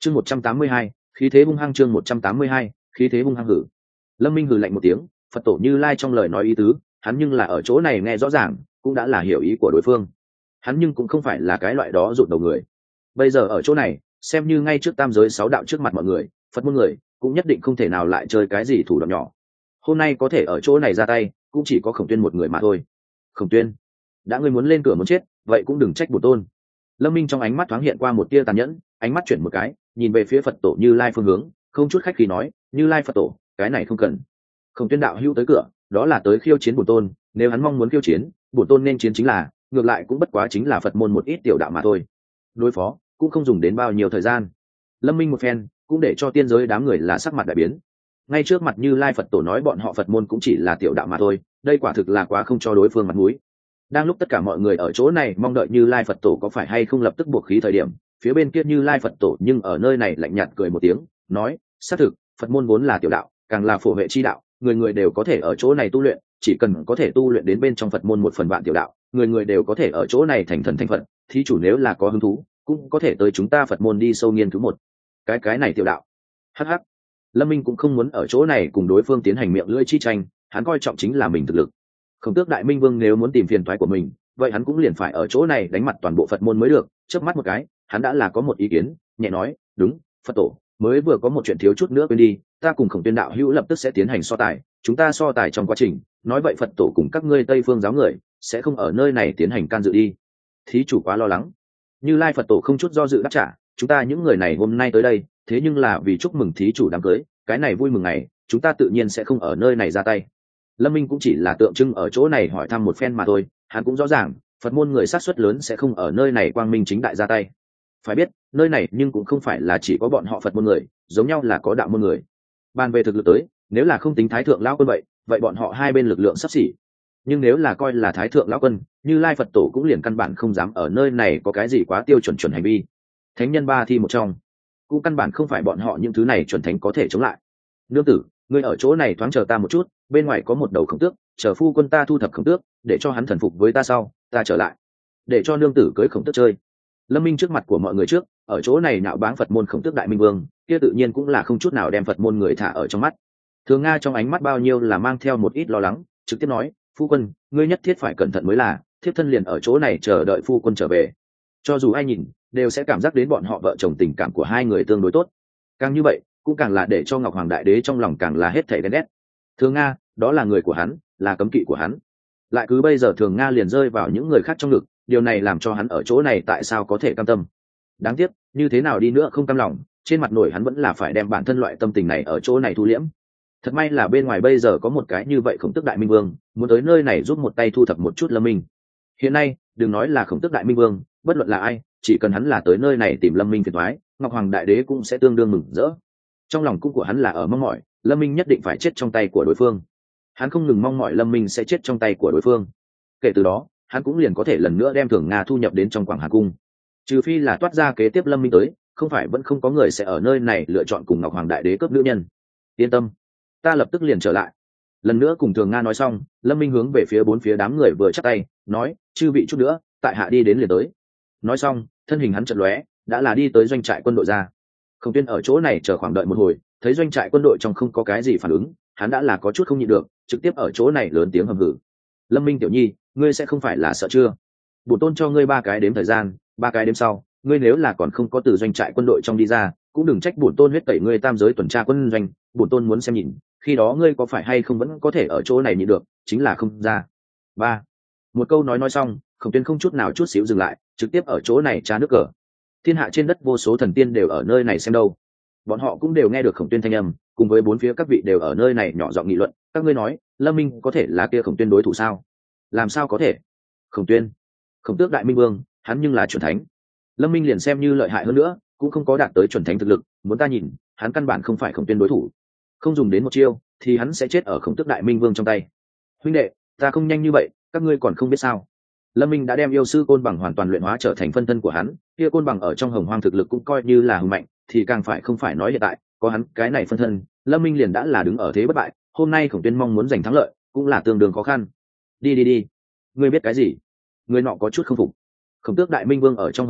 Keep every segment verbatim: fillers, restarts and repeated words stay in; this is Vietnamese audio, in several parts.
chương một trăm tám mươi hai khí thế hung hăng, chương một trăm tám mươi hai khí thế hung hăng hử. Lâm Minh hừ lạnh một tiếng, Phật tổ Như Lai trong lời nói ý tứ, hắn nhưng là ở chỗ này nghe rõ ràng, cũng đã là hiểu ý của đối phương. Hắn nhưng cũng không phải là cái loại đó rụt đầu người. Bây giờ ở chỗ này, xem như ngay trước tam giới sáu đạo trước mặt mọi người, Phật môn người cũng nhất định không thể nào lại chơi cái gì thủ đoạn nhỏ. Hôm nay có thể ở chỗ này ra tay, cũng chỉ có Khổng Tuyên một người mà thôi. Khổng Tuyên, đã ngươi muốn lên cửa muốn chết, vậy cũng đừng trách bổn tôn. Lâm Minh trong ánh mắt thoáng hiện qua một tia tàn nhẫn, ánh mắt chuyển một cái, nhìn về phía Phật tổ Như Lai phương hướng, không chút khách khí nói, Như Lai Phật tổ, cái này không cần. Khổng Tuyên đạo hữu tới cửa, đó là tới khiêu chiến bổn tôn, nếu hắn mong muốn khiêu chiến, bổn tôn nên chiến chính là, ngược lại cũng bất quá chính là Phật môn một ít tiểu đạo mà thôi. Đối phó cũng không dùng đến bao nhiêu thời gian. Lâm Minh một phen, cũng để cho tiên giới đám người là sắc mặt đại biến. Ngay trước mặt Như Lai Phật tổ nói bọn họ Phật môn cũng chỉ là tiểu đạo mà thôi, đây quả thực là quá không cho đối phương mặt mũi. Đang lúc tất cả mọi người ở chỗ này mong đợi Như Lai Phật tổ có phải hay không lập tức buộc khí thời điểm, phía bên kia Như Lai Phật tổ nhưng ở nơi này lạnh nhạt cười một tiếng, nói, xác thực, Phật môn vốn là tiểu đạo, càng là phổ hệ chi đạo, người người đều có thể ở chỗ này tu luyện, chỉ cần có thể tu luyện đến bên trong Phật môn một phần vạn tiểu đạo, người người đều có thể ở chỗ này thành thần thành Phật, thí chủ nếu là có hứng thú, cũng có thể tới chúng ta Phật môn đi sâu nghiên cứu một cái cái này tiểu đạo. Hắc hắc. Lâm Minh cũng không muốn ở chỗ này cùng đối phương tiến hành miệng lưỡi chi tranh, hắn coi trọng chính là mình thực lực. Khổng Tước Đại Minh Vương nếu muốn tìm phiền toái của mình, vậy hắn cũng liền phải ở chỗ này đánh mặt toàn bộ Phật môn mới được. Chớp mắt một cái, hắn đã là có một ý kiến, nhẹ nói, đúng, Phật tổ, mới vừa có một chuyện thiếu chút nữa quên đi, ta cùng Khổng Tuyên đạo hữu lập tức sẽ tiến hành so tài, chúng ta so tài trong quá trình, nói vậy Phật tổ cùng các ngươi Tây Phương giáo người sẽ không ở nơi này tiến hành can dự đi. Thí chủ quá lo lắng. Như Lai Phật tổ không chút do dự đáp trả, chúng ta những người này hôm nay tới đây, thế nhưng là vì chúc mừng thí chủ đám cưới, cái này vui mừng ngày, chúng ta tự nhiên sẽ không ở nơi này ra tay. Lâm Minh cũng chỉ là tượng trưng ở chỗ này hỏi thăm một phen mà thôi, hắn cũng rõ ràng, Phật môn người sát suất lớn sẽ không ở nơi này quang minh chính đại ra tay. Phải biết, nơi này nhưng cũng không phải là chỉ có bọn họ Phật môn người, giống nhau là có đạo môn người. Bàn về thực lực tới, nếu là không tính Thái thượng lão quân vậy, vậy bọn họ hai bên lực lượng sắp xỉ. Nhưng nếu là coi là Thái thượng lão quân, Như Lai Phật tổ cũng liền căn bản không dám ở nơi này có cái gì quá tiêu chuẩn chuẩn hành vi. Thánh nhân ba thi một trong, cũng căn bản không phải bọn họ những thứ này chuẩn thánh có thể chống lại. Nương tử, ngươi ở chỗ này thoáng chờ ta một chút, bên ngoài có một đầu khổng tước, chờ phu quân ta thu thập khổng tước, để cho hắn thần phục với ta sau, ta trở lại, để cho nương tử cưới khổng tước chơi. Lâm Minh trước mặt của mọi người trước, ở chỗ này nạo báng Phật môn Khổng Tước Đại Minh Vương, kia tự nhiên cũng là không chút nào đem Phật môn người thả ở trong mắt. Thường Nga trong ánh mắt bao nhiêu là mang theo một ít lo lắng, trực tiếp nói, phu quân, ngươi nhất thiết phải cẩn thận mới là, thiếp thân liền ở chỗ này chờ đợi phu quân trở về. Cho dù ai nhìn, đều sẽ cảm giác đến bọn họ vợ chồng tình cảm của hai người tương đối tốt. Càng như vậy, cũng càng là để cho Ngọc Hoàng Đại Đế trong lòng càng là hết thảy ghen ghét. Thường Nga, đó là người của hắn, là cấm kỵ của hắn. Lại cứ bây giờ Thường Nga liền rơi vào những người khác trong ngực, điều này làm cho hắn ở chỗ này tại sao có thể cam tâm. Đáng tiếc, như thế nào đi nữa không cam lòng, trên mặt nổi hắn vẫn là phải đem bản thân loại tâm tình này ở chỗ này thu liễm. Thật may là bên ngoài bây giờ có một cái như vậy Khổng Tước Đại Minh Vương, muốn tới nơi này giúp một tay thu thập một chút Lâm Minh. Hiện nay, đừng nói là Khổng Tước Đại Minh Vương, bất luận là ai, chỉ cần hắn là tới nơi này tìm Lâm Minh phiền toái, Ngọc Hoàng Đại Đế cũng sẽ tương đương mừng rỡ. Trong lòng cũng của hắn là ở mong mỏi, Lâm Minh nhất định phải chết trong tay của đối phương. Hắn không ngừng mong mỏi Lâm Minh sẽ chết trong tay của đối phương. Kể từ đó, hắn cũng liền có thể lần nữa đem Thường Nga thu nhập đến trong Quảng Hà Cung. Trừ phi là toát ra kế tiếp Lâm Minh tới, không phải vẫn không có người sẽ ở nơi này lựa chọn cùng Ngọc Hoàng Đại Đế cướp nữ nhân. Yên tâm, ta lập tức liền trở lại. Lần nữa cùng Thường Nga nói xong, Lâm Minh hướng về phía bốn phía đám người vừa chắp tay, nói, chư vị chút nữa, tại hạ đi đến liền tới. Nói xong, thân hình hắn chợt lóe, đã là đi tới doanh trại quân đội ra. Khổng Tuyên ở chỗ này chờ khoảng đợi một hồi, thấy doanh trại quân đội trong không có cái gì phản ứng, hắn đã là có chút không nhịn được, trực tiếp ở chỗ này lớn tiếng hầm hử. Lâm Minh tiểu nhi, ngươi sẽ không phải là sợ chưa? Bổn tôn cho ngươi ba cái đếm thời gian, ba cái đếm sau, ngươi nếu là còn không có từ doanh trại quân đội trong đi ra, cũng đừng trách bổn tôn huyết tẩy ngươi tam giới tuần tra quân doanh, bổn tôn muốn xem nhìn, khi đó ngươi có phải hay không vẫn có thể ở chỗ này nhịn được, chính là không ra. Ba. Một câu nói nói xong, Khổng Tuyên không chút nào chút xíu dừng lại, trực tiếp ở chỗ này tra nước cờ. Thiên hạ trên đất vô số thần tiên đều ở nơi này xem đâu. Bọn họ cũng đều nghe được Khổng Tuyên thanh âm, cùng với bốn phía các vị đều ở nơi này nhỏ giọng nghị luận, các ngươi nói, Lâm Minh có thể là kia Khổng Tuyên đối thủ sao? Làm sao có thể? Khổng Tuyên, Khổng Tước Đại Minh Vương, hắn nhưng là chuẩn thánh. Lâm Minh liền xem như lợi hại hơn nữa, cũng không có đạt tới chuẩn thánh thực lực, muốn ta nhìn, hắn căn bản không phải Khổng Tuyên đối thủ. Không dùng đến một chiêu, thì hắn sẽ chết ở Khổng Tước Đại Minh Vương trong tay. Huynh đệ, ta không nhanh như vậy, các ngươi còn không biết sao? Lâm Minh đã đem yêu sư côn bằng hoàn toàn luyện hóa trở thành phân thân của hắn, kia côn bằng ở trong hồng hoang thực lực cũng coi như là hùng mạnh, thì càng phải không phải nói hiện tại, có hắn cái này phân thân, Lâm Minh liền đã là đứng ở thế bất bại, hôm nay Khổng Tuyên mong muốn giành thắng lợi, cũng là tương đương khó khăn. Đi đi đi, ngươi biết cái gì? Người nọ có chút không phục. Khổng Tước Đại Minh Vương ở trong hồng hoang,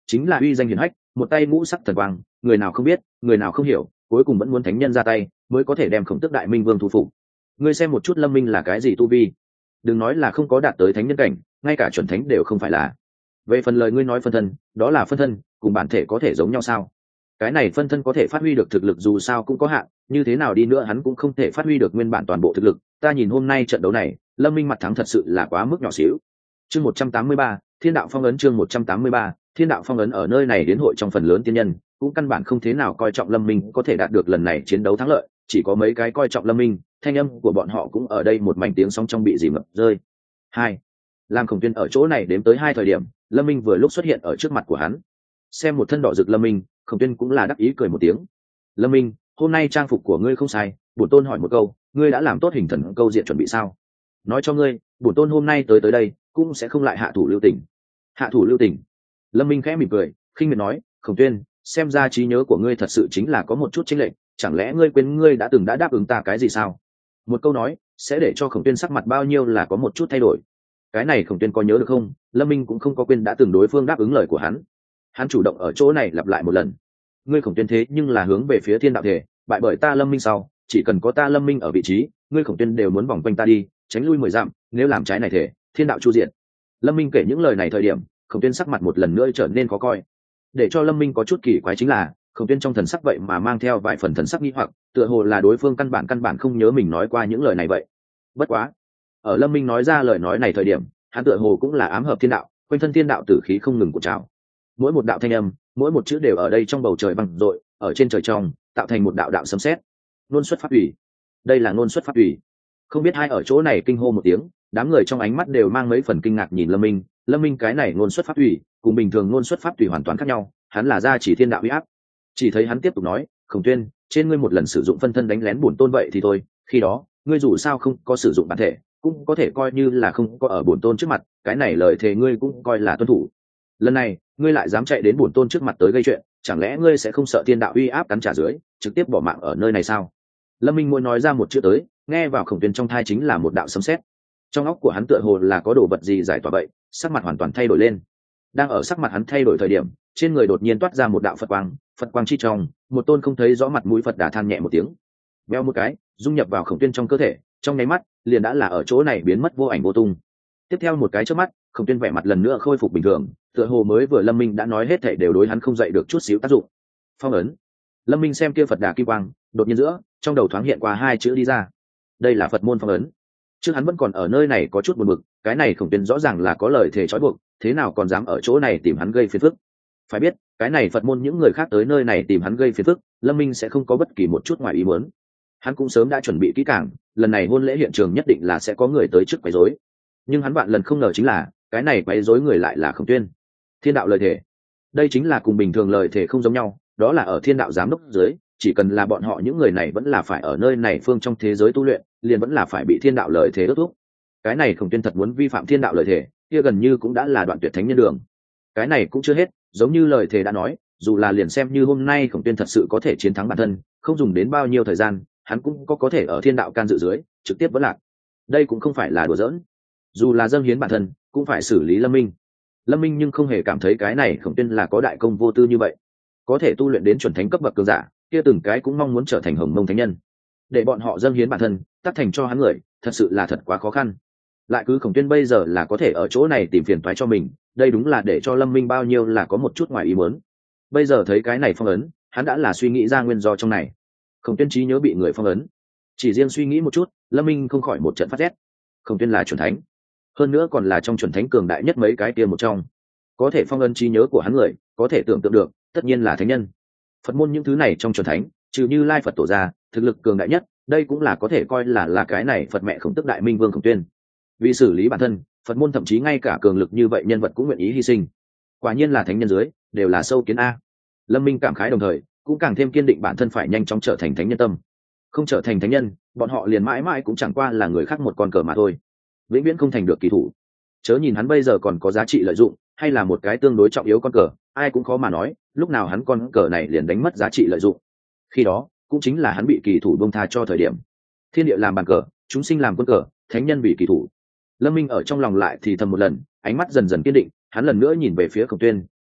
chính là uy danh hiển hách, một tay ngũ sắc thần quang, người nào không biết, người nào không hiểu, cuối cùng vẫn muốn thánh nhân ra tay mới có thể đem Khổng Tước Đại Minh Vương thu phục. Ngươi xem một chút Lâm Minh là cái gì tu vi, đừng nói là không có đạt tới thánh nhân cảnh, ngay cả chuẩn thánh đều không phải là. Về phần lời ngươi nói phân thân, đó là phân thân, cùng bản thể có thể giống nhau sao? Cái này phân thân có thể phát huy được thực lực dù sao cũng có hạn, như thế nào đi nữa hắn cũng không thể phát huy được nguyên bản toàn bộ thực lực. Ta nhìn hôm nay trận đấu này, Lâm Minh mặt thắng thật sự là quá mức nhỏ xíu. Chương một trăm tám mươi ba, Thiên đạo phong ấn. Chương một trăm tám mươi ba, Thiên đạo phong ấn. Ở nơi này đến hội trong phần lớn tiên nhân cũng căn bản không thế nào coi trọng Lâm Minh có thể đạt được lần này chiến đấu thắng lợi, chỉ có mấy cái coi trọng Lâm Minh, thanh âm của bọn họ cũng ở đây một mảnh tiếng sóng trong bị dìm ngập rơi. Hai, làm Khổng Tuyên ở chỗ này đếm tới hai thời điểm, Lâm Minh vừa lúc xuất hiện ở trước mặt của hắn. Xem một thân đỏ rực Lâm Minh, Khổng Tuyên cũng là đắc ý cười một tiếng. Lâm Minh, hôm nay trang phục của ngươi không sai, bổn tôn hỏi một câu, ngươi đã làm tốt hình thần câu diện chuẩn bị sao? Nói cho ngươi, bổn tôn hôm nay tới tới đây cũng sẽ không lại hạ thủ lưu tình. Hạ thủ lưu tình? Lâm Minh khẽ mỉm cười, khinh miệt nói, Khổng Tuyên, xem ra trí nhớ của ngươi thật sự chính là có một chút chênh lệch, chẳng lẽ ngươi quên ngươi đã từng đã đáp ứng ta cái gì sao? Một câu nói sẽ để cho Khổng Tuyên sắc mặt bao nhiêu là có một chút thay đổi. Cái này Khổng Tuyên có nhớ được không? Lâm Minh cũng không có quên đã từng đối phương đáp ứng lời của hắn. Hắn chủ động ở chỗ này lặp lại một lần. Ngươi Khổng Tuyên thế nhưng là hướng về phía thiên đạo thể, bại bởi ta Lâm Minh sau, chỉ cần có ta Lâm Minh ở vị trí, ngươi Khổng Tuyên đều muốn vòng quanh ta đi, tránh lui mười dặm, nếu làm trái này thể, thiên đạo chu diện. Lâm Minh kể những lời này thời điểm, Khổng Tuyên sắc mặt một lần nữa trở nên khó coi. Để cho Lâm Minh có chút kỳ quái chính là, Khổng Tuyên trong thần sắc vậy mà mang theo vài phần thần sắc nghi hoặc, tựa hồ là đối phương căn bản căn bản không nhớ mình nói qua những lời này vậy. Bất quá, ở Lâm Minh nói ra lời nói này thời điểm, hắn tựa hồ cũng là ám hợp thiên đạo, quanh thân thiên đạo tử khí không ngừng cuộn trào. Mỗi một đạo thanh âm, mỗi một chữ đều ở đây trong bầu trời vang dội, ở trên trời trong, tạo thành một đạo đạo sấm sét. Ngôn xuất pháp ủy. Đây là ngôn xuất pháp ủy. Không biết ai ở chỗ này kinh hô một tiếng, đám người trong ánh mắt đều mang mấy phần kinh ngạc nhìn Lâm Minh. Lâm Minh cái này ngôn xuất pháp ủy, cùng bình thường ngôn xuất pháp ủy hoàn toàn khác nhau, hắn là gia chỉ thiên đạo uy áp. Chỉ thấy hắn tiếp tục nói, Khổng Tuyên, trên ngươi một lần sử dụng phân thân đánh lén bổn tôn vậy thì thôi, khi đó, ngươi dù sao không có sử dụng bản thể, cũng có thể coi như là không có ở bổn tôn trước mặt, cái này lời thề ngươi cũng coi là tuân thủ. Lần này, ngươi lại dám chạy đến bổn tôn trước mặt tới gây chuyện, chẳng lẽ ngươi sẽ không sợ thiên đạo uy áp cắn trả dưới, trực tiếp bỏ mạng ở nơi này sao? Lâm Minh muốn nói ra một chữ tới, nghe vào Khổng Tuyên trong thai chính là một đạo sấm sét. Trong óc của hắn tựa hồ là có đồ vật gì giải tỏa vậy, sắc mặt hoàn toàn thay đổi lên. Đang ở sắc mặt hắn thay đổi thời điểm, trên người đột nhiên toát ra một đạo Phật quang, Phật quang chi trong, một tôn không thấy rõ mặt mũi Phật Đà than nhẹ một tiếng, veo một cái, dung nhập vào Khổng Tuyên trong cơ thể, trong nháy mắt, liền đã là ở chỗ này biến mất vô ảnh vô tung. Tiếp theo một cái chớp mắt, Khổng Tuyên vẻ mặt lần nữa khôi phục bình thường, tựa hồ mới vừa Lâm Minh đã nói hết thảy đều đối hắn không dậy được chút xíu tác dụng. Phong ấn. Lâm Minh xem kia Phật Đà kim quang, đột nhiên giữa, trong đầu thoáng hiện qua hai chữ đi ra. Đây là Phật môn phong ấn. Trước hắn vẫn còn ở nơi này có chút buồn bực, cái này Khổng Tuyên rõ ràng là có lời thề trói buộc, thế nào còn dám ở chỗ này tìm hắn gây phiền phức. Phải biết, cái này Phật môn những người khác tới nơi này tìm hắn gây phiền phức, Lâm Minh sẽ không có bất kỳ một chút ngoài ý muốn. Hắn cũng sớm đã chuẩn bị kỹ càng, lần này hôn lễ hiện trường nhất định là sẽ có người tới trước quấy rối. Nhưng hắn vạn lần không ngờ chính là, cái này quấy rối người lại là Khổng Tuyên. Thiên đạo lời thề. Đây chính là cùng bình thường lời thề không giống nhau, đó là ở thiên đạo giám đốc dưới, chỉ cần là bọn họ những người này vẫn là phải ở nơi này phương trong thế giới tu luyện, liền vẫn là phải bị thiên đạo lời thề ước thúc. Cái này Khổng Tuyên thật muốn vi phạm thiên đạo lời thề, kia gần như cũng đã là đoạn tuyệt thánh nhân đường. Cái này cũng chưa hết, giống như lời thề đã nói, dù là liền xem như hôm nay Khổng Tuyên thật sự có thể chiến thắng bản thân, không dùng đến bao nhiêu thời gian, hắn cũng có có thể ở thiên đạo can dự dưới trực tiếp vẫn lạc. Đây cũng không phải là đùa giỡn, dù là dâng hiến bản thân cũng phải xử lý Lâm Minh. Lâm Minh nhưng không hề cảm thấy cái này Khổng Tuyên là có đại công vô tư như vậy, có thể tu luyện đến chuẩn thánh cấp bậc cường giả, kia từng cái cũng mong muốn trở thành hồng mông thánh nhân, để bọn họ dâng hiến bản thân tác thành cho hắn người, thật sự là thật quá khó khăn. Lại cứ Khổng Tuyên bây giờ là có thể ở chỗ này tìm phiền toái cho mình, đây đúng là để cho Lâm Minh bao nhiêu là có một chút ngoài ý muốn. Bây giờ thấy cái này phong ấn, hắn đã là suy nghĩ ra nguyên do trong này. Khổng Tuyên trí nhớ bị người phong ấn, chỉ riêng suy nghĩ một chút, Lâm Minh không khỏi một trận phát rét. Khổng Tuyên là chuẩn thánh, hơn nữa còn là trong chuẩn thánh cường đại nhất mấy cái kia một trong, có thể phong ấn trí nhớ của hắn người, có thể tưởng tượng được, tất nhiên là thánh nhân. Phật môn những thứ này trong chuẩn thánh, trừ Như Lai Phật tổ ra, thực lực cường đại nhất, đây cũng là có thể coi là là cái này Phật mẹ Khổng Tức Đại Minh Vương Khổng Tuyên. Vì xử lý bản thân, Phật môn thậm chí ngay cả cường lực như vậy nhân vật cũng nguyện ý hy sinh. Quả nhiên là thánh nhân dưới, đều là sâu kiến a. Lâm Minh cảm khái đồng thời, cũng càng thêm kiên định bản thân phải nhanh chóng trở thành thánh nhân tâm. Không trở thành thánh nhân, bọn họ liền mãi mãi cũng chẳng qua là người khác một con cờ mà thôi, vĩnh viễn không thành được kỳ thủ. Chớ nhìn hắn bây giờ còn có giá trị lợi dụng, hay là một cái tương đối trọng yếu con cờ, ai cũng khó mà nói lúc nào hắn con cờ này liền đánh mất giá trị lợi dụng. Khi đó cũng chính là hắn bị kỳ thủ buông tha cho thời điểm. Thiên địa làm bàn cờ, chúng sinh làm quân cờ, thánh nhân bị kỳ thủ. Lâm Minh ở trong lòng lại thì thầm một lần, ánh mắt dần dần kiên định, hắn lần nữa nhìn về phía Khổng Tuyên,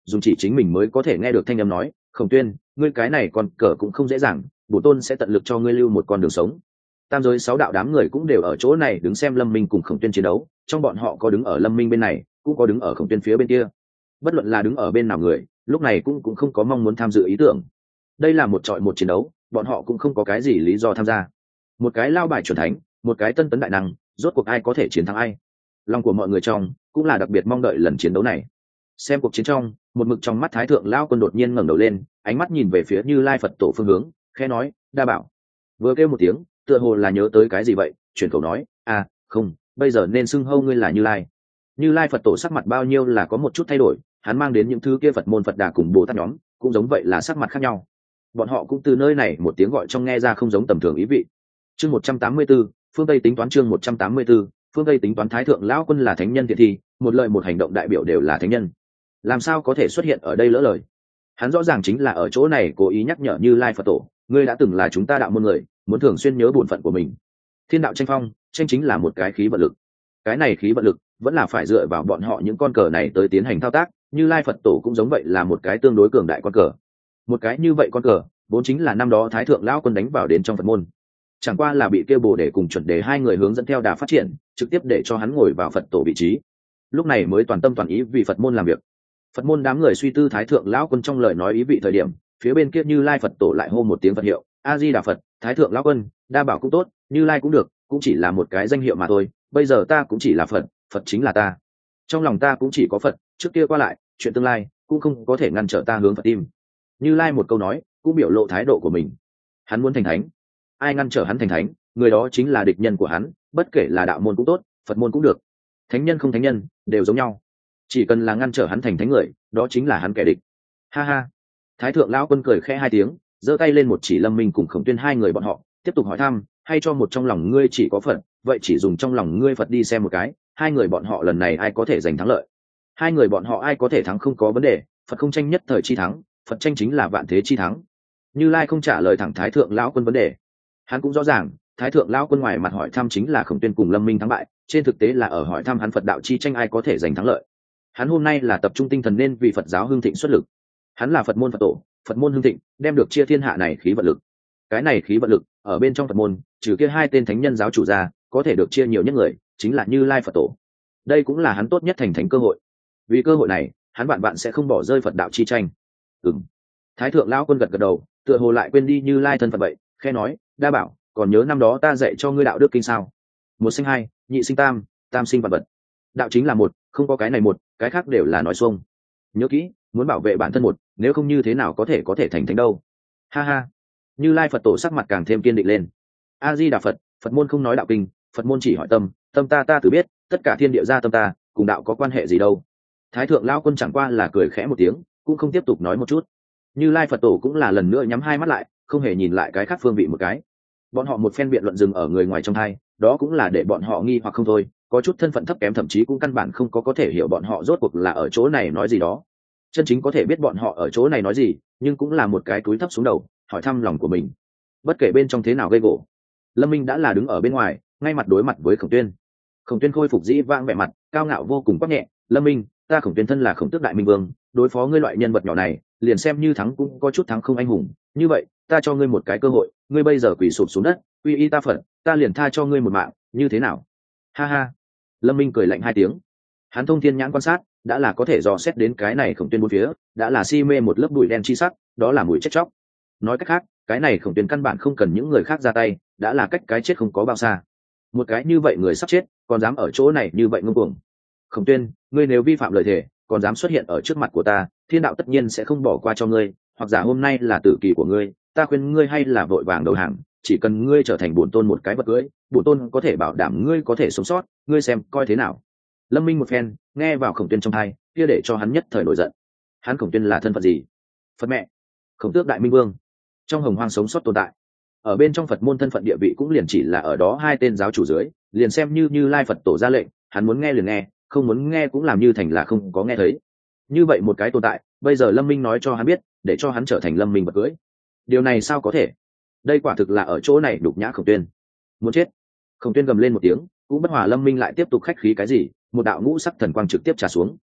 dùng chỉ chính mình mới có thể nghe được thanh âm nói, Khổng Tuyên, ngươi cái này còn cờ cũng không dễ dàng, bổ tôn sẽ tận lực cho ngươi lưu một con đường sống. Tam giới sáu đạo đám người cũng đều ở chỗ này đứng xem Lâm Minh cùng Khổng Tuyên chiến đấu, trong bọn họ có đứng ở Lâm Minh bên này, cũng có đứng ở Khổng Tuyên phía bên kia. Bất luận là đứng ở bên nào người, lúc này cũng cũng không có mong muốn tham dự ý tưởng. Đây là một trọi một chiến đấu, bọn họ cũng không có cái gì lý do tham gia. Một cái lao bài chuẩn thánh, một cái tân tấn đại năng, rốt cuộc ai có thể chiến thắng ai? Lòng của mọi người trong cũng là đặc biệt mong đợi lần chiến đấu này. Xem cuộc chiến trong, một mực trong mắt Thái thượng lão quân đột nhiên ngẩng đầu lên, ánh mắt nhìn về phía Như Lai Phật tổ phương hướng, khẽ nói, "Đa bảo." Vừa kêu một tiếng, tựa hồ là nhớ tới cái gì vậy, chuyển khẩu nói, "À, không, bây giờ nên xưng hô ngươi là Như Lai." Như Lai Phật tổ sắc mặt bao nhiêu là có một chút thay đổi, hắn mang đến những thứ kia Phật môn Phật Đà cùng Bồ Tát nhóm, cũng giống vậy là sắc mặt khác nhau. Bọn họ cũng từ nơi này một tiếng gọi trong nghe ra không giống tầm thường ý vị. Chương một trăm tám mươi tư, phương Tây tính toán chương một trăm tám mươi tư, phương Tây tính toán Thái thượng lão quân là thánh nhân thiện thi, một lời một hành động đại biểu đều là thánh nhân. Làm sao có thể xuất hiện ở đây lỡ lời? Hắn rõ ràng chính là ở chỗ này cố ý nhắc nhở Như Lai Phật tổ, ngươi đã từng là chúng ta đạo môn người, muốn thường xuyên nhớ bổn phận của mình. Thiên đạo tranh phong, tranh chính là một cái khí vận lực. Cái này khí vận lực vẫn là phải dựa vào bọn họ những con cờ này tới tiến hành thao tác, Như Lai Phật tổ cũng giống vậy là một cái tương đối cường đại con cờ. Một cái như vậy con cờ, vốn chính là năm đó Thái thượng lão quân đánh vào đến trong Phật môn. Chẳng qua là bị kêu Bồ để cùng chuẩn đề hai người hướng dẫn theo đà phát triển, trực tiếp để cho hắn ngồi vào Phật tổ vị trí. Lúc này mới toàn tâm toàn ý vì Phật môn làm việc. Phật môn đám người suy tư Thái thượng lão quân trong lời nói ý vị thời điểm, phía bên kia Như Lai Phật tổ lại hô một tiếng Phật hiệu, A Di Đà Phật, Thái thượng lão quân, Đa bảo cũng tốt, Như Lai cũng được, cũng chỉ là một cái danh hiệu mà thôi, bây giờ ta cũng chỉ là Phật, Phật chính là ta. Trong lòng ta cũng chỉ có Phật, trước kia qua lại, chuyện tương lai cũng không có thể ngăn trở ta hướng Phật tim. Như Lai một câu nói, cũng biểu lộ thái độ của mình. Hắn muốn thành thánh, ai ngăn trở hắn thành thánh, người đó chính là địch nhân của hắn, bất kể là đạo môn cũng tốt, Phật môn cũng được. Thánh nhân không thánh nhân, đều giống nhau. Chỉ cần là ngăn trở hắn thành thánh người, đó chính là hắn kẻ địch. Ha ha. Thái thượng lão quân cười khẽ hai tiếng, giơ tay lên một chỉ Lâm Minh cùng Khổng Tuyên hai người bọn họ, tiếp tục hỏi thăm, hay cho một trong lòng ngươi chỉ có Phật, vậy chỉ dùng trong lòng ngươi Phật đi xem một cái, hai người bọn họ lần này ai có thể giành thắng lợi? Hai người bọn họ ai có thể thắng không có vấn đề, Phật không tranh nhất thời chi thắng, Phật tranh chính là vạn thế chi thắng. Như Lai không trả lời thẳng Thái thượng lão quân vấn đề. Hắn cũng rõ ràng, Thái thượng lão quân ngoài mặt hỏi thăm chính là Khổng Tuyên cùng Lâm Minh thắng bại, trên thực tế là ở hỏi thăm hắn Phật đạo chi tranh ai có thể giành thắng lợi. Hắn hôm nay là tập trung tinh thần nên vì Phật giáo hưng thịnh xuất lực. Hắn là Phật môn Phật tổ, Phật môn hưng thịnh, đem được chia thiên hạ này khí vận lực. Cái này khí vận lực, ở bên trong Phật môn, trừ kia hai tên thánh nhân giáo chủ ra, có thể được chia nhiều nhất người, chính là Như Lai Phật tổ. Đây cũng là hắn tốt nhất thành thánh cơ hội. Vì cơ hội này, hắn bạn bạn sẽ không bỏ rơi Phật đạo chi tranh. Ừm. Thái thượng lão quân gật gật đầu, tựa hồ lại quên đi Như Lai thân Phật vậy, khẽ nói, Đa bảo, còn nhớ năm đó ta dạy cho ngươi đạo đức kinh sao? Một sinh hai, nhị sinh tam, tam sinh vạn vật. Đạo chính là một, không có cái này một, cái khác đều là nói xuông. Nhớ kỹ, muốn bảo vệ bản thân một, nếu không như thế nào có thể có thể thành thánh đâu. Ha ha. Như Lai Phật tổ sắc mặt càng thêm kiên định lên. A Di Đà Phật, Phật môn không nói đạo kinh, Phật môn chỉ hỏi tâm, tâm ta ta tự biết, tất cả thiên địa ra tâm ta, cùng đạo có quan hệ gì đâu. Thái thượng lão quân chẳng qua là cười khẽ một tiếng, cũng không tiếp tục nói một chút. Như Lai Phật tổ cũng là lần nữa nhắm hai mắt lại, không hề nhìn lại cái khác phương vị một cái. Bọn họ một phen biện luận dừng ở người ngoài trong hai, đó cũng là để bọn họ nghi hoặc không thôi, có chút thân phận thấp kém thậm chí cũng căn bản không có có thể hiểu bọn họ rốt cuộc là ở chỗ này nói gì đó. Chân chính có thể biết bọn họ ở chỗ này nói gì, nhưng cũng là một cái túi thấp xuống đầu, hỏi thăm lòng của mình. Bất kể bên trong thế nào gây gổ, Lâm Minh đã là đứng ở bên ngoài, ngay mặt đối mặt với Khổng Tuyên. Khổng Tuyên khôi phục dĩ vãng vẻ mặt, cao ngạo vô cùng quát nhẹ, Lâm Minh, ta Khổng Tuyên thân là Khổng Tước đại minh vương, đối phó ngươi loại nhân vật nhỏ này, liền xem như thắng cũng có chút thắng không anh hùng, như vậy, ta cho ngươi một cái cơ hội, ngươi bây giờ quỳ sụp xuống đất, quy y ta Phật, ta liền tha cho ngươi một mạng, như thế nào? Ha ha. Lâm Minh cười lạnh hai tiếng. Hắn thông thiên nhãn quan sát, đã là có thể dò xét đến cái này Khổng Tuyên bốn phía, đã là si mê một lớp bụi đen chi sắc, đó là mùi chết chóc. Nói cách khác, cái này Khổng Tuyên căn bản không cần những người khác ra tay, đã là cách cái chết không có bao xa. Một cái như vậy người sắp chết, còn dám ở chỗ này như vậy ngông cuồng. Khổng Tuyên, ngươi nếu vi phạm lời thề, còn dám xuất hiện ở trước mặt của ta, thiên đạo tất nhiên sẽ không bỏ qua cho ngươi, hoặc giả hôm nay là tử kỳ của ngươi, ta khuyên ngươi hay là vội vàng đầu hàng, chỉ cần ngươi trở thành bổn tôn một cái vật cưỡi, bổn tôn có thể bảo đảm ngươi có thể sống sót, ngươi xem coi thế nào. Lâm Minh một phen nghe vào Khổng Tuyên trong tai, kia để cho hắn nhất thời nổi giận. Hắn Khổng Tuyên là thân phận gì? Phật mẹ, Khổng Tước đại minh vương, trong hồng hoang sống sót tồn tại. Ở bên trong Phật môn thân phận địa vị cũng liền chỉ là ở đó hai tên giáo chủ dưới, liền xem như Như Lai Phật tổ ra lệnh, hắn muốn nghe liền nghe, không muốn nghe cũng làm như thành là không có nghe thấy. Như vậy một cái tồn tại, bây giờ Lâm Minh nói cho hắn biết, để cho hắn trở thành Lâm Minh vật cưỡi. Điều này sao có thể? Đây quả thực là ở chỗ này đục nhã Khổng Tuyên. Muốn chết. Khổng Tuyên gầm lên một tiếng, cũng bất hòa Lâm Minh lại tiếp tục khách khí cái gì, một đạo ngũ sắc thần quang trực tiếp trả xuống.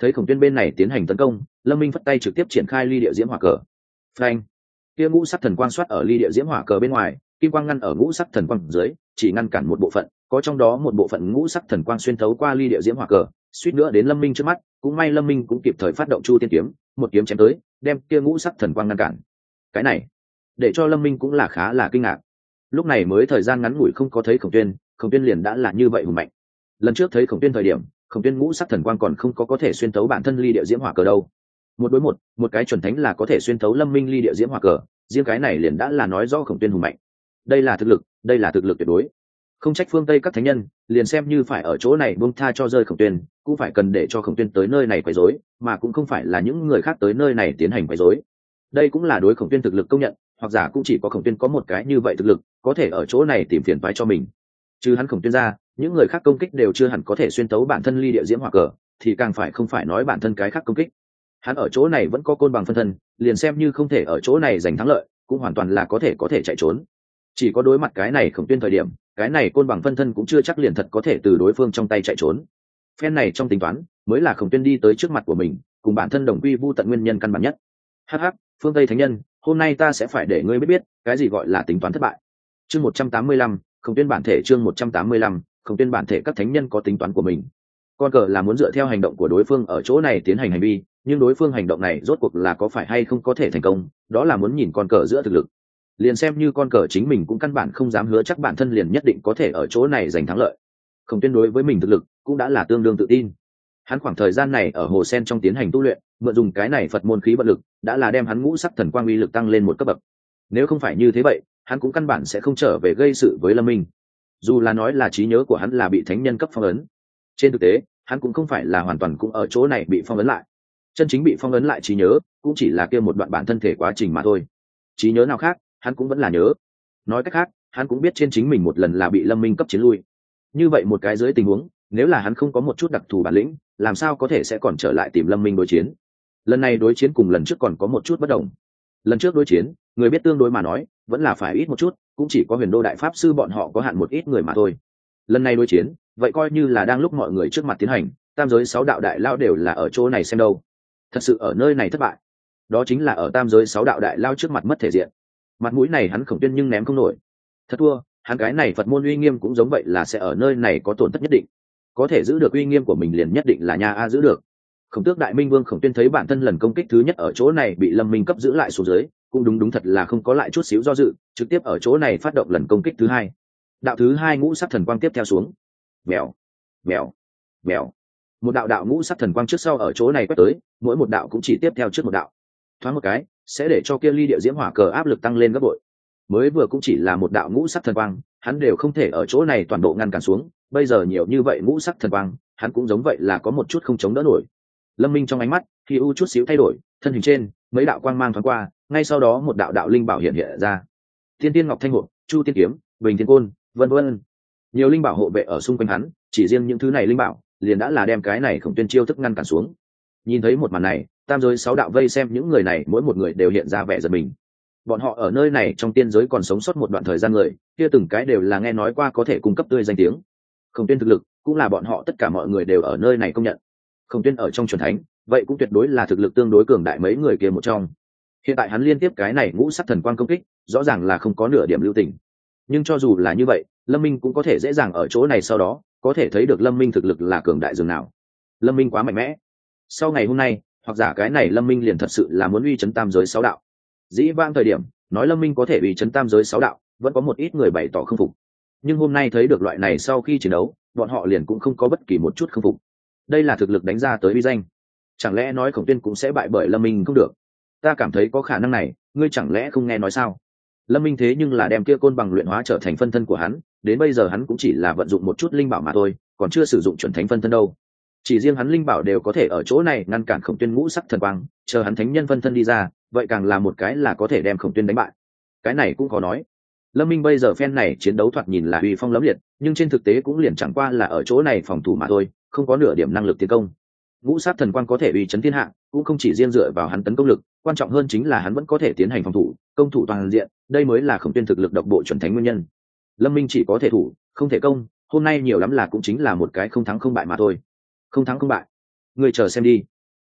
Thấy khổng tuyên bên này tiến hành tấn công, Lâm Minh phất tay trực tiếp triển khai ly địa diễm hỏa cờ. Phanh! Kia ngũ sắc thần quang xoát ở ly địa diễm hỏa cờ bên ngoài, kim quang ngăn ở ngũ sắc thần quang dưới, chỉ ngăn cản một bộ phận, có trong đó một bộ phận ngũ sắc thần quang xuyên thấu qua ly địa diễm hỏa cờ, suýt nữa đến Lâm Minh trước mắt, cũng may Lâm Minh cũng kịp thời phát động Chu Tiên kiếm, một kiếm chém tới, đem kia ngũ sắc thần quang ngăn cản. Cái này, để cho Lâm Minh cũng là khá là kinh ngạc. Lúc này mới thời gian ngắn ngủi không có thấy Khổng Tuyên, Khổng Tuyên liền đã là như vậy hùng mạnh. Lần trước thấy Khổng Tuyên thời điểm, Khổng Tuyên ngũ sắc thần quang còn không có có thể xuyên thấu bản thân ly địa diễm hỏa cờ đâu. Một đối một, một cái chuẩn thánh là có thể xuyên thấu Lâm Minh ly địa diễm hỏa cờ, riêng cái này liền đã là nói rõ Khổng Tuyên hùng mạnh. Đây là thực lực, đây là thực lực tuyệt đối. Không trách phương Tây các thánh nhân, liền xem như phải ở chỗ này buông tha cho rơi Khổng Tuyên, cũng phải cần để cho Khổng Tuyên tới nơi này quấy rối, mà cũng không phải là những người khác tới nơi này tiến hành quấy rối. Đây cũng là đối Khổng Tuyên thực lực công nhận, hoặc giả cũng chỉ có Khổng Tuyên có một cái như vậy thực lực, có thể ở chỗ này tìm phiền toái cho mình. Trừ hắn Khổng Tuyên ra, những người khác công kích đều chưa hẳn có thể xuyên tấu bản thân ly địa diễm hỏa cờ, thì càng phải không phải nói bản thân cái khác công kích. Hắn ở chỗ này vẫn có côn bằng phân thân, liền xem như không thể ở chỗ này giành thắng lợi, cũng hoàn toàn là có thể có thể chạy trốn. Chỉ có đối mặt cái này Khổng Tuyên thời điểm, cái này côn bằng phân thân cũng chưa chắc liền thật có thể từ đối phương trong tay chạy trốn. Phen này trong tính toán, mới là Khổng Tuyên đi tới trước mặt của mình, cùng bản thân đồng quy vu tận nguyên nhân căn bản nhất. Hắc hắc, phương Tây thánh nhân, hôm nay ta sẽ phải để ngươi biết biết, cái gì gọi là tính toán thất bại. Chương một trăm tám mươi lăm, Khổng Tuyên bản thể chương một trăm tám mươi lăm, Khổng Tuyên bản thể các thánh nhân có tính toán của mình. Con cờ là muốn dựa theo hành động của đối phương ở chỗ này tiến hành hành vi, nhưng đối phương hành động này rốt cuộc là có phải hay không có thể thành công, đó là muốn nhìn con cờ giữa thực lực. Liền xem như con cờ chính mình cũng căn bản không dám hứa chắc bản thân liền nhất định có thể ở chỗ này giành thắng lợi. Khổng Tuyên đối với mình thực lực cũng đã là tương đương tự tin. Hắn khoảng thời gian này ở hồ sen trong tiến hành tu luyện, mượn dùng cái này Phật môn khí vận lực, đã là đem hắn ngũ sắc thần quang uy lực tăng lên một cấp bậc. Nếu không phải như thế vậy, hắn cũng căn bản sẽ không trở về gây sự với Lâm Minh. Dù là nói là trí nhớ của hắn là bị thánh nhân cấp phong ấn, trên thực tế, hắn cũng không phải là hoàn toàn cũng ở chỗ này bị phong ấn lại. Chân chính bị phong ấn lại trí nhớ, cũng chỉ là kia một đoạn bản thân thể quá trình mà thôi. Trí nhớ nào khác, hắn cũng vẫn là nhớ. Nói cách khác, hắn cũng biết trên chính mình một lần là bị Lâm Minh cấp chiến lui. Như vậy một cái dưới tình huống, nếu là hắn không có một chút đặc thù bản lĩnh, làm sao có thể sẽ còn trở lại tìm Lâm Minh đối chiến. Lần này đối chiến cùng lần trước còn có một chút bất đồng. Lần trước đối chiến, người biết tương đối mà nói, vẫn là phải ít một chút, cũng chỉ có Huyền Đô đại pháp sư bọn họ có hạn một ít người mà thôi. Lần này đối chiến, vậy coi như là đang lúc mọi người trước mặt tiến hành, tam giới sáu đạo đại lao đều là ở chỗ này xem đâu. Thật sự ở nơi này thất bại, đó chính là ở tam giới sáu đạo đại lao trước mặt mất thể diện. Mặt mũi này hắn Khổng Tuyên nhưng ném không nổi. Thật thua, hắn cái này Phật môn uy nghiêm cũng giống vậy là sẽ ở nơi này có tổn thất nhất định. Có thể giữ được uy nghiêm của mình liền nhất định là nha a giữ được. Khổng Tước Đại Minh Vương Khổng Tuyên thấy bản thân lần công kích thứ nhất ở chỗ này bị Lâm Minh cấp giữ lại xuống dưới, cũng đúng đúng thật là không có lại chút xíu do dự, trực tiếp ở chỗ này phát động lần công kích thứ hai. Đạo thứ hai ngũ sắc thần quang tiếp theo xuống. Vèo, vèo, vèo. Một đạo đạo ngũ sắc thần quang trước sau ở chỗ này quét tới, mỗi một đạo cũng chỉ tiếp theo trước một đạo. Thoáng một cái, sẽ để cho kia ly địa diễm hỏa cờ áp lực tăng lên gấp bội. Mới vừa cũng chỉ là một đạo ngũ sắc thần quang, hắn đều không thể ở chỗ này toàn bộ ngăn cản xuống, bây giờ nhiều như vậy ngũ sắc thần quang, hắn cũng giống vậy là có một chút không chống đỡ nổi. Lâm Minh trong ánh mắt khi u chút xíu thay đổi, thân hình trên mấy đạo quang mang thoáng qua, ngay sau đó một đạo đạo linh bảo hiện hiện ra. Thiên Tiên Ngọc Thanh Hộp, Chu Tiên Kiếm, Bình Thiên Côn, vân vân. Nhiều linh bảo hộ vệ ở xung quanh hắn, chỉ riêng những thứ này linh bảo, liền đã là đem cái này Khổng Tuyên chiêu thức ngăn cản xuống. Nhìn thấy một màn này, tam giới sáu đạo vây xem những người này mỗi một người đều hiện ra vẻ giật mình. Bọn họ ở nơi này trong tiên giới còn sống sót một đoạn thời gian người, kia từng cái đều là nghe nói qua có thể cung cấp tươi danh tiếng. Khổng Tuyên thực lực cũng là bọn họ tất cả mọi người đều ở nơi này công nhận. Khổng Tuyên ở trong chuẩn thánh, vậy cũng tuyệt đối là thực lực tương đối cường đại mấy người kia một trong. Hiện tại hắn liên tiếp cái này ngũ sắc thần quang công kích, rõ ràng là không có nửa điểm lưu tình. Nhưng cho dù là như vậy, Lâm Minh cũng có thể dễ dàng ở chỗ này sau đó, có thể thấy được Lâm Minh thực lực là cường đại dường nào. Lâm Minh quá mạnh mẽ. Sau ngày hôm nay, hoặc giả cái này Lâm Minh liền thật sự là muốn uy chấn tam giới sáu đạo. Dĩ vãng thời điểm, nói Lâm Minh có thể uy chấn tam giới sáu đạo, vẫn có một ít người bày tỏ không phục. Nhưng hôm nay thấy được loại này sau khi chiến đấu, bọn họ liền cũng không có bất kỳ một chút không phục. Đây là thực lực đánh ra tới uy danh. Chẳng lẽ nói Khổng Tuyên cũng sẽ bại bởi Lâm Minh không được? Ta cảm thấy có khả năng này, ngươi chẳng lẽ không nghe nói sao? Lâm Minh thế nhưng là đem kia côn bằng luyện hóa trở thành phân thân của hắn, đến bây giờ hắn cũng chỉ là vận dụng một chút linh bảo mà thôi, còn chưa sử dụng chuẩn thánh phân thân đâu. Chỉ riêng hắn linh bảo đều có thể ở chỗ này ngăn cản Khổng Tuyên ngũ sắc thần quang, chờ hắn thánh nhân phân thân đi ra, vậy càng là một cái là có thể đem Khổng Tuyên đánh bại. Cái này cũng có nói. Lâm Minh bây giờ phen này chiến đấu thoạt nhìn là uy phong lẫm liệt, nhưng trên thực tế cũng liền chẳng qua là ở chỗ này phòng thủ mà thôi, không có nửa điểm năng lực tiến công. Ngũ sát thần quang có thể uy chấn thiên hạ, cũng không chỉ riêng dựa vào hắn tấn công lực, quan trọng hơn chính là hắn vẫn có thể tiến hành phòng thủ, công thủ toàn diện, đây mới là Khổng Tuyên thực lực độc bộ chuẩn thánh nguyên nhân. Lâm Minh chỉ có thể thủ, không thể công, hôm nay nhiều lắm là cũng chính là một cái không thắng không bại mà thôi. Không thắng không bại, ngươi chờ xem đi.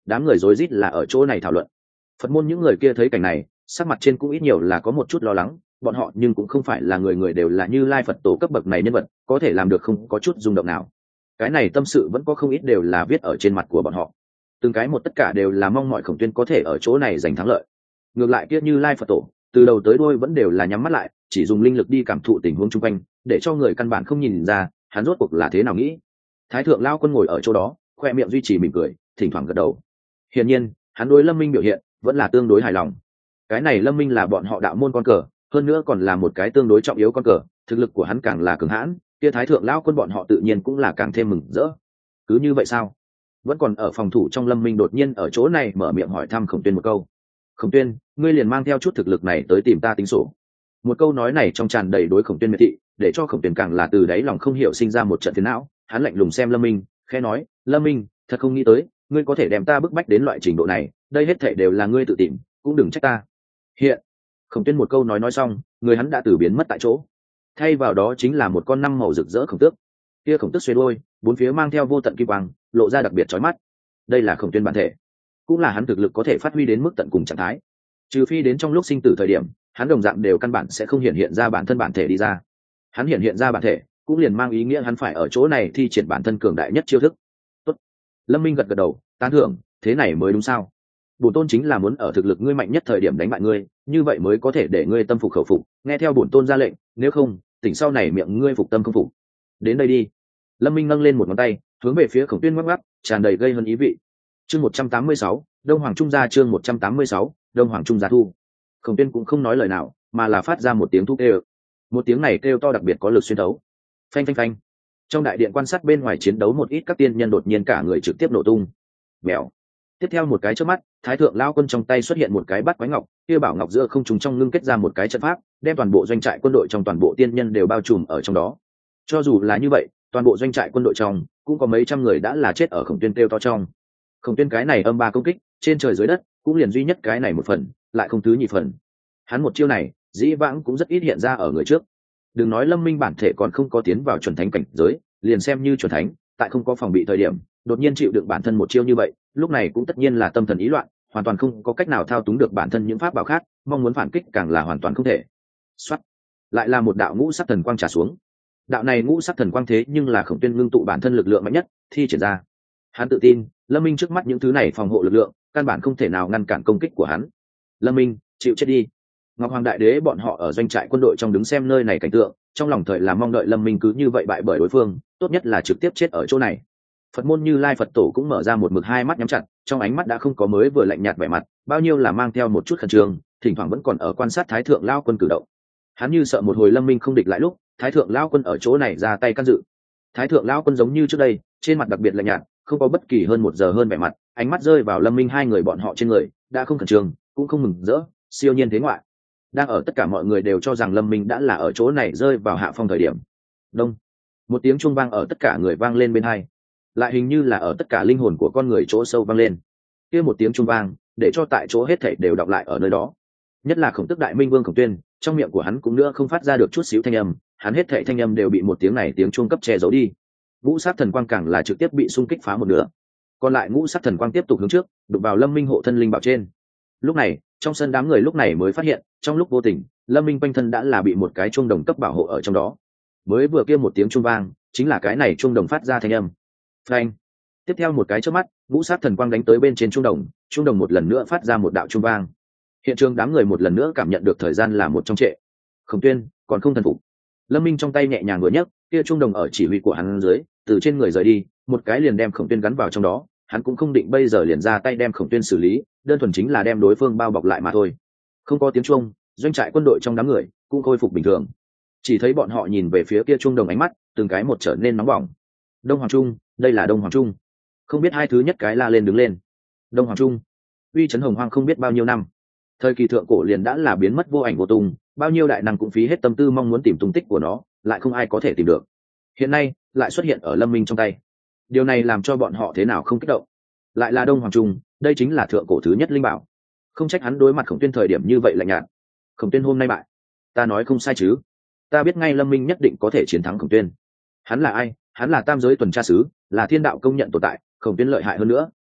đám người rối rít là ở chỗ này thảo luận. Phật môn những người kia thấy cảnh này, sắc mặt trên cũng ít nhiều là có một chút lo lắng, bọn họ nhưng cũng không phải là người người đều là Như Lai Phật tổ cấp bậc này nhân vật, có thể làm được không có chút rung động nào. Cái này tâm sự vẫn có không ít đều là viết ở trên mặt của bọn họ. Từng cái một tất cả đều là mong mọi Khổng Tuyên có thể ở chỗ này giành thắng lợi. Ngược lại kia Như Lai Phật tổ, từ đầu tới đuôi vẫn đều là nhắm mắt lại, chỉ dùng linh lực đi cảm thụ tình huống xung quanh, để cho người căn bản không nhìn ra hắn rốt cuộc là thế nào nghĩ. Thái thượng lao quân ngồi ở chỗ đó, khoe miệng duy trì mỉm cười, thỉnh thoảng gật đầu. Hiển nhiên, hắn đối Lâm Minh biểu hiện vẫn là tương đối hài lòng. Cái này Lâm Minh là bọn họ đạo môn con cờ, hơn nữa còn là một cái tương đối trọng yếu con cờ, thực lực của hắn càng là cường hãn, kia Thái thượng lao quân bọn họ tự nhiên cũng là càng thêm mừng rỡ. Cứ như vậy sao? Vẫn còn ở phòng thủ trong Lâm Minh đột nhiên ở chỗ này mở miệng hỏi thăm Khổng Tuyên một câu. Khổng Tuyên, ngươi liền mang theo chút thực lực này tới tìm ta tính sổ. Một câu nói này trong tràn đầy đối Khổng Tuyên miệt thị, để cho Khổng Tuyên càng là từ đáy lòng không hiểu sinh ra một trận phiền não. Hắn lạnh lùng xem Lâm Minh, khẽ nói, Lâm Minh, thật không nghĩ tới, ngươi có thể đem ta bức bách đến loại trình độ này, đây hết thảy đều là ngươi tự tìm, cũng đừng trách ta. Hiện, Khổng Tuyên một câu nói nói xong, người hắn đã từ biến mất tại chỗ, thay vào đó chính là một con năm màu rực rỡ khổng tước. Kia khổng tước xoay đuôi, bốn phía mang theo vô tận kim quang, lộ ra đặc biệt chói mắt. Đây là Khổng Tuyên bản thể, cũng là hắn thực lực có thể phát huy đến mức tận cùng trạng thái. Trừ phi đến trong lúc sinh tử thời điểm, hắn đồng dạng đều căn bản sẽ không hiện hiện ra bản thân bản thể đi ra. Hắn hiện hiện ra bản thể, cũng liền mang ý nghĩa hắn phải ở chỗ này thi triển bản thân cường đại nhất chiêu thức. Tốt. Lâm Minh gật gật đầu, tán thưởng, thế này mới đúng sao? Bổn tôn chính là muốn ở thực lực ngươi mạnh nhất thời điểm đánh bại ngươi, như vậy mới có thể để ngươi tâm phục khẩu phục, nghe theo bổn tôn ra lệnh, nếu không, tỉnh sau này miệng ngươi phục tâm không phục. Đến đây đi. Lâm Minh nâng lên một ngón tay, hướng về phía Khổng Tuyên ngoắc ngoắc, tràn đầy gây hấn ý vị. Chương một trăm tám mươi sáu, Đông Hoàng Trung gia chương một trăm tám mươi sáu, Đông Hoàng Trung gia thu. Khổng Tuyên cũng không nói lời nào, mà là phát ra một tiếng thú kêu. Một tiếng này kêu to đặc biệt có lực xuyên thấu. Phanh phanh phanh. Trong đại điện quan sát bên ngoài chiến đấu một ít các tiên nhân đột nhiên cả người trực tiếp nổ tung. Mèo. Tiếp theo một cái chớp mắt, Thái thượng lao quân trong tay xuất hiện một cái bát quái ngọc, kia bảo ngọc giữa không trùng trong ngưng kết ra một cái trận pháp, đem toàn bộ doanh trại quân đội trong toàn bộ tiên nhân đều bao trùm ở trong đó. Cho dù là như vậy, toàn bộ doanh trại quân đội trong cũng có mấy trăm người đã là chết ở Khổng Tuyên kêu to trong. Khổng Tuyên cái này âm ba công kích, trên trời dưới đất cũng liền duy nhất cái này một phần, lại không thứ nhị phần. Hắn một chiêu này, dĩ vãng cũng rất ít hiện ra ở người trước. Đừng nói Lâm Minh bản thể còn không có tiến vào chuẩn thánh cảnh giới, liền xem như chuẩn thánh, tại không có phòng bị thời điểm, đột nhiên chịu đựng bản thân một chiêu như vậy, lúc này cũng tất nhiên là tâm thần ý loạn, hoàn toàn không có cách nào thao túng được bản thân những pháp bảo khác, mong muốn phản kích càng là hoàn toàn không thể. Soát, lại là một đạo ngũ sắc thần quang trả xuống. Đạo này ngũ sắc thần quang thế nhưng là Khổng Tuyên ngưng tụ bản thân lực lượng mạnh nhất, thi triển ra. Hắn tự tin, Lâm Minh trước mắt những thứ này phòng hộ lực lượng, căn bản không thể nào ngăn cản công kích của hắn. Lâm Minh, chịu chết đi. Ngọc Hoàng Đại Đế bọn họ ở doanh trại quân đội trong đứng xem nơi này cảnh tượng, trong lòng thời là mong đợi Lâm Minh cứ như vậy bại bởi đối phương, tốt nhất là trực tiếp chết ở chỗ này. Phật môn Như Lai Phật tổ cũng mở ra một mực hai mắt nhắm chặt, trong ánh mắt đã không có mới vừa lạnh nhạt vẻ mặt, bao nhiêu là mang theo một chút khẩn trương, thỉnh thoảng vẫn còn ở quan sát Thái thượng lao quân cử động. Hắn như sợ một hồi Lâm Minh không địch lại lúc, Thái thượng lao quân ở chỗ này ra tay can dự. Thái thượng lao quân giống như trước đây, trên mặt đặc biệt lạnh nhạt, không có bất kỳ hơn một giờ hơn vẻ mặt, ánh mắt rơi vào Lâm Minh hai người bọn họ trên người, đã không khẩn trương, cũng không mừng rỡ, siêu nhiên thế ngoại. Đang ở tất cả mọi người đều cho rằng Lâm Minh đã là ở chỗ này rơi vào hạ phong thời điểm. Đông, một tiếng chuông vang ở tất cả người vang lên bên hai, lại hình như là ở tất cả linh hồn của con người chỗ sâu vang lên. Kia một tiếng chuông vang, để cho tại chỗ hết thảy đều đọc lại ở nơi đó. Nhất là Khổng Tước Đại Minh Vương Khổng Tuyên, trong miệng của hắn cũng nữa không phát ra được chút xíu thanh âm, hắn hết thảy thanh âm đều bị một tiếng này tiếng chuông cấp che giấu đi. Ngũ sắc thần quang càng là trực tiếp bị xung kích phá một nửa. Còn lại ngũ sắc thần quang tiếp tục hướng trước, đụng vào Lâm Minh hộ thân linh bảo trên. Lúc này, trong sân đám người lúc này mới phát hiện, trong lúc vô tình, Lâm Minh quanh thân đã là bị một cái chuông đồng cấp bảo hộ ở trong đó. Mới vừa kia một tiếng chuông vang, chính là cái này chuông đồng phát ra thanh âm. Phanh. Tiếp theo một cái chớp mắt, ngũ sắc thần quang đánh tới bên trên chuông đồng, chuông đồng một lần nữa phát ra một đạo chuông vang. Hiện trường đám người một lần nữa cảm nhận được thời gian là một trong trệ. Khổng Tuyên còn không thần phục. Lâm Minh trong tay nhẹ nhàng vừa nhấc, kia chuông đồng ở chỉ huy của hắn dưới, từ trên người rời đi, một cái liền đem Khổng Tuyên gắn vào trong đó. Hắn cũng không định bây giờ liền ra tay đem Khổng Tuyên xử lý, đơn thuần chính là đem đối phương bao bọc lại mà thôi. Không có tiếng chuông, doanh trại quân đội trong đám người cũng khôi phục bình thường. Chỉ thấy bọn họ nhìn về phía kia chuông đồng ánh mắt, từng cái một trở nên nóng bỏng. Đông Hoàng Trung, đây là Đông Hoàng Trung. Không biết hai thứ nhất cái la lên đứng lên. Đông Hoàng Trung, uy chấn hồng hoang không biết bao nhiêu năm. Thời kỳ thượng cổ liền đã là biến mất vô ảnh vô tung, bao nhiêu đại năng cũng phí hết tâm tư mong muốn tìm tung tích của nó, lại không ai có thể tìm được. Hiện nay, lại xuất hiện ở Lâm Minh trong tay. Điều này làm cho bọn họ thế nào không kích động. Lại là Đông Hoàng Trung, đây chính là thượng cổ thứ nhất linh bảo. Không trách hắn đối mặt Khổng Tuyên thời điểm như vậy lạnh nhạt. Khổng Tuyên hôm nay bại, ta nói không sai chứ? Ta biết ngay Lâm Minh nhất định có thể chiến thắng Khổng Tuyên. Hắn là ai? Hắn là tam giới tuần tra sứ, là thiên đạo công nhận tồn tại. Khổng Tuyên lợi hại hơn nữa,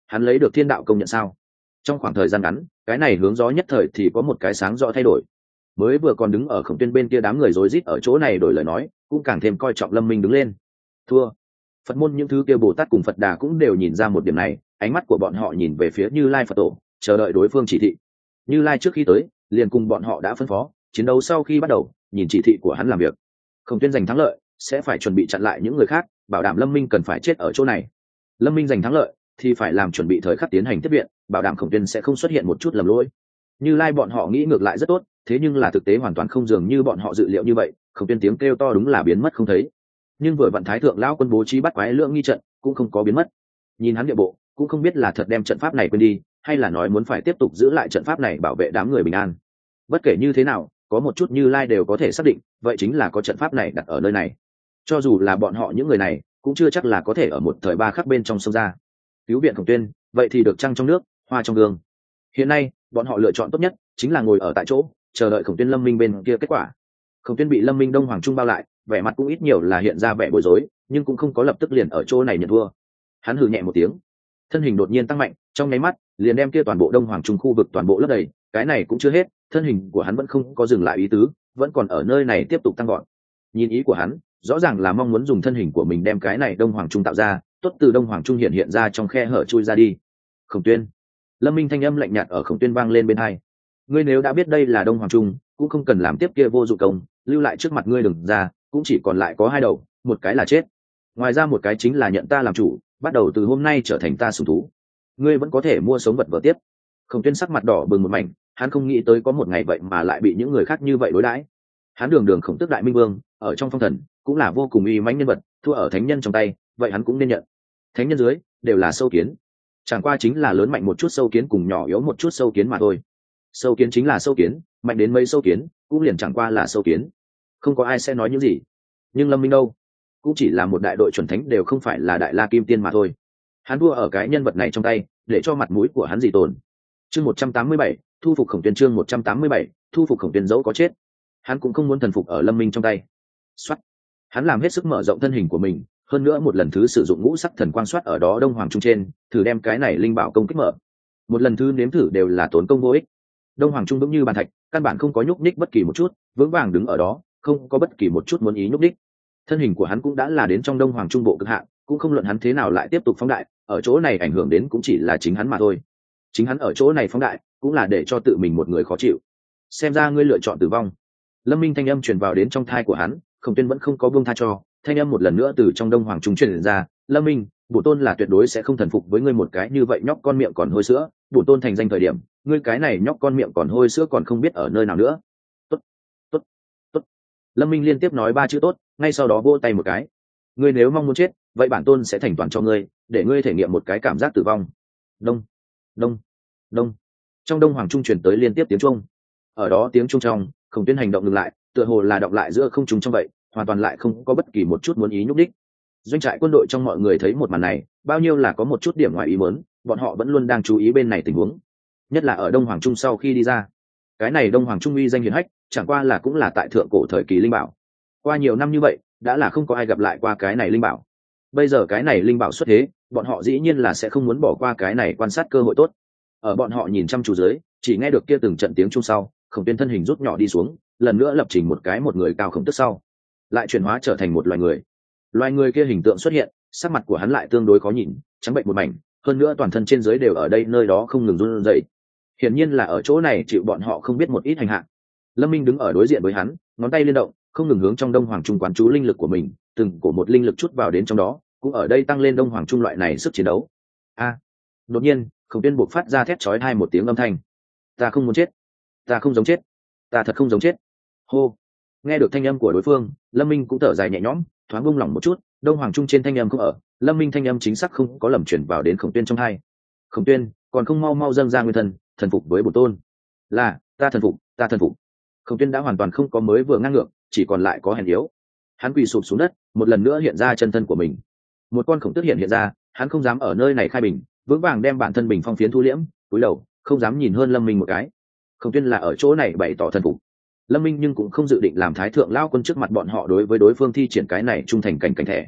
hắn lấy được thiên đạo công nhận sao? Trong khoảng thời gian ngắn, cái này hướng gió nhất thời thì có một cái sáng rõ thay đổi. Mới vừa còn đứng ở Khổng Tuyên bên kia đám người rối rít ở chỗ này đổi lời nói, cũng càng thêm coi trọng Lâm Minh đứng lên. Thua. Phật môn những thứ kia Bồ Tát cùng Phật Đà cũng đều nhìn ra một điểm này, ánh mắt của bọn họ nhìn về phía Như Lai Phật Tổ, chờ đợi đối phương chỉ thị. Như Lai trước khi tới, liền cùng bọn họ đã phân phó, chiến đấu sau khi bắt đầu, nhìn chỉ thị của hắn làm việc. Khổng Tuyên giành thắng lợi, sẽ phải chuẩn bị chặn lại những người khác, bảo đảm Lâm Minh cần phải chết ở chỗ này. Lâm Minh giành thắng lợi, thì phải làm chuẩn bị thời khắc tiến hành tiếp viện, bảo đảm Khổng Tuyên sẽ không xuất hiện một chút lầm lỗi. Như Lai bọn họ nghĩ ngược lại rất tốt, thế nhưng là thực tế hoàn toàn không dường như bọn họ dự liệu như vậy. Khổng Tuyên tiếng kêu to đúng là biến mất không thấy, nhưng vừa vận Thái thượng lão quân bố trí bắt quái lượng nghi trận cũng không có biến mất. Nhìn hắn địa bộ, cũng không biết là thật đem trận pháp này quên đi, hay là nói muốn phải tiếp tục giữ lại trận pháp này bảo vệ đám người bình an. Bất kể như thế nào, có một chút Như Lai đều có thể xác định, vậy chính là có trận pháp này đặt ở nơi này. Cho dù là bọn họ những người này, cũng chưa chắc là có thể ở một thời ba khắc bên trong sông ra cứu viện Khổng Tuyên, vậy thì được trăng trong nước, hoa trong gương. Hiện nay, bọn họ lựa chọn tốt nhất chính là ngồi ở tại chỗ, chờ đợi Khổng Tuyên Lâm Minh bên kia kết quả. Khổng Tuyên bị Lâm Minh Đông Hoàng Trung bao lại, vẻ mặt cũng ít nhiều là hiện ra vẻ bối rối, nhưng cũng không có lập tức liền ở chỗ này nhận thua. Hắn hừ nhẹ một tiếng, thân hình đột nhiên tăng mạnh, trong nháy mắt liền đem kia toàn bộ Đông Hoàng Trung khu vực toàn bộ lấp đầy. Cái này cũng chưa hết, thân hình của hắn vẫn không có dừng lại ý tứ, vẫn còn ở nơi này tiếp tục tăng gọn. Nhìn ý của hắn, rõ ràng là mong muốn dùng thân hình của mình đem cái này Đông Hoàng Trung tạo ra, tốt từ Đông Hoàng Trung hiện hiện ra trong khe hở chui ra đi. Khổng Tuyên. Lâm Minh thanh âm lạnh nhạt ở Khổng Tuyên vang lên bên tai. Ngươi nếu đã biết đây là Đông Hoàng Trung, cũng không cần làm tiếp kia vô dụng công, lưu lại trước mặt ngươi đừng ra, cũng chỉ còn lại có hai đầu, một cái là chết, ngoài ra một cái chính là nhận ta làm chủ, bắt đầu từ hôm nay trở thành ta sủng thú. Ngươi vẫn có thể mua sống vật vợ tiếp. Khổng Tuyên sắc mặt đỏ bừng một mảnh, hắn không nghĩ tới có một ngày vậy mà lại bị những người khác như vậy đối đãi. Hắn đường đường Khổng Tước Đại Minh Vương, ở trong phong thần cũng là vô cùng uy mãnh nhân vật, thua ở thánh nhân trong tay, vậy hắn cũng nên nhận. Thánh nhân dưới đều là sâu kiến, chẳng qua chính là lớn mạnh một chút sâu kiến cùng nhỏ yếu một chút sâu kiến mà thôi. Sâu kiến chính là sâu kiến, mạnh đến mấy sâu kiến cũng liền chẳng qua là sâu kiến, không có ai sẽ nói những gì. Nhưng Lâm Minh đâu, cũng chỉ là một đại đội chuẩn thánh, đều không phải là đại la kim tiên mà thôi. Hắn đua ở cái nhân vật này trong tay, để cho mặt mũi của hắn gì tồn. Chương một trăm tám mươi bảy, thu phục Khổng Tuyên. Chương một trăm tám mươi bảy, thu phục Khổng Tuyên dẫu có chết, hắn cũng không muốn thần phục ở Lâm Minh trong tay. Soát. Hắn làm hết sức mở rộng thân hình của mình, hơn nữa một lần thứ sử dụng ngũ sắc thần quang soát ở đó Đông Hoàng Trung trên, thử đem cái này linh bảo công kích mở. Một lần thứ nếm thử đều là tốn công vô ích. Đông Hoàng Trung vững như bàn thạch, căn bản không có nhúc nhích bất kỳ một chút, vững vàng đứng ở đó, không có bất kỳ một chút muốn ý nhúc nhích. Thân hình của hắn cũng đã là đến trong Đông Hoàng Trung bộ cực hạn, cũng không luận hắn thế nào lại tiếp tục phóng đại, ở chỗ này ảnh hưởng đến cũng chỉ là chính hắn mà thôi. Chính hắn ở chỗ này phóng đại, cũng là để cho tự mình một người khó chịu. Xem ra ngươi lựa chọn tử vong. Lâm Minh thanh âm truyền vào đến trong thai của hắn, Khổng Tuyên vẫn không có buông tha cho, thanh âm một lần nữa từ trong Đông Hoàng Trung truyền ra, Lâm Minh, bổn tôn là tuyệt đối sẽ không thần phục với ngươi một cái như vậy nhóc con miệng còn hôi sữa, bổn tôn thành danh thời điểm, ngươi cái này nhóc con miệng còn hôi sữa còn không biết ở nơi nào nữa. Tốt, tốt, tốt. Lâm Minh liên tiếp nói ba chữ tốt, ngay sau đó vỗ tay một cái. Ngươi nếu mong muốn chết, vậy bản tôn sẽ thành toàn cho ngươi, để ngươi thể nghiệm một cái cảm giác tử vong. Đông, đông, đông. Trong Đông Hoàng Trung truyền tới liên tiếp tiếng chuông. Ở đó tiếng chuông trong, Khổng Tuyên hành động ngừng lại, tựa hồ là động lại giữa không trung trong vậy, hoàn toàn lại không có bất kỳ một chút muốn ý nhúc đích. Doanh trại quân đội trong mọi người thấy một màn này, bao nhiêu là có một chút điểm ngoài ý muốn, bọn họ vẫn luôn đang chú ý bên này tình huống, nhất là ở Đông Hoàng Trung sau khi đi ra. Cái này Đông Hoàng Trung uy danh hiển hách, chẳng qua là cũng là tại thượng cổ thời kỳ linh bảo. Qua nhiều năm như vậy, đã là không có ai gặp lại qua cái này linh bảo. Bây giờ cái này linh bảo xuất thế, bọn họ dĩ nhiên là sẽ không muốn bỏ qua cái này quan sát cơ hội tốt. Ở bọn họ nhìn chăm chú dưới, chỉ nghe được kia từng trận tiếng chuông sau, Khổng Tuyên thân hình rút nhỏ đi xuống, lần nữa lập trình một cái một người cao khổng tức sau, lại chuyển hóa trở thành một loài người. Loài người kia hình tượng xuất hiện, sắc mặt của hắn lại tương đối khó nhìn, trắng bệnh một mảnh, hơn nữa toàn thân trên dưới đều ở đây nơi đó không ngừng run rẩy. Hiển nhiên là ở chỗ này chịu bọn họ không biết một ít hành hạ. Lâm Minh đứng ở đối diện với hắn, ngón tay liên động, không ngừng hướng trong Đông Hoàng Trung quán chú linh lực của mình, từng cổ một linh lực chút vào đến trong đó, cũng ở đây tăng lên Đông Hoàng Trung loại này sức chiến đấu. A! Đột nhiên, Khổng Tuyên buộc phát ra thét chói tai một tiếng âm thanh. Ta không muốn chết, ta không giống chết, ta thật không giống chết. Hô! Nghe được thanh âm của đối phương, Lâm Minh cũng thở dài nhẹ nhõm, thoáng buông lỏng một chút. Đông Hoàng Trung trên thanh âm không ở, Lâm Minh thanh âm chính xác không có lầm chuyển vào đến Khổng Tuyên trong tai. Khổng Tuyên, còn không mau mau dâng ra nguyên thần, thần phục với bổn tôn. Là, ta thần phục, ta thần phục. Khổng Tuyên đã hoàn toàn không có mới vừa ngang ngược, chỉ còn lại có hèn yếu. Hắn quỳ sụp xuống đất, một lần nữa hiện ra chân thân của mình. Một con khổng tước hiện hiện ra, hắn không dám ở nơi này khai bình, vững vàng đem bản thân bình phong phiến thu liễm, cúi đầu, không dám nhìn hơn Lâm Minh một cái. Khổng Tuyên là ở chỗ này bày tỏ thần phục. Lâm Minh nhưng cũng không dự định làm thái thượng lao quân trước mặt bọn họ đối với đối phương thi triển cái này trung thành cảnh cảnh thẻ.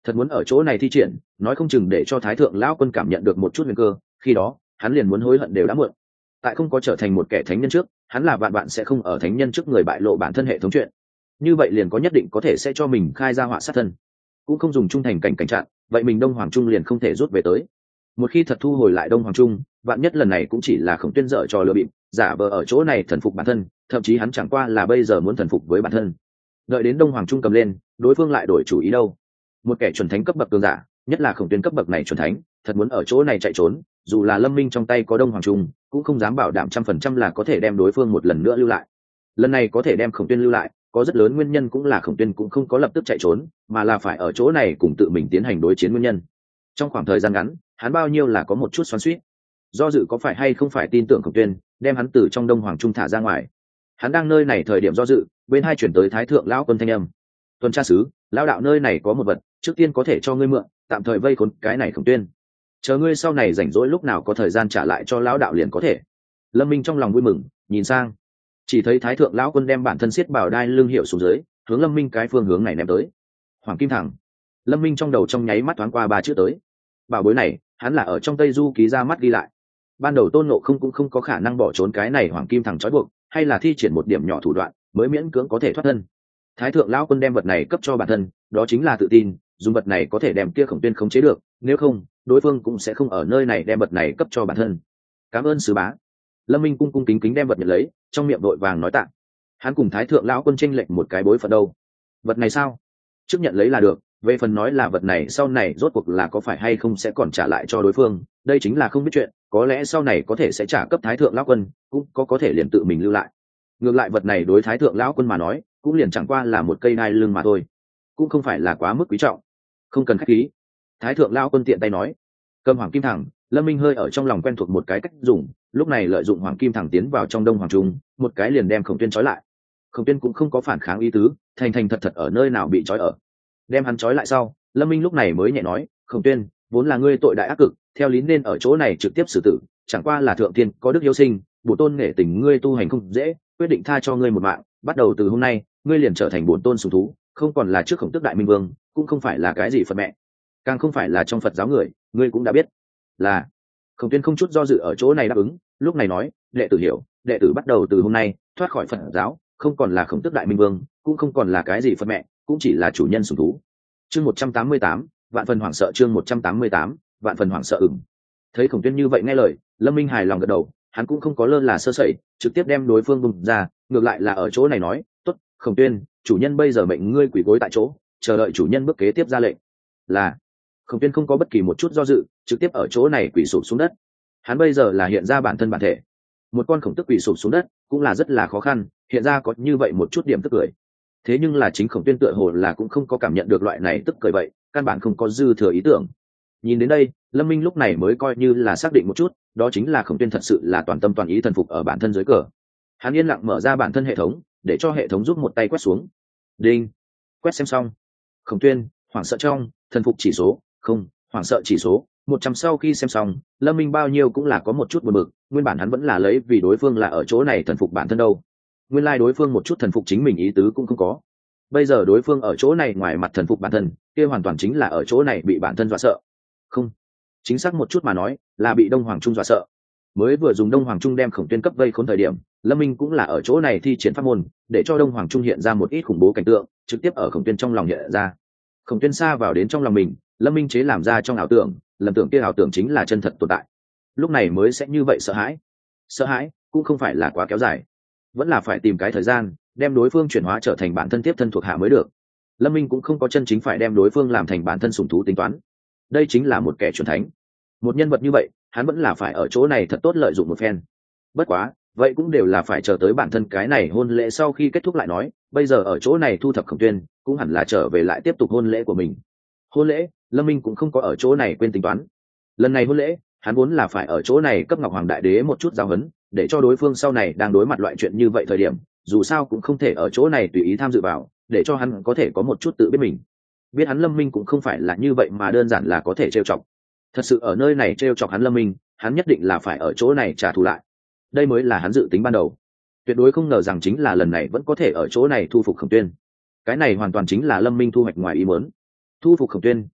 thật muốn ở chỗ này thi triển, nói không chừng để cho thái thượng lão quân cảm nhận được một chút nguy cơ, khi đó hắn liền muốn hối hận đều đã muộn. Tại không có trở thành một kẻ thánh nhân trước, hắn là vạn bạn sẽ không ở thánh nhân trước người bại lộ bản thân hệ thống chuyện, như vậy liền có nhất định có thể sẽ cho mình khai ra họa sát thân, cũng không dùng trung thành cảnh cảnh trạng, vậy mình đông hoàng trung liền không thể rút về tới. Một khi thật thu hồi lại đông hoàng trung, vạn nhất lần này cũng chỉ là Khổng Tuyên dở trò lừa bịp, giả vờ ở chỗ này thần phục bản thân, thậm chí hắn chẳng qua là bây giờ muốn thần phục với bản thân. Đợi đến đông hoàng trung cầm lên, đối phương lại đổi chủ ý đâu. Một kẻ chuẩn thánh cấp bậc cường giả, nhất là Khổng Tuyên cấp bậc này chuẩn thánh, thật muốn ở chỗ này chạy trốn, dù là Lâm Minh trong tay có đông hoàng trung, cũng không dám bảo đảm trăm phần trăm là có thể đem đối phương một lần nữa lưu lại. Lần này có thể đem Khổng Tuyên lưu lại, có rất lớn nguyên nhân cũng là Khổng Tuyên cũng không có lập tức chạy trốn, mà là phải ở chỗ này cùng tự mình tiến hành đối chiến nguyên nhân. Trong khoảng thời gian ngắn, hắn bao nhiêu là có một chút xoắn xuýt, do dự có phải hay không phải tin tưởng Khổng Tuyên, đem hắn từ trong đông hoàng trung thả ra ngoài. Hắn đang nơi này thời điểm do dự, bên hai chuyển tới thái thượng lão quân thanh âm: tuần tra sứ, lão đạo nơi này có một vật, trước tiên có thể cho ngươi mượn, tạm thời vây khốn cái này Khổng Tuyên, chờ ngươi sau này rảnh rỗi lúc nào có thời gian trả lại cho lão đạo liền có thể. Lâm Minh trong lòng vui mừng, nhìn sang chỉ thấy thái thượng lão quân đem bản thân xiết bảo đai lưng hiệu xuống dưới, hướng Lâm Minh cái phương hướng này ném tới. Hoàng kim thẳng. Lâm Minh trong đầu trong nháy mắt thoáng qua ba chữ tới. Bảo bối này hắn là ở trong Tây Du ký ra mắt ghi lại. Ban đầu Tôn Ngộ Không cũng không có khả năng bỏ trốn cái này hoàng kim thẳng trói buộc, hay là thi triển một điểm nhỏ thủ đoạn mới miễn cưỡng có thể thoát thân. Thái thượng lão quân đem vật này cấp cho bản thân, đó chính là tự tin, dùng vật này có thể đem kia Khổng Tuyên khống chế được, nếu không đối phương cũng sẽ không ở nơi này đem vật này cấp cho bản thân. Cảm ơn sứ bá. Lâm Minh cung cung kính kính đem vật nhận lấy, trong miệng đội vàng nói tạ. Hắn cùng thái thượng lão quân chênh lệch một cái bối phận đâu. Vật này sao? Trước nhận lấy là được, về phần nói là vật này sau này rốt cuộc là có phải hay không sẽ còn trả lại cho đối phương, đây chính là không biết chuyện, có lẽ sau này có thể sẽ trả cấp thái thượng lão quân, cũng có có thể liền tự mình lưu lại. Ngược lại vật này đối thái thượng lão quân mà nói, cũng liền chẳng qua là một cây đai lưng mà thôi, cũng không phải là quá mức quý trọng. Không cần khách khí. Thái thượng lão quân tiện tay nói. Cầm hoàng kim thẳng, Lâm Minh hơi ở trong lòng quen thuộc một cái cách dùng, lúc này lợi dụng hoàng kim thẳng tiến vào trong đông hoàng trung, một cái liền đem Khổng Tuyên trói lại. Khổng Tuyên cũng không có phản kháng ý tứ, thành thành thật thật ở nơi nào bị trói ở. Đem hắn trói lại sau, Lâm Minh lúc này mới nhẹ nói: Khổng Tuyên, vốn là ngươi tội đại ác cực, theo lý nên ở chỗ này trực tiếp xử tử, chẳng qua là thượng tiên có đức hiếu sinh, bổn tôn nghệ tình ngươi tu hành không dễ, quyết định tha cho ngươi một mạng, bắt đầu từ hôm nay, ngươi liền trở thành bổn tôn sủng thú, không còn là trước Khổng Tước đại minh vương, cũng không phải là cái gì Phật mẹ, càng không phải là trong Phật giáo người, ngươi cũng đã biết. Là. Khổng Tuyên không chút do dự ở chỗ này đáp ứng, lúc này nói: đệ tử hiểu, đệ tử bắt đầu từ hôm nay thoát khỏi Phật giáo, không còn là Khổng Tước đại minh vương, cũng không còn là cái gì Phật mẹ, cũng chỉ là chủ nhân sủng thú. Chương một trăm tám mươi tám, vạn phần hoảng sợ. Chương một trăm tám mươi tám, vạn phần hoảng sợ. Ừm. Thấy Khổng Tuyên như vậy nghe lời, Lâm Minh hài lòng gật đầu, hắn cũng không có lơ là sơ sẩy, trực tiếp đem đối phương bùng ra, ngược lại là ở chỗ này nói: tốt, Khổng Tuyên, chủ nhân bây giờ mệnh ngươi quỳ gối tại chỗ, chờ đợi chủ nhân bước kế tiếp ra lệnh. Là. Khổng Tuyên không có bất kỳ một chút do dự, trực tiếp ở chỗ này quỳ sụp xuống đất. Hắn bây giờ là hiện ra bản thân bản thể, một con khổng tức quỳ sụp xuống đất cũng là rất là khó khăn, hiện ra có như vậy một chút điểm tức cười. Thế nhưng là chính Khổng Tuyên tựa hồ là cũng không có cảm nhận được loại này tức cười vậy, căn bản không có dư thừa ý tưởng. Nhìn đến đây, Lâm Minh lúc này mới coi như là xác định một chút, đó chính là Khổng Tuyên thật sự là toàn tâm toàn ý thần phục ở bản thân dưới cờ. Hắn yên lặng mở ra bản thân hệ thống, để cho hệ thống giúp một tay quét xuống. Đinh. Quét xem xong. Khổng Tuyên, hoảng sợ trong, thần phục chỉ số, không, hoảng sợ chỉ số, một trăm. Sau khi xem xong, Lâm Minh bao nhiêu cũng là có một chút buồn bực, nguyên bản hắn vẫn là lấy vì đối phương là ở chỗ này thần phục bản thân đâu. Nguyên lai like đối phương một chút thần phục chính mình ý tứ cũng không có. Bây giờ đối phương ở chỗ này ngoài mặt thần phục bản thân, kia hoàn toàn chính là ở chỗ này bị bản thân dọa sợ. Không, chính xác một chút mà nói, là bị Đông Hoàng Trung dọa sợ. Mới vừa dùng Đông Hoàng Trung đem Khổng Tuyên cấp vây khốn thời điểm, Lâm Minh cũng là ở chỗ này thi triển pháp môn, để cho Đông Hoàng Trung hiện ra một ít khủng bố cảnh tượng, trực tiếp ở Khổng Tuyên trong lòng hiện ra. Khổng Tuyên xa vào đến trong lòng mình, Lâm Minh chế làm ra trong ảo tưởng, lầm tưởng kia ảo tưởng chính là chân thật tồn tại. Lúc này mới sẽ như vậy sợ hãi. Sợ hãi cũng không phải là quá kéo dài, vẫn là phải tìm cái thời gian, đem đối phương chuyển hóa trở thành bản thân tiếp thân thuộc hạ mới được. Lâm Minh cũng không có chân chính phải đem đối phương làm thành bản thân sủng thú tính toán. Đây chính là một kẻ chuẩn thánh, một nhân vật như vậy, hắn vẫn là phải ở chỗ này thật tốt lợi dụng một phen. Bất quá, vậy cũng đều là phải chờ tới bản thân cái này hôn lễ sau khi kết thúc lại nói. Bây giờ ở chỗ này thu thập Khổng Tuyên, cũng hẳn là trở về lại tiếp tục hôn lễ của mình. Hôn lễ, Lâm Minh cũng không có ở chỗ này quên tính toán. Lần này hôn lễ, hắn vốn là phải ở chỗ này cấp Ngọc Hoàng Đại Đế một chút giáo huấn, để cho đối phương sau này đang đối mặt loại chuyện như vậy thời điểm, dù sao cũng không thể ở chỗ này tùy ý tham dự vào, để cho hắn có thể có một chút tự biết mình. Biết hắn Lâm Minh cũng không phải là như vậy mà đơn giản là có thể trêu chọc. Thật sự ở nơi này trêu chọc hắn Lâm Minh, hắn nhất định là phải ở chỗ này trả thù lại. Đây mới là hắn dự tính ban đầu. Tuyệt đối không ngờ rằng chính là lần này vẫn có thể ở chỗ này thu phục Khổng Tuyên. Cái này hoàn toàn chính là Lâm Minh thu hoạch ngoài ý muốn. Thu phục Khổng Tuyên,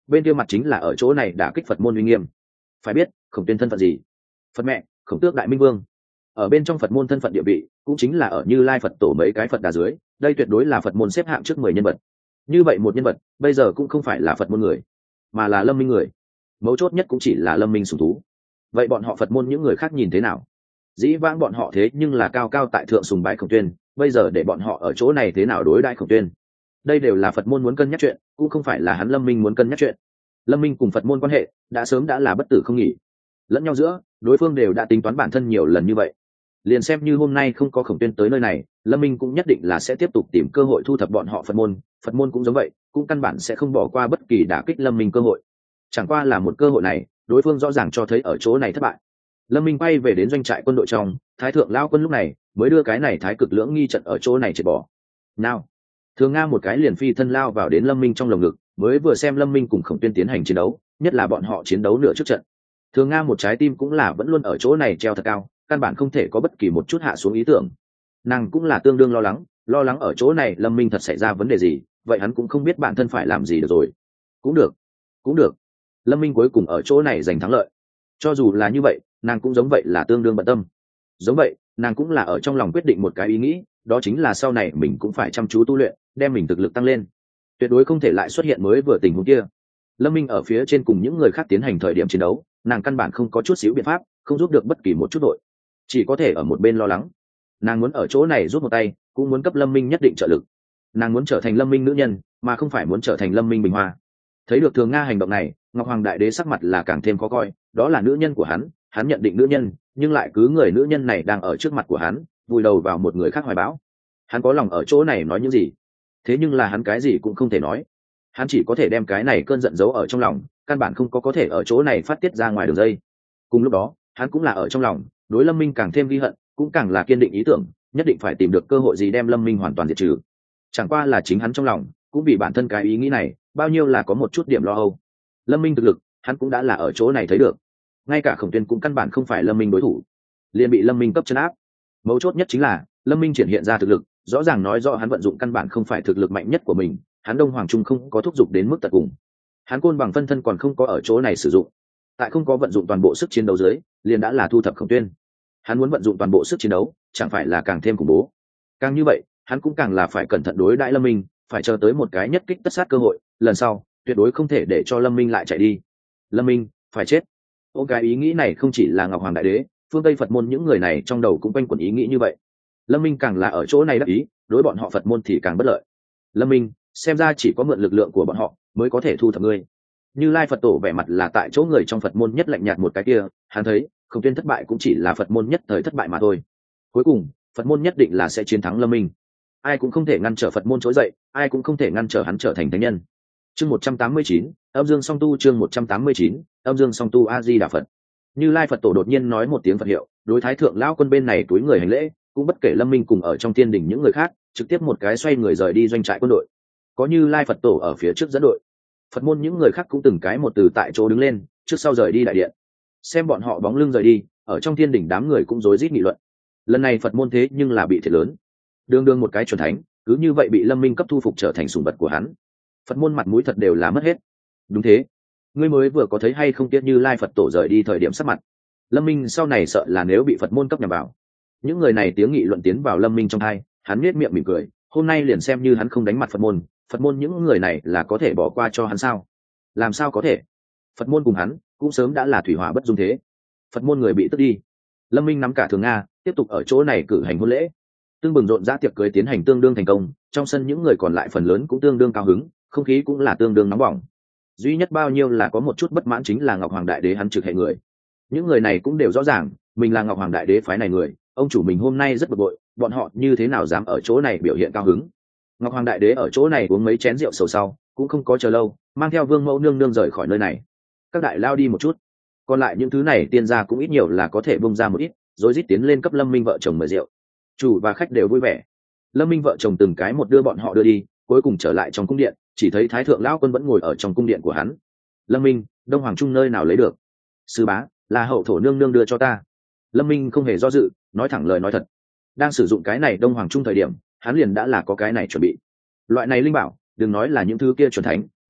bên kia mặt chính là ở chỗ này đã kích Phật môn uy nghiêm. Phải biết Khổng Tuyên thân phận gì? Phật mẹ, Khổng Tước đại minh vương. Ở bên trong Phật môn thân phận địa vị cũng chính là ở Như Lai Phật tổ mấy cái Phật đà dưới, đây tuyệt đối là Phật môn xếp hạng trước mười nhân vật. Như vậy một nhân vật bây giờ cũng không phải là Phật môn người, mà là Lâm Minh người. Mấu chốt nhất cũng chỉ là Lâm Minh sủng thú. Vậy bọn họ Phật môn những người khác nhìn thế nào? Dĩ vãng bọn họ thế nhưng là cao cao tại thượng sùng bái Khổng Tuyên, bây giờ để bọn họ ở chỗ này thế nào đối đãi Khổng Tuyên? Đây đều là Phật môn muốn cân nhắc chuyện, cũng không phải là hắn Lâm Minh muốn cân nhắc chuyện. Lâm Minh cùng Phật môn quan hệ đã sớm đã là bất tử không nghỉ, lẫn nhau giữa đối phương đều đã tính toán bản thân nhiều lần như vậy. Liền xem như hôm nay không có Khổng Tuyên tới nơi này, Lâm Minh cũng nhất định là sẽ tiếp tục tìm cơ hội thu thập bọn họ Phật môn. Phật môn cũng giống vậy, cũng căn bản sẽ không bỏ qua bất kỳ đả kích Lâm Minh cơ hội. Chẳng qua là một cơ hội này, đối phương rõ ràng cho thấy ở chỗ này thất bại. Lâm Minh bay về đến doanh trại quân đội trong, Thái thượng lao quân lúc này mới đưa cái này Thái cực lưỡng nghi trận ở chỗ này triệt bỏ. Nào, Thường Nga một cái liền phi thân lao vào đến Lâm Minh trong lồng ngực, mới vừa xem Lâm Minh cùng Khổng Tuyên tiến hành chiến đấu, nhất là bọn họ chiến đấu nửa trước trận. Thường Nga một trái tim cũng là vẫn luôn ở chỗ này treo thật cao, căn bản không thể có bất kỳ một chút hạ xuống ý tưởng. Nàng cũng là tương đương lo lắng, lo lắng ở chỗ này Lâm Minh thật xảy ra vấn đề gì, vậy hắn cũng không biết bản thân phải làm gì được rồi. Cũng được, cũng được. Lâm Minh cuối cùng ở chỗ này giành thắng lợi. Cho dù là như vậy, nàng cũng giống vậy là tương đương bận tâm. Giống vậy, nàng cũng là ở trong lòng quyết định một cái ý nghĩ, đó chính là sau này mình cũng phải chăm chú tu luyện, đem mình thực lực tăng lên. Tuyệt đối không thể lại xuất hiện mới vừa tình huống kia. Lâm Minh ở phía trên cùng những người khác tiến hành thời điểm chiến đấu, nàng căn bản không có chút xíu biện pháp, không giúp được bất kỳ một chút đội, chỉ có thể ở một bên lo lắng. Nàng muốn ở chỗ này giúp một tay, cũng muốn cấp Lâm Minh nhất định trợ lực. Nàng muốn trở thành Lâm Minh nữ nhân, mà không phải muốn trở thành Lâm Minh bình hoa. Thấy được Thường Nga hành động này, Ngọc Hoàng Đại Đế sắc mặt là càng thêm khó coi, đó là nữ nhân của hắn, hắn nhận định nữ nhân, nhưng lại cứ người nữ nhân này đang ở trước mặt của hắn, vùi đầu vào một người khác hoài bão. Hắn có lòng ở chỗ này nói những gì? Thế nhưng là hắn cái gì cũng không thể nói. Hắn chỉ có thể đem cái này cơn giận giấu ở trong lòng, căn bản không có có thể ở chỗ này phát tiết ra ngoài đường dây. Cùng lúc đó, hắn cũng là ở trong lòng, đối Lâm Minh càng thêm ghi hận, cũng càng là kiên định ý tưởng, nhất định phải tìm được cơ hội gì đem Lâm Minh hoàn toàn diệt trừ. Chẳng qua là chính hắn trong lòng, cũng vì bản thân cái ý nghĩ này, bao nhiêu là có một chút điểm lo âu. Lâm Minh thực lực, hắn cũng đã là ở chỗ này thấy được. Ngay cả Khổng Tuyên cũng căn bản không phải Lâm Minh đối thủ, liền bị Lâm Minh cấp chân áp. Mấu chốt nhất chính là, Lâm Minh triển hiện ra thực lực, rõ ràng nói rõ hắn vận dụng căn bản không phải thực lực mạnh nhất của mình, hắn Đông Hoàng Trung không có thúc giục đến mức tận cùng. Hắn côn bằng phân thân còn không có ở chỗ này sử dụng. Tại không có vận dụng toàn bộ sức chiến đấu dưới, liền đã là thu thập Khổng Tuyên. Hắn muốn vận dụng toàn bộ sức chiến đấu, chẳng phải là càng thêm khủng bố. Càng như vậy, hắn cũng càng là phải cẩn thận đối đãi Lâm Minh, phải chờ tới một cái nhất kích tất sát cơ hội, lần sau, tuyệt đối không thể để cho Lâm Minh lại chạy đi. Lâm Minh phải chết. Ô cái ý nghĩ này không chỉ là Ngọc Hoàng Đại Đế, phương Tây Phật môn những người này trong đầu cũng quanh quẩn ý nghĩ như vậy. Lâm Minh càng là ở chỗ này đắc ý, đối bọn họ Phật môn thì càng bất lợi. Lâm Minh, xem ra chỉ có mượn lực lượng của bọn họ mới có thể thu thập ngươi. Như Lai Phật tổ vẻ mặt là tại chỗ người trong Phật môn nhất lạnh nhạt một cái kia, hắn thấy Khổng Tuyên thất bại cũng chỉ là Phật môn nhất thời thất bại mà thôi. Cuối cùng, Phật môn nhất định là sẽ chiến thắng Lâm Minh. Ai cũng không thể ngăn trở Phật môn trỗi dậy, ai cũng không thể ngăn trở hắn trở thành thánh nhân. Chương một trăm tám mươi chín, Âm Dương Song Tu chương một trăm tám mươi chín, Âm Dương Song Tu A Di Đà Phật. Như Lai Phật tổ đột nhiên nói một tiếng Phật hiệu, đối Thái thượng lão quân bên này túi người hành lễ, cũng bất kể Lâm Minh cùng ở trong thiên đình những người khác, trực tiếp một cái xoay người rời đi doanh trại quân đội. Có Như Lai Phật tổ ở phía trước dẫn đội, Phật môn những người khác cũng từng cái một từ tại chỗ đứng lên, trước sau rời đi đại điện. Xem bọn họ bóng lưng rời đi, ở trong thiên đỉnh đám người cũng rối rít nghị luận. Lần này Phật môn thế nhưng là bị thiệt lớn. Đương đương một cái chuẩn thánh, cứ như vậy bị Lâm Minh cấp thu phục trở thành sủng vật của hắn. Phật môn mặt mũi thật đều là mất hết. Đúng thế, ngươi mới vừa có thấy hay không tiếc Như Lai Phật tổ rời đi thời điểm sắc mặt. Lâm Minh sau này sợ là nếu bị Phật môn cấp nhằm vào. Những người này tiếng nghị luận tiến vào Lâm Minh trong tai, hắn nhếch miệng mỉm cười, hôm nay liền xem như hắn không đánh mặt Phật môn, Phật môn những người này là có thể bỏ qua cho hắn sao? Làm sao có thể? Phật môn cùng hắn cũng sớm đã là thủy hỏa bất dung thế. Phật môn người bị tức đi. Lâm Minh nắm cả Thường Nga, tiếp tục ở chỗ này cử hành hôn lễ. Tương bừng rộn rã tiệc cưới tiến hành tương đương thành công, trong sân những người còn lại phần lớn cũng tương đương cao hứng, không khí cũng là tương đương nóng bỏng. Duy nhất bao nhiêu là có một chút bất mãn chính là Ngọc Hoàng Đại Đế hắn trực hệ người. Những người này cũng đều rõ ràng, mình là Ngọc Hoàng Đại Đế phái này người, ông chủ mình hôm nay rất bực bội, bọn họ như thế nào dám ở chỗ này biểu hiện cao hứng. Ngọc Hoàng Đại Đế ở chỗ này uống mấy chén rượu sầu sau, cũng không có chờ lâu, mang theo Vương Mẫu nương nương rời khỏi nơi này. Các đại lao đi một chút, còn lại những thứ này tiên gia cũng ít nhiều là có thể bung ra một ít, rồi rít tiến lên cấp Lâm Minh vợ chồng mời rượu. Chủ và khách đều vui vẻ. Lâm Minh vợ chồng từng cái một đưa bọn họ đưa đi, cuối cùng trở lại trong cung điện, chỉ thấy Thái thượng lão quân vẫn ngồi ở trong cung điện của hắn. Lâm Minh, Đông Hoàng Trung nơi nào lấy được? Sư bá, là hậu thổ nương nương đưa cho ta. Lâm Minh không hề do dự, nói thẳng lời nói thật. Đang sử dụng cái này Đông Hoàng Trung thời điểm, hắn liền đã là có cái này chuẩn bị. Loại này linh bảo, đừng nói là những thứ kia chuẩn thánh,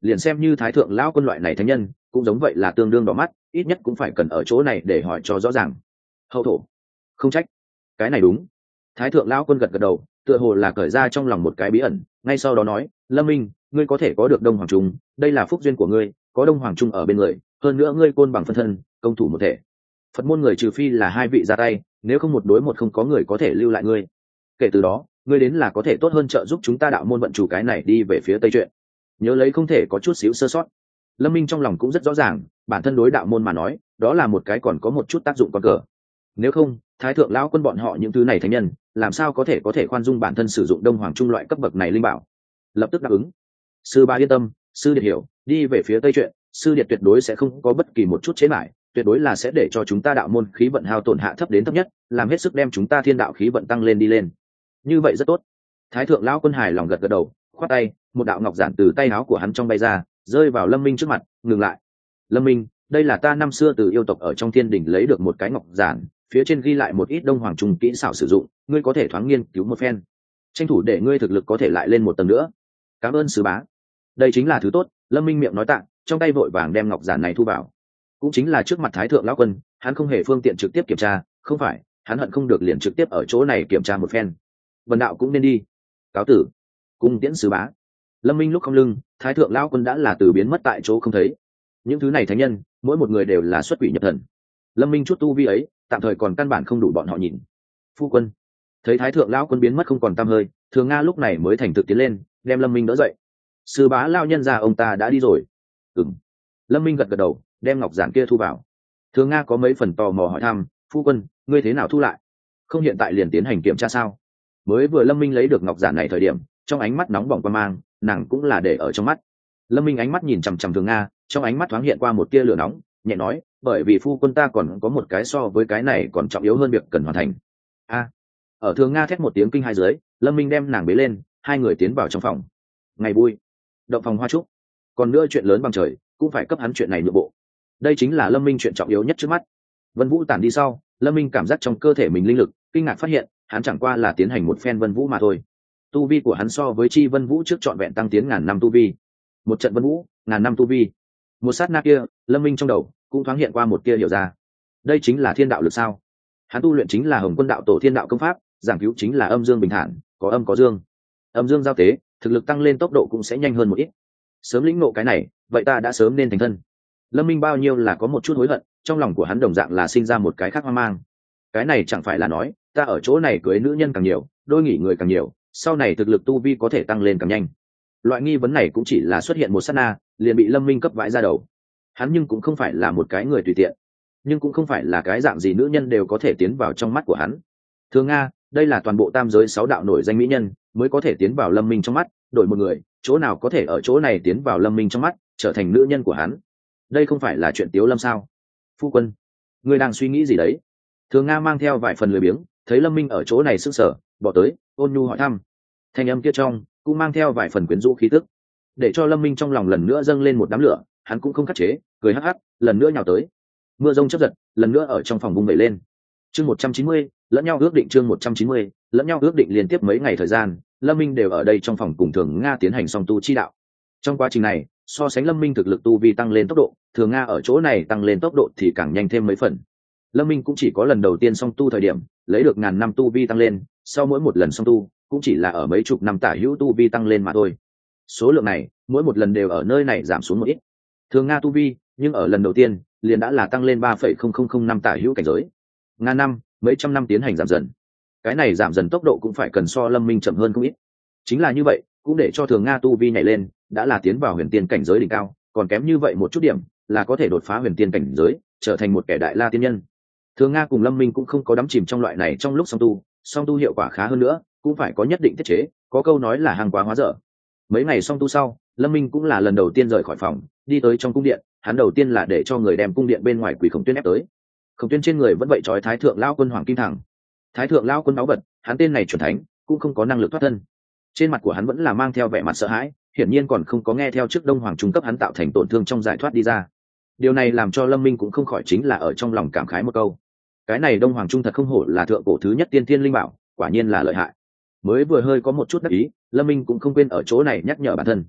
liền xem như thái thượng lão quân loại này thánh nhân cũng giống vậy là tương đương đỏ mắt, ít nhất cũng phải cần ở chỗ này để hỏi cho rõ ràng. Hậu thổ, không trách, cái này đúng. Thái thượng lão quân gật gật đầu, tựa hồ là cởi ra trong lòng một cái bí ẩn, ngay sau đó nói, Lâm Minh, ngươi có thể có được đông hoàng trung, đây là phúc duyên của ngươi, có đông hoàng trung ở bên người, hơn nữa ngươi côn bằng phân thân, công thủ một thể. Phật môn người trừ phi là hai vị ra tay, nếu không một đối một không có người có thể lưu lại ngươi. Kể từ đó ngươi đến là có thể tốt hơn trợ giúp chúng ta đạo môn vận chủ cái này đi về phía tây chuyện, nhớ lấy không thể có chút xíu sơ sót. Lâm Minh trong lòng cũng rất rõ ràng, bản thân đối đạo môn mà nói đó là một cái còn có một chút tác dụng con cờ, nếu không thái thượng lão quân bọn họ những thứ này thánh nhân làm sao có thể có thể khoan dung bản thân sử dụng đông hoàng trung loại cấp bậc này linh bảo. Lập tức đáp ứng. Sư ba yên tâm, sư điệt hiểu, đi về phía tây chuyện, sư điệt tuyệt đối sẽ không có bất kỳ một chút chế mãi, tuyệt đối là sẽ để cho chúng ta đạo môn khí vận hao tổn hạ thấp đến thấp nhất, làm hết sức đem chúng ta thiên đạo khí vận tăng lên đi lên. Như vậy rất tốt. Thái thượng lão quân hài lòng gật gật đầu, khoát tay, một đạo ngọc giản từ tay áo của hắn trong bay ra, rơi vào Lâm Minh trước mặt, ngừng lại. Lâm Minh, đây là ta năm xưa từ yêu tộc ở trong thiên đình lấy được một cái ngọc giản, phía trên ghi lại một ít đông hoàng trung kỹ xảo sử dụng, ngươi có thể thoáng nghiên cứu một phen, tranh thủ để ngươi thực lực có thể lại lên một tầng nữa. Cảm ơn sứ bá. Đây chính là thứ tốt. Lâm Minh miệng nói tạ, trong tay vội vàng đem ngọc giản này thu vào. Cũng chính là trước mặt thái thượng lão quân, hắn không hề phương tiện trực tiếp kiểm tra, không phải hắn hận không được liền trực tiếp ở chỗ này kiểm tra một phen. Vân đạo cũng nên đi. Cáo tử. Cung tiễn sứ bá. Lâm Minh lúc không lưng, thái thượng lão quân đã là từ biến mất tại chỗ không thấy. Những thứ này thánh nhân mỗi một người đều là xuất quỷ nhập thần. Lâm Minh chút tu vi ấy tạm thời còn căn bản không đủ bọn họ nhìn. Phu quân. Thấy thái thượng lão quân biến mất không còn tăm hơi, Thường Nga lúc này mới thành thực tiến lên, đem Lâm Minh đỡ dậy. Sư bá lao nhân già ông ta đã đi rồi. Ừm. Lâm Minh gật gật đầu, đem ngọc giản kia thu vào. Thường Nga có mấy phần tò mò hỏi thăm, phu quân, ngươi thế nào thu lại? Không hiện tại liền tiến hành kiểm tra sao? Mới vừa Lâm Minh lấy được ngọc giản này thời điểm, trong ánh mắt nóng bỏng qua mang, nàng cũng là để ở trong mắt. Lâm Minh ánh mắt nhìn chằm chằm Thường Nga, trong ánh mắt thoáng hiện qua một tia lửa nóng, nhẹ nói, bởi vì phu quân ta còn có một cái so với cái này còn trọng yếu hơn việc cần hoàn thành. A. Ở Thường Nga thét một tiếng kinh hai dưới, Lâm Minh đem nàng bế lên, hai người tiến vào trong phòng. Ngày vui, động phòng hoa trúc, còn nữa chuyện lớn bằng trời cũng phải cấp hắn chuyện này nhượng bộ. Đây chính là Lâm Minh chuyện trọng yếu nhất trước mắt. Vân Vũ tản đi sau, Lâm Minh cảm giác trong cơ thể mình linh lực, kinh ngạc phát hiện hắn chẳng qua là tiến hành một phen Vân Vũ mà thôi. Tu vi của hắn so với chi Vân Vũ trước trọn vẹn tăng tiến ngàn năm tu vi. Một trận Vân Vũ, ngàn năm tu vi. Một sát na kia, Lâm Minh trong đầu cũng thoáng hiện qua một kia hiểu ra. Đây chính là thiên đạo lực sao? Hắn tu luyện chính là Hồng Quân đạo tổ thiên đạo công pháp, giảng cứu chính là âm dương bình thản, có âm có dương. Âm dương giao tế, thực lực tăng lên tốc độ cũng sẽ nhanh hơn một ít. Sớm lĩnh ngộ cái này, vậy ta đã sớm nên thành thân. Lâm Minh bao nhiêu là có một chút hối hận, trong lòng của hắn đồng dạng là sinh ra một cái khác hoang mang. Cái này chẳng phải là nói, ta ở chỗ này cưới nữ nhân càng nhiều, đôi nghỉ người càng nhiều, sau này thực lực tu vi có thể tăng lên càng nhanh. Loại nghi vấn này cũng chỉ là xuất hiện một sát na, liền bị Lâm Minh cấp vãi ra đầu. Hắn nhưng cũng không phải là một cái người tùy tiện, nhưng cũng không phải là cái dạng gì nữ nhân đều có thể tiến vào trong mắt của hắn. Thường Nga, đây là toàn bộ tam giới sáu đạo nổi danh mỹ nhân mới có thể tiến vào Lâm Minh trong mắt, đổi một người, chỗ nào có thể ở chỗ này tiến vào Lâm Minh trong mắt, trở thành nữ nhân của hắn. Đây không phải là chuyện Tiếu Lâm sao? Phu quân, ngươi đang suy nghĩ gì đấy? Thường Nga mang theo vài phần lười biếng, thấy Lâm Minh ở chỗ này sững sờ, bỏ tới, ôn nhu hỏi thăm. Thanh âm kia trong cũng mang theo vài phần quyến rũ khí tức, để cho Lâm Minh trong lòng lần nữa dâng lên một đám lửa, hắn cũng không khắc chế, cười hắc hắc, lần nữa nhào tới. Mưa rông chớp giật, lần nữa ở trong phòng bung vẩy lên. Chương một trăm chín mươi, lẫn nhau ước định chương một trăm chín mươi, lẫn nhau ước định liên tiếp mấy ngày thời gian, Lâm Minh đều ở đây trong phòng cùng Thường Nga tiến hành song tu chi đạo. Trong quá trình này, so sánh Lâm Minh thực lực tu vi tăng lên tốc độ, Thường Nga ở chỗ này tăng lên tốc độ thì càng nhanh thêm mấy phần. Lâm Minh cũng chỉ có lần đầu tiên song tu thời điểm, lấy được ngàn năm tu vi tăng lên, sau mỗi một lần song tu, cũng chỉ là ở mấy chục năm tả hữu tu vi tăng lên mà thôi. Số lượng này, mỗi một lần đều ở nơi này giảm xuống một ít. Thường Nga tu vi, nhưng ở lần đầu tiên, liền đã là tăng lên ba phẩy không không không năm tả hữu cảnh giới. Ngàn năm, mấy trăm năm tiến hành giảm dần. Cái này giảm dần tốc độ cũng phải cần so Lâm Minh chậm hơn không ít. Chính là như vậy, cũng để cho Thường Nga tu vi nhảy lên, đã là tiến vào huyền tiên cảnh giới đỉnh cao, còn kém như vậy một chút điểm, là có thể đột phá huyền tiên cảnh giới, trở thành một kẻ đại la tiên nhân. Thường Nga cùng Lâm Minh cũng không có đắm chìm trong loại này trong lúc song tu, song tu hiệu quả khá hơn nữa, cũng phải có nhất định tiết chế, có câu nói là hàng quá hóa dở. Mấy ngày song tu sau, Lâm Minh cũng là lần đầu tiên rời khỏi phòng, đi tới trong cung điện, hắn đầu tiên là để cho người đem cung điện bên ngoài Quỷ Khổng Tuyên ép tới. Khổng Tuyên trên người vẫn vậy trói Thái thượng lão quân Hoàng Kim Thẳng. Thái thượng lão quân báu vật, hắn tên này chuẩn thánh, cũng không có năng lực thoát thân. Trên mặt của hắn vẫn là mang theo vẻ mặt sợ hãi, hiển nhiên còn không có nghe theo trước Đông Hoàng trung cấp hắn tạo thành tổn thương trong giải thoát đi ra. Điều này làm cho Lâm Minh cũng không khỏi chính là ở trong lòng cảm khái một câu. Cái này Đông Hoàng trung thật không hổ là thượng cổ thứ nhất tiên thiên linh bảo, quả nhiên là lợi hại. Mới vừa hơi có một chút đắc ý, Lâm Minh cũng không quên ở chỗ này nhắc nhở bản thân.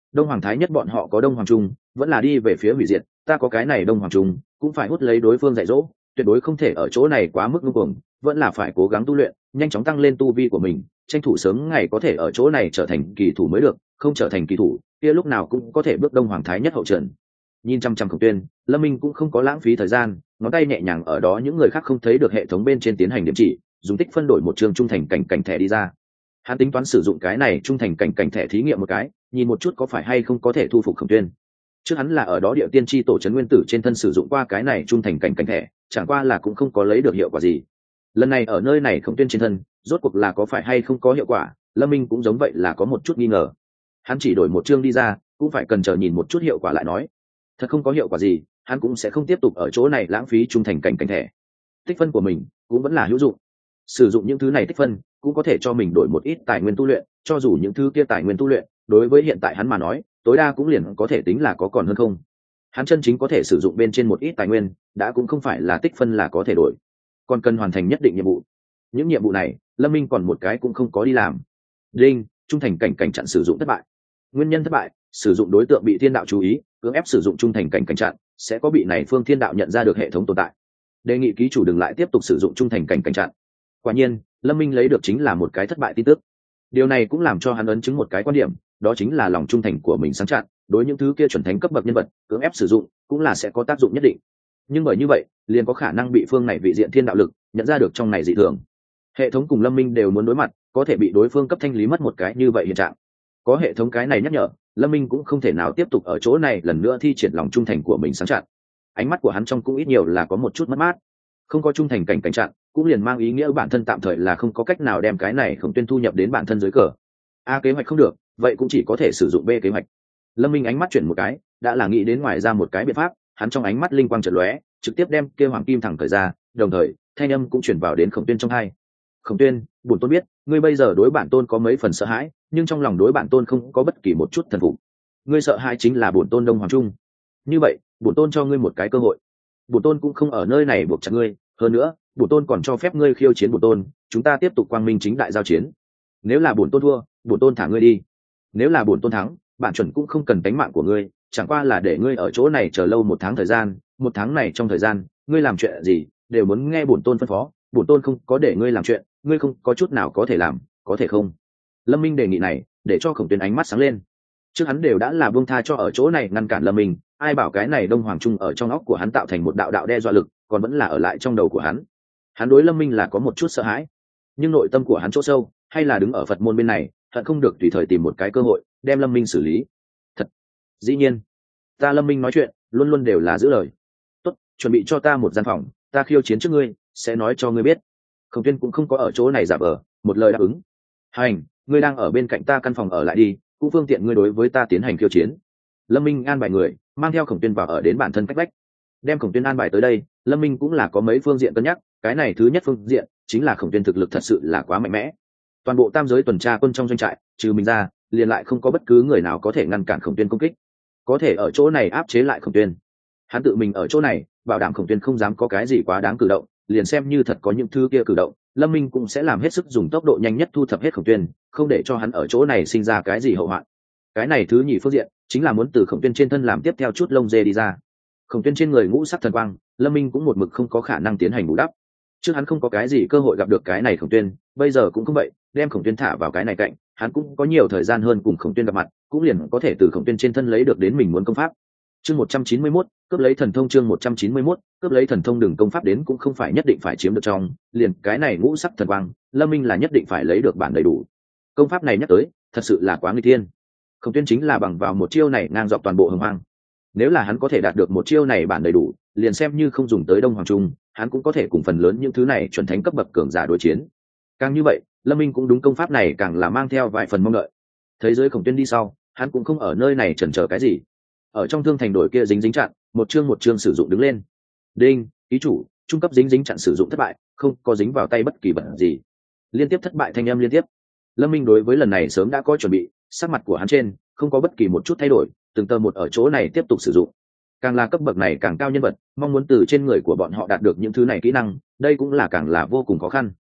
Đông Hoàng Thái Nhất bọn họ có Đông Hoàng Trung, vẫn là đi về phía hủy diệt, ta có cái này Đông Hoàng Trung, cũng phải hút lấy đối phương dạy dỗ, tuyệt đối không thể ở chỗ này quá mức ngông cuồng, vẫn là phải cố gắng tu luyện, nhanh chóng tăng lên tu vi của mình, tranh thủ sớm ngày có thể ở chỗ này trở thành kỳ thủ mới được, không trở thành kỳ thủ, kia lúc nào cũng có thể bước Đông Hoàng Thái Nhất hậu trận. Nhìn chăm chăm Khổng Tuyên, Lâm Minh cũng không có lãng phí thời gian, ngón tay nhẹ nhàng ở đó những người khác không thấy được hệ thống bên trên tiến hành điểm chỉ, dùng tích phân đổi một trường trung thành cảnh cảnh thẻ đi ra. Hắn tính toán sử dụng cái này trung thành cảnh cảnh thẻ thí nghiệm một cái, nhìn một chút có phải hay không có thể thu phục Khổng Tuyên. Trước hắn là ở đó địa tiên tri tổ trấn nguyên tử trên thân sử dụng qua cái này trung thành cảnh cảnh thẻ, chẳng qua là cũng không có lấy được hiệu quả gì. Lần này ở nơi này Khổng Tuyên trên thân, rốt cuộc là có phải hay không có hiệu quả, Lâm Minh cũng giống vậy là có một chút nghi ngờ. Hắn chỉ đổi một chương đi ra, cũng phải cần chờ nhìn một chút hiệu quả lại nói. Thật không có hiệu quả gì, hắn cũng sẽ không tiếp tục ở chỗ này lãng phí trung thành cảnh cảnh thẻ. Tích phân của mình cũng vẫn là hữu dụng. Sử dụng những thứ này tích phân cũng có thể cho mình đổi một ít tài nguyên tu luyện, cho dù những thứ kia tài nguyên tu luyện đối với hiện tại hắn mà nói tối đa cũng liền có thể tính là có còn hơn không. Hắn chân chính có thể sử dụng bên trên một ít tài nguyên đã cũng không phải là tích phân là có thể đổi, còn cần hoàn thành nhất định nhiệm vụ. Những nhiệm vụ này Lâm Minh còn một cái cũng không có đi làm. Đinh, trung thành cảnh cảnh chặn sử dụng thất bại. Nguyên nhân thất bại, sử dụng đối tượng bị thiên đạo chú ý, cưỡng ép sử dụng trung thành cảnh cảnh chặn sẽ có bị này phương thiên đạo nhận ra được hệ thống tồn tại. Đề nghị ký chủ đừng lại tiếp tục sử dụng trung thành cảnh cảnh chặn. Quả nhiên Lâm Minh lấy được chính là một cái thất bại tin tức. Điều này cũng làm cho hắn ấn chứng một cái quan điểm, đó chính là lòng trung thành của mình sáng chặn đối những thứ kia chuẩn thánh cấp bậc nhân vật cưỡng ép sử dụng cũng là sẽ có tác dụng nhất định, nhưng bởi như vậy liền có khả năng bị phương này vị diện thiên đạo lực nhận ra được trong này dị thường. Hệ thống cùng Lâm Minh đều muốn đối mặt, có thể bị đối phương cấp thanh lý mất một cái như vậy hiện trạng. Có hệ thống cái này nhắc nhở, Lâm Minh cũng không thể nào tiếp tục ở chỗ này lần nữa thi triển lòng trung thành của mình sáng chặn. Ánh mắt của hắn trong cũng ít nhiều là có một chút mất mát. Không có trung thành cảnh cảnh chặn cũng liền mang ý nghĩa bản thân tạm thời là không có cách nào đem cái này Khổng Tuyên thu nhập đến bản thân dưới cờ. A kế hoạch không được, vậy cũng chỉ có thể sử dụng B kế hoạch. Lâm Minh ánh mắt chuyển một cái, đã là nghĩ đến ngoài ra một cái biện pháp, hắn trong ánh mắt linh quang chợt lóe, trực tiếp đem kia hoàng kim thẳng thời ra, đồng thời thanh âm cũng chuyển vào đến Khổng Tuyên trong hai. Khổng Tuyên, bổn tôn biết ngươi bây giờ đối bản tôn có mấy phần sợ hãi, nhưng trong lòng đối bản tôn không có bất kỳ một chút thần phục. Ngươi sợ hãi chính là bổn tôn Đông Hoàng Trung. Như vậy bổn tôn cho ngươi một cái cơ hội. Bổn tôn cũng không ở nơi này buộc chặt ngươi, hơn nữa bổn tôn còn cho phép ngươi khiêu chiến bổn tôn, chúng ta tiếp tục quang minh chính đại giao chiến. Nếu là bổn tôn thua, bổn tôn thả ngươi đi. Nếu là bổn tôn thắng, bản chuẩn cũng không cần tánh mạng của ngươi, chẳng qua là để ngươi ở chỗ này chờ lâu một tháng thời gian, một tháng này trong thời gian ngươi làm chuyện gì đều muốn nghe bổn tôn phân phó, bổn tôn không có để ngươi làm chuyện ngươi không có chút nào có thể làm, có thể không? Lâm Minh đề nghị này để cho Khổng Tuyên ánh mắt sáng lên. Trước hắn đều đã là buông tha cho ở chỗ này ngăn cản Lâm Minh, ai bảo cái này Đông Hoàng Trung ở trong óc của hắn tạo thành một đạo đạo đe dọa lực, còn vẫn là ở lại trong đầu của hắn. Hắn đối Lâm Minh là có một chút sợ hãi, nhưng nội tâm của hắn chỗ sâu hay là đứng ở Phật môn bên này, hận không được tùy thời tìm một cái cơ hội đem Lâm Minh xử lý. Thật, dĩ nhiên, ta Lâm Minh nói chuyện luôn luôn đều là giữ lời. Tốt, chuẩn bị cho ta một gian phòng, ta khiêu chiến trước ngươi, sẽ nói cho ngươi biết. Khổng Tuyên cũng không có ở chỗ này giả vờ, một lời đáp ứng. Hành, ngươi đang ở bên cạnh ta căn phòng ở lại đi, cũng phương tiện ngươi đối với ta tiến hành khiêu chiến. Lâm Minh an bài người mang theo Khổng Tuyên vào ở đến bản thân cách vách. Đem Khổng Tuyên an bài tới đây, Lâm Minh cũng là có mấy phương diện cân nhắc. Cái này thứ nhất phương diện chính là Khổng Tuyên thực lực thật sự là quá mạnh mẽ. Toàn bộ tam giới tuần tra quân trong doanh trại trừ mình ra liền lại không có bất cứ người nào có thể ngăn cản Khổng Tuyên công kích, có thể ở chỗ này áp chế lại Khổng Tuyên. Hắn tự mình ở chỗ này bảo đảm Khổng Tuyên không dám có cái gì quá đáng cử động, liền xem như thật có những thứ kia cử động, Lâm Minh cũng sẽ làm hết sức dùng tốc độ nhanh nhất thu thập hết Khổng Tuyên, không để cho hắn ở chỗ này sinh ra cái gì hậu hoạn. Cái này thứ nhì phương diện chính là muốn từ Khổng Tuyên trên thân làm tiếp theo chút lông dê đi ra. Khổng Tuyên trên người ngũ sắc thần quang, Lâm Minh cũng một mực không có khả năng tiến hành bù đắp. Trước hắn không có cái gì cơ hội gặp được cái này Khổng Tuyên, bây giờ cũng không vậy, đem Khổng Tuyên thả vào cái này cạnh, hắn cũng có nhiều thời gian hơn cùng Khổng Tuyên gặp mặt, cũng liền có thể từ Khổng Tuyên trên thân lấy được đến mình muốn công pháp. Chương một trăm chín mươi mốt, cướp lấy thần thông. Chương một trăm chín mươi mốt, cướp lấy thần thông. Đường công pháp đến cũng không phải nhất định phải chiếm được trong, liền cái này ngũ sắc thần quang, Lâm Minh là nhất định phải lấy được bản đầy đủ. Công pháp này nhắc tới, thật sự là quá nguy thiên. Khổng Tuyên chính là bằng vào một chiêu này ngang dọc toàn bộ hồng hoang. Nếu là hắn có thể đạt được một chiêu này bản đầy đủ, liền xem như không dùng tới Đông Hoàng Trung, hắn cũng có thể cùng phần lớn những thứ này chuẩn thánh cấp bậc cường giả đối chiến. Càng như vậy, Lâm Minh cũng đúng công pháp này càng là mang theo vài phần mong đợi. Thấy giới Khổng Tuyên đi sau, hắn cũng không ở nơi này chần chờ cái gì. Ở trong thương thành đổi kia dính dính chặn, một chương một chương sử dụng đứng lên. Đinh, ký chủ, trung cấp dính dính chặn sử dụng thất bại, không có dính vào tay bất kỳ vật gì. Liên tiếp thất bại thanh âm liên tiếp. Lâm Minh đối với lần này sớm đã có chuẩn bị, sắc mặt của hắn trên không có bất kỳ một chút thay đổi, từng tờ một ở chỗ này tiếp tục sử dụng. Càng là cấp bậc này càng cao nhân vật, mong muốn từ trên người của bọn họ đạt được những thứ này kỹ năng, đây cũng là càng là vô cùng khó khăn.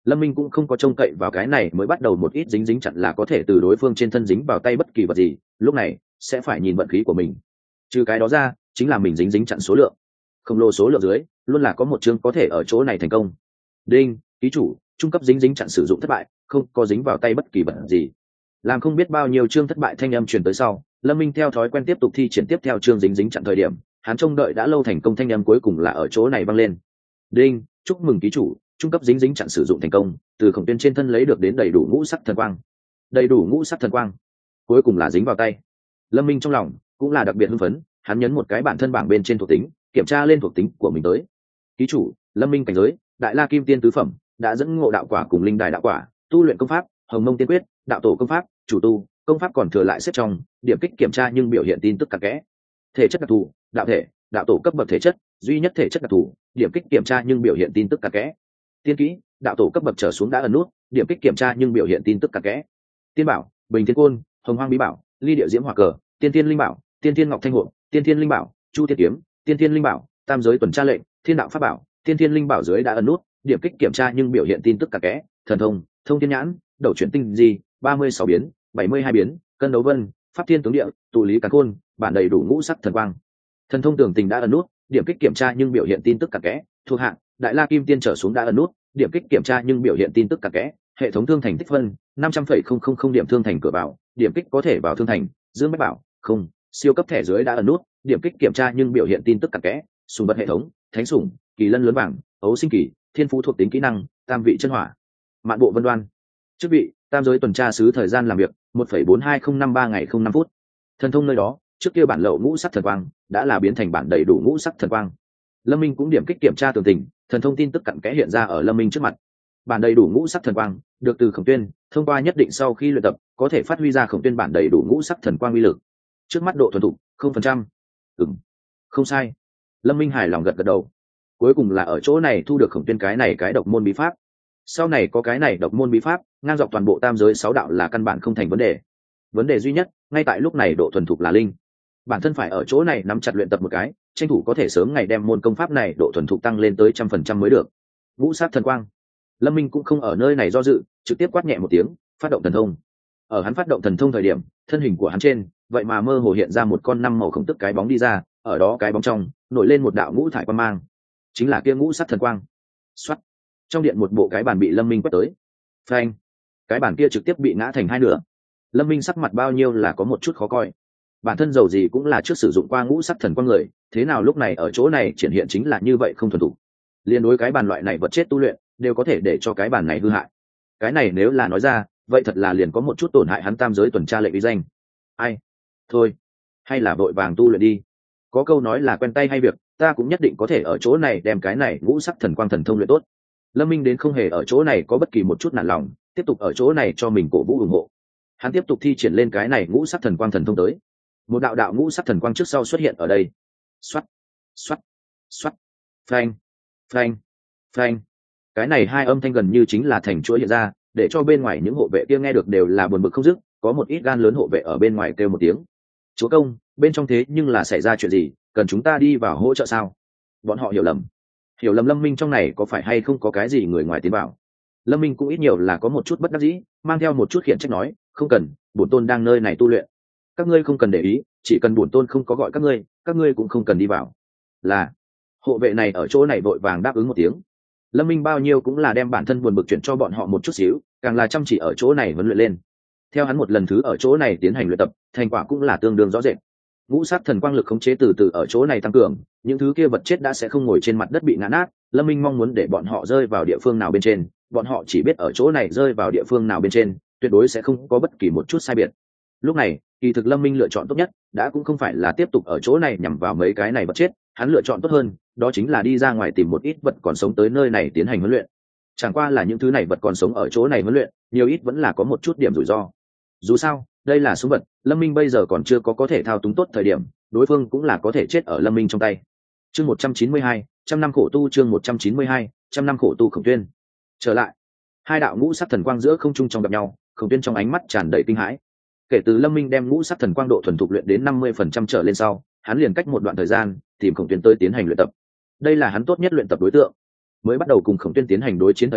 Lâm Minh cũng không có trông cậy vào cái này mới bắt đầu một ít dính dính chặn là có thể từ đối phương trên thân dính vào tay bất kỳ vật gì, lúc này sẽ phải nhìn vận khí của mình. Trừ cái đó ra chính là mình dính dính chặn số lượng khổng lồ, số lượng dưới luôn là có một chương có thể ở chỗ này thành công. Đinh, ký chủ trung cấp dính dính chặn sử dụng thất bại, không có dính vào tay bất kỳ vật gì. Làm không biết bao nhiêu chương thất bại thanh âm truyền tới sau, Lâm Minh theo thói quen tiếp tục thi triển tiếp theo chương dính dính chặn thời điểm, hắn trông đợi đã lâu thành công thanh âm cuối cùng là ở chỗ này vang lên. Đinh, chúc mừng ký chủ trung cấp dính dính chặn sử dụng thành công, từ khổng tuyên trên thân lấy được đến đầy đủ ngũ sắc thần quang. Đầy đủ ngũ sắc thần quang, cuối cùng là dính vào tay. Lâm Minh trong lòng cũng là đặc biệt hưng phấn, hắn nhấn một cái bản thân bảng bên trên thuộc tính, kiểm tra lên thuộc tính của mình tới. Ký chủ Lâm Minh cảnh giới đại la kim tiên tứ phẩm, đã dẫn ngộ đạo quả cùng linh đài đạo quả, tu luyện công pháp hồng mông tiên quyết, đạo tổ công pháp, chủ tu công pháp còn thừa lại xếp trong điểm kích kiểm tra nhưng biểu hiện tin tức cặn kẽ. Thể chất đặc thù đạo thể, đạo tổ cấp bậc thể chất, duy nhất thể chất đặc thù, điểm kích kiểm tra nhưng biểu hiện tin tức cặn kẽ. Tiên kỹ đạo tổ cấp bậc trở xuống đã ẩn nút, điểm kích kiểm tra nhưng biểu hiện tin tức cặn kẽ. Tiên bảo bình thiên côn, hồng hoang bí bảo, ly địa diễm hỏa cờ, tiên thiên linh bảo, tiên thiên ngọc thanh hộ, tiên thiên linh bảo, chu tiên kiếm, tiên thiên linh bảo, tam giới tuần tra lệnh, thiên đạo pháp bảo, tiên thiên linh bảo dưới đã ẩn nút, điểm kích kiểm tra nhưng biểu hiện tin tức cặn kẽ. Thần thông thông thiên nhãn, đầu chuyển tinh di, ba mươi sáu biến, bảy mươi hai biến, cân đấu vân, pháp thiên tướng địa, tụ lý càn khôn, bản đầy đủ ngũ sắc thần quang. Thần thông tường tình đã ẩn nút, điểm kích kiểm tra nhưng biểu hiện tin tức cặn kẽ. Thuộc hạng đại la kim tiên trở xuống đã ẩn nút, điểm kích kiểm tra nhưng biểu hiện tin tức cặn kẽ. Hệ thống thương thành tích phân năm trăm phẩy không không không điểm thương thành cửa vào, điểm kích có thể vào thương thành. Dương bách bảo không, siêu cấp thẻ dưới đã ẩn nút, điểm kích kiểm tra nhưng biểu hiện tin tức cặn kẽ. Sùng vật hệ thống thánh sủng kỳ lân lớn vàng, ấu sinh kỳ, thiên phú thuộc tính kỹ năng tam vị chân hỏa, mạn bộ vân đoan. Chức vị tam giới tuần tra sứ, thời gian làm việc một phẩy bốn hai không năm ba ngày không năm phút. Thần thông nơi đó trước kia bản lậu ngũ sắc thần quang đã là biến thành bản đầy đủ ngũ sắc thần quang. Lâm Minh cũng điểm kích kiểm tra tường tình, thần thông tin tức cặn kẽ hiện ra ở Lâm Minh trước mặt. Bản đầy đủ ngũ sắc thần quang được từ Khổng Tuyên thông qua nhất định sau khi luyện tập có thể phát huy ra Khổng Tuyên bản đầy đủ ngũ sắc thần quang uy lực. Trước mắt độ thuần thục không phần trăm. Ừm, không sai. Lâm Minh hài lòng gật gật đầu. Cuối cùng là ở chỗ này thu được Khổng Tuyên cái này cái độc môn bí pháp. Sau này có cái này độc môn bí pháp, ngang dọc toàn bộ tam giới sáu đạo là căn bản không thành vấn đề. Vấn đề duy nhất ngay tại lúc này độ thuần thục là linh. Bản thân phải ở chỗ này nắm chặt luyện tập một cái, tranh thủ có thể sớm ngày đem môn công pháp này độ thuần thục tăng lên tới trăm phần trăm mới được. Ngũ sát thần quang. Lâm Minh cũng không ở nơi này do dự, trực tiếp quát nhẹ một tiếng, phát động thần thông. Ở hắn phát động thần thông thời điểm, thân hình của hắn trên vậy mà mơ hồ hiện ra một con năm màu khổng tức cái bóng đi ra, ở đó cái bóng trong nổi lên một đạo ngũ thải quang mang, chính là kia ngũ sát thần quang. Xoát. Trong điện một bộ cái bàn bị Lâm Minh quét tới. Phanh. Cái bàn kia trực tiếp bị ngã thành hai nửa. Lâm Minh sắc mặt bao nhiêu là có một chút khó coi. Bản thân dầu gì cũng là trước sử dụng qua ngũ sắc thần quang người, thế nào lúc này ở chỗ này triển hiện chính là như vậy không thuần thục. Liên đối cái bàn loại này vật chết tu luyện đều có thể để cho cái bàn này hư hại. Cái này nếu là nói ra, vậy thật là liền có một chút tổn hại hắn tam giới tuần tra lệnh uy danh. Ai? Thôi, hay là vội vàng tu luyện đi. Có câu nói là quen tay hay việc, ta cũng nhất định có thể ở chỗ này đem cái này ngũ sắc thần quang thần thông luyện tốt. Lâm Minh đến không hề ở chỗ này có bất kỳ một chút nản lòng, tiếp tục ở chỗ này cho mình cổ vũ ủng hộ. Hắn tiếp tục thi triển lên cái này ngũ sắc thần quang thần thông tới. Một đạo đạo ngũ sắc thần quang trước sau xuất hiện ở đây. Xoát, xoát, xoát, phanh, phanh, phanh. Cái này hai âm thanh gần như chính là thành chuỗi hiện ra, để cho bên ngoài những hộ vệ kia nghe được đều là buồn bực không dứt, có một ít gan lớn hộ vệ ở bên ngoài kêu một tiếng. Chúa công, bên trong thế nhưng là xảy ra chuyện gì, cần chúng ta đi vào hỗ trợ sao? Bọn họ hiểu lầm. Hiểu lầm Lâm Minh trong này có phải hay không có cái gì người ngoài tiến vào. Lâm Minh cũng ít nhiều là có một chút bất đắc dĩ, mang theo một chút khiển trách nói, không cần, bổn tôn đang nơi này tu luyện. Các ngươi không cần để ý, chỉ cần bổn tôn không có gọi các ngươi, các ngươi cũng không cần đi vào. Là hộ vệ này ở chỗ này vội vàng đáp ứng một tiếng. Lâm Minh bao nhiêu cũng là đem bản thân buồn bực chuyển cho bọn họ một chút xíu, càng là chăm chỉ ở chỗ này huấn luyện lên. Theo hắn một lần thứ ở chỗ này tiến hành luyện tập, thành quả cũng là tương đương rõ rệt. Ngũ sát thần quang lực khống chế từ từ ở chỗ này tăng cường, những thứ kia vật chết đã sẽ không ngồi trên mặt đất bị ngã nát. Lâm Minh mong muốn để bọn họ rơi vào địa phương nào bên trên, bọn họ chỉ biết ở chỗ này rơi vào địa phương nào bên trên, tuyệt đối sẽ không có bất kỳ một chút sai biệt. Lúc này, kỳ thực Lâm Minh lựa chọn tốt nhất, đã cũng không phải là tiếp tục ở chỗ này nhằm vào mấy cái này vật chết, hắn lựa chọn tốt hơn, đó chính là đi ra ngoài tìm một ít vật còn sống tới nơi này tiến hành huấn luyện. Chẳng qua là những thứ này vật còn sống ở chỗ này huấn luyện, nhiều ít vẫn là có một chút điểm rủi ro. Dù sao, đây là số vật, Lâm Minh bây giờ còn chưa có có thể thao túng tốt thời điểm, đối phương cũng là có thể chết ở Lâm Minh trong tay. Chương một trăm chín mươi hai, trăm năm khổ tu, chương một trăm chín mươi hai, trăm năm khổ tu Khổng Tuyên. Trở lại, hai đạo ngũ sắc thần quang giữa không trung trong gặp nhau, Khổng Tuyên trong ánh mắt tràn đầy kinh hãi. Kể từ Lâm Minh đem ngũ sắc thần quang độ thuần thục luyện đến năm mươi phần trăm trở lên sau, hắn liền cách một đoạn thời gian tìm Khổng Tuyên tới tiến hành luyện tập. Đây là hắn tốt nhất luyện tập đối tượng. Mới bắt đầu cùng Khổng Tuyên tiến hành đối chiến thời điểm,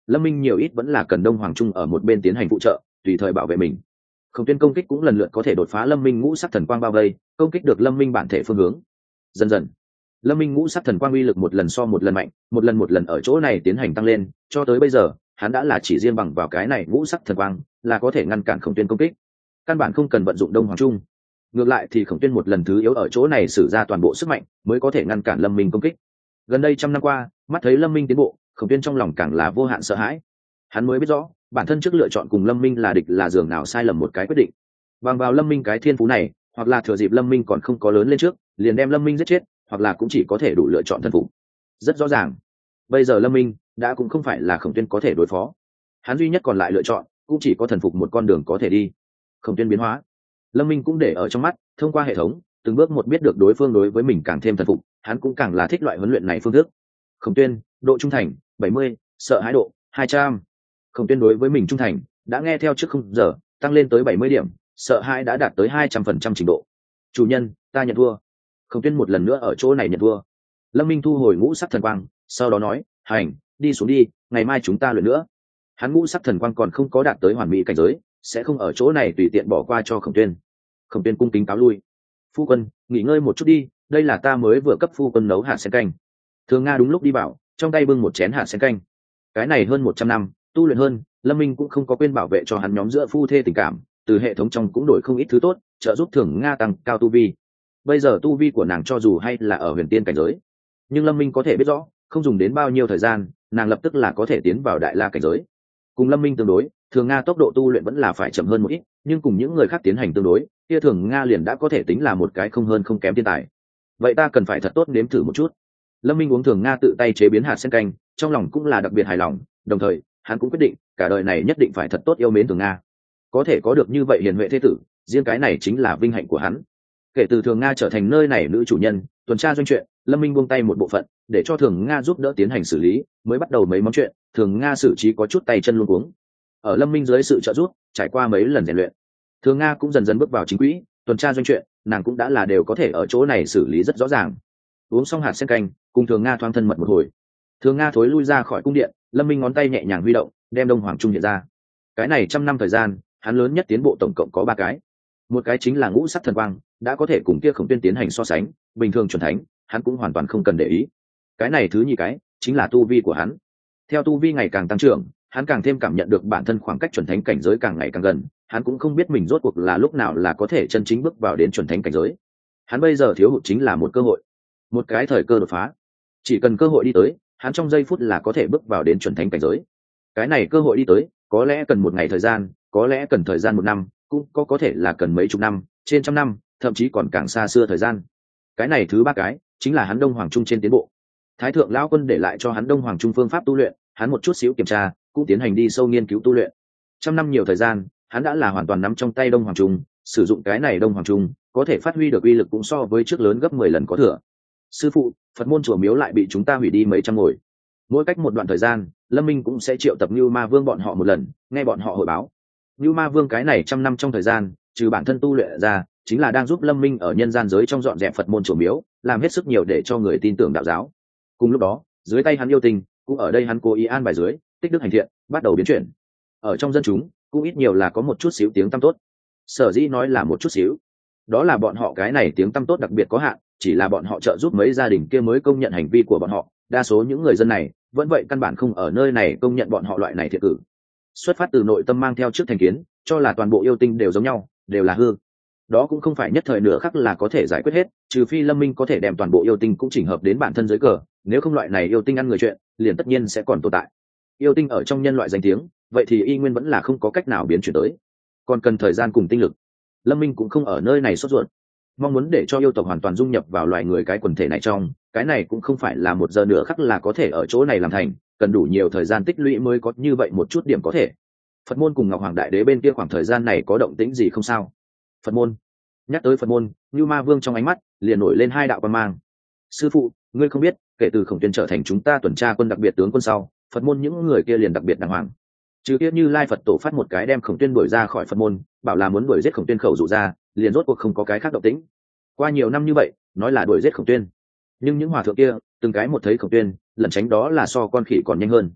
Lâm Minh nhiều ít vẫn là cần Đông Hoàng Trung ở một bên tiến hành phụ trợ, tùy thời bảo vệ mình. Khổng Tuyên công kích cũng lần lượt có thể đột phá Lâm Minh ngũ sắc thần quang bao vây, công kích được Lâm Minh bản thể phương hướng. Dần dần, Lâm Minh ngũ sắc thần quang uy lực một lần so một lần mạnh, một lần một lần ở chỗ này tiến hành tăng lên, cho tới bây giờ, hắn đã là chỉ riêng bằng vào cái này ngũ sắc thần quang, là có thể ngăn cản Khổng Tuyên công kích. Căn bản không cần vận dụng Đông Hoàng Trung. Ngược lại thì Khổng Tuyên một lần thứ yếu ở chỗ này sử ra toàn bộ sức mạnh, mới có thể ngăn cản Lâm Minh công kích. Gần đây trăm năm qua, mắt thấy Lâm Minh tiến bộ, Khổng Tuyên trong lòng càng là vô hạn sợ hãi. Hắn mới biết rõ, bản thân trước lựa chọn cùng Lâm Minh là địch là dường nào sai lầm một cái quyết định. Bằng vào Lâm Minh cái thiên phú này, hoặc là thừa dịp Lâm Minh còn không có lớn lên trước, liền đem Lâm Minh giết chết, hoặc là cũng chỉ có thể đủ lựa chọn thần phục. Rất rõ ràng, bây giờ Lâm Minh đã cũng không phải là Khổng Tuyên có thể đối phó. Hắn duy nhất còn lại lựa chọn, cũng chỉ có thần phục một con đường có thể đi. Khổng Tuyên biến hóa, Lâm Minh cũng để ở trong mắt, thông qua hệ thống, từng bước một biết được đối phương đối với mình càng thêm thần phục, hắn cũng càng là thích loại huấn luyện này phương thức. Khổng Tuyên, độ trung thành bảy mươi, sợ hãi độ hai trăm. Khổng Tuyên đối với mình trung thành đã nghe theo trước không giờ, tăng lên tới bảy mươi điểm, sợ hãi đã đạt tới hai trăm phần trăm trình độ. Chủ nhân, ta nhận thua. Khổng Tuyên một lần nữa ở chỗ này nhận thua. Lâm Minh thu hồi ngũ sắc thần quang, sau đó nói, hành, đi xuống đi, ngày mai chúng ta luyện nữa. Hắn ngũ sắc thần quang còn không có đạt tới hoàn mỹ cảnh giới, sẽ không ở chỗ này tùy tiện bỏ qua cho Khổng Tuyên. Khổng Tuyên cung kính cáo lui. Phu quân, nghỉ ngơi một chút đi, đây là ta mới vừa cấp phu quân nấu hạt sen canh. Thường Nga đúng lúc đi vào, trong tay bưng một chén hạt sen canh. Cái này hơn một trăm năm tu luyện hơn, Lâm Minh cũng không có quên bảo vệ cho hắn nhóm giữa phu thê tình cảm, từ hệ thống trong cũng đổi không ít thứ tốt, trợ giúp Thường Nga tăng cao tu vi. Bây giờ tu vi của nàng cho dù hay là ở huyền tiên cảnh giới, nhưng Lâm Minh có thể biết rõ, không dùng đến bao nhiêu thời gian, nàng lập tức là có thể tiến vào đại la cảnh giới. Cùng Lâm Minh tương đối, Thường Nga tốc độ tu luyện vẫn là phải chậm hơn một ít, nhưng cùng những người khác tiến hành tương đối, kia Thường Nga liền đã có thể tính là một cái không hơn không kém thiên tài. Vậy ta cần phải thật tốt nếm thử một chút. Lâm Minh uống Thường Nga tự tay chế biến hạt sen canh, trong lòng cũng là đặc biệt hài lòng, đồng thời, hắn cũng quyết định, cả đời này nhất định phải thật tốt yêu mến Thường Nga. Có thể có được như vậy hiền huệ thế tử, riêng cái này chính là vinh hạnh của hắn. Kể từ Thường Nga trở thành nơi này nữ chủ nhân, tuần tra doanh chuyện, Lâm Minh buông tay một bộ phận, để cho Thường Nga giúp đỡ tiến hành xử lý, mới bắt đầu mấy món chuyện, Thường Nga xử trí có chút tay chân luống cuống. Ở Lâm Minh dưới sự trợ giúp, trải qua mấy lần rèn luyện, Thường Nga cũng dần dần bước vào chính quỹ, tuần tra doanh chuyện, nàng cũng đã là đều có thể ở chỗ này xử lý rất rõ ràng. Uống xong hạt sen canh, cùng Thường Nga thoáng thân mật một hồi. Thường Nga thối lui ra khỏi cung điện, Lâm Minh ngón tay nhẹ nhàng huy động, đem Đông Hoàng Trung hiện ra. Cái này trăm năm thời gian, hắn lớn nhất tiến bộ tổng cộng có ba cái. Một cái chính là ngũ sắc thần quang, đã có thể cùng kia Khổng Tuyên tiến hành so sánh, bình thường chuẩn thánh, hắn cũng hoàn toàn không cần để ý. Cái này thứ nhì cái, chính là tu vi của hắn. Theo tu vi ngày càng tăng trưởng, hắn càng thêm cảm nhận được bản thân khoảng cách chuẩn thánh cảnh giới càng ngày càng gần, hắn cũng không biết mình rốt cuộc là lúc nào là có thể chân chính bước vào đến chuẩn thánh cảnh giới. Hắn bây giờ thiếu hụt chính là một cơ hội, một cái thời cơ đột phá. Chỉ cần cơ hội đi tới, hắn trong giây phút là có thể bước vào đến chuẩn thánh cảnh giới. Cái này cơ hội đi tới, có lẽ cần một ngày thời gian, có lẽ cần thời gian một năm, cũng có có thể là cần mấy chục năm, trên trăm năm, thậm chí còn càng xa xưa thời gian. Cái này thứ ba cái, chính là hắn Đông Hoàng Trung trên tiến bộ. Thái thượng lão quân để lại cho hắn Đông Hoàng Trung phương pháp tu luyện, hắn một chút xíu kiểm tra, cũng tiến hành đi sâu nghiên cứu tu luyện. Trăm năm nhiều thời gian, hắn đã là hoàn toàn nắm trong tay Đông Hoàng Trung, sử dụng cái này Đông Hoàng Trung, có thể phát huy được uy lực cũng so với trước lớn gấp mười lần có thừa. Sư phụ, Phật môn chùa miếu lại bị chúng ta hủy đi mấy trăm ngồi. Mỗi cách một đoạn thời gian, Lâm Minh cũng sẽ triệu tập Nưu Ma Vương bọn họ một lần, nghe bọn họ hội báo. Nưu Ma Vương cái này trăm năm trong thời gian, trừ bản thân tu luyện ra, chính là đang giúp Lâm Minh ở nhân gian giới trong dọn dẹp Phật môn chùa miếu, làm hết sức nhiều để cho người tin tưởng đạo giáo. Cùng lúc đó, dưới tay hắn yêu tình, cũng ở đây hắn cố ý an bài dưới, tích đức hành thiện, bắt đầu biến chuyển. Ở trong dân chúng, cũng ít nhiều là có một chút xíu tiếng tăm tốt. Sở dĩ nói là một chút xíu, đó là bọn họ cái này tiếng tăm tốt đặc biệt có hạn, chỉ là bọn họ trợ giúp mấy gia đình kia mới công nhận hành vi của bọn họ, đa số những người dân này vẫn vậy căn bản không ở nơi này công nhận bọn họ loại này thiệt cử. Xuất phát từ nội tâm mang theo trước thành kiến, cho là toàn bộ yêu tinh đều giống nhau, đều là hư. Đó cũng không phải nhất thời nửa khắc là có thể giải quyết hết, trừ phi Lâm Minh có thể đem toàn bộ yêu tinh cũng chỉnh hợp đến bản thân dưới cờ, nếu không loại này yêu tinh ăn người chuyện, liền tất nhiên sẽ còn tồn tại. Yêu tinh ở trong nhân loại danh tiếng, vậy thì y nguyên vẫn là không có cách nào biến chuyển tới, còn cần thời gian cùng tinh lực. Lâm Minh cũng không ở nơi này sốt ruột, mong muốn để cho yêu tộc hoàn toàn dung nhập vào loài người cái quần thể này trong, cái này cũng không phải là một giờ nửa khắc là có thể ở chỗ này làm thành, cần đủ nhiều thời gian tích lũy mới có như vậy một chút điểm có thể. Phật môn cùng Ngọc Hoàng Đại Đế bên kia khoảng thời gian này có động tĩnh gì không sao? Phật môn. Nhắc tới Phật môn, Như Ma Vương trong ánh mắt liền nổi lên hai đạo quan mang. Sư phụ, ngươi không biết, kể từ Khổng Tuyên trở thành chúng ta tuần tra quân đặc biệt tướng quân sau, Phật môn những người kia liền đặc biệt đàng hoàng. Chứ kia Như Lai Phật tổ phát một cái đem Khổng Tuyên đuổi ra khỏi Phật môn, bảo là muốn đuổi giết Khổng Tuyên khẩu dụ ra, liền rốt cuộc không có cái khác động tĩnh. Qua nhiều năm như vậy, nói là đuổi giết Khổng Tuyên, nhưng những hòa thượng kia, từng cái một thấy Khổng Tuyên, lẩn tránh đó là so con khỉ còn nhanh hơn.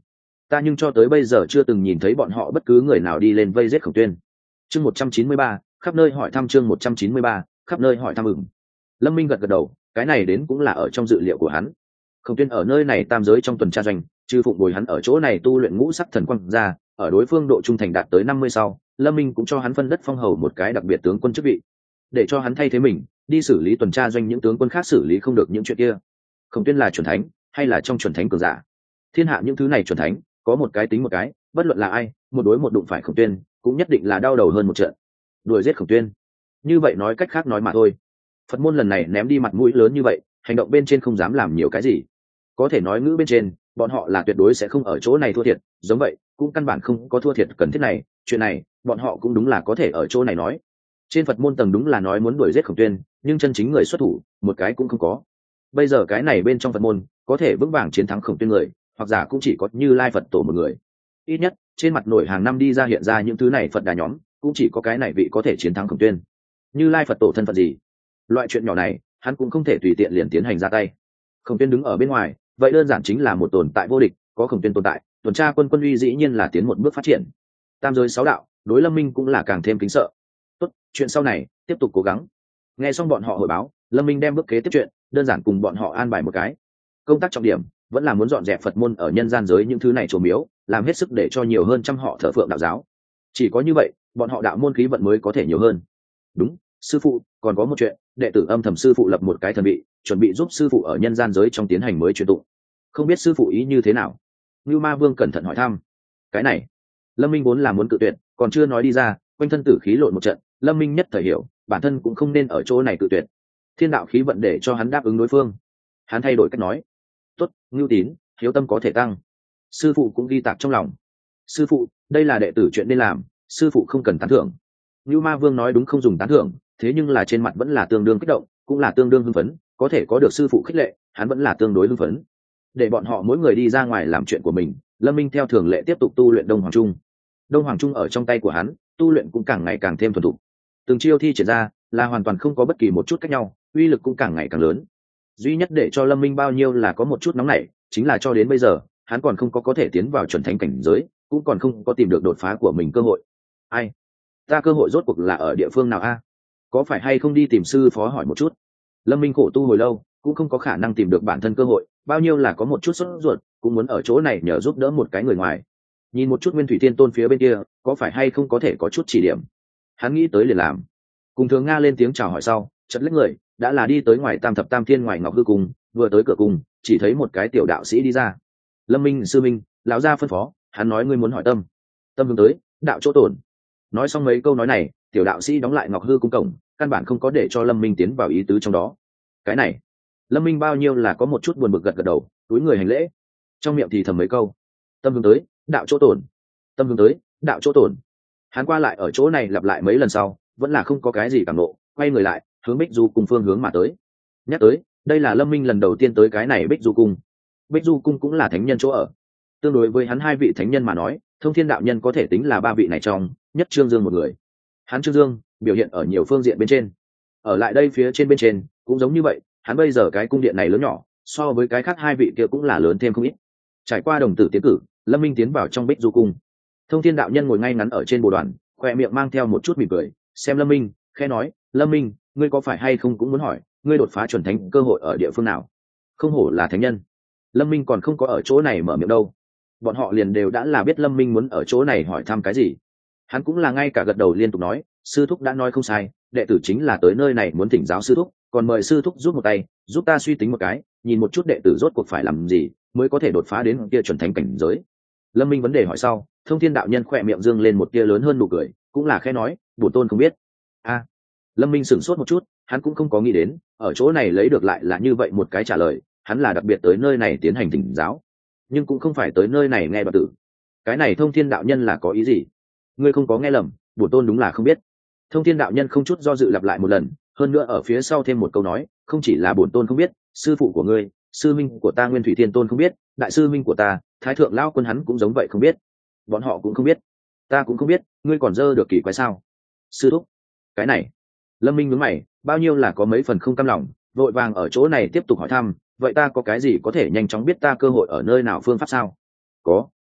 ta nhưng cho tới bây giờ chưa từng nhìn thấy bọn họ bất cứ người nào đi lên vây giết Khổng Tuyên. Chương một trăm chín mươi ba, khắp nơi hỏi thăm. Chương một trăm chín mươi ba, khắp nơi hỏi thăm. Ừm. Lâm Minh gật gật đầu, cái này đến cũng là ở trong dự liệu của hắn. Khổng Tuyên ở nơi này tam giới trong tuần tra doanh, trừ phụng bồi hắn ở chỗ này tu luyện ngũ sắc thần quang ra, ở đối phương độ trung thành đạt tới năm mươi sau, Lâm Minh cũng cho hắn phân đất phong hầu một cái đặc biệt tướng quân chức vị, để cho hắn thay thế mình đi xử lý tuần tra doanh những tướng quân khác xử lý không được những chuyện kia. Khổng Tuyên là chuẩn thánh hay là trong chuẩn thánh cường giả, thiên hạ những thứ này chuẩn thánh có một cái tính một cái, bất luận là ai một đối một đụng phải Khổng Tuyên cũng nhất định là đau đầu hơn một trận, đuổi giết Khổng Tuyên. Như vậy nói cách khác nói mà thôi, Phật môn lần này ném đi mặt mũi lớn như vậy, hành động bên trên không dám làm nhiều cái gì, có thể nói ngữ bên trên bọn họ là tuyệt đối sẽ không ở chỗ này thua thiệt, giống vậy cũng căn bản không có thua thiệt cần thiết này. Chuyện này bọn họ cũng đúng là có thể ở chỗ này nói. Trên Phật môn tầng đúng là nói muốn đuổi giết Khổng Tuyên, nhưng chân chính người xuất thủ một cái cũng không có. Bây giờ cái này bên trong Phật môn có thể vững vàng chiến thắng Khổng Tuyên người, hoặc giả cũng chỉ có Như Lai Phật tổ một người. Ít nhất trên mặt nổi hàng năm đi ra hiện ra những thứ này Phật đà nhóm, cũng chỉ có cái này vị có thể chiến thắng Khổng Tuyên. Như Lai Phật tổ thân phận gì? Loại chuyện nhỏ này hắn cũng không thể tùy tiện liền tiến hành ra tay. Khổng Tuyên đứng ở bên ngoài, vậy đơn giản chính là một tồn tại vô địch, có Khổng Tuyên tồn tại, tuần tra quân quân uy dĩ nhiên là tiến một bước phát triển. Tam giới sáu đạo đối Lâm Minh cũng là càng thêm kính sợ. Tốt, chuyện sau này tiếp tục cố gắng. Nghe xong bọn họ hội báo, Lâm Minh đem bước kế tiếp chuyện đơn giản cùng bọn họ an bài một cái. Công tác trọng điểm vẫn là muốn dọn dẹp Phật môn ở nhân gian giới những thứ này chùa miếu, làm hết sức để cho nhiều hơn trăm họ thờ phượng đạo giáo. Chỉ có như vậy bọn họ đạo môn khí vận mới có thể nhiều hơn. Đúng, sư phụ, còn có một chuyện, đệ tử âm thầm sư phụ lập một cái thần vị, chuẩn bị giúp sư phụ ở nhân gian giới trong tiến hành mới truyền tụng, không biết sư phụ ý như thế nào? Ngưu Ma Vương cẩn thận hỏi thăm. Cái này Lâm Minh vốn là muốn cự tuyệt, còn chưa nói đi ra, quanh thân tử khí lộn một trận, Lâm Minh nhất thời hiểu bản thân cũng không nên ở chỗ này cự tuyệt. Thiên đạo khí vận để cho hắn đáp ứng đối phương, hắn thay đổi cách nói. Tốt, Ngưu Tín, hiếu tâm có thể tăng. Sư phụ cũng ghi tạc trong lòng. Sư phụ, đây là đệ tử chuyện nên làm, sư phụ không cần tán thưởng. Ngưu Ma Vương nói đúng, không dùng tán thưởng, thế nhưng là trên mặt vẫn là tương đương kích động, cũng là tương đương hưng phấn, có thể có được sư phụ khích lệ, hắn vẫn là tương đối hưng phấn. Để bọn họ mỗi người đi ra ngoài làm chuyện của mình, Lâm Minh theo thường lệ tiếp tục tu luyện Đông Hoàng Trung. Đông Hoàng Trung ở trong tay của hắn, tu luyện cũng càng ngày càng thêm thuần thục. Từng chiêu thi triển ra là hoàn toàn không có bất kỳ một chút cách nhau, uy lực cũng càng ngày càng lớn. Duy nhất để cho Lâm Minh bao nhiêu là có một chút nóng nảy, chính là cho đến bây giờ, hắn còn không có có thể tiến vào chuẩn thánh cảnh giới, cũng còn không có tìm được đột phá của mình cơ hội. Ai? Ta cơ hội rốt cuộc là ở địa phương nào a? Có phải hay không đi tìm sư phó hỏi một chút? Lâm Minh khổ tu hồi lâu, cũng không có khả năng tìm được bản thân cơ hội, bao nhiêu là có một chút sốt ruột, cũng muốn ở chỗ này nhờ giúp đỡ một cái người ngoài. Nhìn một chút Nguyên Thủy Thiên Tôn phía bên kia, có phải hay không có thể có chút chỉ điểm. Hắn nghĩ tới liền làm. Cùng Thường Nga lên tiếng chào hỏi sau, chợt lách người, đã là đi tới ngoài Tam Thập Tam Thiên ngoài Ngọc Hư Cung, vừa tới cửa cung, chỉ thấy một cái tiểu đạo sĩ đi ra. Lâm Minh sư minh, lão gia phân phó, hắn nói ngươi muốn hỏi tâm. Tâm hướng tới, đạo chỗ tổn. Nói xong mấy câu nói này, tiểu đạo sĩ đóng lại Ngọc Hư Cung cổng, căn bản không có để cho Lâm Minh tiến vào ý tứ trong đó. Cái này, Lâm Minh bao nhiêu là có một chút buồn bực, gật gật đầu, túi người hành lễ, trong miệng thì thầm mấy câu. Tâm hướng tới, đạo chỗ tổn. Tâm hướng tới, đạo chỗ tổn. Hắn qua lại ở chỗ này lặp lại mấy lần sau, vẫn là không có cái gì cảm nộ, quay người lại, hướng Bích Du Cung phương hướng mà tới. Nhắc tới, đây là Lâm Minh lần đầu tiên tới cái này Bích Du Cung. Bích Du Cung cũng là thánh nhân chỗ ở. Tương đối với hắn hai vị thánh nhân mà nói, Thông Thiên đạo nhân có thể tính là ba vị này trong nhất Trương Dương một người. Hắn Trương Dương biểu hiện ở nhiều phương diện bên trên. Ở lại đây phía trên bên trên cũng giống như vậy, hắn bây giờ cái cung điện này lớn nhỏ, so với cái khác hai vị kia cũng là lớn thêm không ít. Trải qua đồng tử tiến cử, Lâm Minh tiến vào trong Bích Du Cung. Thông Thiên đạo nhân ngồi ngay ngắn ở trên bồ đoàn, khoe miệng mang theo một chút mỉm cười, xem Lâm Minh, khẽ nói, Lâm Minh, ngươi có phải hay không cũng muốn hỏi, ngươi đột phá chuẩn thánh cơ hội ở địa phương nào? Không hổ là thánh nhân. Lâm Minh còn không có ở chỗ này mở miệng đâu, bọn họ liền đều đã là biết Lâm Minh muốn ở chỗ này hỏi thăm cái gì. Hắn cũng là ngay cả gật đầu liên tục nói, sư thúc đã nói không sai, đệ tử chính là tới nơi này muốn thỉnh giáo sư thúc, còn mời sư thúc giúp một tay, giúp ta suy tính một cái, nhìn một chút đệ tử rốt cuộc phải làm gì mới có thể đột phá đến kia chuẩn thánh cảnh giới. Lâm Minh vấn đề hỏi sau, Thông Thiên đạo nhân khỏe miệng dương lên một tia lớn hơn nụ cười, cũng là khẽ nói, bổn tôn không biết. A. Lâm Minh sửng sốt một chút, hắn cũng không có nghĩ đến ở chỗ này lấy được lại là như vậy một cái trả lời. Hắn là đặc biệt tới nơi này tiến hành thỉnh giáo, nhưng cũng không phải tới nơi này nghe đoạn tử. Cái này Thông Thiên đạo nhân là có ý gì? Ngươi không có nghe lầm, bổn tôn đúng là không biết. Thông Thiên đạo nhân không chút do dự lặp lại một lần, hơn nữa ở phía sau thêm một câu nói, không chỉ là bổn tôn không biết, sư phụ của ngươi, sư minh của ta Nguyên Thủy Thiên Tôn không biết, đại sư minh của ta Thái Thượng Lão Quân hắn cũng giống vậy không biết, bọn họ cũng không biết, ta cũng không biết, ngươi còn dơ được kỳ quái sao? Sư thúc, cái này. Lâm Minh nhướng mày, bao nhiêu là có mấy phần không cam lòng, vội vàng ở chỗ này tiếp tục hỏi thăm, vậy ta có cái gì có thể nhanh chóng biết ta cơ hội ở nơi nào phương pháp sao? Có,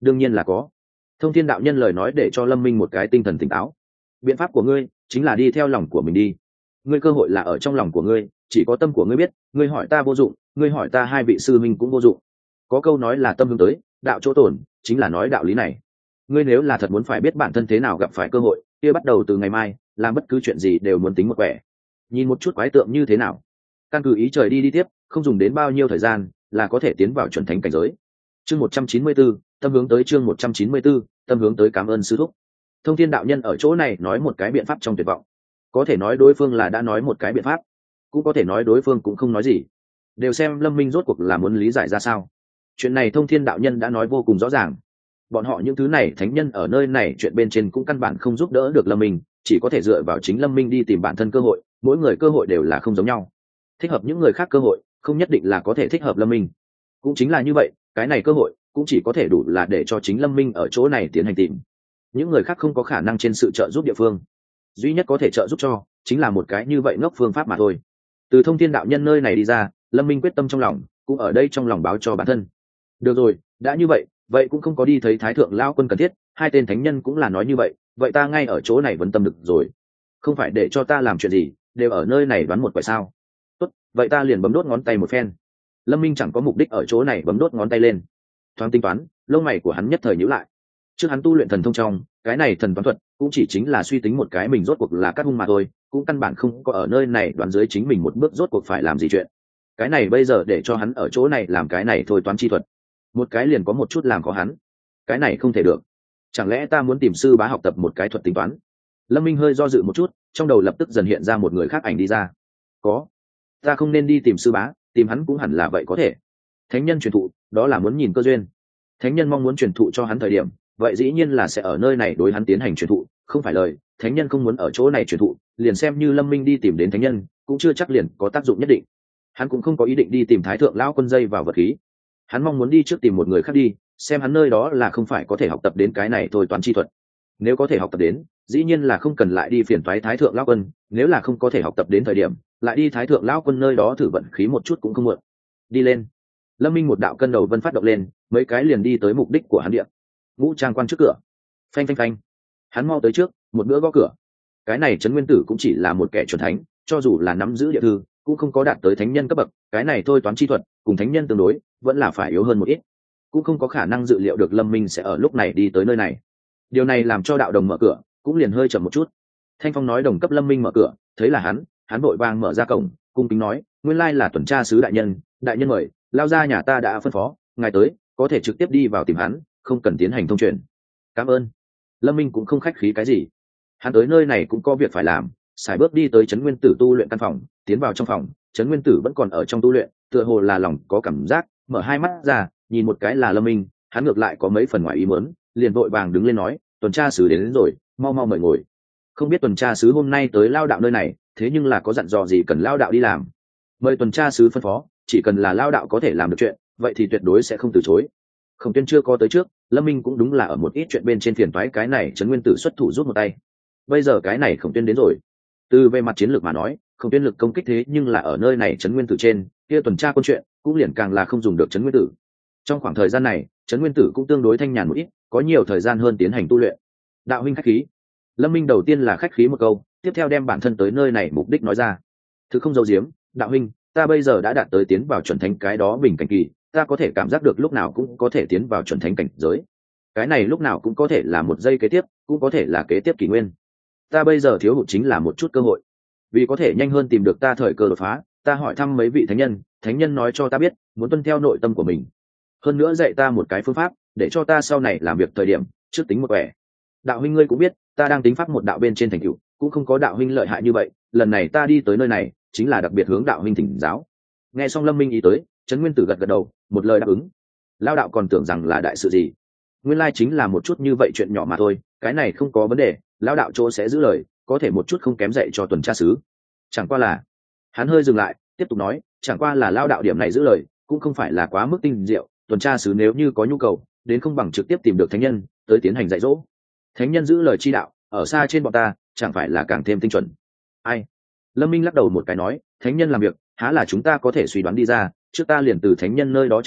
đương nhiên là có. Thông thiên đạo nhân lời nói để cho Lâm Minh một cái tinh thần tỉnh táo. Biện pháp của ngươi chính là đi theo lòng của mình đi. Ngươi cơ hội là ở trong lòng của ngươi, chỉ có tâm của ngươi biết. Ngươi hỏi ta vô dụng, ngươi hỏi ta hai vị sư minh cũng vô dụng. Có câu nói là tâm hướng tới, đạo chỗ tổn, chính là nói đạo lý này. Ngươi nếu là thật muốn phải biết bản thân thế nào gặp phải cơ hội, kia bắt đầu từ ngày mai, làm bất cứ chuyện gì đều muốn tính một quẻ. Nhìn một chút quái tượng như thế nào, căn cứ ý trời đi đi tiếp, không dùng đến bao nhiêu thời gian là có thể tiến vào chuẩn thánh cảnh giới. Chương một trăm chín mươi bốn, tâm hướng tới chương một trăm chín mươi bốn, tâm hướng tới cảm ơn sư thúc. Thông thiên đạo nhân ở chỗ này nói một cái biện pháp trong tuyệt vọng. Có thể nói đối phương là đã nói một cái biện pháp, cũng có thể nói đối phương cũng không nói gì. Đều xem Lâm Minh rốt cuộc là muốn lý giải ra sao. Chuyện này Thông thiên đạo nhân đã nói vô cùng rõ ràng. Bọn họ những thứ này thánh nhân ở nơi này chuyện bên trên cũng căn bản không giúp đỡ được Lâm Minh, chỉ có thể dựa vào chính Lâm Minh đi tìm bản thân cơ hội, mỗi người cơ hội đều là không giống nhau. Thích hợp những người khác cơ hội, không nhất định là có thể thích hợp Lâm Minh. Cũng chính là như vậy, cái này cơ hội cũng chỉ có thể đủ là để cho chính Lâm Minh ở chỗ này tiến hành tìm. Những người khác không có khả năng trên sự trợ giúp địa phương, duy nhất có thể trợ giúp cho chính là một cái như vậy ngốc phương pháp mà thôi. Từ Thông thiên đạo nhân nơi này đi ra, Lâm Minh quyết tâm trong lòng, cũng ở đây trong lòng báo cho bản thân. Được rồi, đã như vậy, vậy cũng không có đi thấy Thái thượng lão quân cần thiết, hai tên thánh nhân cũng là nói như vậy, vậy ta ngay ở chỗ này vấn tâm được rồi. Không phải để cho ta làm chuyện gì, đều ở nơi này đoán một quẻ sao? Tốt, vậy ta liền bấm đốt ngón tay một phen. Lâm Minh chẳng có mục đích ở chỗ này bấm đốt ngón tay lên. Thoáng tính toán, lông mày của hắn nhất thời nhíu lại. Trước hắn tu luyện thần thông trong, cái này thần toán thuật cũng chỉ chính là suy tính một cái mình rốt cuộc là cắt hung mà thôi, cũng căn bản không có ở nơi này đoán dưới chính mình một bước rốt cuộc phải làm gì chuyện. Cái này bây giờ để cho hắn ở chỗ này làm cái này thôi toán chi thuật, một cái liền có một chút làm khó hắn. Cái này không thể được. Chẳng lẽ ta muốn tìm sư bá học tập một cái thuật tính toán? Lâm Minh hơi do dự một chút, trong đầu lập tức dần hiện ra một người khác ảnh đi ra. Có, ta không nên đi tìm sư bá, tìm hắn cũng hẳn là vậy có thể. Thánh nhân truyền thụ, đó là muốn nhìn cơ duyên. Thánh nhân mong muốn truyền thụ cho hắn thời điểm, vậy dĩ nhiên là sẽ ở nơi này đối hắn tiến hành truyền thụ, không phải lời thánh nhân không muốn ở chỗ này truyền thụ, liền xem như Lâm Minh đi tìm đến thánh nhân cũng chưa chắc liền có tác dụng nhất định. Hắn cũng không có ý định đi tìm Thái thượng lão quân dây vào vật khí, hắn mong muốn đi trước tìm một người khác đi, xem hắn nơi đó là không phải có thể học tập đến cái này thôi toán chi thuật. Nếu có thể học tập đến, dĩ nhiên là không cần lại đi phiền toái Thái thượng lão quân, nếu là không có thể học tập đến thời điểm, lại đi Thái thượng lão quân nơi đó thử vận khí một chút cũng không muộn. Đi lên. Lâm Minh một đạo cân đầu vân phát động lên, mấy cái liền đi tới mục đích của hắn địa. Ngũ trang quan trước cửa. Phanh phanh phanh. Hắn mau tới trước, một bữa gõ cửa. Cái này Trấn Nguyên Tử cũng chỉ là một kẻ chuẩn thánh, cho dù là nắm giữ địa thư, cũng không có đạt tới thánh nhân cấp bậc, cái này thôi toán chi thuật, cùng thánh nhân tương đối, vẫn là phải yếu hơn một ít. Cũng không có khả năng dự liệu được Lâm Minh sẽ ở lúc này đi tới nơi này. Điều này làm cho đạo đồng mở cửa, cũng liền hơi chậm một chút. Thanh Phong nói đồng cấp Lâm Minh mở cửa, thấy là hắn, hắn vội vàng mở ra cổng, cung kính nói, nguyên lai là tuần tra sứ đại nhân, đại nhân mời, lao ra nhà ta đã phân phó, ngài tới, có thể trực tiếp đi vào tìm hắn, không cần tiến hành thông truyền. Cảm ơn. Lâm Minh cũng không khách khí cái gì, hắn tới nơi này cũng có việc phải làm, sải bước đi tới Trấn Nguyên Tử tu luyện căn phòng, tiến vào trong phòng, Trấn Nguyên Tử vẫn còn ở trong tu luyện, tựa hồ là lòng có cảm giác, mở hai mắt ra, nhìn một cái là Lâm Minh, hắn ngược lại có mấy phần ngoài ý muốn, liền vội vàng đứng lên nói, tuần tra sứ đến, đến rồi, mau mau mời ngồi. Không biết tuần tra sứ hôm nay tới lao đạo nơi này, thế nhưng là có dặn dò gì cần lao đạo đi làm? Mời tuần tra sứ phân phó, chỉ cần là lao đạo có thể làm được chuyện, vậy thì tuyệt đối sẽ không từ chối. Khổng Tuyên chưa có tới trước, Lâm Minh cũng đúng là ở một ít chuyện bên trên phiền toái cái này Trấn Nguyên Tử xuất thủ giúp một tay. Bây giờ cái này Khổng Tuyên đến rồi. Từ về mặt chiến lược mà nói, Khổng Tuyên lực công kích thế nhưng là ở nơi này Trấn Nguyên Tử trên, kia tuần tra quân chuyện, cũng liền càng là không dùng được Trấn Nguyên Tử. Trong khoảng thời gian này, Trấn Nguyên Tử cũng tương đối thanh nhàn một ít, có nhiều thời gian hơn tiến hành tu luyện. Đạo huynh khách khí. Lâm Minh đầu tiên là khách khí một câu, tiếp theo đem bản thân tới nơi này mục đích nói ra. Thứ không giấu giếm, đạo huynh, ta bây giờ đã đạt tới tiến vào chuẩn thánh cái đó bình cảnh kỳ, ta có thể cảm giác được lúc nào cũng có thể tiến vào chuẩn thánh cảnh giới. Cái này lúc nào cũng có thể là một giây kế tiếp, cũng có thể là kế tiếp kỷ nguyên. Ta bây giờ thiếu hụt chính là một chút cơ hội. Vì có thể nhanh hơn tìm được ta thời cơ đột phá, ta hỏi thăm mấy vị thánh nhân, thánh nhân nói cho ta biết, muốn tuân theo nội tâm của mình. Hơn nữa dạy ta một cái phương pháp, để cho ta sau này làm việc thời điểm, trước tính một quẻ. Đạo huynh ngươi cũng biết, ta đang tính pháp một đạo bên trên thành tựu, cũng không có đạo huynh lợi hại như vậy, lần này ta đi tới nơi này, chính là đặc biệt hướng đạo huynh thỉnh giáo. Nghe xong Lâm Minh ý tới, Trấn Nguyên Tử gật gật đầu, một lời đáp ứng. Lao đạo còn tưởng rằng là đại sự gì, nguyên lai chính là một chút như vậy chuyện nhỏ mà thôi, cái này không có vấn đề, Lao đạo chỗ sẽ giữ lời, có thể một chút không kém dạy cho tuần tra sứ. Chẳng qua là, hắn hơi dừng lại, tiếp tục nói, chẳng qua là Lao đạo điểm này giữ lời, cũng không phải là quá mức tinh diệu, tuần tra sứ nếu như có nhu cầu, đến không bằng trực tiếp tìm được thánh nhân, tới tiến hành dạy dỗ. Thánh nhân giữ lời chi đạo, ở xa trên bọn ta, chẳng phải là càng thêm tinh chuẩn. Ai? Lâm Minh lắc đầu một cái nói, thánh nhân làm việc, há là chúng ta có thể suy đoán đi ra, trước ta liền từ thánh nhân nơi đó trở lại,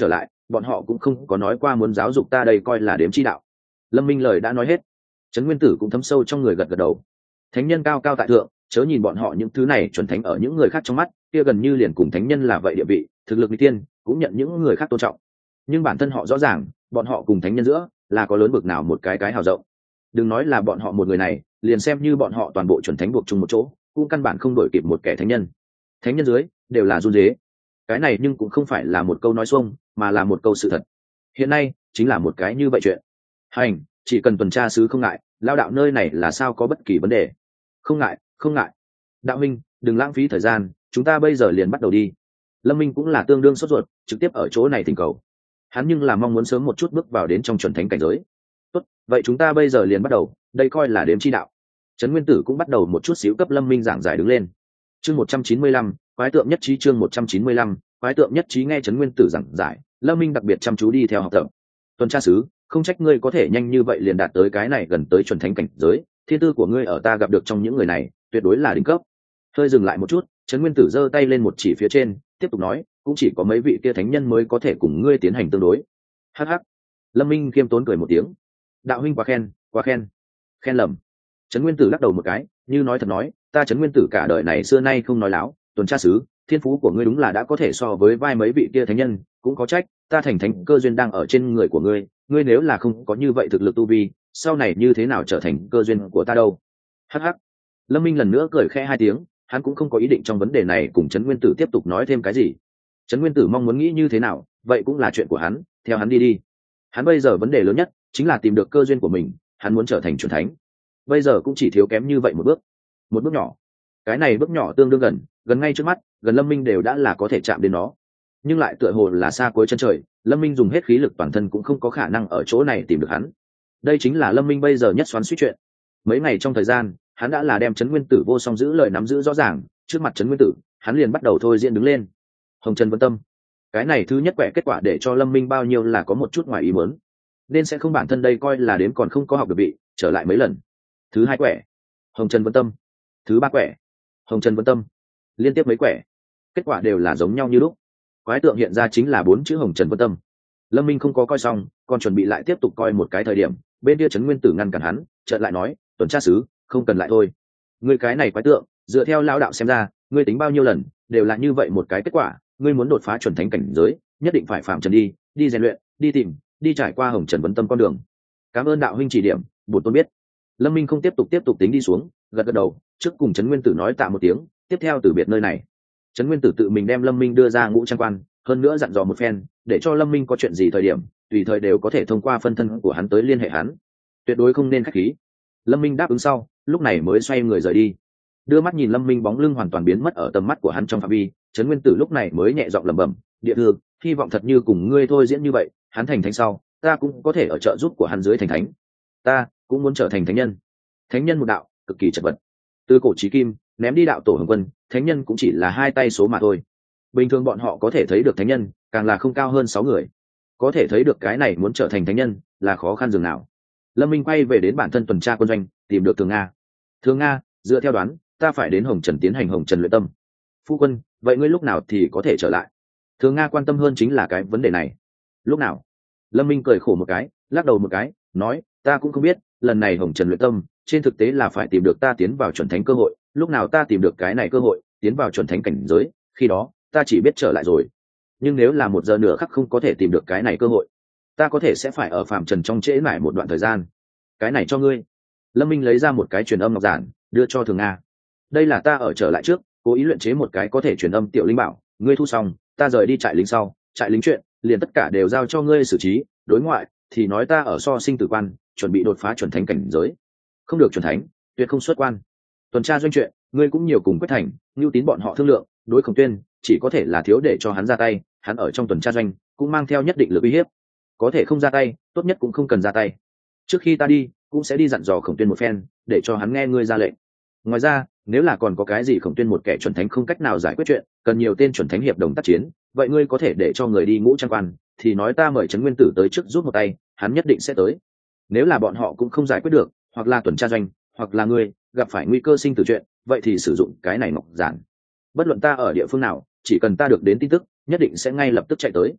bọn họ cũng không có nói qua muốn giáo dục ta đây coi là đếm chi đạo. Lâm Minh lời đã nói hết. Trấn Nguyên Tử cũng thấm sâu trong người gật gật đầu. Thánh nhân cao cao tại thượng, chớ nhìn bọn họ những thứ này chuẩn thánh ở những người khác trong mắt kia gần như liền cùng thánh nhân là vậy, địa vị thực lực n tiên cũng nhận những người khác tôn trọng, nhưng bản thân họ rõ ràng bọn họ cùng thánh nhân giữa là có lớn bực nào một cái cái hào rộng. Đừng nói là bọn họ một người này, liền xem như bọn họ toàn bộ chuẩn thánh buộc chung một chỗ cũng căn bản không đổi kịp một kẻ thánh nhân. Thánh nhân dưới đều là run dế. Cái này nhưng cũng không phải là một câu nói xuông, mà là một câu sự thật. Hiện nay chính là một cái như vậy chuyện. Hành, chỉ cần tuần tra sứ không ngại, lao đạo nơi này là sao có bất kỳ vấn đề. Không ngại, không ngại. Đạo huynh, đừng lãng phí thời gian, chúng ta bây giờ liền bắt đầu đi. Lâm Minh cũng là tương đương sốt ruột, trực tiếp ở chỗ này thỉnh cầu. Hắn nhưng là mong muốn sớm một chút bước vào đến trong chuẩn thánh cảnh giới. Tốt, vậy chúng ta bây giờ liền bắt đầu, đây coi là đếm chi đạo. Trấn Nguyên Tử cũng bắt đầu một chút xíu cấp Lâm Minh giảng giải đứng lên. Chương một trăm chín mươi lăm, quái tượng nhất trí. Chương một trăm chín mươi lăm, quái tượng nhất trí. Nghe Trấn Nguyên Tử giảng giải, Lâm Minh đặc biệt chăm chú đi theo học tập. Tuần tra sứ, không trách ngươi có thể nhanh như vậy liền đạt tới cái này gần tới chuẩn thánh cảnh giới, thiên tư của ngươi ở ta gặp được trong những người này, tuyệt đối là đỉnh cấp. Hơi dừng lại một chút, Trấn Nguyên Tử giơ tay lên một chỉ phía trên, tiếp tục nói, cũng chỉ có mấy vị kia thánh nhân mới có thể cùng ngươi tiến hành tương đối. Hắc hắc. Lâm Minh khiêm tốn cười một tiếng. Đạo huynh quá khen, quá khen. Khen lầm. Trấn Nguyên Tử lắc đầu một cái, như nói thật nói, ta Trấn Nguyên Tử cả đời này xưa nay không nói láo, tuần tra sứ, thiên phú của ngươi đúng là đã có thể so với vai mấy vị kia thánh nhân, cũng có trách, ta thành thánh cơ duyên đang ở trên người của ngươi, ngươi nếu là không có như vậy thực lực tu vi, sau này như thế nào trở thành cơ duyên của ta đâu. Hắc hắc. Lâm Minh lần nữa cười khẽ hai tiếng, hắn cũng không có ý định trong vấn đề này cùng Trấn Nguyên Tử tiếp tục nói thêm cái gì. Trấn Nguyên Tử mong muốn nghĩ như thế nào, vậy cũng là chuyện của hắn, theo hắn đi đi. Hắn bây giờ vấn đề lớn nhất chính là tìm được cơ duyên của mình, hắn muốn trở thành chuẩn thánh. Bây giờ cũng chỉ thiếu kém như vậy một bước, một bước nhỏ. Cái này bước nhỏ tương đương gần, gần ngay trước mắt, gần Lâm Minh đều đã là có thể chạm đến nó. Nhưng lại tựa hồ là xa cuối chân trời, Lâm Minh dùng hết khí lực toàn thân cũng không có khả năng ở chỗ này tìm được hắn. Đây chính là Lâm Minh bây giờ nhất xoắn suýt chuyện. Mấy ngày trong thời gian, hắn đã là đem Trấn Nguyên Tử vô song giữ lời nắm giữ rõ ràng, trước mặt Trấn Nguyên Tử, hắn liền bắt đầu thôi diễn đứng lên. Hồng Trần Vân Tâm, cái này thứ nhất quẻ kết quả để cho Lâm Minh bao nhiêu là có một chút ngoài ý muốn, nên sẽ không bản thân đây coi là đếm còn không có học được vị, trở lại mấy lần. Thứ hai quẻ, Hồng Trần Vân Tâm. Thứ ba quẻ, Hồng Trần Vân Tâm. Liên tiếp mấy quẻ, kết quả đều là giống nhau như lúc. Quái tượng hiện ra chính là bốn chữ Hồng Trần Vân Tâm. Lâm Minh không có coi xong, còn chuẩn bị lại tiếp tục coi một cái thời điểm, bên kia Trấn Nguyên Tử ngăn cản hắn, chợt lại nói, tuần tra sứ, không cần lại thôi. Ngươi cái này quái tượng, dựa theo lão đạo xem ra, ngươi tính bao nhiêu lần, đều là như vậy một cái kết quả, ngươi muốn đột phá chuẩn thánh cảnh giới, nhất định phải phạm trần đi, đi rèn luyện, đi tìm, đi trải qua Hồng Trần Vấn Tâm con đường. Cảm ơn đạo huynh chỉ điểm, bổn tôn biết. Lâm Minh không tiếp tục tiếp tục tính đi xuống, gật gật đầu, trước cùng Trấn Nguyên Tử nói tạm một tiếng, tiếp theo từ biệt nơi này. Trấn Nguyên Tử tự mình đem Lâm Minh đưa ra ngũ trang quan, hơn nữa dặn dò một phen, để cho Lâm Minh có chuyện gì thời điểm, tùy thời đều có thể thông qua phân thân của hắn tới liên hệ hắn, tuyệt đối không nên khách khí. Lâm Minh đáp ứng sau, lúc này mới xoay người rời đi. Đưa mắt nhìn Lâm Minh bóng lưng hoàn toàn biến mất ở tầm mắt của hắn trong phạm vi, Trấn Nguyên Tử lúc này mới nhẹ giọng lẩm bẩm, địa thư, hy vọng thật như cùng ngươi thôi diễn như vậy, hắn thành thánh sau, ta cũng có thể ở trợ giúp của hắn dưới thành thánh. Ta cũng muốn trở thành thánh nhân. Thánh nhân một đạo, cực kỳ chật vật. Từ cổ chí kim, ném đi đạo tổ Hồng Quân, thánh nhân cũng chỉ là hai tay số mà thôi. Bình thường bọn họ có thể thấy được thánh nhân, càng là không cao hơn sáu người. Có thể thấy được cái này muốn trở thành thánh nhân, là khó khăn dường nào. Lâm Minh quay về đến bản thân tuần tra quân doanh, tìm được Thường Nga. Thường Nga, dựa theo đoán, ta phải đến Hồng Trần tiến hành Hồng Trần luyện tâm. Phu quân, vậy ngươi lúc nào thì có thể trở lại? Thường Nga quan tâm hơn chính là cái vấn đề này. Lúc nào? Lâm Minh cười khổ một cái, lắc đầu một cái, nói, ta cũng không biết, lần này Hồng Trần luyện tâm, trên thực tế là phải tìm được ta tiến vào chuẩn thánh cơ hội, lúc nào ta tìm được cái này cơ hội, tiến vào chuẩn thánh cảnh giới, khi đó, ta chỉ biết trở lại rồi. Nhưng nếu là một giờ nữa khắc không có thể tìm được cái này cơ hội, ta có thể sẽ phải ở phàm trần trong trễ mãi một đoạn thời gian. Cái này cho ngươi. Lâm Minh lấy ra một cái truyền âm ngọc giản, đưa cho Thường Nga. Đây là ta ở trở lại trước, cố ý luyện chế một cái có thể truyền âm tiểu linh bảo, ngươi thu xong, ta rời đi trại lính sau, trại lính chuyện, liền tất cả đều giao cho ngươi xử trí, đối ngoại thì nói ta ở so sinh tử quan, chuẩn bị đột phá chuẩn thánh cảnh giới. Không được chuẩn thánh, tuyệt không xuất quan. Tuần tra doanh chuyện, ngươi cũng nhiều cùng Quách Thành, Nưu Tín bọn họ thương lượng, đối Khổng Tuyên, chỉ có thể là thiếu để cho hắn ra tay, hắn ở trong tuần tra doanh, cũng mang theo nhất định lực uy hiếp. Có thể không ra tay, tốt nhất cũng không cần ra tay. Trước khi ta đi, cũng sẽ đi dặn dò Khổng Tuyên một phen, để cho hắn nghe ngươi ra lệnh. Ngoài ra, nếu là còn có cái gì Khổng Tuyên một kẻ chuẩn thánh không cách nào giải quyết chuyện, cần nhiều tên chuẩn thánh hiệp đồng tác chiến, vậy ngươi có thể để cho người đi ngũ trang quan, thì nói ta mời Trấn Nguyên Tử tới trước giúp một tay, hắn nhất định sẽ tới. Nếu là bọn họ cũng không giải quyết được, hoặc là tuần tra doanh, hoặc là ngươi gặp phải nguy cơ sinh tử chuyện, vậy thì sử dụng cái này ngọc giản. Bất luận ta ở địa phương nào, chỉ cần ta được đến tin tức, nhất định sẽ ngay lập tức chạy tới.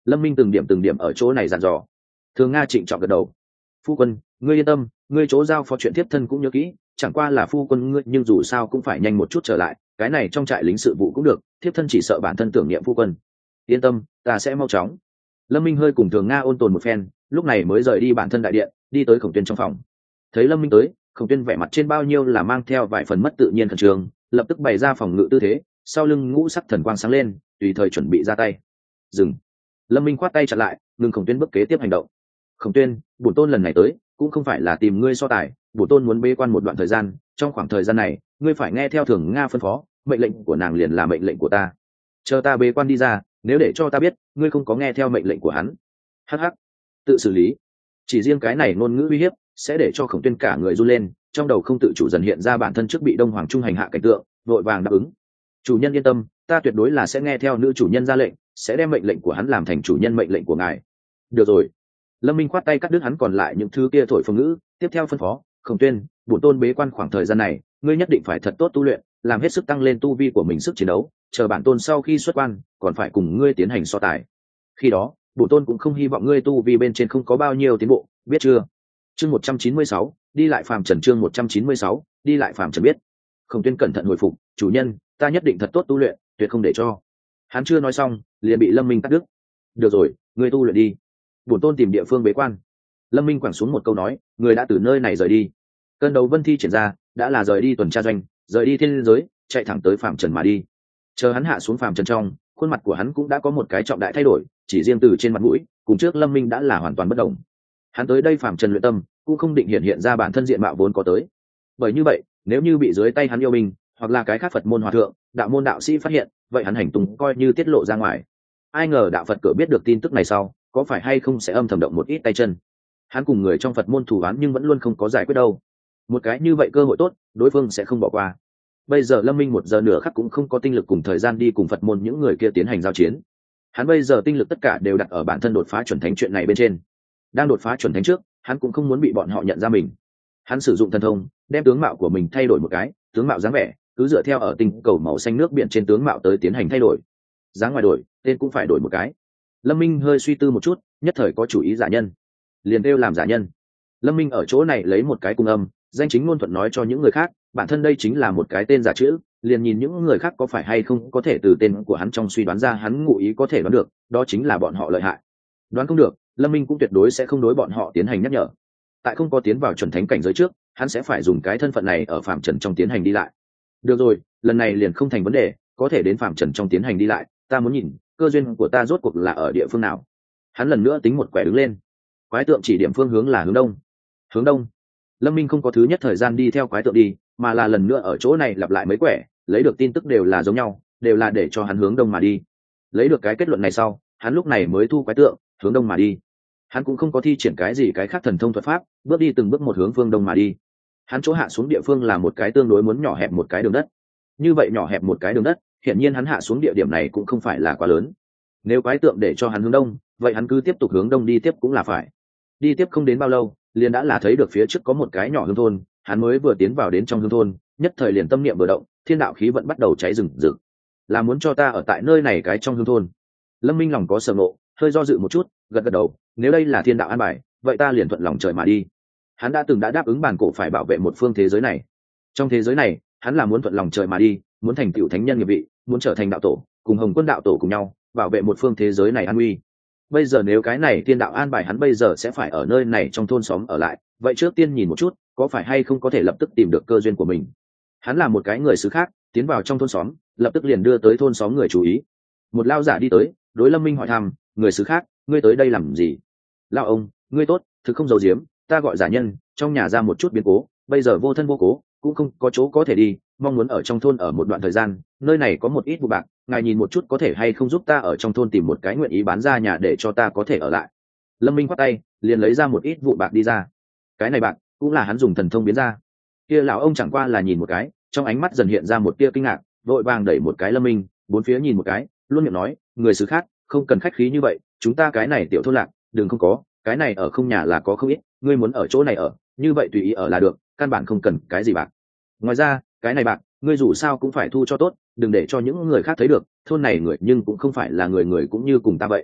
Lâm Minh từng điểm từng điểm ở chỗ này dặn dò. Thường Nga trịnh trọng gật đầu. Phu quân, ngươi yên tâm, ngươi chỗ giao phó chuyện tiếp thân cũng nhớ kỹ, chẳng qua là phu quân ngươi nhưng dù sao cũng phải nhanh một chút trở lại, cái này trong trại lính sự vụ cũng được, thiếp thân chỉ sợ bản thân tưởng niệm phu quân. Yên tâm, ta sẽ mau chóng. Lâm Minh hơi cùng Thường Nga ôn tồn một phen, lúc này mới rời đi bản thân đại điện, đi tới Khổng Tuyên trong phòng. Thấy Lâm Minh tới, Khổng Tuyên vẻ mặt trên bao nhiêu là mang theo vài phần mất tự nhiên khẩn trương, lập tức bày ra phòng ngự tư thế, sau lưng ngũ sắc thần quang sáng lên, tùy thời chuẩn bị ra tay. Dừng. Lâm Minh khoát tay chặn lại, ngừng Khổng Tuyên bước kế tiếp hành động. Khổng Tuyên, bổn tôn lần này tới cũng không phải là tìm ngươi so tài, bổn tôn muốn bế quan một đoạn thời gian, trong khoảng thời gian này ngươi phải nghe theo Thường Nga phân phó, mệnh lệnh của nàng liền là mệnh lệnh của ta. Chờ ta bế quan đi ra, nếu để cho ta biết ngươi không có nghe theo mệnh lệnh của hắn, hắc hắc, tự xử lý. Chỉ riêng cái này ngôn ngữ uy hiếp sẽ để cho Khổng Tuyên cả người run lên, trong đầu không tự chủ dần hiện ra bản thân trước bị Đông Hoàng Trung hành hạ cảnh tượng, vội vàng đáp ứng. Chủ nhân yên tâm, ta tuyệt đối là sẽ nghe theo nữ chủ nhân ra lệnh, sẽ đem mệnh lệnh của hắn làm thành chủ nhân mệnh lệnh của ngài. Được rồi. Lâm Minh khoát tay cắt đứt hắn còn lại những thứ kia thổi phồng ngữ, tiếp theo phân phó, Khổng Tuyên, bổn tôn bế quan khoảng thời gian này, ngươi nhất định phải thật tốt tu luyện, làm hết sức tăng lên tu vi của mình sức chiến đấu, chờ bản tôn sau khi xuất quan, còn phải cùng ngươi tiến hành so tài. Khi đó, bổn tôn cũng không hy vọng ngươi tu vi bên trên không có bao nhiêu tiến bộ, biết chưa? Chương một trăm chín mươi sáu, đi lại phàm trần chương một trăm chín mươi sáu, đi lại phàm trần biết. Khổng Tuyên cẩn thận hồi phục, chủ nhân, ta nhất định thật tốt tu luyện, tuyệt không để cho. Hắn chưa nói xong, liền bị Lâm Minh cắt đứt. Được rồi, ngươi tu luyện đi. Bổn tôn tìm địa phương bế quan. Lâm Minh quẳng xuống một câu nói, người đã từ nơi này rời đi. Cơn đầu Vân Thi triển ra, đã là rời đi tuần tra doanh, rời đi thiên giới, chạy thẳng tới phàm trần mà đi. Chờ hắn hạ xuống phàm trần trong, khuôn mặt của hắn cũng đã có một cái trọng đại thay đổi, chỉ riêng từ trên mặt mũi, cùng trước Lâm Minh đã là hoàn toàn bất đồng. Hắn tới đây phàm trần luyện tâm, cũng không định hiện hiện ra bản thân diện mạo vốn có tới. Bởi như vậy, nếu như bị dưới tay hắn yêu binh, hoặc là cái khác Phật môn hòa thượng, đạo môn đạo sĩ phát hiện, vậy hắn hành tung coi như tiết lộ ra ngoài. Ai ngờ đạo Phật cửa biết được tin tức này sau, có phải hay không sẽ âm thầm động một ít tay chân. Hắn cùng người trong Phật môn thù oán nhưng vẫn luôn không có giải quyết đâu. Một cái như vậy cơ hội tốt, đối phương sẽ không bỏ qua. Bây giờ Lâm Minh một giờ nửa khắc cũng không có tinh lực cùng thời gian đi cùng Phật môn những người kia tiến hành giao chiến. Hắn bây giờ tinh lực tất cả đều đặt ở bản thân đột phá chuẩn thánh chuyện này bên trên. Đang đột phá chuẩn thánh trước, hắn cũng không muốn bị bọn họ nhận ra mình. Hắn sử dụng thần thông, đem tướng mạo của mình thay đổi một cái, tướng mạo dáng vẻ cứ dựa theo ở tinh cầu màu xanh nước biển trên tướng mạo tới tiến hành thay đổi. Dáng ngoài đổi, tên cũng phải đổi một cái. Lâm Minh hơi suy tư một chút, nhất thời có chủ ý giả nhân. Liền kêu làm giả nhân. Lâm Minh ở chỗ này lấy một cái cung âm, danh chính ngôn thuận nói cho những người khác, bản thân đây chính là một cái tên giả chữ, liền nhìn những người khác có phải hay không có thể từ tên của hắn trong suy đoán ra hắn ngụ ý có thể đoán được, đó chính là bọn họ lợi hại. Đoán không được, Lâm Minh cũng tuyệt đối sẽ không đối bọn họ tiến hành nhắc nhở. Tại không có tiến vào chuẩn thánh cảnh giới trước, hắn sẽ phải dùng cái thân phận này ở phàm trần trong tiến hành đi lại. Được rồi, lần này liền không thành vấn đề, có thể đến phàm trần trong tiến hành đi lại, ta muốn nhìn cơ duyên của ta rốt cuộc là ở địa phương nào. Hắn lần nữa tính một quẻ đứng lên. Quái tượng chỉ điểm phương hướng là hướng đông. Hướng đông. Lâm Minh không có thứ nhất thời gian đi theo quái tượng đi, mà là lần nữa ở chỗ này lặp lại mấy quẻ, lấy được tin tức đều là giống nhau, đều là để cho hắn hướng đông mà đi. Lấy được cái kết luận này sau, hắn lúc này mới thu quái tượng, hướng đông mà đi. Hắn cũng không có thi triển cái gì cái khác thần thông thuật pháp, bước đi từng bước một hướng phương đông mà đi. Hắn chỗ hạ xuống địa phương là một cái tương đối muốn nhỏ hẹp một cái đường đất. Như vậy nhỏ hẹp một cái đường đất, hiển nhiên hắn hạ xuống địa điểm này cũng không phải là quá lớn. Nếu quái tượng để cho hắn hướng đông, vậy hắn cứ tiếp tục hướng đông đi tiếp cũng là phải. Đi tiếp không đến bao lâu, liền đã là thấy được phía trước có một cái nhỏ hương thôn. Hắn mới vừa tiến vào đến trong hương thôn, nhất thời liền tâm niệm vừa động, thiên đạo khí vận bắt đầu cháy rừng rực. Là muốn cho ta ở tại nơi này cái trong hương thôn. Lâm Minh lòng có sở ngộ, hơi do dự một chút, gật gật đầu, nếu đây là thiên đạo an bài, vậy ta liền thuận lòng trời mà đi. Hắn đã từng đã đáp ứng bản cổ phải bảo vệ một phương thế giới này. Trong thế giới này, hắn là muốn thuận lòng trời mà đi, muốn thành tựu thánh nhân nghiệp vị, muốn trở thành đạo tổ, cùng Hồng Quân đạo tổ cùng nhau bảo vệ một phương thế giới này an uy. Bây giờ nếu cái này thiên đạo an bài hắn bây giờ sẽ phải ở nơi này trong thôn xóm ở lại, vậy trước tiên nhìn một chút, có phải hay không có thể lập tức tìm được cơ duyên của mình. Hắn là một cái người xứ khác, tiến vào trong thôn xóm, lập tức liền đưa tới thôn xóm người chú ý. Một lao giả đi tới, đối Lâm Minh hỏi thăm, người xứ khác, ngươi tới đây làm gì? Lão ông, ngươi tốt, thực không giấu giếm, ta gọi giả nhân, trong nhà ra một chút biến cố, bây giờ vô thân vô cố, cũng không có chỗ có thể đi, mong muốn ở trong thôn ở một đoạn thời gian, nơi này có một ít vụ bạc, ngài nhìn một chút có thể hay không giúp ta ở trong thôn tìm một cái nguyện ý bán ra nhà để cho ta có thể ở lại. Lâm Minh khoát tay, liền lấy ra một ít vụ bạc đi ra. Cái này bạc cũng là hắn dùng thần thông biến ra. Kia lão ông chẳng qua là nhìn một cái, trong ánh mắt dần hiện ra một tia kinh ngạc, vội vàng đẩy một cái Lâm Minh, bốn phía nhìn một cái, luôn miệng nói, người xứ khác, không cần khách khí như vậy, chúng ta cái này tiểu thôn lạc, đừng không có, cái này ở không nhà là có không ít, ngươi muốn ở chỗ này ở, như vậy tùy ý ở là được, căn bản không cần cái gì bạc. Ngoài ra, cái này bạc, ngươi dù sao cũng phải thu cho tốt, đừng để cho những người khác thấy được, thôn này người nhưng cũng không phải là người người cũng như cùng ta vậy.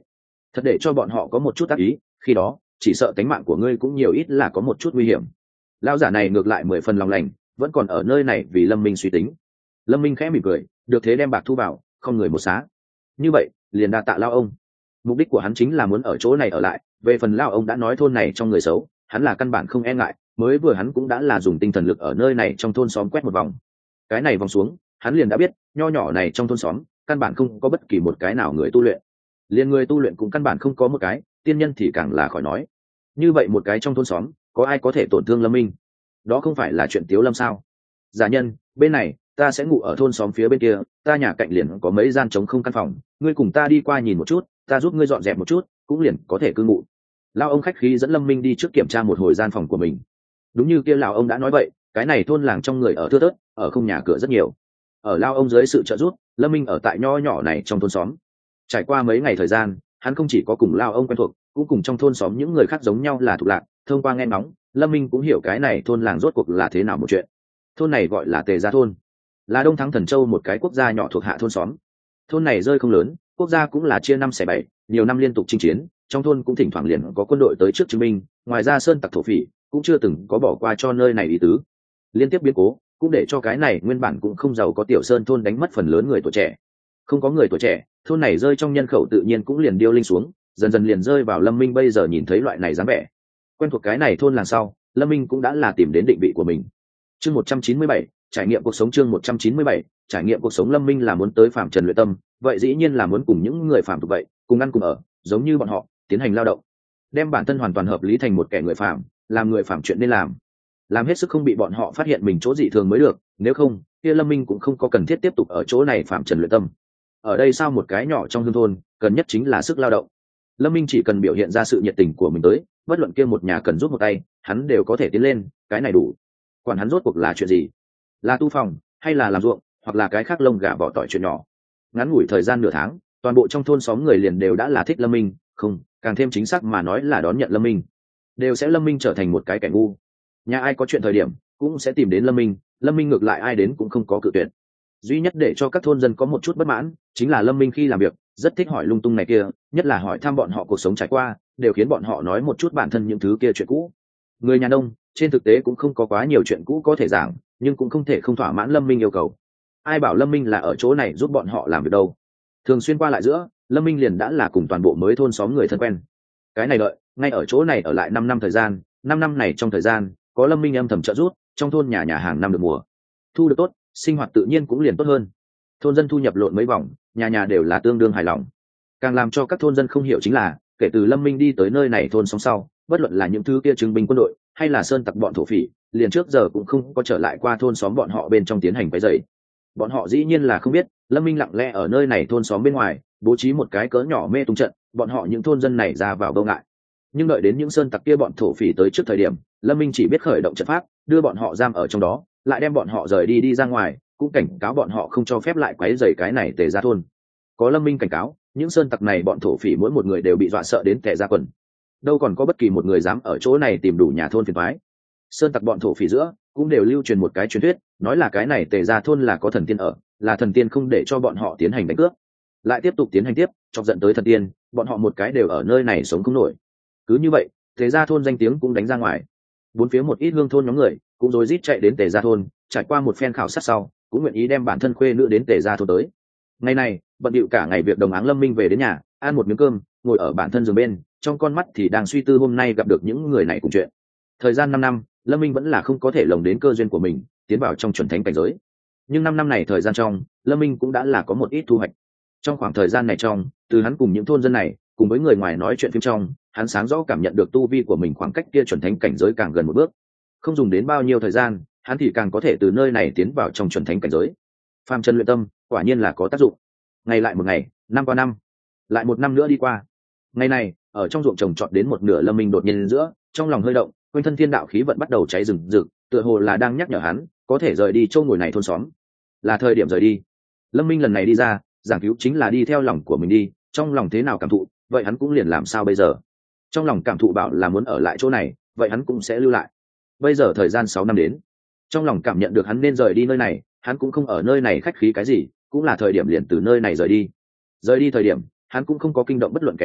thật để cho bọn họ có một chút tác ý, khi đó chỉ sợ tính mạng của ngươi cũng nhiều ít là có một chút nguy hiểm. Lão giả này ngược lại mười phần lòng lành, vẫn còn ở nơi này vì Lâm Minh suy tính. Lâm Minh khẽ mỉm cười, được thế đem bạc thu vào, không người một xá. Như vậy liền đa tạ lão ông. Mục đích của hắn chính là muốn ở chỗ này ở lại, về phần lão ông đã nói thôn này trong người xấu, hắn là căn bản không e ngại, mới vừa hắn cũng đã là dùng tinh thần lực ở nơi này trong thôn xóm quét một vòng. Cái này vòng xuống, hắn liền đã biết, nho nhỏ này trong thôn xóm, căn bản không có bất kỳ một cái nào người tu luyện. Liên người tu luyện cũng căn bản không có một cái, tiên nhân thì càng là khỏi nói. Như vậy một cái trong thôn xóm, có ai có thể tổn thương Lâm Minh? Đó không phải là chuyện Tiếu Lâm sao? Giả nhân, bên này, ta sẽ ngủ ở thôn xóm phía bên kia, ta nhà cạnh liền có mấy gian trống không căn phòng, ngươi cùng ta đi qua nhìn một chút, ta giúp ngươi dọn dẹp một chút, cũng liền có thể cư ngụ. Lão ông khách khí dẫn Lâm Minh đi trước kiểm tra một hồi gian phòng của mình. Đúng như kia lão ông đã nói vậy, cái này thôn làng trong người ở thưa thớt, ở không nhà cửa rất nhiều. Ở lão ông dưới sự trợ giúp, Lâm Minh ở tại nho nhỏ này trong thôn xóm. Trải qua mấy ngày thời gian, hắn không chỉ có cùng lão ông quen thuộc, cũng cùng trong thôn xóm những người khác giống nhau là thuộc lạc. Thông qua nghe ngóng, Lâm Minh cũng hiểu cái này thôn làng rốt cuộc là thế nào một chuyện. Thôn này gọi là Tề Gia thôn, là Đông Thắng Thần Châu một cái quốc gia nhỏ thuộc hạ thôn xóm. Thôn này rơi không lớn, quốc gia cũng là chia năm xẻ bảy, nhiều năm liên tục chinh chiến, trong thôn cũng thỉnh thoảng liền có quân đội tới trước chứng minh, ngoài ra sơn tặc thổ phỉ cũng chưa từng có bỏ qua cho nơi này ý tứ. Liên tiếp biến cố cũng để cho cái này nguyên bản cũng không giàu có tiểu sơn thôn đánh mất phần lớn người tuổi trẻ. Không có người tuổi trẻ, thôn này rơi trong nhân khẩu tự nhiên cũng liền điêu linh xuống, dần dần liền rơi vào Lâm Minh bây giờ nhìn thấy loại này dáng vẻ. Quen thuộc cái này thôn làng sau, Lâm Minh cũng đã là tìm đến định vị của mình. Chương một trăm chín mươi bảy, trải nghiệm cuộc sống. Chương một trăm chín mươi bảy, trải nghiệm cuộc sống. Lâm Minh là muốn tới phạm trần luyện tâm, vậy dĩ nhiên là muốn cùng những người phạm tục vậy, cùng ăn cùng ở, giống như bọn họ, tiến hành lao động, đem bản thân hoàn toàn hợp lý thành một kẻ người phạm, làm người phạm chuyện nên làm, làm hết sức không bị bọn họ phát hiện mình chỗ dị thường mới được, nếu không, kia Lâm Minh cũng không có cần thiết tiếp tục ở chỗ này phạm trần luyện tâm. Ở đây sao một cái nhỏ trong hương thôn, cần nhất chính là sức lao động. Lâm Minh chỉ cần biểu hiện ra sự nhiệt tình của mình tới, bất luận kia một nhà cần giúp một tay, hắn đều có thể tiến lên, cái này đủ. Quản hắn rốt cuộc là chuyện gì, là tu phòng hay là làm ruộng, hoặc là cái khác lông gà vỏ tỏi chuyện nhỏ. Ngắn ngủi thời gian nửa tháng, toàn bộ trong thôn xóm người liền đều đã là thích Lâm Minh, không, càng thêm chính xác mà nói là đón nhận Lâm Minh, đều sẽ Lâm Minh trở thành một cái kẻ ngu. Nhà ai có chuyện thời điểm cũng sẽ tìm đến Lâm Minh, Lâm Minh ngược lại ai đến cũng không có cự tuyệt. Duy nhất để cho các thôn dân có một chút bất mãn chính là Lâm Minh khi làm việc rất thích hỏi lung tung này kia, nhất là hỏi thăm bọn họ cuộc sống trải qua, đều khiến bọn họ nói một chút bản thân những thứ kia chuyện cũ. Người nhà nông trên thực tế cũng không có quá nhiều chuyện cũ có thể giảng, nhưng cũng không thể không thỏa mãn Lâm Minh yêu cầu. Ai bảo Lâm Minh là ở chỗ này giúp bọn họ làm việc đâu. Thường xuyên qua lại giữa, Lâm Minh liền đã là cùng toàn bộ mới thôn xóm người thân quen. Cái này đợi, ngay ở chỗ này ở lại năm năm thời gian, năm năm này trong thời gian, có Lâm Minh âm thầm trợ giúp, trong thôn nhà nhà hàng năm được mùa thu được tốt, sinh hoạt tự nhiên cũng liền tốt hơn. Thôn dân thu nhập lộn mấy vòng, nhà nhà đều là tương đương hài lòng. Càng làm cho các thôn dân không hiểu chính là, kể từ Lâm Minh đi tới nơi này thôn xóm sau, bất luận là những thứ kia chứng binh quân đội hay là sơn tặc bọn thổ phỉ, liền trước giờ cũng không có trở lại qua thôn xóm bọn họ bên trong tiến hành quấy rầy. Bọn họ dĩ nhiên là không biết, Lâm Minh lặng lẽ ở nơi này thôn xóm bên ngoài bố trí một cái cỡ nhỏ mê tung trận, bọn họ những thôn dân này ra vào vô ngại. Nhưng đợi đến những sơn tặc kia bọn thổ phỉ tới trước thời điểm, Lâm Minh chỉ biết khởi động trận pháp, đưa bọn họ giam ở trong đó, lại đem bọn họ rời đi đi ra ngoài, cũng cảnh cáo bọn họ không cho phép lại quấy rầy cái này Tề Gia thôn. Có Lâm Minh cảnh cáo, những sơn tặc này bọn thổ phỉ mỗi một người đều bị dọa sợ đến tè ra quần, đâu còn có bất kỳ một người dám ở chỗ này tìm đủ nhà thôn phiền toái. Sơn tặc bọn thổ phỉ giữa cũng đều lưu truyền một cái truyền thuyết, nói là cái này Tề Gia thôn là có thần tiên ở, là thần tiên không để cho bọn họ tiến hành đánh cướp, lại tiếp tục tiến hành tiếp, chọc giận tới thần tiên, bọn họ một cái đều ở nơi này sống không nổi. Cứ như vậy, Tề Gia thôn danh tiếng cũng đánh ra ngoài. Bốn phía một ít hương thôn nhóm người cũng rối rít chạy đến Tề Gia thôn, trải qua một phen khảo sát sau, cũng nguyện ý đem bản thân khuê nữ đến Tề Gia thôn tới. Ngày này, bận bịu cả ngày việc đồng áng Lâm Minh về đến nhà, ăn một miếng cơm, ngồi ở bản thân giường bên, trong con mắt thì đang suy tư hôm nay gặp được những người này cùng chuyện. Thời gian năm năm, Lâm Minh vẫn là không có thể lồng đến cơ duyên của mình, tiến vào trong chuẩn thánh cảnh giới. Nhưng năm năm này thời gian trong, Lâm Minh cũng đã là có một ít thu hoạch. Trong khoảng thời gian này trong, từ hắn cùng những thôn dân này, cùng với người ngoài nói chuyện phim trong, hắn sáng rõ cảm nhận được tu vi của mình khoảng cách kia chuẩn thánh cảnh giới càng gần một bước. Không dùng đến bao nhiêu thời gian, hắn thì càng có thể từ nơi này tiến vào trong chuẩn thánh cảnh giới. Phàm chân luyện tâm, quả nhiên là có tác dụng. Ngày lại một ngày, năm qua năm, lại một năm nữa đi qua. Ngày này, ở trong ruộng trồng trọt đến một nửa, Lâm Minh đột nhiên giữa, trong lòng hơi động, quanh thân thiên đạo khí vận bắt đầu cháy rừng rực, tựa hồ là đang nhắc nhở hắn, có thể rời đi châu ngồi này thôn xóm. Là thời điểm rời đi. Lâm Minh lần này đi ra, giảng cứu chính là đi theo lòng của mình đi, trong lòng thế nào cảm thụ, vậy hắn cũng liền làm sao bây giờ. Trong lòng cảm thụ bảo là muốn ở lại chỗ này, vậy hắn cũng sẽ lưu lại. Bây giờ thời gian sáu năm đến, trong lòng cảm nhận được hắn nên rời đi nơi này, hắn cũng không ở nơi này khách khí cái gì, cũng là thời điểm liền từ nơi này rời đi. Rời đi thời điểm, hắn cũng không có kinh động bất luận kẻ nào,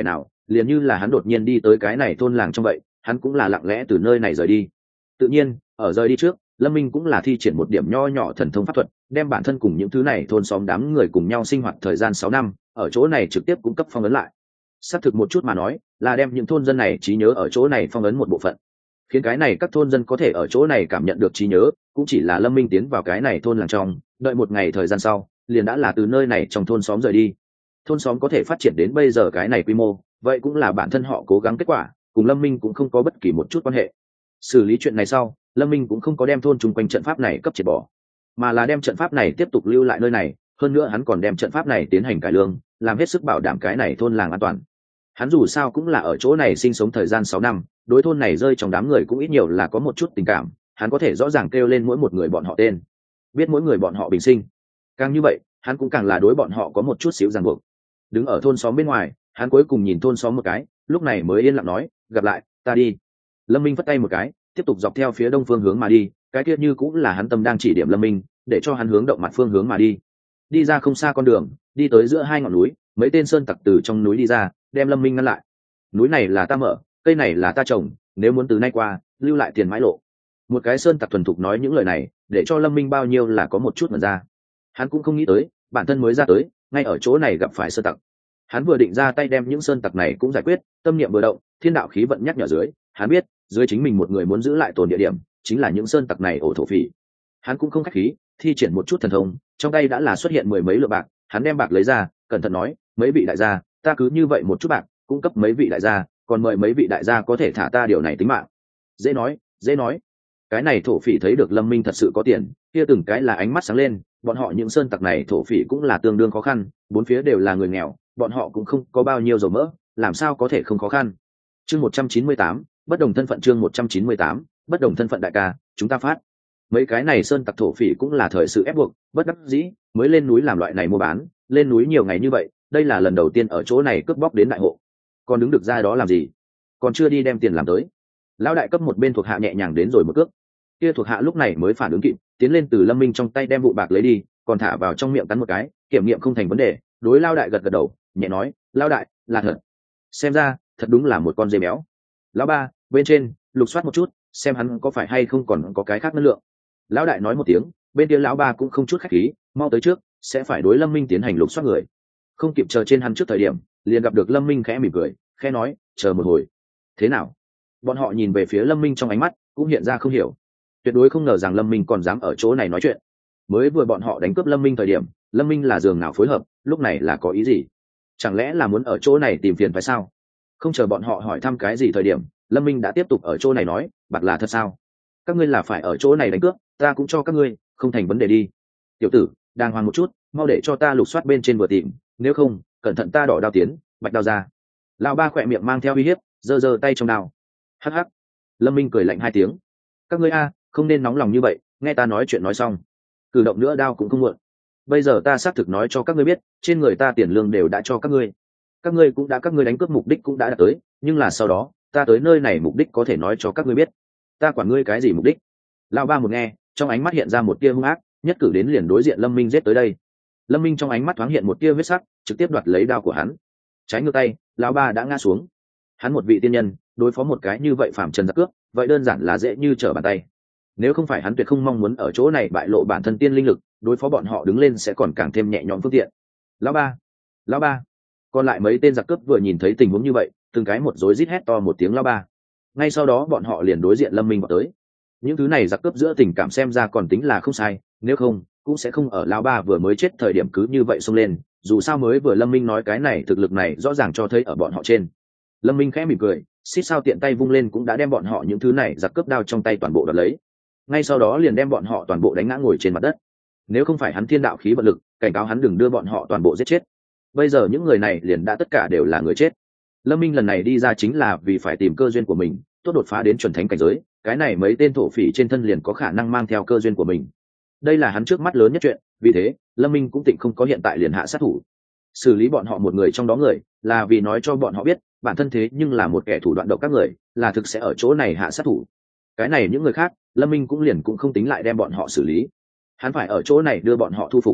liền như là hắn đột nhiên đi tới cái này thôn làng trong vậy, hắn cũng là lặng lẽ từ nơi này rời đi. Tự nhiên ở rời đi trước, Lâm Minh cũng là thi triển một điểm nho nhỏ thần thông pháp thuật, đem bản thân cùng những thứ này thôn xóm đám người cùng nhau sinh hoạt thời gian sáu năm, ở chỗ này trực tiếp cung cấp phong ấn lại. Xác thực một chút mà nói, là đem những thôn dân này trí nhớ ở chỗ này phong ấn một bộ phận, khiến cái này các thôn dân có thể ở chỗ này cảm nhận được trí nhớ, cũng chỉ là Lâm Minh tiến vào cái này thôn làng trong, đợi một ngày thời gian sau, liền đã là từ nơi này trong thôn xóm rời đi. Thôn xóm có thể phát triển đến bây giờ cái này quy mô, vậy cũng là bản thân họ cố gắng kết quả, cùng Lâm Minh cũng không có bất kỳ một chút quan hệ. Xử lý chuyện này sau, Lâm Minh cũng không có đem thôn chung quanh trận pháp này cấp triệt bỏ, mà là đem trận pháp này tiếp tục lưu lại nơi này, hơn nữa hắn còn đem trận pháp này tiến hành cải lương, làm hết sức bảo đảm cái này thôn làng an toàn. Hắn dù sao cũng là ở chỗ này sinh sống thời gian sáu năm, đối thôn này rơi trong đám người cũng ít nhiều là có một chút tình cảm, hắn có thể rõ ràng kêu lên mỗi một người bọn họ tên, biết mỗi người bọn họ bình sinh. Càng như vậy, hắn cũng càng là đối bọn họ có một chút xíu ràng buộc. Đứng ở thôn xóm bên ngoài, hắn cuối cùng nhìn thôn xóm một cái, lúc này mới yên lặng nói, gặp lại, ta đi. Lâm Minh vất tay một cái, tiếp tục dọc theo phía đông phương hướng mà đi, cái kia như cũng là hắn tâm đang chỉ điểm Lâm Minh, để cho hắn hướng động mặt phương hướng mà đi. Đi ra không xa con đường, đi tới giữa hai ngọn núi, mấy tên sơn tặc từ trong núi đi ra, đem Lâm Minh ngăn lại. Núi này là ta mở, cây này là ta trồng, nếu muốn từ nay qua, lưu lại tiền mãi lộ. Một cái sơn tặc thuần thục nói những lời này, để cho Lâm Minh bao nhiêu là có một chút mở ra. Hắn cũng không nghĩ tới, bản thân mới ra tới, ngay ở chỗ này gặp phải sơn tặc. Hắn vừa định ra tay đem những sơn tặc này cũng giải quyết, tâm niệm vừa động, thiên đạo khí vận nhắc nhở dưới, hắn biết, dưới chính mình một người muốn giữ lại tồn địa điểm, chính là những sơn tặc này ổ thổ phỉ. Hắn cũng không khách khí, thi triển một chút thần thông, trong tay đã là xuất hiện mười mấy lượng bạc, hắn đem bạc lấy ra, cẩn thận nói, mấy vị đại gia, ta cứ như vậy một chút bạc, cung cấp mấy vị đại gia, còn mời mấy vị đại gia có thể thả ta điều này tính mạng. Dễ nói, dễ nói. Cái này thổ phỉ thấy được Lâm Minh thật sự có tiền, kia từng cái là ánh mắt sáng lên, bọn họ những sơn tặc này thổ phỉ cũng là tương đương khó khăn, bốn phía đều là người nghèo, bọn họ cũng không có bao nhiêu dầu mỡ, làm sao có thể không khó khăn. Chương một trăm chín mươi tám, bất đồng thân phận. Chương một trăm chín mươi tám, bất đồng thân phận. Đại ca, chúng ta phát. Mấy cái này sơn tặc thổ phỉ cũng là thời sự ép buộc, bất đắc dĩ mới lên núi làm loại này mua bán, lên núi nhiều ngày như vậy, đây là lần đầu tiên ở chỗ này cướp bóc đến đại hộ. Còn đứng được ra đó làm gì? Còn chưa đi đem tiền làm tới. Lão đại cấp một bên thuộc hạ nhẹ nhàng đến rồi một cước. Kia thuộc hạ lúc này mới phản ứng kịp, tiến lên từ Lâm Minh trong tay đem vụ bạc lấy đi, còn thả vào trong miệng cắn một cái, kiểm nghiệm không thành vấn đề, đối Lão đại gật gật đầu, nhẹ nói, Lão đại, là thật. Xem ra, thật đúng là một con dê béo. Lão ba, bên trên, lục soát một chút, xem hắn có phải hay không còn có cái khác năng lượng. Lão đại nói một tiếng, bên kia lão ba cũng không chút khách khí, mau tới trước, sẽ phải đối Lâm Minh tiến hành lục soát người. Không kịp chờ trên hắn trước thời điểm, liền gặp được Lâm Minh khẽ mỉm cười, khẽ nói, chờ một hồi. Thế nào? Bọn họ nhìn về phía Lâm Minh trong ánh mắt cũng hiện ra không hiểu, tuyệt đối không ngờ rằng Lâm Minh còn dám ở chỗ này nói chuyện. Mới vừa bọn họ đánh cướp Lâm Minh thời điểm, Lâm Minh là giường nào phối hợp, lúc này là có ý gì? Chẳng lẽ là muốn ở chỗ này tìm phiền phải sao? Không chờ bọn họ hỏi thăm cái gì thời điểm, Lâm Minh đã tiếp tục ở chỗ này nói, bạc là thật sao? Các ngươi là phải ở chỗ này đánh cướp, ta cũng cho các ngươi, không thành vấn đề đi. Tiểu tử, đàng hoàng một chút, mau để cho ta lục soát bên trên vừa tìm, nếu không, cẩn thận ta đỏ đao tiến, bạch đao ra. Lão ba khỏe miệng mang theo uy hiếp, giơ giơ tay trong đao. Hắc hắc. Lâm Minh cười lạnh hai tiếng. Các ngươi a, không nên nóng lòng như vậy, nghe ta nói chuyện nói xong. Cử động nữa đao cũng không muộn. Bây giờ ta xác thực nói cho các ngươi biết, trên người ta tiền lương đều đã cho các ngươi. Các ngươi cũng đã các ngươi đánh cướp mục đích cũng đã đạt tới, nhưng là sau đó, ta tới nơi này mục đích có thể nói cho các ngươi biết. Ta quản ngươi cái gì mục đích? Lão ba một nghe, trong ánh mắt hiện ra một tia hung ác, nhất cử đến liền đối diện Lâm Minh giết tới đây. Lâm Minh trong ánh mắt thoáng hiện một tia huyết sắc, trực tiếp đoạt lấy đao của hắn. Trái ngược tay, lão ba đã ngã xuống. Hắn một vị tiên nhân, đối phó một cái như vậy phàm trần giặc cướp, vậy đơn giản là dễ như trở bàn tay. Nếu không phải hắn tuyệt không mong muốn ở chỗ này bại lộ bản thân tiên linh lực, đối phó bọn họ đứng lên sẽ còn càng thêm nhẹ nhõm phương tiện. Lão ba, lão ba. Còn lại mấy tên giặc cướp vừa nhìn thấy tình huống như vậy, từng cái một rối rít hét to một tiếng lão ba. Ngay sau đó bọn họ liền đối diện Lâm Minh vào tới. Những thứ này giặc cướp giữa tình cảm xem ra còn tính là không sai, nếu không cũng sẽ không ở lão ba vừa mới chết thời điểm cứ như vậy xông lên, dù sao mới vừa Lâm Minh nói cái này thực lực này rõ ràng cho thấy ở bọn họ trên. Lâm Minh khẽ mỉm cười, xít sao tiện tay vung lên cũng đã đem bọn họ những thứ này giặc cướp đao trong tay toàn bộ đoạt lấy. Ngay sau đó liền đem bọn họ toàn bộ đánh ngã ngồi trên mặt đất. Nếu không phải hắn thiên đạo khí vận lực cảnh cáo hắn đừng đưa bọn họ toàn bộ giết chết, bây giờ những người này liền đã tất cả đều là người chết. Lâm Minh lần này đi ra chính là vì phải tìm cơ duyên của mình, tốt đột phá đến chuẩn thánh cảnh giới, cái này mấy tên thổ phỉ trên thân liền có khả năng mang theo cơ duyên của mình. Đây là hắn trước mắt lớn nhất chuyện, vì thế Lâm Minh cũng tịnh không có hiện tại liền hạ sát thủ. Xử lý bọn họ một người trong đó người, là vì nói cho bọn họ biết, bản thân thế nhưng là một kẻ thủ đoạn độc các người, là thực sẽ ở chỗ này hạ sát thủ. Cái này những người khác, Lâm Minh cũng liền cũng không tính lại đem bọn họ xử lý. Hắn phải ở chỗ này đưa bọn họ thu phục.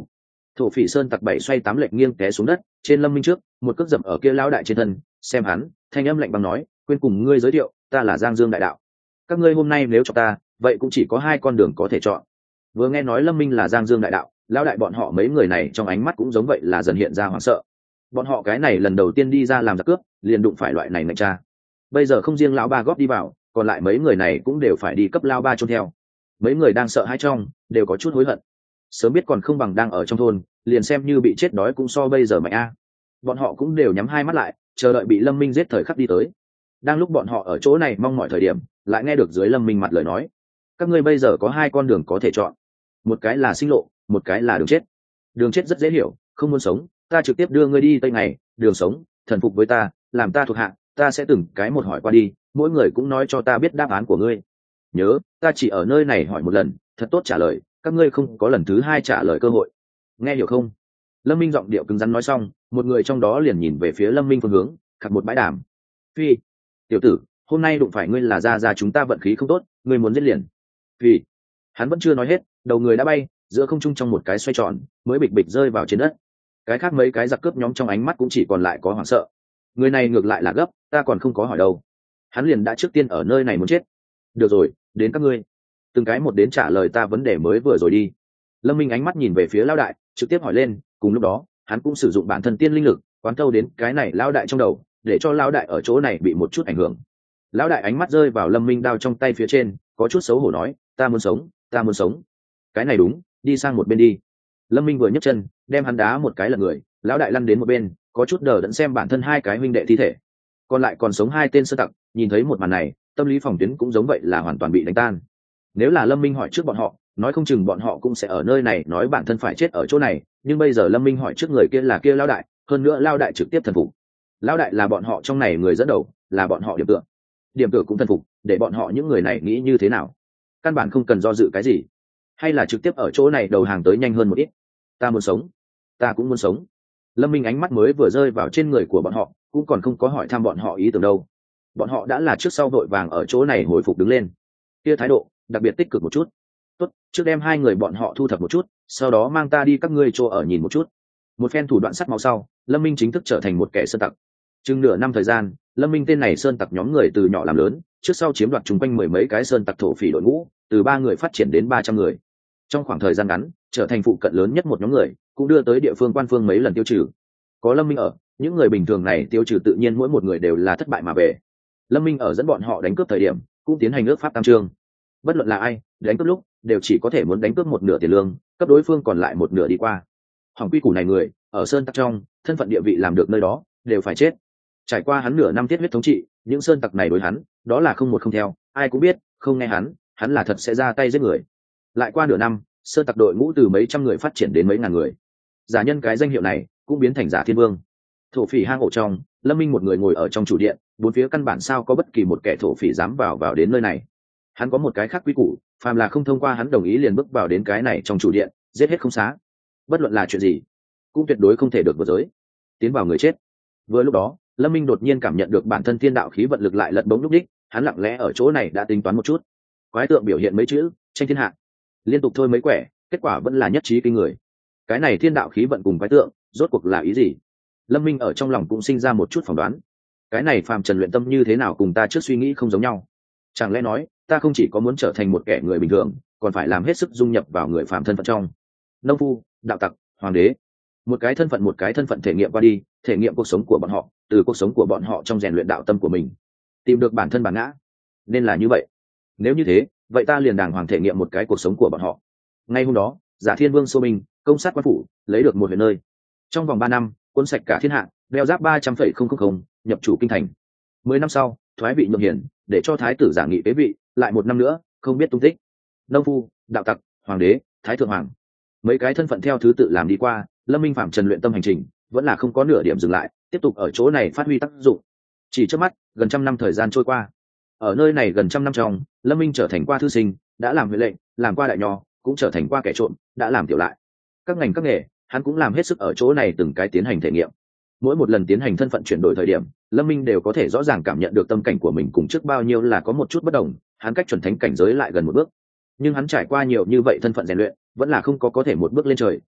Thổ phỉ sơn tặc bảy xoay tám lệch nghiêng té xuống đất trên Lâm Minh trước, một cước dậm ở kia lão đại trên thân. Xem hắn, thanh âm lạnh băng nói, quên cùng ngươi giới thiệu, ta là Giang Dương đại đạo. Các ngươi hôm nay nếu cho ta, vậy cũng chỉ có hai con đường có thể chọn. Vừa nghe nói Lâm Minh là Giang Dương đại đạo, lão đại bọn họ mấy người này trong ánh mắt cũng giống vậy là dần hiện ra hoảng sợ. Bọn họ cái này lần đầu tiên đi ra làm giặc cướp, liền đụng phải loại này ngạnh cha. Bây giờ không riêng lão ba góp đi vào, còn lại mấy người này cũng đều phải đi cấp lao ba chôn theo. Mấy người đang sợ hãi trong, đều có chút hối hận. Sớm biết còn không bằng đang ở trong thôn, liền xem như bị chết đói cũng so bây giờ mạnh a. Bọn họ cũng đều nhắm hai mắt lại, chờ đợi bị Lâm Minh giết thời khắc đi tới. Đang lúc bọn họ ở chỗ này mong mọi thời điểm, lại nghe được dưới Lâm Minh mặt lời nói: các ngươi bây giờ có hai con đường có thể chọn, một cái là sinh lộ, một cái là đường chết. Đường chết rất dễ hiểu, không muốn sống, ta trực tiếp đưa ngươi đi Tây Ngày. Đường sống, thần phục với ta, làm ta thuộc hạ, ta sẽ từng cái một hỏi qua đi, mỗi người cũng nói cho ta biết đáp án của ngươi. Nhớ, ta chỉ ở nơi này hỏi một lần, thật tốt trả lời, các ngươi không có lần thứ hai trả lời cơ hội. Nghe hiểu không? Lâm Minh giọng điệu cứng rắn nói xong, một người trong đó liền nhìn về phía Lâm Minh phương hướng, khắc một bãi đàm. Phi, tiểu tử, hôm nay đụng phải ngươi là ra ra chúng ta vận khí không tốt, ngươi muốn giết liền. Phi, hắn vẫn chưa nói hết, đầu người đã bay giữa không trung trong một cái xoay tròn, mới bịch bịch rơi vào trên đất. Cái khác mấy cái giặc cướp nhóm trong ánh mắt cũng chỉ còn lại có hoảng sợ. Người này ngược lại là gấp, ta còn không có hỏi đâu, hắn liền đã trước tiên ở nơi này muốn chết. Được rồi, đến các ngươi từng cái một đến trả lời ta vấn đề mới vừa rồi đi. Lâm Minh ánh mắt nhìn về phía lão đại, trực tiếp hỏi lên. Cùng lúc đó hắn cũng sử dụng bản thân tiên linh lực quán thâu đến cái này lão đại trong đầu, để cho lão đại ở chỗ này bị một chút ảnh hưởng. Lão đại ánh mắt rơi vào Lâm Minh đao trong tay phía trên, có chút xấu hổ nói, ta muốn sống, ta muốn sống. Cái này đúng, đi sang một bên đi. Lâm Minh vừa nhấc chân đem hắn đá một cái lật người, lão đại lăn đến một bên, có chút đờ đẫn xem bản thân hai cái huynh đệ thi thể, còn lại còn sống hai tên sơ tặc. Nhìn thấy một màn này, tâm lý phòng tuyến cũng giống vậy là hoàn toàn bị đánh tan. Nếu là Lâm Minh hỏi trước bọn họ, nói không chừng bọn họ cũng sẽ ở nơi này nói bản thân phải chết ở chỗ này, nhưng bây giờ Lâm Minh hỏi trước người kia là kia lão đại, hơn nữa lão đại trực tiếp thần phục. Lão đại là bọn họ trong này người dẫn đầu, là bọn họ điểm tựa. Điểm tựa cũng thần phục, để bọn họ những người này nghĩ như thế nào? Căn bản không cần do dự cái gì, hay là trực tiếp ở chỗ này đầu hàng tới nhanh hơn một ít. Ta muốn sống, ta cũng muốn sống. Lâm Minh ánh mắt mới vừa rơi vào trên người của bọn họ, cũng còn không có hỏi thăm bọn họ ý tưởng đâu. Bọn họ đã là trước sau vội vàng ở chỗ này hồi phục đứng lên, kia thái độ đặc biệt tích cực một chút. Tốt, trước đem hai người bọn họ thu thập một chút, sau đó mang ta đi các ngươi chỗ ở nhìn một chút. Một phen thủ đoạn sắc máu sau, Lâm Minh chính thức trở thành một kẻ sơn tặc. Chừng nửa năm thời gian, Lâm Minh tên này sơn tặc nhóm người từ nhỏ làm lớn, trước sau chiếm đoạt chung quanh mười mấy cái sơn tặc thổ phỉ đội ngũ, từ ba người phát triển đến ba trăm người. Trong khoảng thời gian ngắn, trở thành phụ cận lớn nhất một nhóm người, cũng đưa tới địa phương quan phương mấy lần tiêu trừ. Có Lâm Minh ở, những người bình thường này tiêu trừ tự nhiên mỗi một người đều là thất bại mà về. Lâm Minh ở dẫn bọn họ đánh cướp thời điểm, cũng tiến hành ước pháp tam trương. Bất luận là ai, đánh cướp lúc đều chỉ có thể muốn đánh cướp một nửa tiền lương, cấp đối phương còn lại một nửa đi qua. Hỏng quy củ này người, ở sơn tặc trong, thân phận địa vị làm được nơi đó, đều phải chết. Trải qua hắn nửa năm tiết huyết thống trị, những sơn tặc này đối hắn, đó là không một không theo, ai cũng biết, không nghe hắn, hắn là thật sẽ ra tay giết người. Lại qua nửa năm, sơn tặc đội ngũ từ mấy trăm người phát triển đến mấy ngàn người. Giả nhân cái danh hiệu này, cũng biến thành giả thiên vương. Thổ phỉ hang ổ trong, Lâm Minh một người ngồi ở trong chủ điện, bốn phía căn bản sao có bất kỳ một kẻ thổ phỉ dám vào vào đến nơi này. Hắn có một cái khác quy củ, phàm là không thông qua hắn đồng ý liền bước vào đến cái này trong chủ điện, giết hết không xá. Bất luận là chuyện gì, cũng tuyệt đối không thể được vượt giới, tiến vào người chết. Vừa lúc đó, Lâm Minh đột nhiên cảm nhận được bản thân thiên đạo khí vận lực lại lật bóng lúc đích, hắn lặng lẽ ở chỗ này đã tính toán một chút. Quái tượng biểu hiện mấy chữ, tranh thiên hạ. Liên tục thôi mấy quẻ, kết quả vẫn là nhất trí kinh người. Cái này thiên đạo khí vận cùng quái tượng, rốt cuộc là ý gì? Lâm Minh ở trong lòng cũng sinh ra một chút phỏng đoán. Cái này phàm trần luyện tâm như thế nào cùng ta trước suy nghĩ không giống nhau? Chẳng lẽ nói, ta không chỉ có muốn trở thành một kẻ người bình thường, còn phải làm hết sức dung nhập vào người phàm thân phận trong. Nông phu, đạo tặc, hoàng đế, một cái thân phận một cái thân phận thể nghiệm qua đi, thể nghiệm cuộc sống của bọn họ, từ cuộc sống của bọn họ trong rèn luyện đạo tâm của mình, tìm được bản thân bản ngã. Nên là như vậy. Nếu như thế, vậy ta liền đàng hoàng thể nghiệm một cái cuộc sống của bọn họ. Ngay hôm đó, Giả Thiên Vương Xô Minh công sát quan phủ, lấy được một huyện nơi. Trong vòng ba năm, cuốn sạch cả thiên hạ, đeo giáp ba trăm phẩy không không không, nhập chủ kinh thành. Mười năm sau, thoái vị nhượng hiển, để cho thái tử Giả Nghị kế vị, lại một năm nữa, không biết tung tích. Nông phu, đạo tặc, hoàng đế, thái thượng hoàng, mấy cái thân phận theo thứ tự làm đi qua. Lâm Minh phạm trần luyện tâm hành trình vẫn là không có nửa điểm dừng lại, tiếp tục ở chỗ này phát huy tác dụng. Chỉ trước mắt, gần trăm năm thời gian trôi qua. Ở nơi này gần trăm năm trong, Lâm Minh trở thành qua thư sinh, đã làm huệ lệnh, làm qua đại nho, cũng trở thành qua kẻ trộm, đã làm tiểu lại. Các ngành các nghề, hắn cũng làm hết sức ở chỗ này từng cái tiến hành thể nghiệm. Mỗi một lần tiến hành thân phận chuyển đổi thời điểm, Lâm Minh đều có thể rõ ràng cảm nhận được tâm cảnh của mình cùng trước bao nhiêu là có một chút bất đồng, hắn cách chuẩn thánh cảnh giới lại gần một bước. Nhưng hắn trải qua nhiều như vậy thân phận rèn luyện, vẫn là không có có thể một bước lên trời,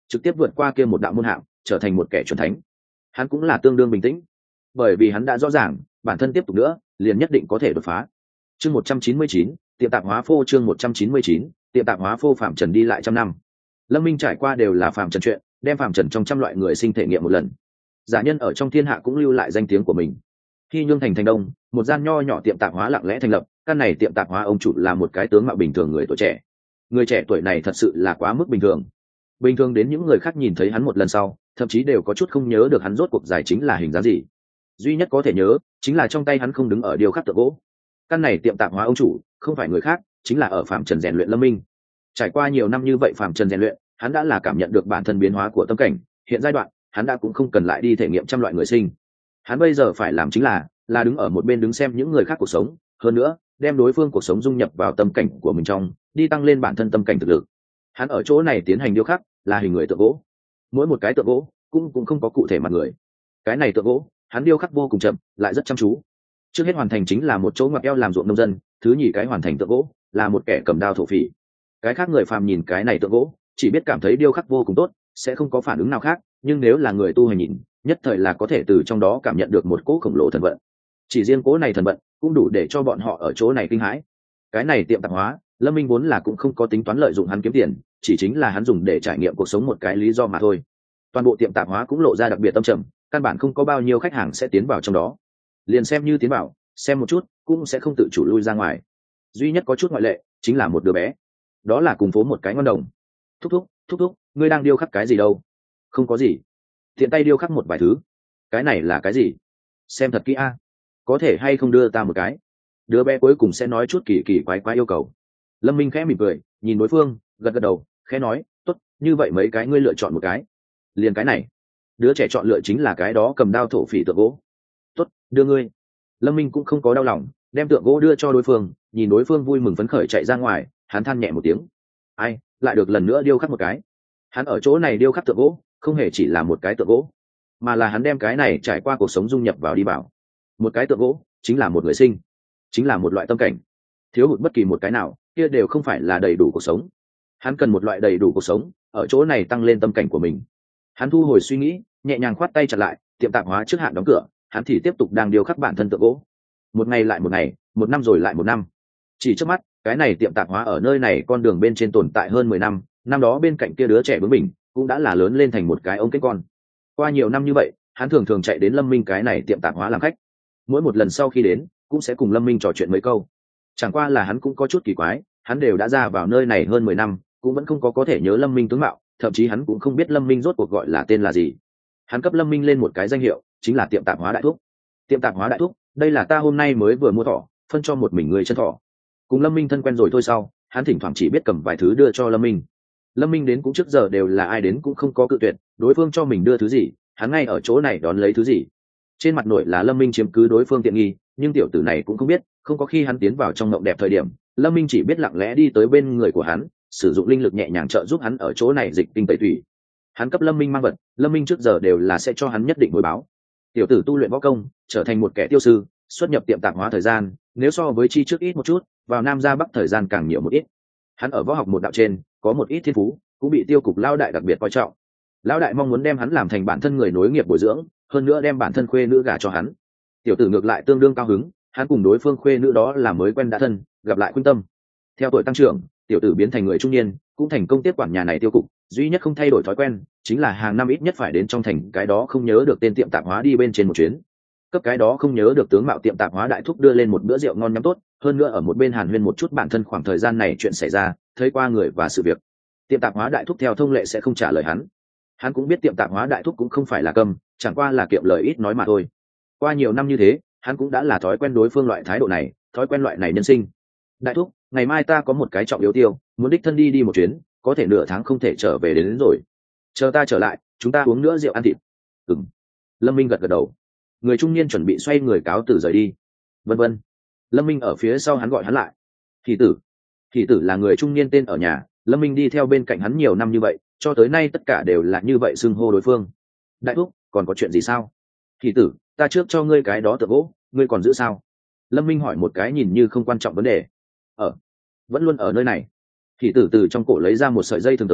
trực tiếp vượt qua kia một đạo môn hạng, trở thành một kẻ chuẩn thánh. Hắn cũng là tương đương bình tĩnh, bởi vì hắn đã rõ ràng bản thân tiếp tục nữa liền nhất định có thể đột phá. Chương một trăm chín mươi chín, tiệm tạp hóa phô. Chương một trăm chín mươi chín, tiệm tạp hóa phô. Phạm Trần đi lại trăm năm, Lâm Minh trải qua đều là Phạm Trần chuyện, đem Phạm Trần trong trăm loại người sinh thể nghiệm một lần. Giả nhân ở trong thiên hạ cũng lưu lại danh tiếng của mình. Khi Nhương thành thành đông, một gian nho nhỏ tiệm tạp hóa lặng lẽ thành lập. Căn này tiệm tạp hóa ông chủ là một cái tướng mạo bình thường người tuổi trẻ. Người trẻ tuổi này thật sự là quá mức bình thường. Bình thường đến những người khác nhìn thấy hắn một lần sau, thậm chí đều có chút không nhớ được hắn rốt cuộc giải chính là hình dáng gì. Duy nhất có thể nhớ chính là trong tay hắn không đứng ở điêu khắc tượng gỗ. Căn này tiệm tạp hóa ông chủ không phải người khác, chính là ở Phạm Trần rèn luyện Lâm Minh. Trải qua nhiều năm như vậy Phạm Trần rèn luyện, hắn đã là cảm nhận được bản thân biến hóa của tâm cảnh. Hiện giai đoạn hắn đã cũng không cần lại đi thể nghiệm trăm loại người sinh. Hắn bây giờ phải làm chính là là đứng ở một bên đứng xem những người khác cuộc sống, hơn nữa đem đối phương cuộc sống dung nhập vào tâm cảnh của mình trong, đi tăng lên bản thân tâm cảnh thực lực. Hắn ở chỗ này tiến hành điêu khắc là hình người tượng gỗ, mỗi một cái tượng gỗ cũng cũng không có cụ thể mặt người. Cái này tượng gỗ hắn điêu khắc vô cùng chậm, lại rất chăm chú. Trước hết hoàn thành chính là một chỗ ngoặt eo làm ruộng nông dân, thứ nhì cái hoàn thành tượng gỗ là một kẻ cầm đao thổ phỉ. Cái khác người phàm nhìn cái này tượng gỗ chỉ biết cảm thấy điêu khắc vô cùng tốt, sẽ không có phản ứng nào khác, nhưng nếu là người tu hành nhìn, nhất thời là có thể từ trong đó cảm nhận được một cỗ khổng lồ thần vận. Chỉ riêng cỗ này thần vận cũng đủ để cho bọn họ ở chỗ này kinh hãi. Cái này tiệm tạp hóa, Lâm Minh vốn là cũng không có tính toán lợi dụng hắn kiếm tiền, chỉ chính là hắn dùng để trải nghiệm cuộc sống một cái lý do mà thôi. Toàn bộ tiệm tạp hóa cũng lộ ra đặc biệt tâm trầm, căn bản không có bao nhiêu khách hàng sẽ tiến vào trong đó. Liền xem như tiến vào, xem một chút cũng sẽ không tự chủ lui ra ngoài. Duy nhất có chút ngoại lệ chính là một đứa bé, đó là cùng phố một cái ngon đồng. Thúc thúc, thúc thúc, ngươi đang điêu khắc cái gì đâu? Không có gì, tiện tay điêu khắc một vài thứ. Cái này là cái gì? Xem thật kỹ a, có thể hay không đưa ta một cái? Đứa bé cuối cùng sẽ nói chút kỳ kỳ quái quái yêu cầu. Lâm Minh khẽ mỉm cười, nhìn đối phương, gật gật đầu, khẽ nói, tốt, như vậy mấy cái ngươi lựa chọn một cái. Liền cái này. Đứa trẻ chọn lựa chính là cái đó cầm đao thổ phỉ tượng gỗ. Tốt, đưa ngươi. Lâm Minh cũng không có đau lòng, đem tượng gỗ đưa cho đối phương, nhìn đối phương vui mừng phấn khởi chạy ra ngoài, hắn than nhẹ một tiếng. Ai, lại được lần nữa điêu khắc một cái. Hắn ở chỗ này điêu khắc tượng gỗ, không hề chỉ là một cái tượng gỗ, mà là hắn đem cái này trải qua cuộc sống dung nhập vào đi vào. Một cái tượng gỗ chính là một người sinh, chính là một loại tâm cảnh. Thiếu hụt bất kỳ một cái nào, kia đều không phải là đầy đủ cuộc sống. Hắn cần một loại đầy đủ cuộc sống, ở chỗ này tăng lên tâm cảnh của mình. Hắn thu hồi suy nghĩ, nhẹ nhàng khoát tay chặt lại, tiệm tạp hóa trước hạn đóng cửa, hắn thì tiếp tục đang điêu khắc bản thân tượng gỗ. Một ngày lại một ngày, một năm rồi lại một năm. Chỉ trước mắt, cái này tiệm tạp hóa ở nơi này con đường bên trên tồn tại hơn mười năm, năm đó bên cạnh kia đứa trẻ bướng bỉnh, cũng đã là lớn lên thành một cái ông kết con. Qua nhiều năm như vậy, hắn thường thường chạy đến Lâm Minh cái này tiệm tạp hóa làm khách. Mỗi một lần sau khi đến, cũng sẽ cùng Lâm Minh trò chuyện mấy câu. Chẳng qua là hắn cũng có chút kỳ quái, hắn đều đã ra vào nơi này hơn mười năm, cũng vẫn không có có thể nhớ Lâm Minh tướng mạo, thậm chí hắn cũng không biết Lâm Minh rốt cuộc gọi là tên là gì. Hắn cấp Lâm Minh lên một cái danh hiệu, chính là tiệm tạp hóa đại thúc. Tiệm tạp hóa đại thúc, đây là ta hôm nay mới vừa mua thỏ, phân cho một mình người chân thỏ. Cùng Lâm Minh thân quen rồi thôi sau, hắn thỉnh thoảng chỉ biết cầm vài thứ đưa cho Lâm Minh. Lâm Minh đến cũng trước giờ đều là ai đến cũng không có cự tuyệt, đối phương cho mình đưa thứ gì, hắn ngay ở chỗ này đón lấy thứ gì. Trên mặt nội là Lâm Minh chiếm cứ đối phương tiện nghi, nhưng tiểu tử này cũng không biết, không có khi hắn tiến vào trong mộng đẹp thời điểm, Lâm Minh chỉ biết lặng lẽ đi tới bên người của hắn, sử dụng linh lực nhẹ nhàng trợ giúp hắn ở chỗ này dịch tinh tẩy thủy. Hắn cấp Lâm Minh mang vật, Lâm Minh trước giờ đều là sẽ cho hắn nhất định hồi báo. Tiểu tử tu luyện võ công, trở thành một kẻ tiêu sư, xuất nhập tiệm tạp hóa thời gian, nếu so với chi trước ít một chút, vào Nam ra Bắc thời gian càng nhiều một ít. Hắn ở võ học một đạo trên có một ít thiên phú, cũng bị Tiêu cục lão đại đặc biệt coi trọng. Lão đại mong muốn đem hắn làm thành bản thân người nối nghiệp bồi dưỡng, hơn nữa đem bản thân khuê nữ gả cho hắn. Tiểu tử ngược lại tương đương cao hứng, hắn cùng đối phương khuê nữ đó là mới quen đã thân, gặp lại khuynh tâm. Theo tuổi tăng trưởng, tiểu tử biến thành người trung niên, cũng thành công tiếp quản nhà này Tiêu cục, duy nhất không thay đổi thói quen chính là hàng năm ít nhất phải đến trong thành cái đó không nhớ được tên tiệm tạp hóa đi bên trên một chuyến. Cấp cái đó không nhớ được tướng mạo tiệm tạp hóa đại thúc đưa lên một bữa rượu ngon nhắm tốt, hơn nữa ở một bên hàn huyên một chút bản thân khoảng thời gian này chuyện xảy ra, thấy qua người và sự việc. Tiệm tạp hóa đại thúc theo thông lệ sẽ không trả lời hắn. Hắn cũng biết tiệm tạp hóa đại thúc cũng không phải là câm, chẳng qua là kiệm lời ít nói mà thôi. Qua nhiều năm như thế, hắn cũng đã là thói quen đối phương loại thái độ này, thói quen loại này nhân sinh. Đại thúc, ngày mai ta có một cái trọng yếu tiêu, muốn đích thân đi đi một chuyến, có thể nửa tháng không thể trở về đến, đến rồi. Chờ ta trở lại, chúng ta uống nữa rượu ăn thịt. Ừm. Lâm Minh gật gật đầu. Người trung niên chuẩn bị xoay người cáo từ rời đi. Vân vân. Lâm Minh ở phía sau hắn gọi hắn lại. Thị tử. Thị tử là người trung niên tên ở nhà, Lâm Minh đi theo bên cạnh hắn nhiều năm như vậy, cho tới nay tất cả đều là như vậy xưng hô đối phương. Đại thúc, còn có chuyện gì sao? Thị tử, ta trước cho ngươi cái đó tượng gỗ, ngươi còn giữ sao? Lâm Minh hỏi một cái nhìn như không quan trọng vấn đề. Ở, vẫn luôn ở nơi này. Thị tử từ trong cổ lấy ra một sợi dây thường tới,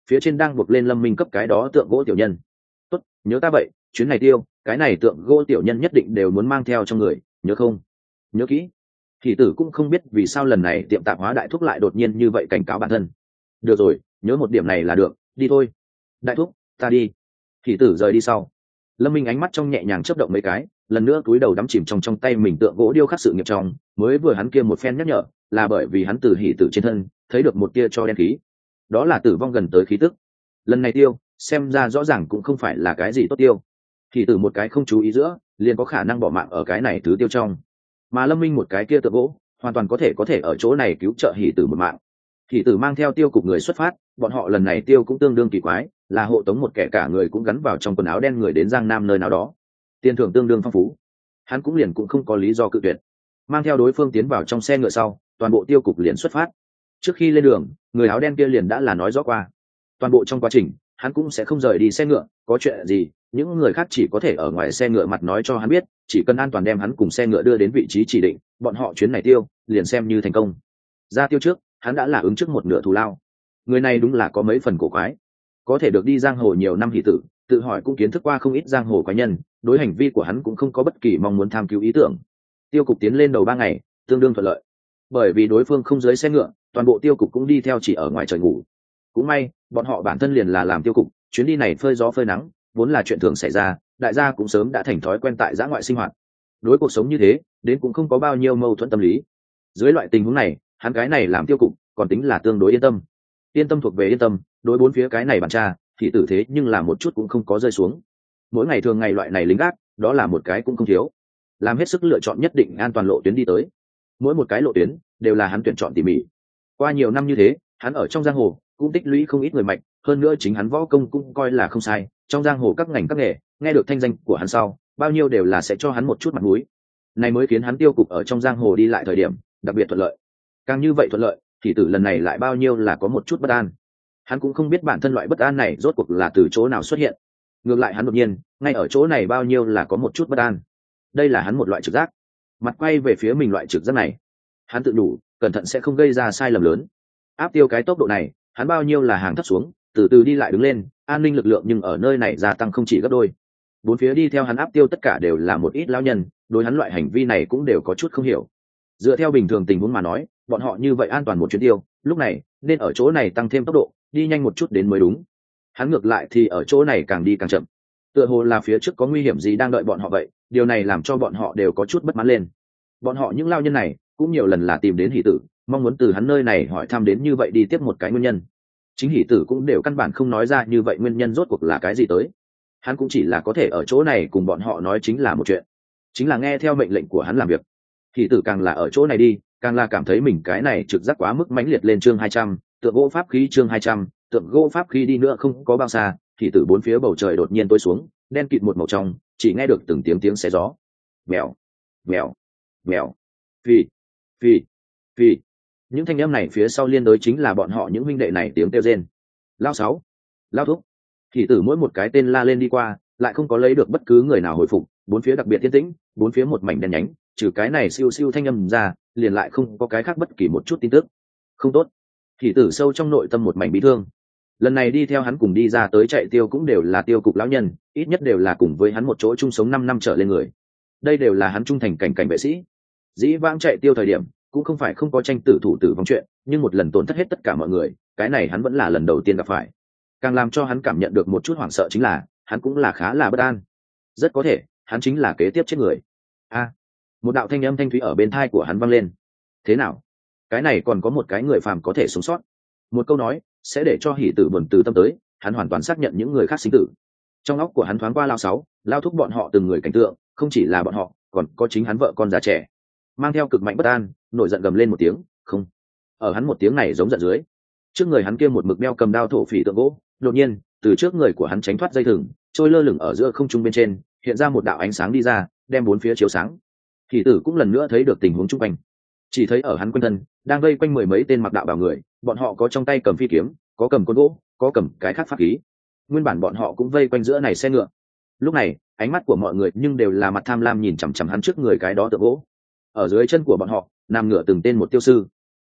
phía trên đang buộc lên Lâm Minh cấp cái đó tượng gỗ tiểu nhân. Tốt, nhớ ta vậy, chuyến này tiêu, cái này tượng gỗ tiểu nhân nhất định đều muốn mang theo trong người, nhớ không? Nhớ kỹ. Hỷ tử cũng không biết vì sao lần này tiệm tạp hóa đại thúc lại đột nhiên như vậy cảnh cáo bản thân. Được rồi, nhớ một điểm này là được, đi thôi. Đại thúc, ta đi. Hỷ tử rời đi sau. Lâm Minh ánh mắt trong nhẹ nhàng chớp động mấy cái, lần nữa cúi đầu đắm chìm trong trong tay mình tượng gỗ điêu khắc sự nghiệp trong, mới vừa hắn kia một phen nhắc nhở, là bởi vì hắn từ hỷ tử trên thân thấy được một tia cho đen khí. Đó là tử vong gần tới khí tức. Lần này tiêu, xem ra rõ ràng cũng không phải là cái gì tốt tiêu. Hỷ tử một cái không chú ý giữa, liền có khả năng bỏ mạng ở cái này thứ tiêu trong. Mà Lâm Minh một cái kia tượng gỗ, hoàn toàn có thể có thể ở chỗ này cứu trợ hỷ tử một mạng. Hỷ tử mang theo tiêu cục người xuất phát, bọn họ lần này tiêu cũng tương đương kỳ quái, là hộ tống một kẻ cả người cũng gắn vào trong quần áo đen người đến Giang Nam nơi nào đó. Tiền thưởng tương đương phong phú, hắn cũng liền cũng không có lý do cự tuyệt. Mang theo đối phương tiến vào trong xe ngựa sau, toàn bộ tiêu cục liền xuất phát. Trước khi lên đường, người áo đen kia liền đã là nói rõ qua, toàn bộ trong quá trình hắn cũng sẽ không rời đi xe ngựa, có chuyện gì những người khác chỉ có thể ở ngoài xe ngựa mặt nói cho hắn biết, chỉ cần an toàn đem hắn cùng xe ngựa đưa đến vị trí chỉ định, bọn họ chuyến này tiêu liền xem như thành công. Ra tiêu trước, hắn đã là ứng trước một nửa thù lao. Người này đúng là có mấy phần cổ quái, có thể được đi giang hồ nhiều năm hỷ tử, tự hỏi cũng kiến thức qua không ít giang hồ quái nhân, đối hành vi của hắn cũng không có bất kỳ mong muốn tham cứu ý tưởng. Tiêu cục tiến lên đầu ba ngày, tương đương thuận lợi, bởi vì đối phương không dưới xe ngựa, toàn bộ tiêu cục cũng đi theo chỉ ở ngoài trời ngủ. Cũng may, bọn họ bản thân liền là làm tiêu cục, chuyến đi này phơi gió phơi nắng, vốn là chuyện thường xảy ra, đại gia cũng sớm đã thành thói quen tại giã ngoại sinh hoạt. Đối cuộc sống như thế, đến cũng không có bao nhiêu mâu thuẫn tâm lý. Dưới loại tình huống này, hắn cái này làm tiêu cục, còn tính là tương đối yên tâm. Yên tâm thuộc về yên tâm, đối bốn phía cái này bản tra, thì tử thế nhưng là một chút cũng không có rơi xuống. Mỗi ngày thường ngày loại này lính gác, đó là một cái cũng không thiếu. Làm hết sức lựa chọn nhất định an toàn lộ tuyến đi tới. Mỗi một cái lộ tuyến đều là hắn tuyển chọn tỉ mỉ. Qua nhiều năm như thế, hắn ở trong giang hồ cũng tích lũy không ít người mạnh, hơn nữa chính hắn võ công cũng coi là không sai, trong giang hồ các ngành các nghề, nghe được thanh danh của hắn sau, bao nhiêu đều là sẽ cho hắn một chút mặt mũi. Này mới khiến hắn tiêu cục ở trong giang hồ đi lại thời điểm đặc biệt thuận lợi. Càng như vậy thuận lợi, thì tử lần này lại bao nhiêu là có một chút bất an. Hắn cũng không biết bản thân loại bất an này rốt cuộc là từ chỗ nào xuất hiện. Ngược lại hắn đột nhiên, ngay ở chỗ này bao nhiêu là có một chút bất an. Đây là hắn một loại trực giác. Mặt quay về phía mình loại trực giác này, hắn tự đủ, cẩn thận sẽ không gây ra sai lầm lớn. Áp tiêu cái tốc độ này, hắn bao nhiêu là hàng thấp xuống, từ từ đi lại đứng lên, an ninh lực lượng nhưng ở nơi này gia tăng không chỉ gấp đôi. Bốn phía đi theo hắn áp tiêu tất cả đều là một ít lão nhân, đối hắn loại hành vi này cũng đều có chút không hiểu. Dựa theo bình thường tình huống mà nói, bọn họ như vậy an toàn một chuyến tiêu, lúc này nên ở chỗ này tăng thêm tốc độ, đi nhanh một chút đến mới đúng. Hắn ngược lại thì ở chỗ này càng đi càng chậm, tựa hồ là phía trước có nguy hiểm gì đang đợi bọn họ vậy. Điều này làm cho bọn họ đều có chút bất mãn lên. Bọn họ những lao nhân này cũng nhiều lần là tìm đến hỷ tử, mong muốn từ hắn nơi này hỏi thăm đến như vậy đi tiếp một cái nguyên nhân. Chính hỷ tử cũng đều căn bản không nói ra như vậy nguyên nhân rốt cuộc là cái gì tới. Hắn cũng chỉ là có thể ở chỗ này cùng bọn họ nói chính là một chuyện, chính là nghe theo mệnh lệnh của hắn làm việc. Hỷ tử càng là ở chỗ này đi, càng là cảm thấy mình cái này trực giác quá mức mãnh liệt lên. Chương hai trăm, tượng gỗ pháp khí. Chương hai trăm, tượng gỗ pháp khí. Đi nữa không có bao xa, hỷ tử bốn phía bầu trời đột nhiên tối xuống, đen kịt một màu trong, chỉ nghe được từng tiếng tiếng xé gió. Mèo, mèo, mèo, phi, phi, phi. Những thanh âm này phía sau liên đối chính là bọn họ những huynh đệ này tiếng kêu rên. Lao sáu, lao thúc. Hỷ tử mỗi một cái tên la lên đi qua, lại không có lấy được bất cứ người nào hồi phục. Bốn phía đặc biệt yên tĩnh, bốn phía một mảnh đen nhánh, trừ cái này siêu siêu thanh âm ra, liền lại không có cái khác bất kỳ một chút tin tức. Không tốt. Hỷ tử sâu trong nội tâm một mảnh bí thương. Lần này đi theo hắn cùng đi ra tới chạy tiêu cũng đều là tiêu cục lão nhân, ít nhất đều là cùng với hắn một chỗ chung sống năm năm trở lên người. Đây đều là hắn trung thành cảnh cảnh vệ sĩ. Dĩ vãng chạy tiêu thời điểm cũng không phải không có tranh tử thủ tử vong chuyện, nhưng một lần tổn thất hết tất cả mọi người, cái này hắn vẫn là lần đầu tiên gặp phải. Càng làm cho hắn cảm nhận được một chút hoảng sợ chính là, hắn cũng là khá là bất an. Rất có thể, hắn chính là kế tiếp chết người. A, một đạo thanh âm thanh thúy ở bên tai của hắn vang lên. Thế nào? Cái này còn có một cái người phàm có thể sống sót? Một câu nói sẽ để cho hỷ tử buồn từ tâm tới, hắn hoàn toàn xác nhận những người khác sinh tử. Trong óc của hắn thoáng qua lao sáu, lao thúc bọn họ từng người cảnh tượng, không chỉ là bọn họ, còn có chính hắn vợ con già trẻ. Mang theo cực mạnh bất an, nổi giận gầm lên một tiếng, không. Ở hắn một tiếng này giống giận dưới, trước người hắn kia một mực đeo cầm đao thổ phỉ tượng gỗ, đột nhiên từ trước người của hắn tránh thoát dây thừng, trôi lơ lửng ở giữa không trung bên trên, hiện ra một đạo ánh sáng đi ra, đem bốn phía chiếu sáng. Hỷ tử cũng lần nữa thấy được tình huống chung quanh, chỉ thấy ở hắn quanh thân đang vây quanh mười mấy tên mặc đạo bào người, bọn họ có trong tay cầm phi kiếm, có cầm côn gỗ, có cầm cái khác pháp khí. Nguyên bản bọn họ cũng vây quanh giữa này xe ngựa. Lúc này ánh mắt của mọi người nhưng đều là mặt tham lam nhìn chằm chằm hắn trước người cái đó tượng gỗ. Ở dưới chân của bọn họ nằm ngựa từng tên một tiêu sư.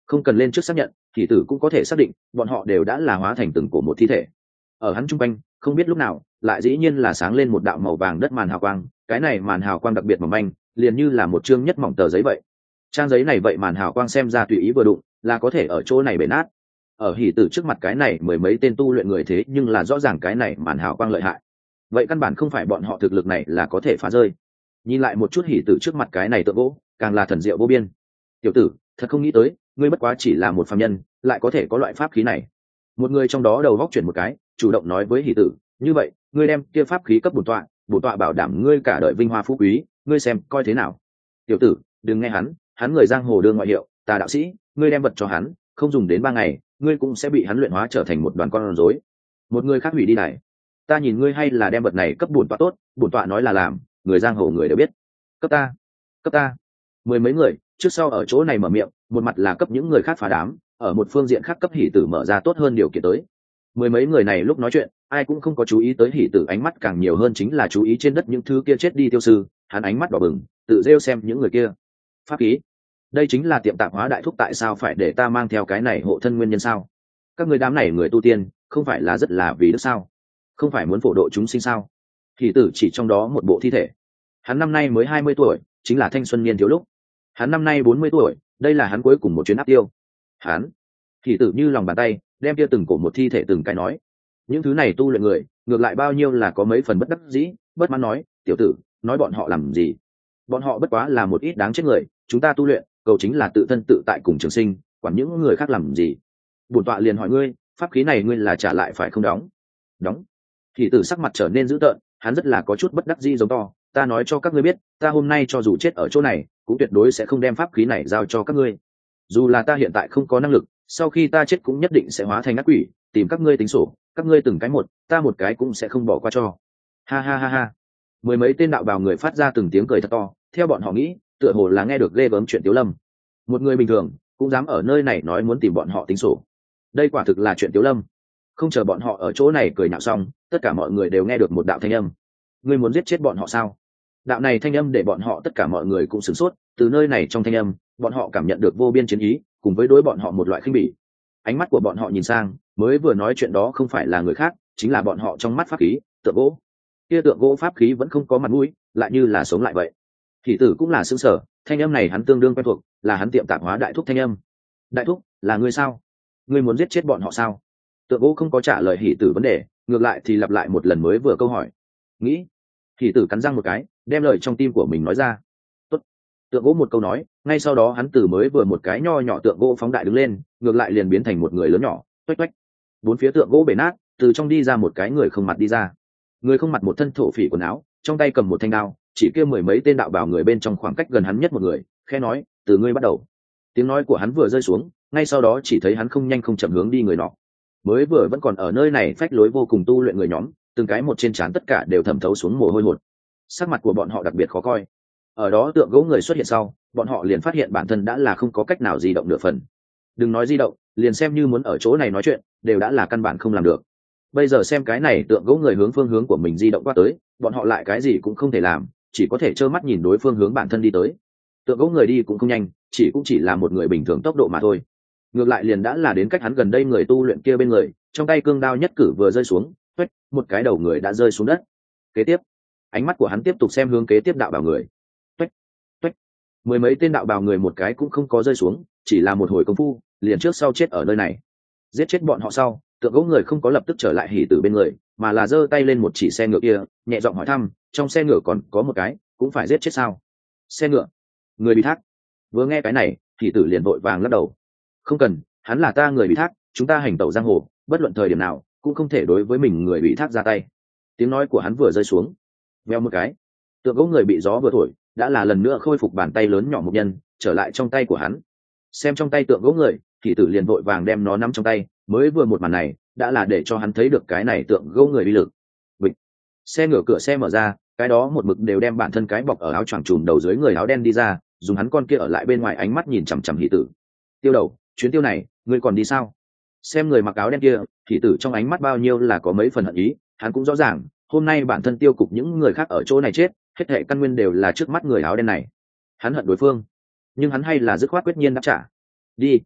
không cần lên trước xác nhận, thì tử cũng có thể xác định bọn họ đều đã là hóa thành từng cổ một thi thể. Ở hắn trung quanh không biết lúc nào lại dĩ nhiên là sáng lên một đạo màu vàng đất màn hào quang, cái này màn hào quang đặc biệt mỏng manh, liền như là một chương nhất mỏng tờ giấy vậy. Trang giấy này vậy màn hào quang xem ra tùy ý vừa đụng là có thể ở chỗ này bể nát. Ở hỉ tử trước mặt cái này mười mấy tên tu luyện người thế nhưng là rõ ràng cái này màn hào quang lợi hại, vậy căn bản không phải bọn họ thực lực này là có thể phá rơi. Nhìn lại một chút hỉ tử trước mặt cái này tượng gỗ càng là thần diệu vô biên. Tiểu tử, thật không nghĩ tới ngươi bất quá chỉ là một phàm nhân lại có thể có loại pháp khí này. Một người trong đó đầu góc chuyển một cái, chủ động nói với hỉ tử, như vậy ngươi đem kia pháp khí cấp bổn tọa, bổn tọa bảo đảm ngươi cả đời vinh hoa phú quý, ngươi xem coi thế nào. Tiểu tử, đừng nghe hắn, hắn người giang hồ đương ngoại hiệu tà đạo sĩ, ngươi đem vật cho hắn không dùng đến ba ngày ngươi cũng sẽ bị hắn luyện hóa trở thành một đoàn con rối. Một người khác hủy đi này, ta nhìn ngươi hay là đem vật này cấp bổn tọa tốt, bổn tọa nói là làm, người giang hồ người đều biết. Cấp ta, cấp ta. Mười mấy người trước sau ở chỗ này mở miệng, một mặt là cấp những người khác phá đám, ở một phương diện khác cấp hỉ tử mở ra tốt hơn điều kiện tới. Mười mấy người này lúc nói chuyện ai cũng không có chú ý tới hỉ tử, ánh mắt càng nhiều hơn chính là chú ý trên đất những thứ kia chết đi tiêu sư. Hắn ánh mắt đỏ bừng tự rêu xem những người kia. Pháp khí, đây chính là tiệm tạp hóa đại thúc, tại sao phải để ta mang theo cái này hộ thân nguyên nhân sao? Các người đám này người tu tiên không phải là rất là vì đức sao? Không phải muốn phổ độ chúng sinh sao? Hỉ tử chỉ trong đó một bộ thi thể. Hắn năm nay mới hai mươi tuổi, chính là thanh xuân niên thiếu lúc. Hắn năm nay bốn mươi tuổi, đây là hắn cuối cùng một chuyến áp tiêu. Hắn Hỉ tử như lòng bàn tay đem kia từng cổ một thi thể từng cái nói. Những thứ này tu luyện người ngược lại bao nhiêu là có mấy phần bất đắc dĩ, bất mãn nói, tiểu tử, nói bọn họ làm gì? Bọn họ bất quá là một ít đáng chết người, chúng ta tu luyện cầu chính là tự thân tự tại cùng trường sinh, quản những người khác làm gì? Bổn tọa liền hỏi ngươi, pháp khí này ngươi là trả lại phải không đóng? Đóng. Hỉ tử sắc mặt trở nên dữ tợn, hắn rất là có chút bất đắc dĩ giống to, ta nói cho các ngươi biết, ta hôm nay cho dù chết ở chỗ này cũng tuyệt đối sẽ không đem pháp khí này giao cho các ngươi. Dù là ta hiện tại không có năng lực, sau khi ta chết cũng nhất định sẽ hóa thành ác quỷ tìm các ngươi tính sổ, các ngươi từng cái một, ta một cái cũng sẽ không bỏ qua cho. Ha ha ha ha. Mười mấy tên đạo bào người phát ra từng tiếng cười thật to, theo bọn họ nghĩ tựa hồ là nghe được ghê gớm chuyện Tiếu Lâm. Một người bình thường cũng dám ở nơi này nói muốn tìm bọn họ tính sổ, đây quả thực là chuyện Tiếu Lâm. Không chờ bọn họ ở chỗ này cười nhạo xong, tất cả mọi người đều nghe được một đạo thanh âm. Ngươi muốn giết chết bọn họ sao? Đạo này thanh âm để bọn họ tất cả mọi người cũng sửng sốt, từ nơi này trong thanh âm bọn họ cảm nhận được vô biên chiến ý cùng với đối bọn họ một loại khinh bỉ. Ánh mắt của bọn họ nhìn sang, mới vừa nói chuyện đó không phải là người khác, chính là bọn họ trong mắt pháp khí, tượng gỗ. Kia tượng gỗ pháp khí vẫn không có mặt mũi, lại như là sống lại vậy. Hỉ tử cũng là sững sờ, thanh âm này hắn tương đương quen thuộc, là hắn tiệm tạp hóa đại thúc thanh âm. Đại thúc, là ngươi sao? Ngươi muốn giết chết bọn họ sao? Tượng gỗ không có trả lời hỉ tử vấn đề, ngược lại thì lặp lại một lần mới vừa câu hỏi. Nghĩ. Hỉ tử cắn răng một cái, đem lời trong tim của mình nói ra. Tốt. Tượng gỗ một câu nói, ngay sau đó hắn từ mới vừa một cái nho nhỏ tượng gỗ phóng đại đứng lên, ngược lại liền biến thành một người lớn nhỏ, toách toách. Bốn phía tượng gỗ bể nát, từ trong đi ra một cái người không mặt đi ra. Người không mặt một thân thổ phỉ quần áo, trong tay cầm một thanh đao, chỉ kêu mười mấy tên đạo bào người bên trong khoảng cách gần hắn nhất một người, khẽ nói, từ ngươi bắt đầu. Tiếng nói của hắn vừa rơi xuống, ngay sau đó chỉ thấy hắn không nhanh không chậm hướng đi người nọ. Mới vừa vẫn còn ở nơi này phách lối vô cùng tu luyện người nhóm, từng cái một trên trán tất cả đều thẩm thấu xuống mồ hôi hột. Sắc mặt của bọn họ đặc biệt khó coi. Ở đó tượng gỗ người xuất hiện sau, bọn họ liền phát hiện bản thân đã là không có cách nào di động nửa phần. Đừng nói di động, liền xem như muốn ở chỗ này nói chuyện, đều đã là căn bản không làm được. Bây giờ xem cái này tượng gỗ người hướng phương hướng của mình di động qua tới, bọn họ lại cái gì cũng không thể làm, chỉ có thể trơ mắt nhìn đối phương hướng bản thân đi tới. Tượng gỗ người đi cũng không nhanh, chỉ cũng chỉ là một người bình thường tốc độ mà thôi. Ngược lại liền đã là đến cách hắn gần đây người tu luyện kia bên người, trong tay cương đao nhất cử vừa rơi xuống, tuếch, một cái đầu người đã rơi xuống đất. Kế tiếp, ánh mắt của hắn tiếp tục xem hướng kế tiếp đạo bào người. Tuếch, tuếch. Mười mấy tên đạo bào người một cái cũng không có rơi xuống, chỉ là một hồi công phu, liền trước sau chết ở nơi này. Giết chết bọn họ sau, tượng gỗ người không có lập tức trở lại hỉ tử bên người, mà là giơ tay lên một chỉ xe ngựa kia, nhẹ giọng hỏi thăm, trong xe ngựa còn có một cái, cũng phải giết chết sao? Xe ngựa, người bị thác. Vừa nghe cái này, hỉ tử liền vội vàng lắc đầu. Không cần, hắn là ta người bị thác, chúng ta hành tẩu giang hồ, bất luận thời điểm nào cũng không thể đối với mình người bị thác ra tay. Tiếng nói của hắn vừa rơi xuống, veo một cái, tượng gỗ người bị gió vừa thổi, đã là lần nữa khôi phục bàn tay lớn nhỏ một nhân, trở lại trong tay của hắn. Xem trong tay tượng gỗ người, hỉ tử liền vội vàng đem nó nắm trong tay, mới vừa một màn này đã là để cho hắn thấy được cái này tượng gỗ người uy lực. Bịch. Xe ngửa cửa xe mở ra, cái đó một mực đều đem bản thân cái bọc ở áo choàng trùm đầu dưới người áo đen đi ra, dùng hắn con kia ở lại bên ngoài ánh mắt nhìn chằm chằm hỉ tử. Tiêu đầu, chuyến tiêu này ngươi còn đi sao? Xem người mặc áo đen kia, hỉ tử trong ánh mắt bao nhiêu là có mấy phần hận ý, hắn cũng rõ ràng hôm nay bản thân tiêu cục những người khác ở chỗ này chết, hết thệ căn nguyên đều là trước mắt người áo đen này. Hắn hận đối phương, nhưng hắn hay là dứt khoát quyết nhiên đáp trả. Đi.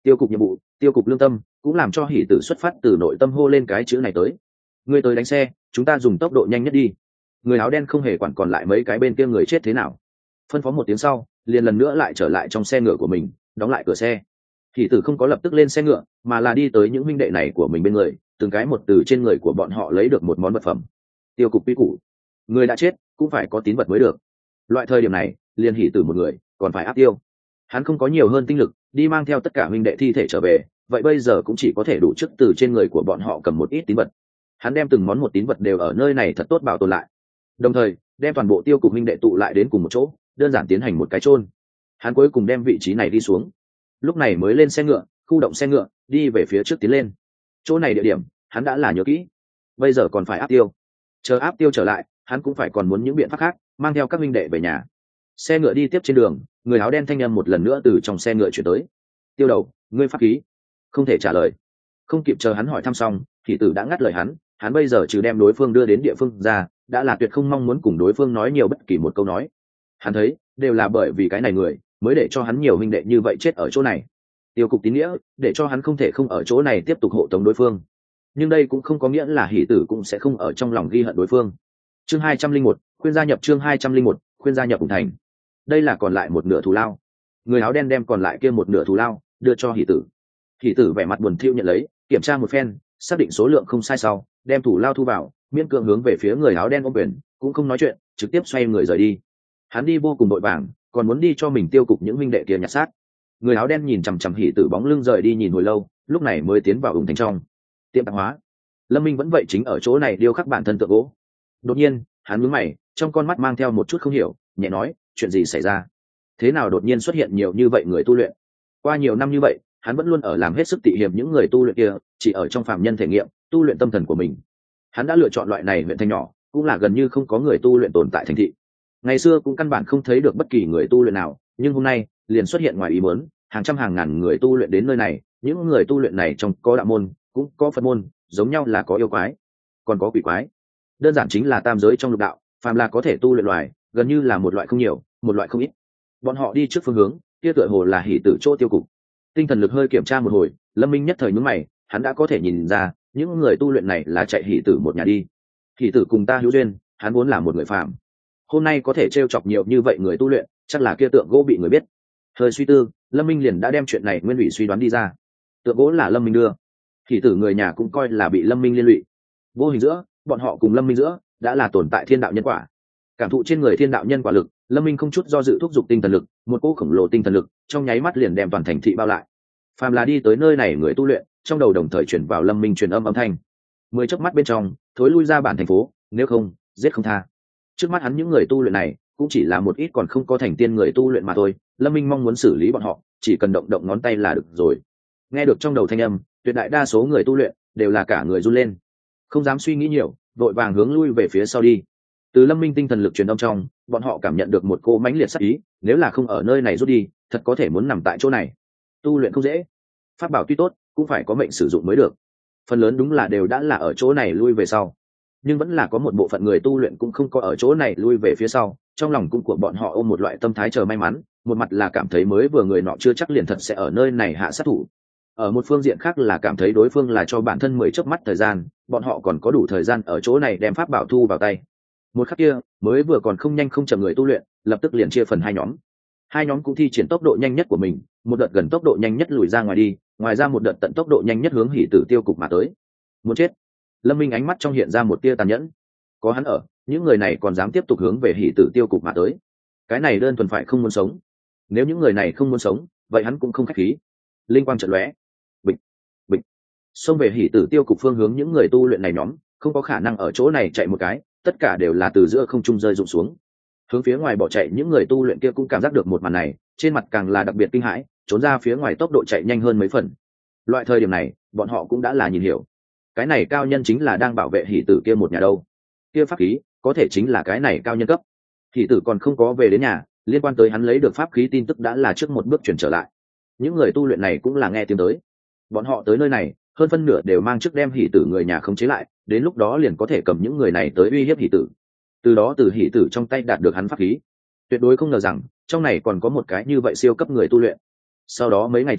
tiêu cục nhiệm vụ, tiêu cục lương tâm, cũng làm cho hỉ tử xuất phát từ nội tâm hô lên cái chữ này tới. Ngươi tới đánh xe, chúng ta dùng tốc độ nhanh nhất đi. Người áo đen không hề quản còn lại mấy cái bên kia người chết thế nào, phân phó một tiếng sau, liền lần nữa lại trở lại trong xe ngựa của mình, đóng lại cửa xe. Hỉ tử không có lập tức lên xe ngựa, mà là đi tới những huynh đệ này của mình bên người, từng cái một từ trên người của bọn họ lấy được một món vật phẩm. Tiêu cục quy củ, người đã chết cũng phải có tín vật mới được. Loại thời điểm này, liền hỉ tử một người, còn phải áp tiêu. Hắn không có nhiều hơn tinh lực đi mang theo tất cả huynh đệ thi thể trở về, vậy bây giờ cũng chỉ có thể đủ chức từ trên người của bọn họ cầm một ít tín vật. Hắn đem từng món một tín vật đều ở nơi này thật tốt bảo tồn lại, đồng thời đem toàn bộ tiêu cục huynh đệ tụ lại đến cùng một chỗ, đơn giản tiến hành một cái chôn. Hắn cuối cùng đem vị trí này đi xuống, lúc này mới lên xe ngựa, khu động xe ngựa đi về phía trước tiến lên. Chỗ này địa điểm hắn đã là nhớ kỹ, bây giờ còn phải áp tiêu. Chờ áp tiêu trở lại, hắn cũng phải còn muốn những biện pháp khác, mang theo các huynh đệ về nhà. Xe ngựa đi tiếp trên đường, người áo đen thanh âm một lần nữa từ trong xe ngựa chuyển tới. Tiêu đầu, ngươi pháp khí? Không thể trả lời. Không kịp chờ hắn hỏi thăm xong, Hỉ tử đã ngắt lời hắn. Hắn bây giờ trừ đem đối phương đưa đến địa phương ra, đã là tuyệt không mong muốn cùng đối phương nói nhiều bất kỳ một câu nói. Hắn thấy đều là bởi vì cái này người mới để cho hắn nhiều huynh đệ như vậy chết ở chỗ này. Tiêu cục tín nghĩa để cho hắn không thể không ở chỗ này tiếp tục hộ tống đối phương, nhưng đây cũng không có nghĩa là Hỉ tử cũng sẽ không ở trong lòng ghi hận đối phương. Chương hai trăm linh một, khuyên gia nhập. Chương hai trăm linh một, khuyên gia nhập Hùng Thành. Đây là còn lại một nửa thù lao. Người áo đen đem còn lại kia một nửa thù lao đưa cho Hỉ tử. Hỉ tử vẻ mặt buồn thiu nhận lấy, kiểm tra một phen, xác định số lượng không sai sau, đem thù lao thu vào, miễn cưỡng hướng về phía người áo đen ôm quyền, cũng không nói chuyện, trực tiếp xoay người rời đi. Hắn đi vô cùng vội vàng, còn muốn đi cho mình tiêu cục những huynh đệ kia nhặt xác. Người áo đen nhìn chằm chằm Hỉ tử bóng lưng rời đi nhìn hồi lâu, lúc này mới tiến vào Hùng Thành trong tiệm tạp hóa. Lâm Minh vẫn vậy chính ở chỗ này điêu khắc bản thân tượng gỗ. Đột nhiên hắn nhướng mày, trong con mắt mang theo một chút không hiểu, nhẹ nói, chuyện gì xảy ra? Thế nào đột nhiên xuất hiện nhiều như vậy người tu luyện? Qua nhiều năm như vậy, hắn vẫn luôn ở làm hết sức tị hiểm những người tu luyện kia, chỉ ở trong phàm nhân thể nghiệm tu luyện tâm thần của mình. Hắn đã lựa chọn loại này huyện thành nhỏ, cũng là gần như không có người tu luyện tồn tại thành thị. Ngày xưa cũng căn bản không thấy được bất kỳ người tu luyện nào, nhưng hôm nay liền xuất hiện ngoài ý muốn, hàng trăm hàng ngàn người tu luyện đến nơi này. Những người tu luyện này trong có đạo môn, cũng có Phật môn, giống nhau là có yêu quái, còn có quỷ quái. Đơn giản chính là tam giới trong lục đạo, phàm là có thể tu luyện loài, gần như là một loại không nhiều, một loại không ít. Bọn họ đi trước phương hướng kia, tựa hồ là Hỉ tử chỗ tiêu cục. Tinh thần lực hơi kiểm tra một hồi, Lâm Minh nhất thời nhướng mày, hắn đã có thể nhìn ra những người tu luyện này là chạy Hỉ tử một nhà đi. Hỉ tử cùng ta hữu duyên, hắn vốn là một người phàm, hôm nay có thể trêu chọc nhiều như vậy người tu luyện, chắc là kia tượng gỗ bị người biết. Hơi suy tư, Lâm Minh liền đã đem chuyện này nguyên ủy suy đoán đi ra. Tượng gỗ là Lâm Minh đưa, Hỉ tử người nhà cũng coi là bị Lâm Minh liên lụy. Vô hình giữa, bọn họ cùng Lâm Minh giữa đã là tồn tại thiên đạo nhân quả. Cảm thụ trên người thiên đạo nhân quả lực, Lâm Minh không chút do dự thúc giục tinh thần lực, một cỗ khổng lồ tinh thần lực trong nháy mắt liền đem toàn thành thị bao lại. Phàm là đi tới nơi này người tu luyện, trong đầu đồng thời chuyển vào Lâm Minh truyền âm âm thanh. Mười chớp mắt bên trong, thối lui ra bản thành phố, nếu không, giết không tha. Trước mắt hắn những người tu luyện này cũng chỉ là một ít còn không có thành tiên người tu luyện mà thôi. Lâm Minh mong muốn xử lý bọn họ, chỉ cần động động ngón tay là được rồi. Nghe được trong đầu thanh âm, tuyệt đại đa số người tu luyện đều là cả người run lên, không dám suy nghĩ nhiều, vội vàng hướng lui về phía sau đi. Từ Lâm Minh tinh thần lực truyền âm trong, bọn họ cảm nhận được một cô mãnh liệt sát ý, nếu là không ở nơi này rút đi, thật có thể muốn nằm tại chỗ này. Tu luyện không dễ, pháp bảo tuy tốt, cũng phải có mệnh sử dụng mới được. Phần lớn đúng là đều đã là ở chỗ này lui về sau, nhưng vẫn là có một bộ phận người tu luyện cũng không có ở chỗ này lui về phía sau. Trong lòng cũng của bọn họ ôm một loại tâm thái chờ may mắn, một mặt là cảm thấy mới vừa người nọ chưa chắc liền thật sẽ ở nơi này hạ sát thủ, ở một phương diện khác là cảm thấy đối phương là cho bản thân mười chớp mắt thời gian, bọn họ còn có đủ thời gian ở chỗ này đem pháp bảo thu vào tay. Một khắc kia, mới vừa còn không nhanh không chậm người tu luyện, lập tức liền chia phần hai nhóm. Hai nhóm cũng thi triển tốc độ nhanh nhất của mình, một đợt gần tốc độ nhanh nhất lùi ra ngoài đi, ngoài ra một đợt tận tốc độ nhanh nhất hướng Hỉ tử tiêu cục mà tới. Muốn chết. Lâm Minh ánh mắt trong hiện ra một tia tàn nhẫn. Có hắn ở, những người này còn dám tiếp tục hướng về Hỉ tử tiêu cục mà tới. Cái này đơn thuần phải không muốn sống. Nếu những người này không muốn sống, vậy hắn cũng không khách khí. Linh quang chợt lóe, bịch bịch, xông về Hỉ tử tiêu cục phương hướng những người tu luyện này nhóm, không có khả năng ở chỗ này chạy một cái, tất cả đều là từ giữa không trung rơi rụng xuống. Hướng phía ngoài bỏ chạy những người tu luyện kia cũng cảm giác được một màn này, trên mặt càng là đặc biệt kinh hãi, trốn ra phía ngoài tốc độ chạy nhanh hơn mấy phần. Loại thời điểm này, bọn họ cũng đã là nhìn hiểu, cái này cao nhân chính là đang bảo vệ Hỉ tử kia một nhà đâu. Kia pháp khí có thể chính là cái này cao nhân cấp. Hỉ tử còn không có về đến nhà, liên quan tới hắn lấy được pháp khí tin tức đã là trước một bước chuyển trở lại. Những người tu luyện này cũng là nghe tiếng tới, bọn họ tới nơi này hơn phân nửa đều mang trước đem Hỉ tử người nhà khống chế lại, đến lúc đó liền có thể cầm những người này tới uy hiếp Hỉ tử, từ đó từ Hỉ tử trong tay đạt được hắn pháp khí. Tuyệt đối không ngờ rằng trong này còn có một cái như vậy siêu cấp người tu luyện. Sau đó mấy ngày trong,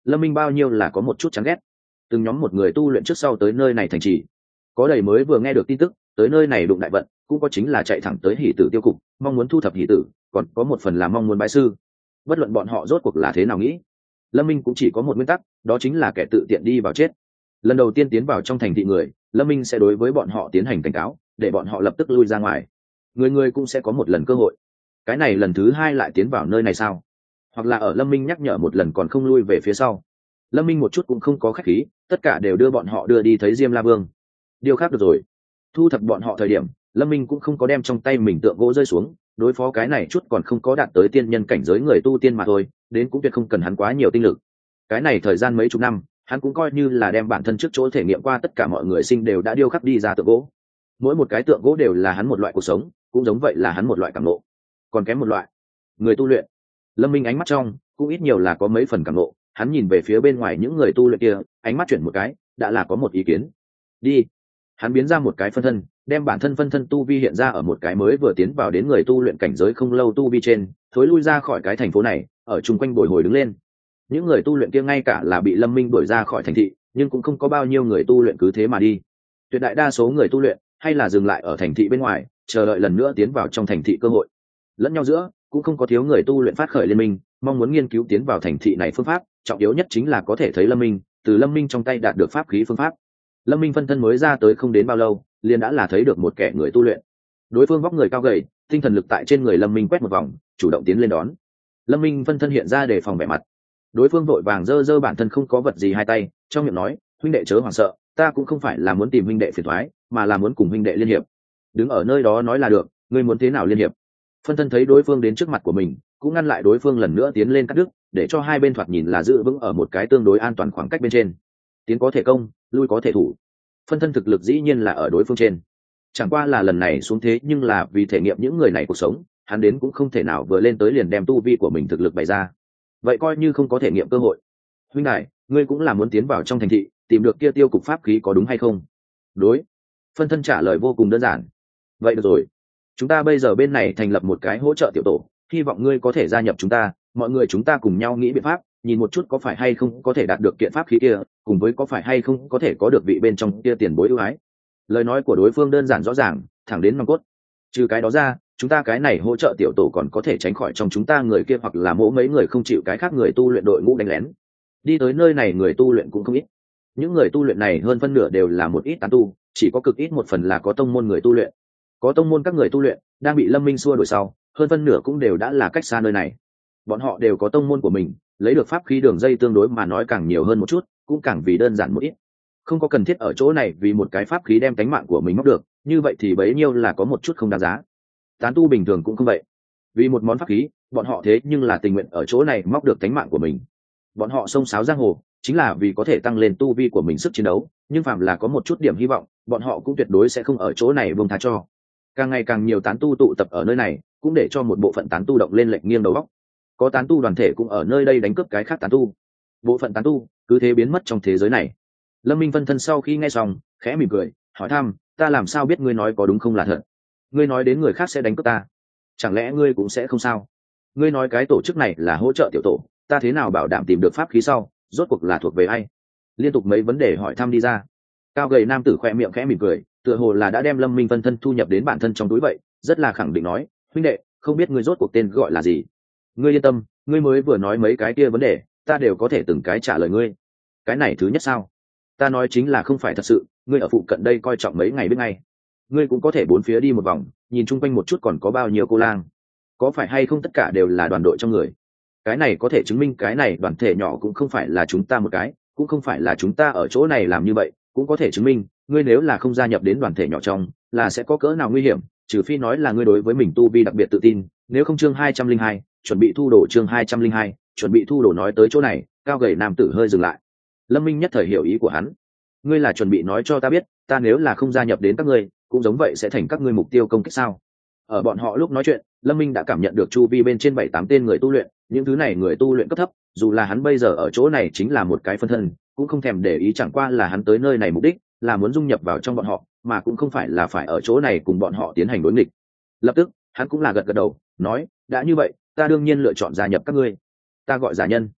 Lâm Minh bao nhiêu là có một chút chán ghét. Từng nhóm một người tu luyện trước sau tới nơi này thành trì, có đầy mới vừa nghe được tin tức tới nơi này đụng đại vận, cũng có chính là chạy thẳng tới hỷ tử tiêu cục mong muốn thu thập hỷ tử, còn có một phần là mong muốn bái sư. Bất luận bọn họ rốt cuộc là thế nào nghĩ, Lâm Minh cũng chỉ có một nguyên tắc, đó chính là kẻ tự tiện đi vào chết. Lần đầu tiên tiến vào trong thành thị người, Lâm Minh sẽ đối với bọn họ tiến hành cảnh cáo, để bọn họ lập tức lui ra ngoài. Người người cũng sẽ có một lần cơ hội. Cái này lần thứ hai lại tiến vào nơi này sao? Hoặc là ở Lâm Minh nhắc nhở một lần còn không lui về phía sau. Lâm Minh một chút cũng không có khách khí, tất cả đều đưa bọn họ đưa đi thấy Diêm La Vương. Điều khác được rồi. Thu thập bọn họ thời điểm, Lâm Minh cũng không có đem trong tay mình tượng gỗ rơi xuống, đối phó cái này chút còn không có đạt tới tiên nhân cảnh giới người tu tiên mà thôi, đến cũng tuyệt không cần hắn quá nhiều tinh lực. Cái này thời gian mấy chục năm, hắn cũng coi như là đem bản thân trước chỗ thể nghiệm qua tất cả mọi người sinh đều đã điêu khắc đi ra tượng gỗ. Mỗi một cái tượng gỗ đều là hắn một loại cuộc sống, cũng giống vậy là hắn một loại cảm ngộ. Còn kém một loại, người tu luyện. Lâm Minh ánh mắt trong cũng ít nhiều là có mấy phần cảm ngộ, hắn nhìn về phía bên ngoài những người tu luyện kia, ánh mắt chuyển một cái, đã là có một ý kiến. Đi. Hắn biến ra một cái phân thân, đem bản thân phân thân tu vi hiện ra ở một cái mới vừa tiến vào đến người tu luyện cảnh giới không lâu tu vi trên, thối lui ra khỏi cái thành phố này, ở chung quanh bồi hồi đứng lên. Những người tu luyện kia ngay cả là bị Lâm Minh đuổi ra khỏi thành thị, nhưng cũng không có bao nhiêu người tu luyện cứ thế mà đi. Tuyệt đại đa số người tu luyện hay là dừng lại ở thành thị bên ngoài, chờ đợi lần nữa tiến vào trong thành thị cơ hội. Lẫn nhau giữa cũng không có thiếu người tu luyện phát khởi liên minh, mong muốn nghiên cứu tiến vào thành thị này phương pháp, trọng yếu nhất chính là có thể thấy Lâm Minh, từ Lâm Minh trong tay đạt được pháp khí phương pháp. Lâm Minh phân thân mới ra tới không đến bao lâu, liền đã là thấy được một kẻ người tu luyện. Đối phương vóc người cao gầy, tinh thần lực tại trên người Lâm Minh quét một vòng, chủ động tiến lên đón. Lâm Minh phân thân hiện ra để phòng vẻ mặt. Đối phương vội vàng giơ giơ bản thân không có vật gì hai tay, trong miệng nói, huynh đệ chớ hoảng sợ, ta cũng không phải là muốn tìm huynh đệ phiền toái, mà là muốn cùng huynh đệ liên hiệp. Đứng ở nơi đó nói là được, ngươi muốn thế nào liên hiệp? Phân thân thấy đối phương đến trước mặt của mình, cũng ngăn lại đối phương lần nữa tiến lên cắt đứt, để cho hai bên thoạt nhìn là giữ vững ở một cái tương đối an toàn khoảng cách bên trên. Tiến có thể công, lui có thể thủ. Phân thân thực lực dĩ nhiên là ở đối phương trên, chẳng qua là lần này xuống thế nhưng là vì thể nghiệm những người này cuộc sống, hắn đến cũng không thể nào vừa lên tới liền đem tu vi của mình thực lực bày ra, vậy coi như không có thể nghiệm cơ hội. Huynh đại, ngươi cũng là muốn tiến vào trong thành thị tìm được kia tiêu cục pháp khí có đúng hay không? Đối. Phân thân trả lời vô cùng đơn giản. Vậy được rồi, chúng ta bây giờ bên này thành lập một cái hỗ trợ tiểu tổ, hy vọng ngươi có thể gia nhập chúng ta, mọi người chúng ta cùng nhau nghĩ biện pháp, nhìn một chút có phải hay không có thể đạt được kiện pháp khí kia, cùng với có phải hay không có thể có được vị bên trong kia tiền bối ưu ái. Lời nói của đối phương đơn giản rõ ràng, thẳng đến nòng cốt. Trừ cái đó ra, chúng ta cái này hỗ trợ tiểu tổ còn có thể tránh khỏi trong chúng ta người kia hoặc là mỗi mấy người không chịu cái khác người tu luyện đội ngũ đánh lén. Đi tới nơi này người tu luyện cũng không ít. Những người tu luyện này hơn phân nửa đều là một ít tán tu, chỉ có cực ít một phần là có tông môn người tu luyện. Có tông môn các người tu luyện đang bị Lâm Minh xua đuổi sau, hơn phân nửa cũng đều đã là cách xa nơi này. Bọn họ đều có tông môn của mình, lấy được pháp khí đường dây tương đối mà nói càng nhiều hơn một chút, cũng càng vì đơn giản một ít. Không có cần thiết ở chỗ này vì một cái pháp khí đem cánh mạng của mình móc được, như vậy thì bấy nhiêu là có một chút không đáng giá. Tán tu bình thường cũng không vậy, vì một món pháp khí, bọn họ thế nhưng là tình nguyện ở chỗ này móc được cánh mạng của mình. Bọn họ xông xáo giang hồ chính là vì có thể tăng lên tu vi của mình sức chiến đấu, nhưng phàm là có một chút điểm hy vọng, bọn họ cũng tuyệt đối sẽ không ở chỗ này buông tha cho. Càng ngày càng nhiều tán tu tụ tập ở nơi này, cũng để cho một bộ phận tán tu động lên lệch nghiêng đầu óc. Có tán tu đoàn thể cũng ở nơi đây đánh cướp cái khác tán tu. Bộ phận tán tu cứ thế biến mất trong thế giới này. Lâm Minh phân thân sau khi nghe xong, khẽ mỉm cười, hỏi thăm, ta làm sao biết ngươi nói có đúng không là thật? Ngươi nói đến người khác sẽ đánh cướp ta, chẳng lẽ ngươi cũng sẽ không sao? Ngươi nói cái tổ chức này là hỗ trợ tiểu tổ, ta thế nào bảo đảm tìm được pháp khí sau, rốt cuộc là thuộc về ai? Liên tục mấy vấn đề hỏi thăm đi ra. Cao gầy nam tử khoe miệng khẽ mỉm cười, tựa hồ là đã đem Lâm Minh phân thân thu nhập đến bản thân trong túi vậy, rất là khẳng định nói, huynh đệ, không biết ngươi rốt cuộc tên gọi là gì? Ngươi yên tâm, ngươi mới vừa nói mấy cái kia vấn đề, ta đều có thể từng cái trả lời ngươi. Cái này thứ nhất sao? Ta nói chính là không phải thật sự, ngươi ở phụ cận đây coi trọng mấy ngày biết ngay. Ngươi cũng có thể bốn phía đi một vòng, nhìn chung quanh một chút còn có bao nhiêu cô lang. Có phải hay không tất cả đều là đoàn đội trong người? Cái này có thể chứng minh cái này đoàn thể nhỏ cũng không phải là chúng ta một cái, cũng không phải là chúng ta ở chỗ này làm như vậy, cũng có thể chứng minh, ngươi nếu là không gia nhập đến đoàn thể nhỏ trong, là sẽ có cỡ nào nguy hiểm, trừ phi nói là ngươi đối với mình tu vi đặc biệt tự tin, nếu không chương hai trăm linh hai, chuẩn bị thu đồ chương hai trăm linh hai, chuẩn bị thu đồ nói tới chỗ này, cao gầy nam tử hơi dừng lại. Lâm Minh nhất thời hiểu ý của hắn. Ngươi là chuẩn bị nói cho ta biết, ta nếu là không gia nhập đến các ngươi, cũng giống vậy sẽ thành các ngươi mục tiêu công kích sao? Ở bọn họ lúc nói chuyện, Lâm Minh đã cảm nhận được chu vi bên trên bảy tám tên người tu luyện, những thứ này người tu luyện cấp thấp, dù là hắn bây giờ ở chỗ này chính là một cái phân thân, cũng không thèm để ý, chẳng qua là hắn tới nơi này mục đích là muốn dung nhập vào trong bọn họ, mà cũng không phải là phải ở chỗ này cùng bọn họ tiến hành đối nghịch. Lập tức, hắn cũng là gật gật đầu, nói, đã như vậy, ta đương nhiên lựa chọn gia nhập các ngươi. Ta gọi giả nhân.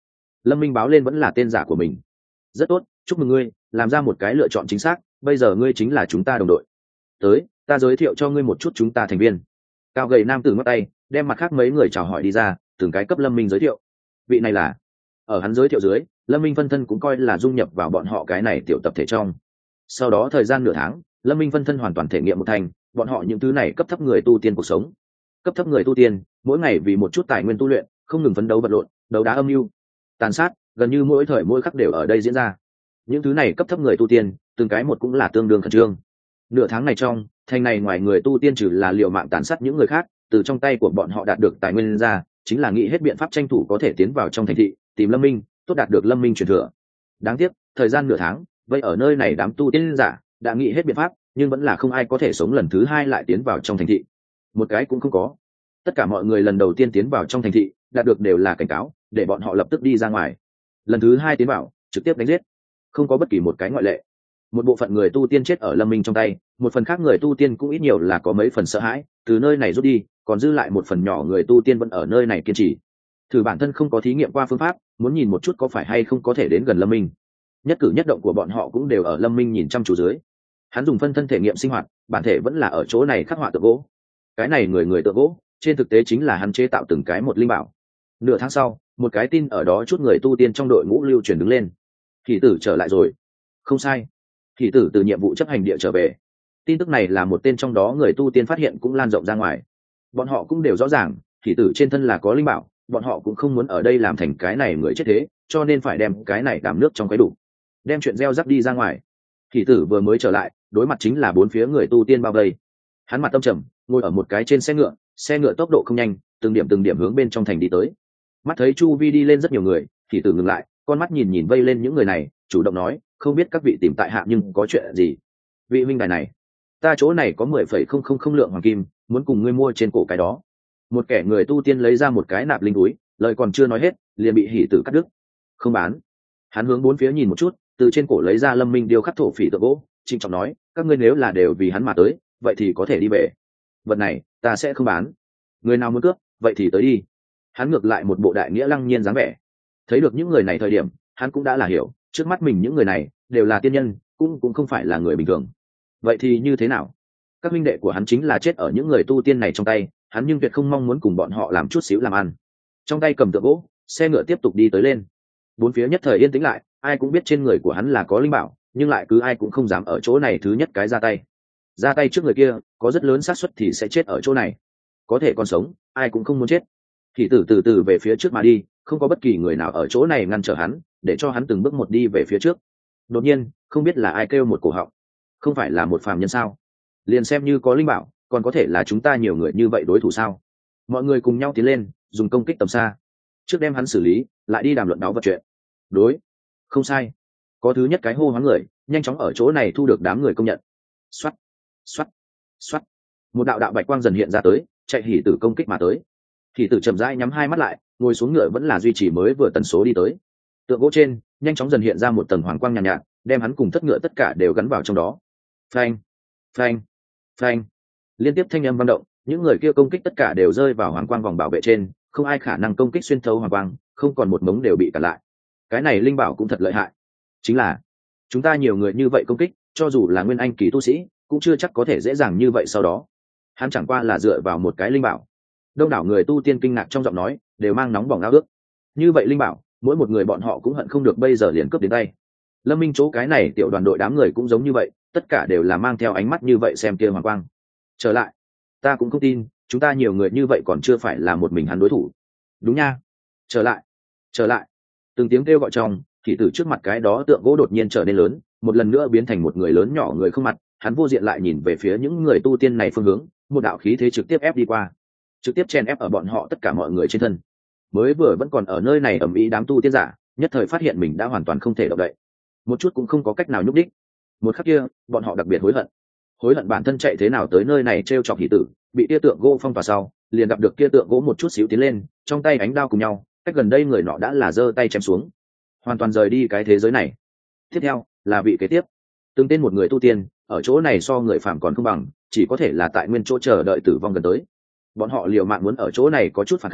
Lâm Minh báo lên vẫn là tên giả của mình. Rất tốt, chúc mừng ngươi làm ra một cái lựa chọn chính xác, bây giờ ngươi chính là chúng ta đồng đội. Tới, ta giới thiệu cho ngươi một chút chúng ta thành viên. Cao gầy nam tử ngắt tay, đem mặt khác mấy người chào hỏi đi ra, từng cái cấp Lâm Minh giới thiệu. Vị này là. Ở hắn giới thiệu dưới, Lâm Minh phân thân cũng coi là dung nhập vào bọn họ cái này tiểu tập thể trong. Sau đó thời gian nửa tháng, Lâm Minh phân thân hoàn toàn thể nghiệm một thành bọn họ những thứ này cấp thấp người tu tiên cuộc sống. Cấp thấp người tu tiên, mỗi ngày vì một chút tài nguyên tu luyện, không ngừng phấn đấu vật lộn, đấu đá âm mưu, tàn sát, gần như mỗi thời mỗi khắc đều ở đây diễn ra. Những thứ này cấp thấp người tu tiên, từng cái một cũng là tương đương khẩn trương. Nửa tháng này trong, thành này ngoài người tu tiên trừ là liều mạng tàn sát những người khác, từ trong tay của bọn họ đạt được tài nguyên ra, chính là nghĩ hết biện pháp tranh thủ có thể tiến vào trong thành thị, tìm Lâm Minh, tốt đạt được Lâm Minh truyền thừa. Đáng tiếc, thời gian nửa tháng, vậy ở nơi này đám tu tiên giả đã nghĩ hết biện pháp, nhưng vẫn là không ai có thể sống lần thứ hai lại tiến vào trong thành thị. Một cái cũng không có. Tất cả mọi người lần đầu tiên tiến vào trong thành thị, đạt được đều là cảnh cáo, để bọn họ lập tức đi ra ngoài. Lần thứ hai tiến vào, trực tiếp đánh giết, không có bất kỳ một cái ngoại lệ. Một bộ phận người tu tiên chết ở Lâm Minh trong tay, một phần khác người tu tiên cũng ít nhiều là có mấy phần sợ hãi, từ nơi này rút đi, còn dư lại một phần nhỏ người tu tiên vẫn ở nơi này kiên trì. Thử bản thân không có thí nghiệm qua phương pháp, muốn nhìn một chút có phải hay không có thể đến gần Lâm Minh. Nhất cử nhất động của bọn họ cũng đều ở Lâm Minh nhìn chăm chú dưới. Hắn dùng phân thân thể nghiệm sinh hoạt, bản thể vẫn là ở chỗ này khắc họa tượng gỗ. Cái này người người tượng gỗ, trên thực tế chính là hắn chế tạo từng cái một linh bảo. Nửa tháng sau, một cái tin ở đó chút người tu tiên trong đội ngũ lưu truyền đứng lên. Hỷ tử trở lại rồi. Không sai. Hỷ tử từ nhiệm vụ chấp hành địa trở về. Tin tức này là một tên trong đó người tu tiên phát hiện cũng lan rộng ra ngoài. Bọn họ cũng đều rõ ràng, Hỷ tử trên thân là có linh bảo, bọn họ cũng không muốn ở đây làm thành cái này người chết thế, cho nên phải đem cái này đảm nước trong cái đủ, đem chuyện gieo rắc đi ra ngoài. Hỷ tử vừa mới trở lại, đối mặt chính là bốn phía người tu tiên bao vây. Hắn mặt tâm trầm, ngồi ở một cái trên xe ngựa, xe ngựa tốc độ không nhanh, từng điểm từng điểm hướng bên trong thành đi tới. Mắt thấy chu vi đi lên rất nhiều người, Hỷ tử ngừng lại, con mắt nhìn nhìn vây lên những người này, chủ động nói, không biết các vị tìm tại hạ nhưng có chuyện gì. Vị huynh đài này, ta chỗ này có mười phẩy không không không lượng hoàng kim, muốn cùng ngươi mua trên cổ cái đó. Một kẻ người tu tiên lấy ra một cái nạp linh túi, lời còn chưa nói hết, liền bị Hỷ tử cắt đứt. Không bán. Hắn hướng bốn phía nhìn một chút, từ trên cổ lấy ra Lâm Minh điêu khắc thổ phỉ tượng gỗ, trịnh trọng nói, các ngươi nếu là đều vì hắn mà tới, vậy thì có thể đi về. Vật này ta sẽ không bán. Người nào muốn cướp, vậy thì tới đi. Hắn ngược lại một bộ đại nghĩa lăng nhiên dáng vẻ. Thấy được những người này thời điểm, hắn cũng đã là hiểu, trước mắt mình những người này đều là tiên nhân, cũng cũng không phải là người bình thường. Vậy thì như thế nào? Các huynh đệ của hắn chính là chết ở những người tu tiên này trong tay, hắn nhưng tuyệt không mong muốn cùng bọn họ làm chút xíu làm ăn. Trong tay cầm tượng gỗ, xe ngựa tiếp tục đi tới lên. Bốn phía nhất thời yên tĩnh lại, ai cũng biết trên người của hắn là có linh bảo, nhưng lại cứ ai cũng không dám ở chỗ này thứ nhất cái ra tay. Ra tay trước người kia, có rất lớn xác suất thì sẽ chết ở chỗ này. Có thể còn sống, ai cũng không muốn chết. Thì từ từ từ về phía trước mà đi, không có bất kỳ người nào ở chỗ này ngăn trở hắn, để cho hắn từng bước một đi về phía trước. Đột nhiên, không biết là ai kêu một cổ họng. Không phải là một phàm nhân sao? Liền xem như có linh bảo, còn có thể là chúng ta nhiều người như vậy đối thủ sao? Mọi người cùng nhau tiến lên, dùng công kích tầm xa. Trước đem hắn xử lý, lại đi đàm luận đáo vật chuyện. Đối, không sai. Có thứ nhất cái hô hoán người, nhanh chóng ở chỗ này thu được đám người công nhận. Xoát, xoát, xoát. Một đạo đạo bạch quang dần hiện ra tới, chạy Hỷ tử công kích mà tới. Hỷ tử chậm rãi nhắm hai mắt lại, ngồi xuống ngựa vẫn là duy trì mới vừa tần số đi tới. Tượng gỗ trên, nhanh chóng dần hiện ra một tầng hoàng quang nhàn nhạt, nhạt, đem hắn cùng thất ngựa tất cả đều gắn vào trong đó. Phanh, phanh, phanh. Liên tiếp thanh âm vang động, những người kia công kích tất cả đều rơi vào hoàng quang vòng bảo vệ trên, không ai khả năng công kích xuyên thấu hoàng quang, không còn một mống đều bị cản lại. Cái này linh bảo cũng thật lợi hại. Chính là chúng ta nhiều người như vậy công kích, cho dù là nguyên anh kỳ tu sĩ, cũng chưa chắc có thể dễ dàng như vậy sau đó. Hắn chẳng qua là dựa vào một cái linh bảo. Đông đảo người tu tiên kinh ngạc trong giọng nói, đều mang nóng bỏng ao ước. Như vậy linh bảo, mỗi một người bọn họ cũng hận không được bây giờ liền cướp đến tay. Lâm Minh chỗ cái này tiểu đoàn đội đám người cũng giống như vậy, tất cả đều là mang theo ánh mắt như vậy xem kia hoàng quang. Trở lại, ta cũng không tin, chúng ta nhiều người như vậy còn chưa phải là một mình hắn đối thủ. Đúng nha. Trở lại, trở lại. Từng tiếng kêu gọi trong, thì từ trước mặt cái đó tượng gỗ đột nhiên trở nên lớn, một lần nữa biến thành một người lớn nhỏ người không mặt, hắn vô diện lại nhìn về phía những người tu tiên này phương hướng, một đạo khí thế trực tiếp ép đi qua, trực tiếp chen ép ở bọn họ tất cả mọi người trên thân. Mới vừa vẫn còn ở nơi này ầm ĩ đám tu tiên giả, nhất thời phát hiện mình đã hoàn toàn không thể động đậy, một chút cũng không có cách nào nhúc đích. Một khắc kia, bọn họ đặc biệt hối hận, hối hận bản thân chạy thế nào tới nơi này trêu chọc Hỷ tử, bị kia tượng gỗ phong tỏa sau, liền gặp được kia tượng gỗ một chút xíu tiến lên, trong tay ánh đao cùng nhau, cách gần đây người nọ đã là giơ tay chém xuống, hoàn toàn rời đi cái thế giới này. Tiếp theo là vị kế tiếp, từng tên một người tu tiên ở chỗ này so người phàm còn không bằng, chỉ có thể là tại nguyên chỗ chờ đợi tử vong gần tới. Bọn họ liều mạng muốn ở chỗ này có chút phản kháng,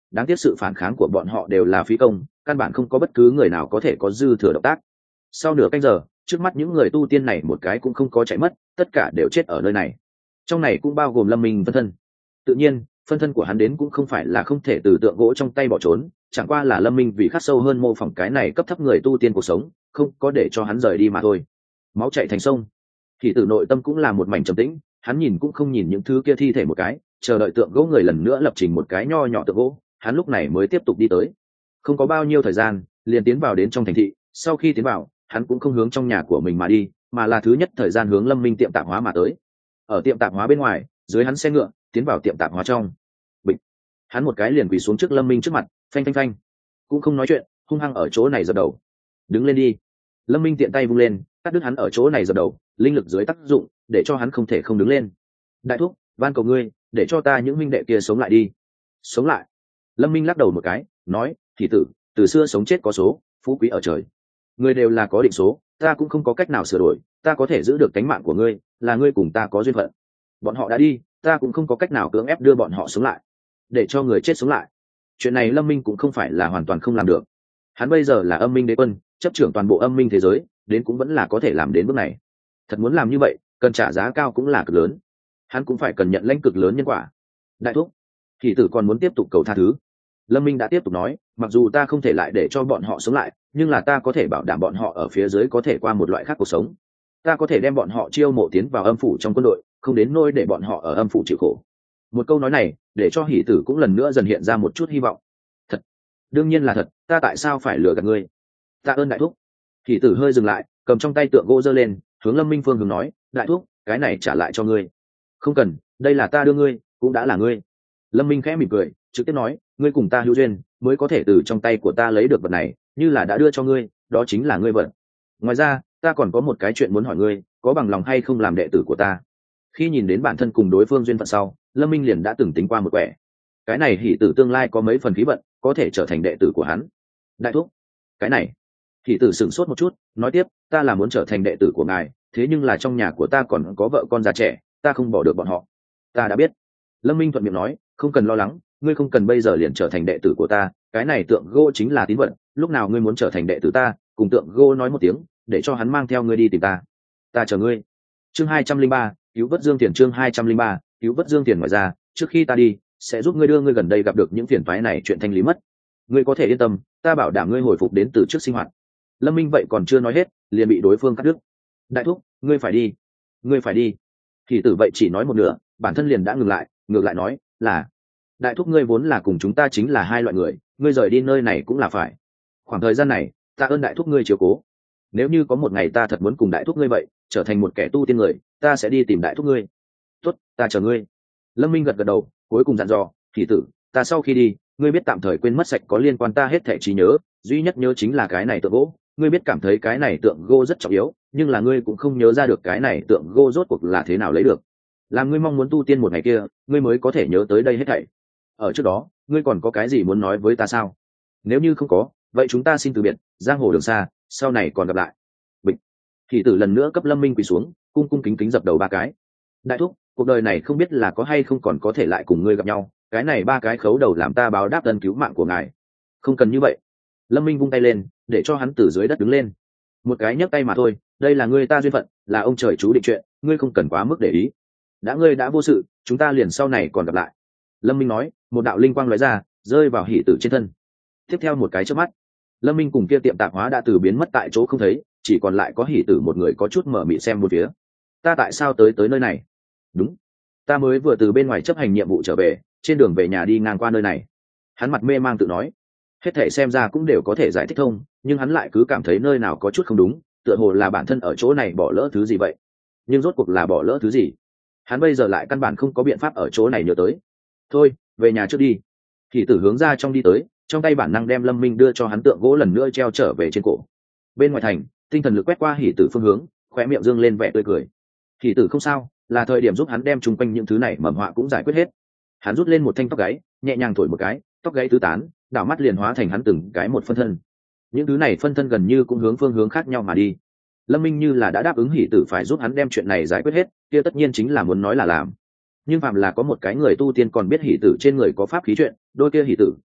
đáng tiếc sự phản kháng của bọn họ đều là phí công, căn bản không có bất cứ người nào có thể có dư thừa động tác. Sau nửa canh giờ, trước mắt những người tu tiên này một cái cũng không có chạy mất, tất cả đều chết ở nơi này. Trong này cũng bao gồm Lâm Minh phân thân. Tự nhiên, phân thân của hắn đến cũng không phải là không thể từ tượng gỗ trong tay bỏ trốn, chẳng qua là Lâm Minh vì khắc sâu hơn mô phỏng cái này cấp thấp người tu tiên cuộc sống, không có để cho hắn rời đi mà thôi. Máu chảy thành sông. Thì từ nội tâm cũng là một mảnh trầm tĩnh, hắn nhìn cũng không nhìn những thứ kia thi thể một cái, chờ đợi tượng gỗ người lần nữa lập trình một cái nho nhỏ tượng gỗ, hắn lúc này mới tiếp tục đi tới. Không có bao nhiêu thời gian, liền tiến vào đến trong thành thị. Sau khi tiến vào, hắn cũng không hướng trong nhà của mình mà đi, mà là thứ nhất thời gian hướng Lâm Minh tiệm tạp hóa mà tới. Ở tiệm tạp hóa bên ngoài, dưới hắn xe ngựa tiến vào tiệm tạp hóa trong. Bịch. Hắn một cái liền quỳ xuống trước Lâm Minh trước mặt, phanh phanh phanh, cũng không nói chuyện, hung hăng ở chỗ này dập đầu. Đứng lên đi. Lâm Minh tiện tay vung lên, cắt đứt hắn ở chỗ này dập đầu, linh lực dưới tác dụng, để cho hắn không thể không đứng lên. Đại thúc, van cầu ngươi, để cho ta những minh đệ kia sống lại đi. Sống lại. Lâm Minh lắc đầu một cái, nói, thì tử, từ xưa sống chết có số, phú quý ở trời. Người đều là có định số, ta cũng không có cách nào sửa đổi, ta có thể giữ được cánh mạng của ngươi, là ngươi cùng ta có duyên phận. Bọn họ đã đi, ta cũng không có cách nào cưỡng ép đưa bọn họ sống lại, để cho người chết sống lại. Chuyện này Lâm Minh cũng không phải là hoàn toàn không làm được. Hắn bây giờ là âm minh đế quân, chấp trưởng toàn bộ âm minh thế giới, đến cũng vẫn là có thể làm đến bước này. Thật muốn làm như vậy, cần trả giá cao cũng là cực lớn. Hắn cũng phải cần nhận lãnh cực lớn nhân quả. Đại thúc, thì tử còn muốn tiếp tục cầu tha thứ. Lâm Minh đã tiếp tục nói, mặc dù ta không thể lại để cho bọn họ sống lại, nhưng là ta có thể bảo đảm bọn họ ở phía dưới có thể qua một loại khác cuộc sống. Ta có thể đem bọn họ chiêu mộ tiến vào âm phủ trong quân đội, không đến nỗi để bọn họ ở âm phủ chịu khổ. Một câu nói này, để cho hỷ tử cũng lần nữa dần hiện ra một chút hy vọng. Thật, đương nhiên là thật, ta tại sao phải lừa gạt ngươi? Tạ ơn đại thúc. Hỷ tử hơi dừng lại, cầm trong tay tượng gỗ giơ lên, hướng Lâm Minh phương hướng nói, đại thúc, cái này trả lại cho ngươi. Không cần, đây là ta đưa ngươi, cũng đã là ngươi. Lâm Minh khẽ mỉm cười, trực tiếp nói, ngươi cùng ta hữu duyên, mới có thể từ trong tay của ta lấy được vật này, như là đã đưa cho ngươi, đó chính là ngươi vật. Ngoài ra, ta còn có một cái chuyện muốn hỏi ngươi, có bằng lòng hay không làm đệ tử của ta? Khi nhìn đến bản thân cùng đối phương duyên phận sau, Lâm Minh liền đã từng tính qua một quẻ. Cái này hỷ tử tương lai có mấy phần khí vận, có thể trở thành đệ tử của hắn. Đại thúc, cái này. Hỷ tử sửng sốt một chút, nói tiếp, ta là muốn trở thành đệ tử của ngài, thế nhưng là trong nhà của ta còn có vợ con già trẻ, ta không bỏ được bọn họ. Ta đã biết. Lâm Minh thuận miệng nói, không cần lo lắng, ngươi không cần bây giờ liền trở thành đệ tử của ta, cái này tượng gỗ chính là tín vật, lúc nào ngươi muốn trở thành đệ tử ta, cùng tượng gỗ nói một tiếng, để cho hắn mang theo ngươi đi tìm ta. Ta chờ ngươi. Chương hai trăm linh ba, cứu vớt Dương Tiền. Chương hai trăm linh ba, cứu vớt Dương Tiền. Ngoài ra, trước khi ta đi, sẽ giúp ngươi đưa ngươi gần đây gặp được những phiền toái này chuyện thanh lý mất. Ngươi có thể yên tâm, ta bảo đảm ngươi hồi phục đến từ trước sinh hoạt. Lâm Minh vậy còn chưa nói hết, liền bị đối phương cắt đứt. Đại thúc, ngươi phải đi, ngươi phải đi. Thì tử vậy chỉ nói một nửa, bản thân liền đã ngừng lại, ngược lại nói, là đại thúc, ngươi vốn là cùng chúng ta chính là hai loại người, ngươi rời đi nơi này cũng là phải. Khoảng thời gian này, ta ơn đại thúc ngươi chiếu cố. Nếu như có một ngày ta thật muốn cùng đại thúc ngươi vậy, trở thành một kẻ tu tiên người, ta sẽ đi tìm đại thúc ngươi. Tốt, ta chờ ngươi. Lâm Minh gật gật đầu, cuối cùng dặn dò, thì tử, ta sau khi đi, ngươi biết tạm thời quên mất sạch có liên quan ta hết thảy trí nhớ, duy nhất nhớ chính là cái này tượng gỗ. Ngươi biết cảm thấy cái này tượng gỗ rất trọng yếu, nhưng là ngươi cũng không nhớ ra được cái này tượng gỗ rốt cuộc là thế nào lấy được. Làm ngươi mong muốn tu tiên một ngày kia, ngươi mới có thể nhớ tới đây hết thảy. Ở trước đó, ngươi còn có cái gì muốn nói với ta sao? Nếu như không có, vậy chúng ta xin từ biệt, giang hồ đường xa, sau này còn gặp lại. Bịch. Thì tử lần nữa cấp Lâm Minh quỳ xuống, cung cung kính kính dập đầu ba cái. Đại thúc, cuộc đời này không biết là có hay không còn có thể lại cùng ngươi gặp nhau, cái này ba cái khấu đầu làm ta báo đáp ân cứu mạng của ngài. Không cần như vậy. Lâm Minh vung tay lên, để cho hắn từ dưới đất đứng lên. Một cái nhấc tay mà thôi, đây là ngươi ta duyên phận, là ông trời chú định chuyện, ngươi không cần quá mức để ý. Đã ngươi đã vô sự, chúng ta liền sau này còn gặp lại. Lâm Minh nói, một đạo linh quang lóe ra, rơi vào hỷ tử trên thân. Tiếp theo một cái chớp mắt, Lâm Minh cùng kia tiệm tạp hóa đã từ biến mất tại chỗ không thấy, chỉ còn lại có hỷ tử một người có chút mở mịt xem một phía. Ta tại sao tới tới nơi này? Đúng, ta mới vừa từ bên ngoài chấp hành nhiệm vụ trở về, trên đường về nhà đi ngang qua nơi này. Hắn mặt mê mang tự nói, hết thể xem ra cũng đều có thể giải thích thông, nhưng hắn lại cứ cảm thấy nơi nào có chút không đúng, tựa hồ là bản thân ở chỗ này bỏ lỡ thứ gì vậy. Nhưng rốt cuộc là bỏ lỡ thứ gì? Hắn bây giờ lại căn bản không có biện pháp ở chỗ này nhớ tới. Thôi, về nhà trước đi. Thì tử hướng ra trong đi tới, trong tay bản năng đem Lâm Minh đưa cho hắn tượng gỗ lần nữa treo trở về trên cổ. Bên ngoài thành, tinh thần lực quét qua hỉ tử phương hướng, khóe miệng dương lên vẻ tươi cười. Hỉ tử không sao, là thời điểm giúp hắn đem chung quanh những thứ này mầm họa cũng giải quyết hết. Hắn rút lên một thanh tóc gáy, nhẹ nhàng thổi một cái, tóc gáy tứ tán, đảo mắt liền hóa thành hắn từng cái một phân thân. Những thứ này phân thân gần như cũng hướng phương hướng khác nhau mà đi. Lâm Minh như là đã đáp ứng hỉ tử phải giúp hắn đem chuyện này giải quyết hết, kia tất nhiên chính là muốn nói là làm. Nhưng phạm là có một cái người tu tiên còn biết hỉ tử trên người có pháp khí chuyện, đôi kia hỉ tử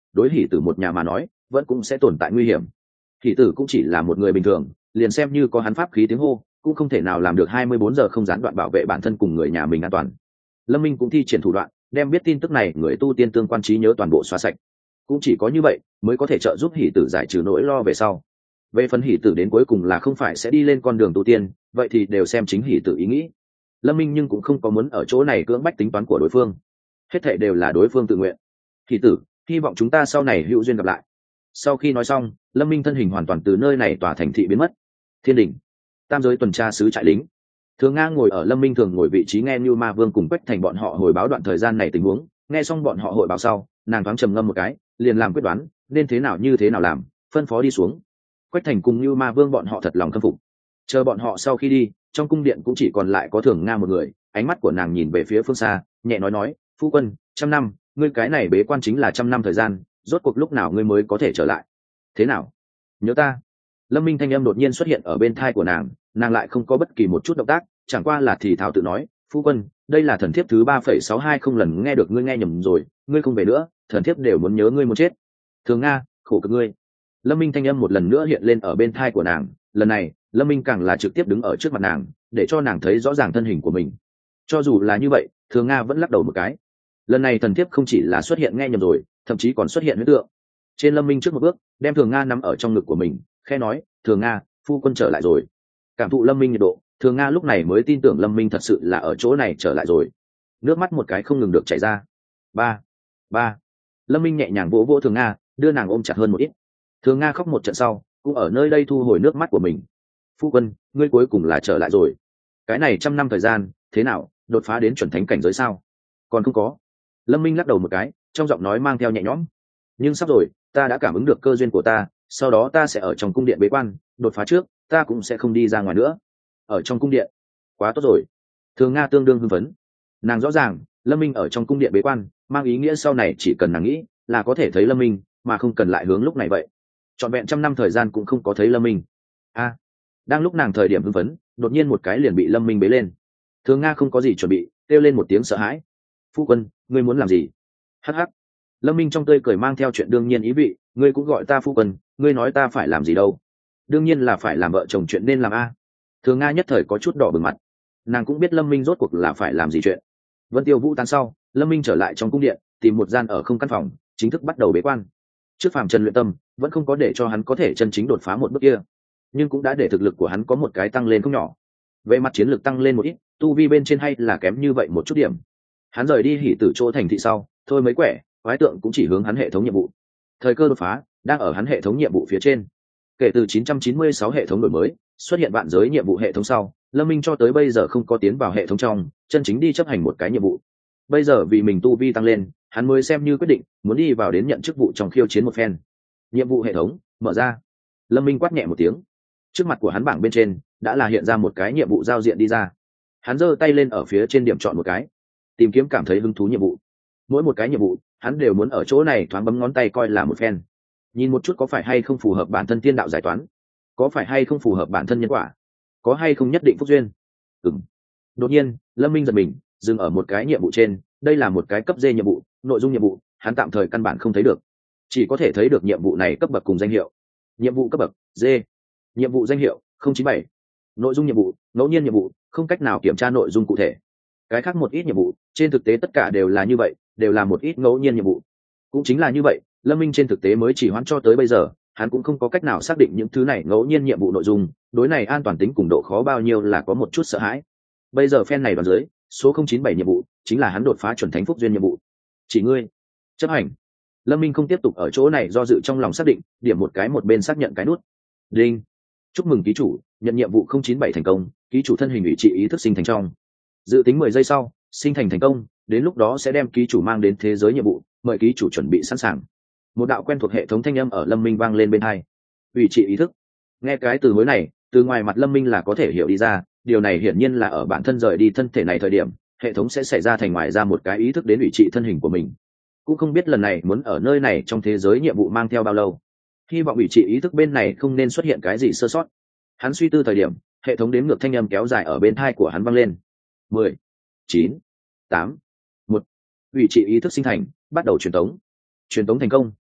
đối hỷ tử một nhà mà nói vẫn cũng sẽ tồn tại nguy hiểm. Hỷ tử cũng chỉ là một người bình thường, liền xem như có hắn pháp khí tiếng hô cũng không thể nào làm được hai mươi bốn giờ không gián đoạn bảo vệ bản thân cùng người nhà mình an toàn. Lâm Minh cũng thi triển thủ đoạn đem biết tin tức này người tu tiên tương quan trí nhớ toàn bộ xóa sạch, cũng chỉ có như vậy mới có thể trợ giúp hỷ tử giải trừ nỗi lo về sau. Về phần hỷ tử đến cuối cùng là không phải sẽ đi lên con đường tu tiên, vậy thì đều xem chính hỷ tử ý nghĩ. Lâm Minh nhưng cũng không có muốn ở chỗ này cưỡng bách tính toán của đối phương, hết thảy đều là đối phương tự nguyện. Hỷ tử, hy vọng chúng ta sau này hữu duyên gặp lại. Sau khi nói xong, Lâm Minh thân hình hoàn toàn từ nơi này tỏa thành thị biến mất. Thiên đình, tam giới tuần tra sứ trại lính Thường Nga ngồi ở Lâm Minh thường ngồi vị trí nghe như Ma Vương cùng Quách Thành bọn họ hồi báo đoạn thời gian này tình huống. Nghe xong bọn họ hội báo sau, nàng thoáng trầm ngâm một cái, liền làm quyết đoán nên thế nào như thế nào làm, phân phó đi xuống. Quách Thành cùng như Ma Vương bọn họ thật lòng khâm phục. Chờ bọn họ sau khi đi, trong cung điện cũng chỉ còn lại có Thường Nga một người. Ánh mắt của nàng nhìn về phía phương xa, nhẹ nói nói: phu quân, trăm năm, ngươi cái này bế quan chính là trăm năm thời gian, rốt cuộc lúc nào ngươi mới có thể trở lại? Thế nào, nhớ ta? Lâm Minh thanh âm đột nhiên xuất hiện ở bên tai của nàng, nàng lại không có bất kỳ một chút động tác, chẳng qua là thì thào tự nói: phu quân, đây là thần thiếp thứ ba phẩy sáu hai không lần nghe được ngươi nghe nhầm rồi, ngươi không về nữa, thần thiếp đều muốn nhớ ngươi muốn chết. Thường Nga, khổ cực ngươi. Lâm Minh thanh âm một lần nữa hiện lên ở bên tai của nàng, lần này Lâm Minh càng là trực tiếp đứng ở trước mặt nàng, để cho nàng thấy rõ ràng thân hình của mình. Cho dù là như vậy, Thường Nga vẫn lắc đầu một cái. Lần này thần thiếp không chỉ là xuất hiện nghe nhầm rồi, thậm chí còn xuất hiện huyễn tượng. Trên Lâm Minh trước một bước, đem Thường Nga nắm ở trong ngực của mình, khẽ nói: Thường Nga, phu quân trở lại rồi. Cảm thụ Lâm Minh nhiệt độ, Thường Nga lúc này mới tin tưởng Lâm Minh thật sự là ở chỗ này trở lại rồi. Nước mắt một cái không ngừng được chảy ra. Ba, ba. Lâm Minh nhẹ nhàng vỗ vỗ Thường Nga, đưa nàng ôm chặt hơn một ít. Thường Nga khóc một trận sau, cũng ở nơi đây thu hồi nước mắt của mình. Phu quân, ngươi cuối cùng là trở lại rồi. Cái này trăm năm thời gian, thế nào, đột phá đến chuẩn thánh cảnh giới sao? Còn không có. Lâm Minh lắc đầu một cái, trong giọng nói mang theo nhẹ nhõm. Nhưng sắp rồi, ta đã cảm ứng được cơ duyên của ta, sau đó ta sẽ ở trong cung điện bế quan, đột phá trước, ta cũng sẽ không đi ra ngoài nữa. Ở trong cung điện, quá tốt rồi. Thường Nga tương đương hưng phấn. Nàng rõ ràng, Lâm Minh ở trong cung điện bế quan, mang ý nghĩa sau này chỉ cần nàng nghĩ, là có thể thấy Lâm Minh, mà không cần lại hướng lúc này vậy. Trọn vẹn trăm năm thời gian cũng không có thấy Lâm Minh. A, à, đang lúc nàng thời điểm hưng phấn, đột nhiên một cái liền bị Lâm Minh bế lên. Thường Nga không có gì chuẩn bị, kêu lên một tiếng sợ hãi. Phu quân, ngươi muốn làm gì? Hắc hắc. Lâm Minh trong tươi cười mang theo chuyện đương nhiên ý vị, ngươi cũng gọi ta phu quân, ngươi nói ta phải làm gì đâu? Đương nhiên là phải làm vợ chồng chuyện nên làm a. Thường Nga nhất thời có chút đỏ bừng mặt, nàng cũng biết Lâm Minh rốt cuộc là phải làm gì chuyện. Vân Tiêu Vũ tan sau, Lâm Minh trở lại trong cung điện, tìm một gian ở không căn phòng, chính thức bắt đầu bế quan. Trước phàm trần luyện tâm, vẫn không có để cho hắn có thể chân chính đột phá một bước kia, nhưng cũng đã để thực lực của hắn có một cái tăng lên không nhỏ. Về mặt chiến lược tăng lên một ít, tu vi bên trên hay là kém như vậy một chút điểm. Hắn rời đi hỉ tử chỗ thành thị sau, thôi mấy quẻ, quái tượng cũng chỉ hướng hắn hệ thống nhiệm vụ. Thời cơ đột phá đang ở hắn hệ thống nhiệm vụ phía trên. Kể từ chín trăm chín mươi sáu hệ thống đổi mới, xuất hiện vạn giới nhiệm vụ hệ thống sau, Lâm Minh cho tới bây giờ không có tiến vào hệ thống trong, chân chính đi chấp hành một cái nhiệm vụ. Bây giờ vì mình tu vi tăng lên, hắn mới xem như quyết định muốn đi vào đến nhận chức vụ trong khiêu chiến một phen. Nhiệm vụ hệ thống mở ra. Lâm Minh quát nhẹ một tiếng. Trước mặt của hắn bảng bên trên đã là hiện ra một cái nhiệm vụ giao diện đi ra. Hắn giơ tay lên ở phía trên điểm chọn một cái, tìm kiếm cảm thấy hứng thú nhiệm vụ. Mỗi một cái nhiệm vụ, hắn đều muốn ở chỗ này thoáng bấm ngón tay coi là một phen. Nhìn một chút có phải hay không phù hợp bản thân tiên đạo giải toán, có phải hay không phù hợp bản thân nhân quả, có hay không nhất định phúc duyên. Ừm. Đột nhiên, Lâm Minh giật mình, dừng ở một cái nhiệm vụ trên, đây là một cái cấp D nhiệm vụ, nội dung nhiệm vụ, hắn tạm thời căn bản không thấy được. Chỉ có thể thấy được nhiệm vụ này cấp bậc cùng danh hiệu. Nhiệm vụ cấp bậc D. Nhiệm vụ danh hiệu không chín bảy. Nội dung nhiệm vụ, ngẫu nhiên nhiệm vụ, không cách nào kiểm tra nội dung cụ thể. Cái khác một ít nhiệm vụ, trên thực tế tất cả đều là như vậy, đều là một ít ngẫu nhiên nhiệm vụ. Cũng chính là như vậy, Lâm Minh trên thực tế mới chỉ hoãn cho tới bây giờ, hắn cũng không có cách nào xác định những thứ này ngẫu nhiên nhiệm vụ nội dung, đối này an toàn tính cùng độ khó bao nhiêu là có một chút sợ hãi. Bây giờ phen này đoàn dưới, số không chín bảy nhiệm vụ, chính là hắn đột phá chuẩn thánh phúc duyên nhiệm vụ. Chỉ ngươi chấp hành. Lâm Minh không tiếp tục ở chỗ này do dự trong lòng xác định, điểm một cái một bên xác nhận cái nút. Đinh. Chúc mừng ký chủ, nhận nhiệm vụ không chín bảy thành công, ký chủ thân hình ủy trị ý thức sinh thành trong. Dự tính mười giây sau, sinh thành thành công, đến lúc đó sẽ đem ký chủ mang đến thế giới nhiệm vụ, mời ký chủ chuẩn bị sẵn sàng. Một đạo quen thuộc hệ thống thanh âm ở Lâm Minh vang lên bên tai. Ủy trị ý thức. Nghe cái từ mới này, từ ngoài mặt Lâm Minh là có thể hiểu đi ra, điều này hiển nhiên là ở bản thân rời đi thân thể này thời điểm, hệ thống sẽ xảy ra thành ngoài ra một cái ý thức đến ủy trị thân hình của mình. Cũng không biết lần này muốn ở nơi này trong thế giới nhiệm vụ mang theo bao lâu. Hy vọng ủy trị ý thức bên này không nên xuất hiện cái gì sơ sót. Hắn suy tư thời điểm, hệ thống đếm ngược thanh âm kéo dài ở bên tai của hắn vang lên. mười, chín, tám, một. Ủy trị ý thức sinh thành, bắt đầu truyền tống. Truyền tống thành công.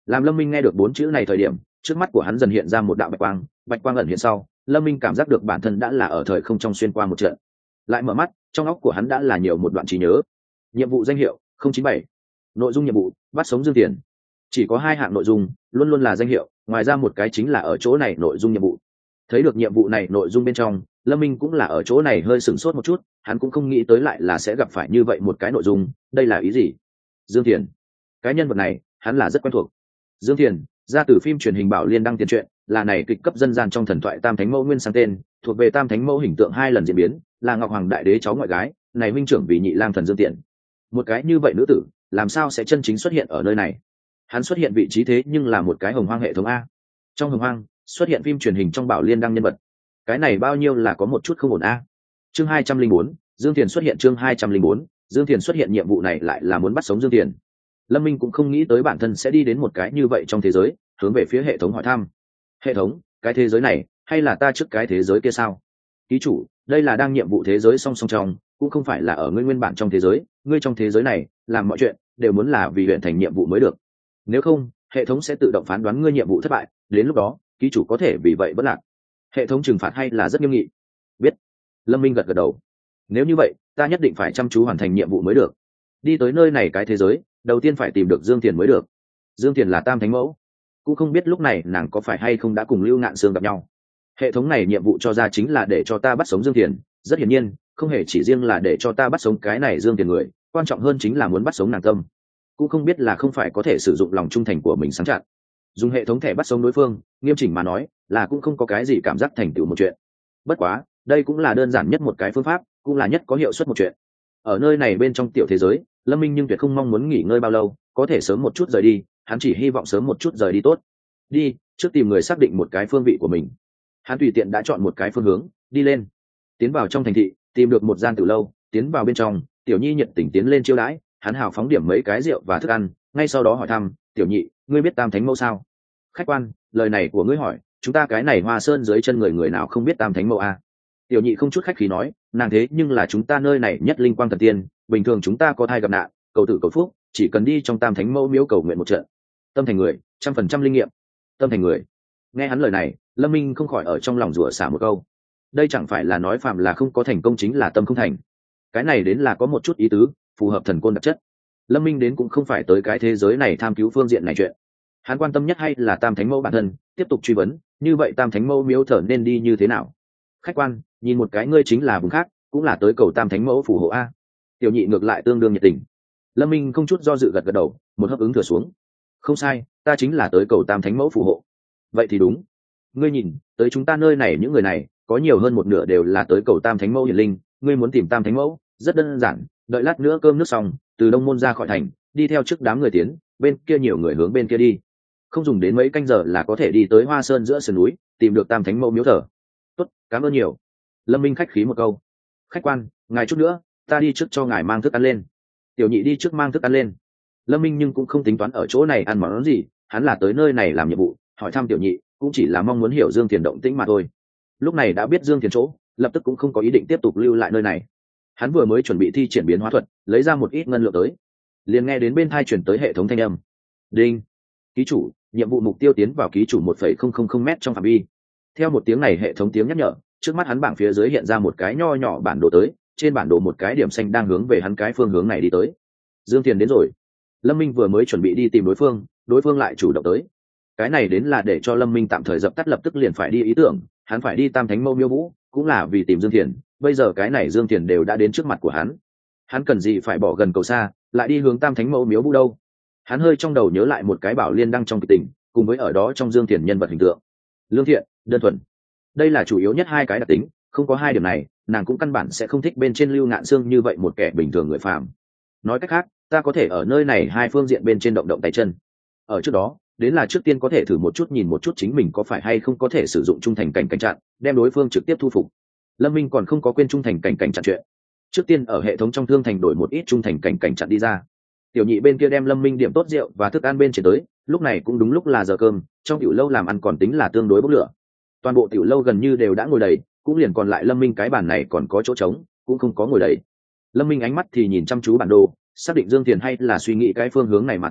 Làm Lâm Minh nghe được bốn chữ này thời điểm, trước mắt của hắn dần hiện ra một đạo bạch quang, bạch quang ẩn hiện sau, Lâm Minh cảm giác được bản thân đã là ở thời không trong xuyên qua một trận. Lại mở mắt, trong óc của hắn đã là nhiều một đoạn trí nhớ. Nhiệm vụ danh hiệu không chín bảy, nội dung nhiệm vụ bắt sống Dương Tiền. Chỉ có hai hạng nội dung, luôn luôn là danh hiệu, ngoài ra một cái chính là ở chỗ này nội dung nhiệm vụ. Thấy được nhiệm vụ này nội dung bên trong, Lâm Minh cũng là ở chỗ này hơi sửng sốt một chút, hắn cũng không nghĩ tới lại là sẽ gặp phải như vậy một cái nội dung, đây là ý gì? Dương Tiền, cái nhân vật này, hắn là rất quen thuộc. Dương Tiền, ra từ phim truyền hình Bảo Liên đăng tiền truyện, là này kịch cấp dân gian trong thần thoại Tam Thánh Mẫu nguyên sang tên, thuộc về Tam Thánh Mẫu hình tượng hai lần diễn biến, là Ngọc Hoàng Đại Đế cháu ngoại gái, này minh trưởng vì nhị lang thần Dương Tiện. Một cái như vậy nữ tử, làm sao sẽ chân chính xuất hiện ở nơi này? Hắn xuất hiện vị trí thế nhưng là một cái hồng hoang hệ thống a. Trong hồng hoang, xuất hiện phim truyền hình trong Bảo Liên đăng nhân vật. Cái này bao nhiêu là có một chút không ổn a. Chương hai trăm linh bốn, Dương Tiền xuất hiện chương hai trăm linh bốn, Dương Tiền xuất hiện nhiệm vụ này lại là muốn bắt sống Dương Tiền. Lâm Minh cũng không nghĩ tới bản thân sẽ đi đến một cái như vậy trong thế giới, hướng về phía hệ thống hỏi thăm. Hệ thống, cái thế giới này, hay là ta trước cái thế giới kia sao? Ký chủ, đây là đang nhiệm vụ thế giới song song trong, cũng không phải là ở ngươi nguyên bản trong thế giới, ngươi trong thế giới này, làm mọi chuyện, đều muốn là vì huyện thành nhiệm vụ mới được. Nếu không, hệ thống sẽ tự động phán đoán ngươi nhiệm vụ thất bại, đến lúc đó, ký chủ có thể vì vậy bất lạc. Hệ thống trừng phạt hay là rất nghiêm nghị. Biết. Lâm Minh gật gật đầu. Nếu như vậy, ta nhất định phải chăm chú hoàn thành nhiệm vụ mới được. Đi tới nơi này cái thế giới, đầu tiên phải tìm được Dương Tiền mới được. Dương Tiền là Tam Thánh Mẫu, cũng không biết lúc này nàng có phải hay không đã cùng Lưu Ngạn Sương gặp nhau. Hệ thống này nhiệm vụ cho ra chính là để cho ta bắt sống Dương Tiền, rất hiển nhiên, không hề chỉ riêng là để cho ta bắt sống cái này Dương Tiền người, quan trọng hơn chính là muốn bắt sống nàng tâm. Cũng không biết là không phải có thể sử dụng lòng trung thành của mình sáng chặn. Dùng hệ thống thẻ bắt sống đối phương, nghiêm chỉnh mà nói, là cũng không có cái gì cảm giác thành tựu một chuyện. Bất quá, đây cũng là đơn giản nhất một cái phương pháp, cũng là nhất có hiệu suất một chuyện. Ở nơi này bên trong tiểu thế giới, Lâm Minh nhưng tuyệt không mong muốn nghỉ ngơi bao lâu, có thể sớm một chút rời đi, hắn chỉ hy vọng sớm một chút rời đi tốt. Đi, trước tìm người xác định một cái phương vị của mình. Hắn tùy tiện đã chọn một cái phương hướng, đi lên. Tiến vào trong thành thị, tìm được một gian tử lâu, tiến vào bên trong, Tiểu Nhi nhiệt tình tiến lên chiêu đãi, hắn hào phóng điểm mấy cái rượu và thức ăn, ngay sau đó hỏi thăm, "Tiểu Nhị, ngươi biết Tam Thánh Mẫu sao?" "Khách quan, lời này của ngươi hỏi, chúng ta cái này Hoa Sơn dưới chân người người nào không biết Tam Thánh Mẫu a?" Tiểu Nhị không chút khách khí nói, "Nàng thế nhưng là chúng ta nơi này nhất linh quang thần tiên, bình thường chúng ta có thai gặp nạn, cầu tử cầu phúc, chỉ cần đi trong Tam Thánh Mẫu miếu cầu nguyện một trận, tâm thành người, trăm phần trăm linh nghiệm." Tâm thành người. Nghe hắn lời này, Lâm Minh không khỏi ở trong lòng rủa xả một câu. Đây chẳng phải là nói phạm là không có thành công chính là tâm không thành. Cái này đến là có một chút ý tứ, phù hợp thần côn đặc chất. Lâm Minh đến cũng không phải tới cái thế giới này tham cứu phương diện này chuyện. Hắn quan tâm nhất hay là Tam Thánh Mẫu bản thân, tiếp tục truy vấn, như vậy Tam Thánh Mẫu miếu thờ nên đi như thế nào? Khách quan, nhìn một cái ngươi chính là vùng khác, cũng là tới cầu Tam Thánh Mẫu phù hộ a. Tiểu Nhị ngược lại tương đương nhiệt tình. Lâm Minh không chút do dự gật gật đầu, một hấp ứng thừa xuống. Không sai, ta chính là tới cầu Tam Thánh Mẫu phù hộ. Vậy thì đúng. Ngươi nhìn, tới chúng ta nơi này những người này, có nhiều hơn một nửa đều là tới cầu Tam Thánh Mẫu hiển linh, ngươi muốn tìm Tam Thánh Mẫu, rất đơn giản, đợi lát nữa cơm nước xong, từ Đông Môn ra khỏi thành, đi theo trước đám người tiến, bên kia nhiều người hướng bên kia đi. Không dùng đến mấy canh giờ là có thể đi tới Hoa Sơn giữa sườn núi, tìm được Tam Thánh Mẫu miếu thờ. Tốt, cảm ơn nhiều. Lâm Minh khách khí một câu. Khách quan, ngài chút nữa, ta đi trước cho ngài mang thức ăn lên. Tiểu Nhị đi trước mang thức ăn lên. Lâm Minh nhưng cũng không tính toán ở chỗ này ăn món gì, hắn là tới nơi này làm nhiệm vụ, hỏi thăm Tiểu Nhị, cũng chỉ là mong muốn hiểu Dương Tiền động tĩnh mà thôi. Lúc này đã biết Dương Tiền chỗ, lập tức cũng không có ý định tiếp tục lưu lại nơi này. Hắn vừa mới chuẩn bị thi triển biến hóa thuật, lấy ra một ít ngân lượng tới, liền nghe đến bên tai truyền tới hệ thống thanh âm. Đinh, ký chủ, nhiệm vụ mục tiêu tiến vào ký chủ một phẩy không không không m trong phạm vi. Theo một tiếng này hệ thống tiếng nhắc nhở, trước mắt hắn bảng phía dưới hiện ra một cái nho nhỏ bản đồ tới, trên bản đồ một cái điểm xanh đang hướng về hắn cái phương hướng này đi tới. Dương Tiền đến rồi. Lâm Minh vừa mới chuẩn bị đi tìm đối phương, đối phương lại chủ động tới. Cái này đến là để cho Lâm Minh tạm thời dập tắt lập tức liền phải đi ý tưởng, hắn phải đi Tam Thánh Mẫu miếu vũ, cũng là vì tìm Dương Tiền. Bây giờ cái này Dương Tiền đều đã đến trước mặt của hắn, hắn cần gì phải bỏ gần cầu xa, lại đi hướng Tam Thánh Mẫu miếu vũ đâu? Hắn hơi trong đầu nhớ lại một cái Bảo Liên đăng trong kịch tình, cùng với ở đó trong Dương Tiền nhân vật hình tượng, lương thiện, đơn thuần, đây là chủ yếu nhất hai cái đặc tính, không có hai điểm này, nàng cũng căn bản sẽ không thích bên trên Lưu Ngạn Sương như vậy một kẻ bình thường người phàm. Nói cách khác, ta có thể ở nơi này hai phương diện bên trên động động tay chân. Ở trước đó, đến là trước tiên có thể thử một chút nhìn một chút chính mình có phải hay không có thể sử dụng trung thành cảnh cảnh chặn, đem đối phương trực tiếp thu phục. Lâm Minh còn không có quên trung thành cảnh cảnh chặn chuyện. Trước tiên ở hệ thống trong thương thành đổi một ít trung thành cảnh cảnh chặn đi ra. Tiểu Nhị bên kia đem Lâm Minh điểm tốt rượu và thức ăn bên trên tới, lúc này cũng đúng lúc là giờ cơm, trong tiểu lâu làm ăn còn tính là tương đối bốc lửa. Toàn bộ tiểu lâu gần như đều đã ngồi đầy, cũng liền còn lại Lâm Minh cái bàn này còn có chỗ trống, cũng không có ngồi đầy. Lâm Minh ánh mắt thì nhìn chăm chú bản đồ, xác định Dương Tiền hay là suy nghĩ cái phương hướng này mà tới,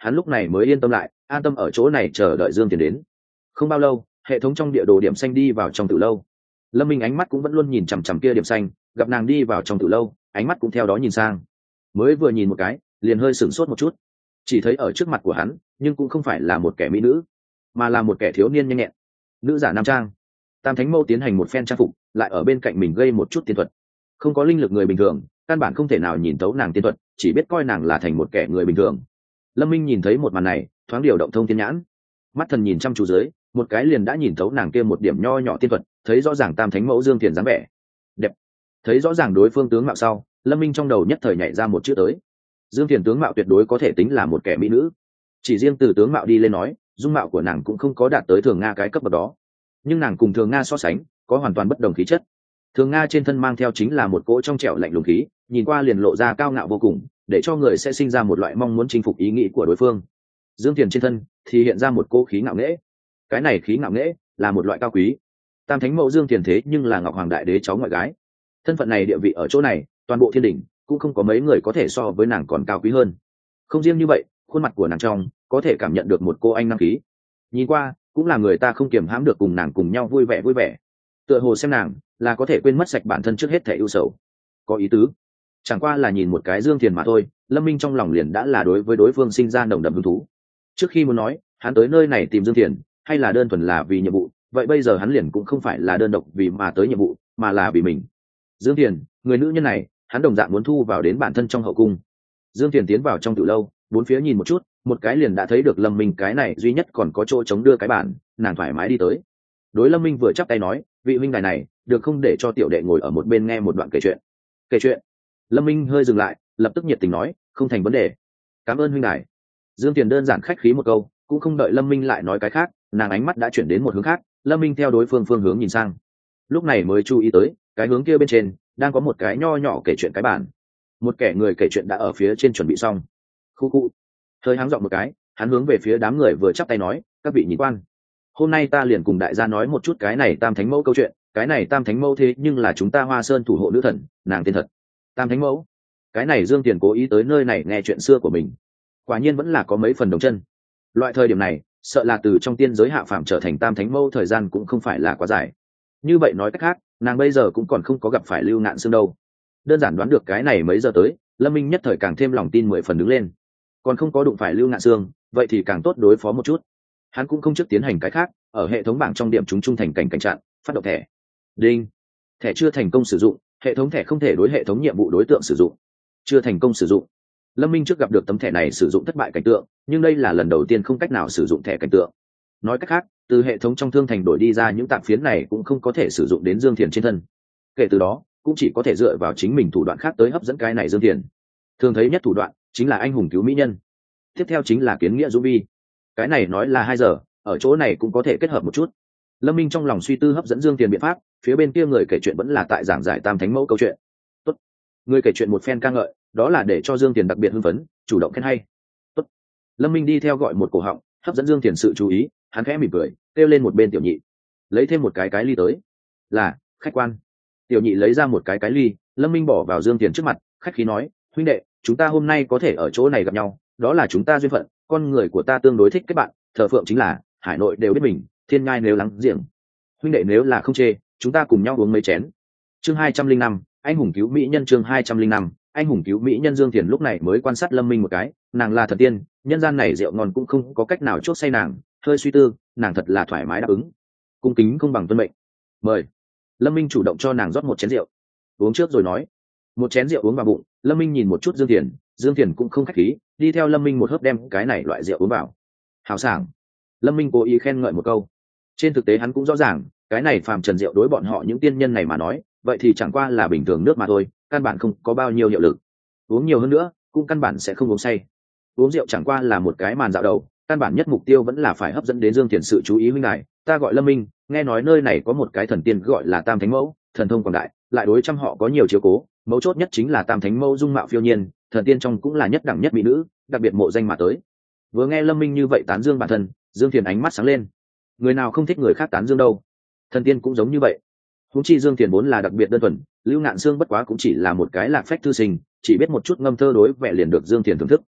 hắn lúc này mới yên tâm lại, an tâm ở chỗ này chờ đợi Dương Tiền đến. Không bao lâu, hệ thống trong địa đồ điểm xanh đi vào trong tử lâu. Lâm Minh ánh mắt cũng vẫn luôn nhìn chằm chằm kia điểm xanh, gặp nàng đi vào trong tử lâu, ánh mắt cũng theo đó nhìn sang. Mới vừa nhìn một cái, liền hơi sửng sốt một chút. Chỉ thấy ở trước mặt của hắn, nhưng cũng không phải là một kẻ mỹ nữ, mà là một kẻ thiếu niên nhanh nhẹn, nữ giả nam trang. Tam Thánh Mâu tiến hành một phen trang phục, lại ở bên cạnh mình gây một chút tiên thuật. Không có linh lực người bình thường, căn bản không thể nào nhìn thấu nàng tiên thuật, chỉ biết coi nàng là thành một kẻ người bình thường. Lâm Minh nhìn thấy một màn này, thoáng điều động thông thiên nhãn, mắt thần nhìn chăm chú dưới, một cái liền đã nhìn thấu nàng kia một điểm nho nhỏ tiên thuật, thấy rõ ràng Tam Thánh Mẫu Dương Tiền dáng vẻ đẹp, thấy rõ ràng đối phương tướng mạo sau, Lâm Minh trong đầu nhất thời nhảy ra một chữ tới. Dương Tiền tướng mạo tuyệt đối có thể tính là một kẻ mỹ nữ. Chỉ riêng từ tướng mạo đi lên nói, dung mạo của nàng cũng không có đạt tới Thường Nga cái cấp bậc đó, nhưng nàng cùng Thường Nga so sánh, có hoàn toàn bất đồng khí chất. Thường Nga trên thân mang theo chính là một cỗ trong trẻo lạnh lùng khí, nhìn qua liền lộ ra cao ngạo vô cùng, để cho người sẽ sinh ra một loại mong muốn chinh phục ý nghĩ của đối phương. Dương Tiền trên thân thì hiện ra một cỗ khí ngạo nghễ, cái này khí ngạo nghễ là một loại cao quý. Tam Thánh Mẫu Dương Tiền thế nhưng là Ngọc Hoàng Đại Đế cháu ngoại gái, thân phận này địa vị ở chỗ này, toàn bộ thiên đỉnh cũng không có mấy người có thể so với nàng còn cao quý hơn. Không riêng như vậy, khuôn mặt của nàng trong có thể cảm nhận được một cô anh năng khí, nhìn qua cũng là người ta không kiềm hãm được cùng nàng cùng nhau vui vẻ vui vẻ. Tựa hồ xem nàng là có thể quên mất sạch bản thân trước hết thể ưu sầu. Có ý tứ, chẳng qua là nhìn một cái Dương Tiền mà thôi, Lâm Minh trong lòng liền đã là đối với đối phương sinh ra nồng đậm hứng thú. Trước khi muốn nói hắn tới nơi này tìm Dương Tiền, hay là đơn thuần là vì nhiệm vụ, vậy bây giờ hắn liền cũng không phải là đơn độc vì mà tới nhiệm vụ, mà là vì mình. Dương Tiền, người nữ nhân này, hắn đồng dạng muốn thu vào đến bản thân trong hậu cung. Dương Tiền tiến vào trong tiểu lâu, bốn phía nhìn một chút, một cái liền đã thấy được Lâm Minh cái này duy nhất còn có chỗ chống đưa cái bản, nàng thoải mái đi tới. Đối Lâm Minh vừa chắp tay nói, vị huynh đài này, được không để cho tiểu đệ ngồi ở một bên nghe một đoạn kể chuyện. Kể chuyện? Lâm Minh hơi dừng lại, lập tức nhiệt tình nói, không thành vấn đề. Cảm ơn huynh đài. Dương Tiền đơn giản khách khí một câu, cũng không đợi Lâm Minh lại nói cái khác, nàng ánh mắt đã chuyển đến một hướng khác, Lâm Minh theo đối phương phương hướng nhìn sang, lúc này mới chú ý tới cái hướng kia bên trên đang có một cái nho nhỏ kể chuyện cái bản, một kẻ người kể chuyện đã ở phía trên chuẩn bị xong. Khu khu, hơi háng giọng một cái, hắn hướng về phía đám người vừa chắp tay nói, các vị nhị quan, hôm nay ta liền cùng đại gia nói một chút cái này Tam Thánh Mẫu câu chuyện. Cái này Tam Thánh Mẫu thế nhưng là chúng ta Hoa Sơn thủ hộ nữ thần, nàng tên thật Tam Thánh Mẫu. Cái này Dương Tiền cố ý tới nơi này nghe chuyện xưa của mình, quả nhiên vẫn là có mấy phần đồng chân. Loại thời điểm này, sợ là từ trong tiên giới hạ phàm trở thành Tam Thánh Mẫu thời gian cũng không phải là quá dài. Như vậy nói cách khác, nàng bây giờ cũng còn không có gặp phải Lưu Ngạn Xương đâu. Đơn giản đoán được cái này mấy giờ tới, Lâm Minh nhất thời càng thêm lòng tin mười phần đứng lên. Còn không có đụng phải Lưu Ngạn Xương, vậy thì càng tốt đối phó một chút. Hắn cũng không trước tiến hành cái khác, ở hệ thống bảng trong điểm chúng trung thành cảnh cảnh trạng, phát động thẻ. Đinh, thẻ chưa thành công sử dụng, hệ thống thẻ không thể đối hệ thống nhiệm vụ đối tượng sử dụng. Chưa thành công sử dụng. Lâm Minh trước gặp được tấm thẻ này sử dụng thất bại cảnh tượng, nhưng đây là lần đầu tiên không cách nào sử dụng thẻ cảnh tượng. Nói cách khác, từ hệ thống trong thương thành đổi đi ra những tạp phiến này cũng không có thể sử dụng đến Dương Thiền trên thân. Kể từ đó, cũng chỉ có thể dựa vào chính mình thủ đoạn khác tới hấp dẫn cái này Dương Thiền. Thường thấy nhất thủ đoạn chính là anh hùng cứu mỹ nhân, tiếp theo chính là kiến nghĩa dũng vi. Cái này nói là hai giờ, ở chỗ này cũng có thể kết hợp một chút. Lâm Minh trong lòng suy tư hấp dẫn Dương Tiền biện pháp, phía bên kia người kể chuyện vẫn là tại giảng giải Tam Thánh Mẫu câu chuyện. Tốt. Người kể chuyện một phen ca ngợi, đó là để cho Dương Tiền đặc biệt hưng phấn, chủ động khen hay. Tốt. Lâm Minh đi theo gọi một cổ họng, hấp dẫn Dương Tiền sự chú ý, hắn khẽ mỉm cười, kêu lên một bên tiểu nhị, lấy thêm một cái cái ly tới. Là, khách quan. Tiểu nhị lấy ra một cái cái ly, Lâm Minh bỏ vào Dương Tiền trước mặt, khách khí nói, huynh đệ, chúng ta hôm nay có thể ở chỗ này gặp nhau, đó là chúng ta duyên phận, con người của ta tương đối thích kết bạn, thờ phượng chính là hải nội đều biết mình, thiên ngai nếu lắng giềng. Huynh đệ nếu là không chê, chúng ta cùng nhau uống mấy chén. Chương hai trăm linh năm, anh hùng cứu mỹ nhân. Chương hai trăm linh năm, anh hùng cứu mỹ nhân. Dương Tiền lúc này mới quan sát Lâm Minh một cái, nàng là thần tiên, nhân gian này rượu ngon cũng không có cách nào chốt say nàng, hơi suy tư, nàng thật là thoải mái đáp ứng. Cung kính không bằng tuân mệnh. Mời. Lâm Minh chủ động cho nàng rót một chén rượu. Uống trước rồi nói. Một chén rượu uống vào bụng, Lâm Minh nhìn một chút Dương Tiền, Dương Tiền cũng không khách khí, đi theo Lâm Minh một hớp đem cái này loại rượu uống vào. Hào sảng. Lâm Minh cố ý khen ngợi một câu. Trên thực tế hắn cũng rõ ràng, cái này phàm trần rượu đối bọn họ những tiên nhân này mà nói, vậy thì chẳng qua là bình thường nước mà thôi, căn bản không có bao nhiêu hiệu lực. Uống nhiều hơn nữa, cũng căn bản sẽ không uống say. Uống rượu chẳng qua là một cái màn dạo đầu, căn bản nhất mục tiêu vẫn là phải hấp dẫn đến Dương Tiền sự chú ý huynh này. Ta gọi Lâm Minh, nghe nói nơi này có một cái thần tiên gọi là Tam Thánh Mẫu, thần thông quảng đại, lại đối trăm họ có nhiều chiếu cố, mấu chốt nhất chính là Tam Thánh Mẫu dung mạo phiêu nhiên, thần tiên trong cũng là nhất đẳng nhất mỹ nữ, đặc biệt mộ danh mà tới. Vừa nghe Lâm Minh như vậy tán dương bản thân, Dương Tiền ánh mắt sáng lên. Người nào không thích người khác tán dương đâu, thần tiên cũng giống như vậy. Huống chi Dương Tiền vốn là đặc biệt đơn thuần, Lưu Ngạn Xương bất quá cũng chỉ là một cái lạc phách thư sinh, chỉ biết một chút ngâm thơ đối vẻ liền được Dương Tiền thưởng thức.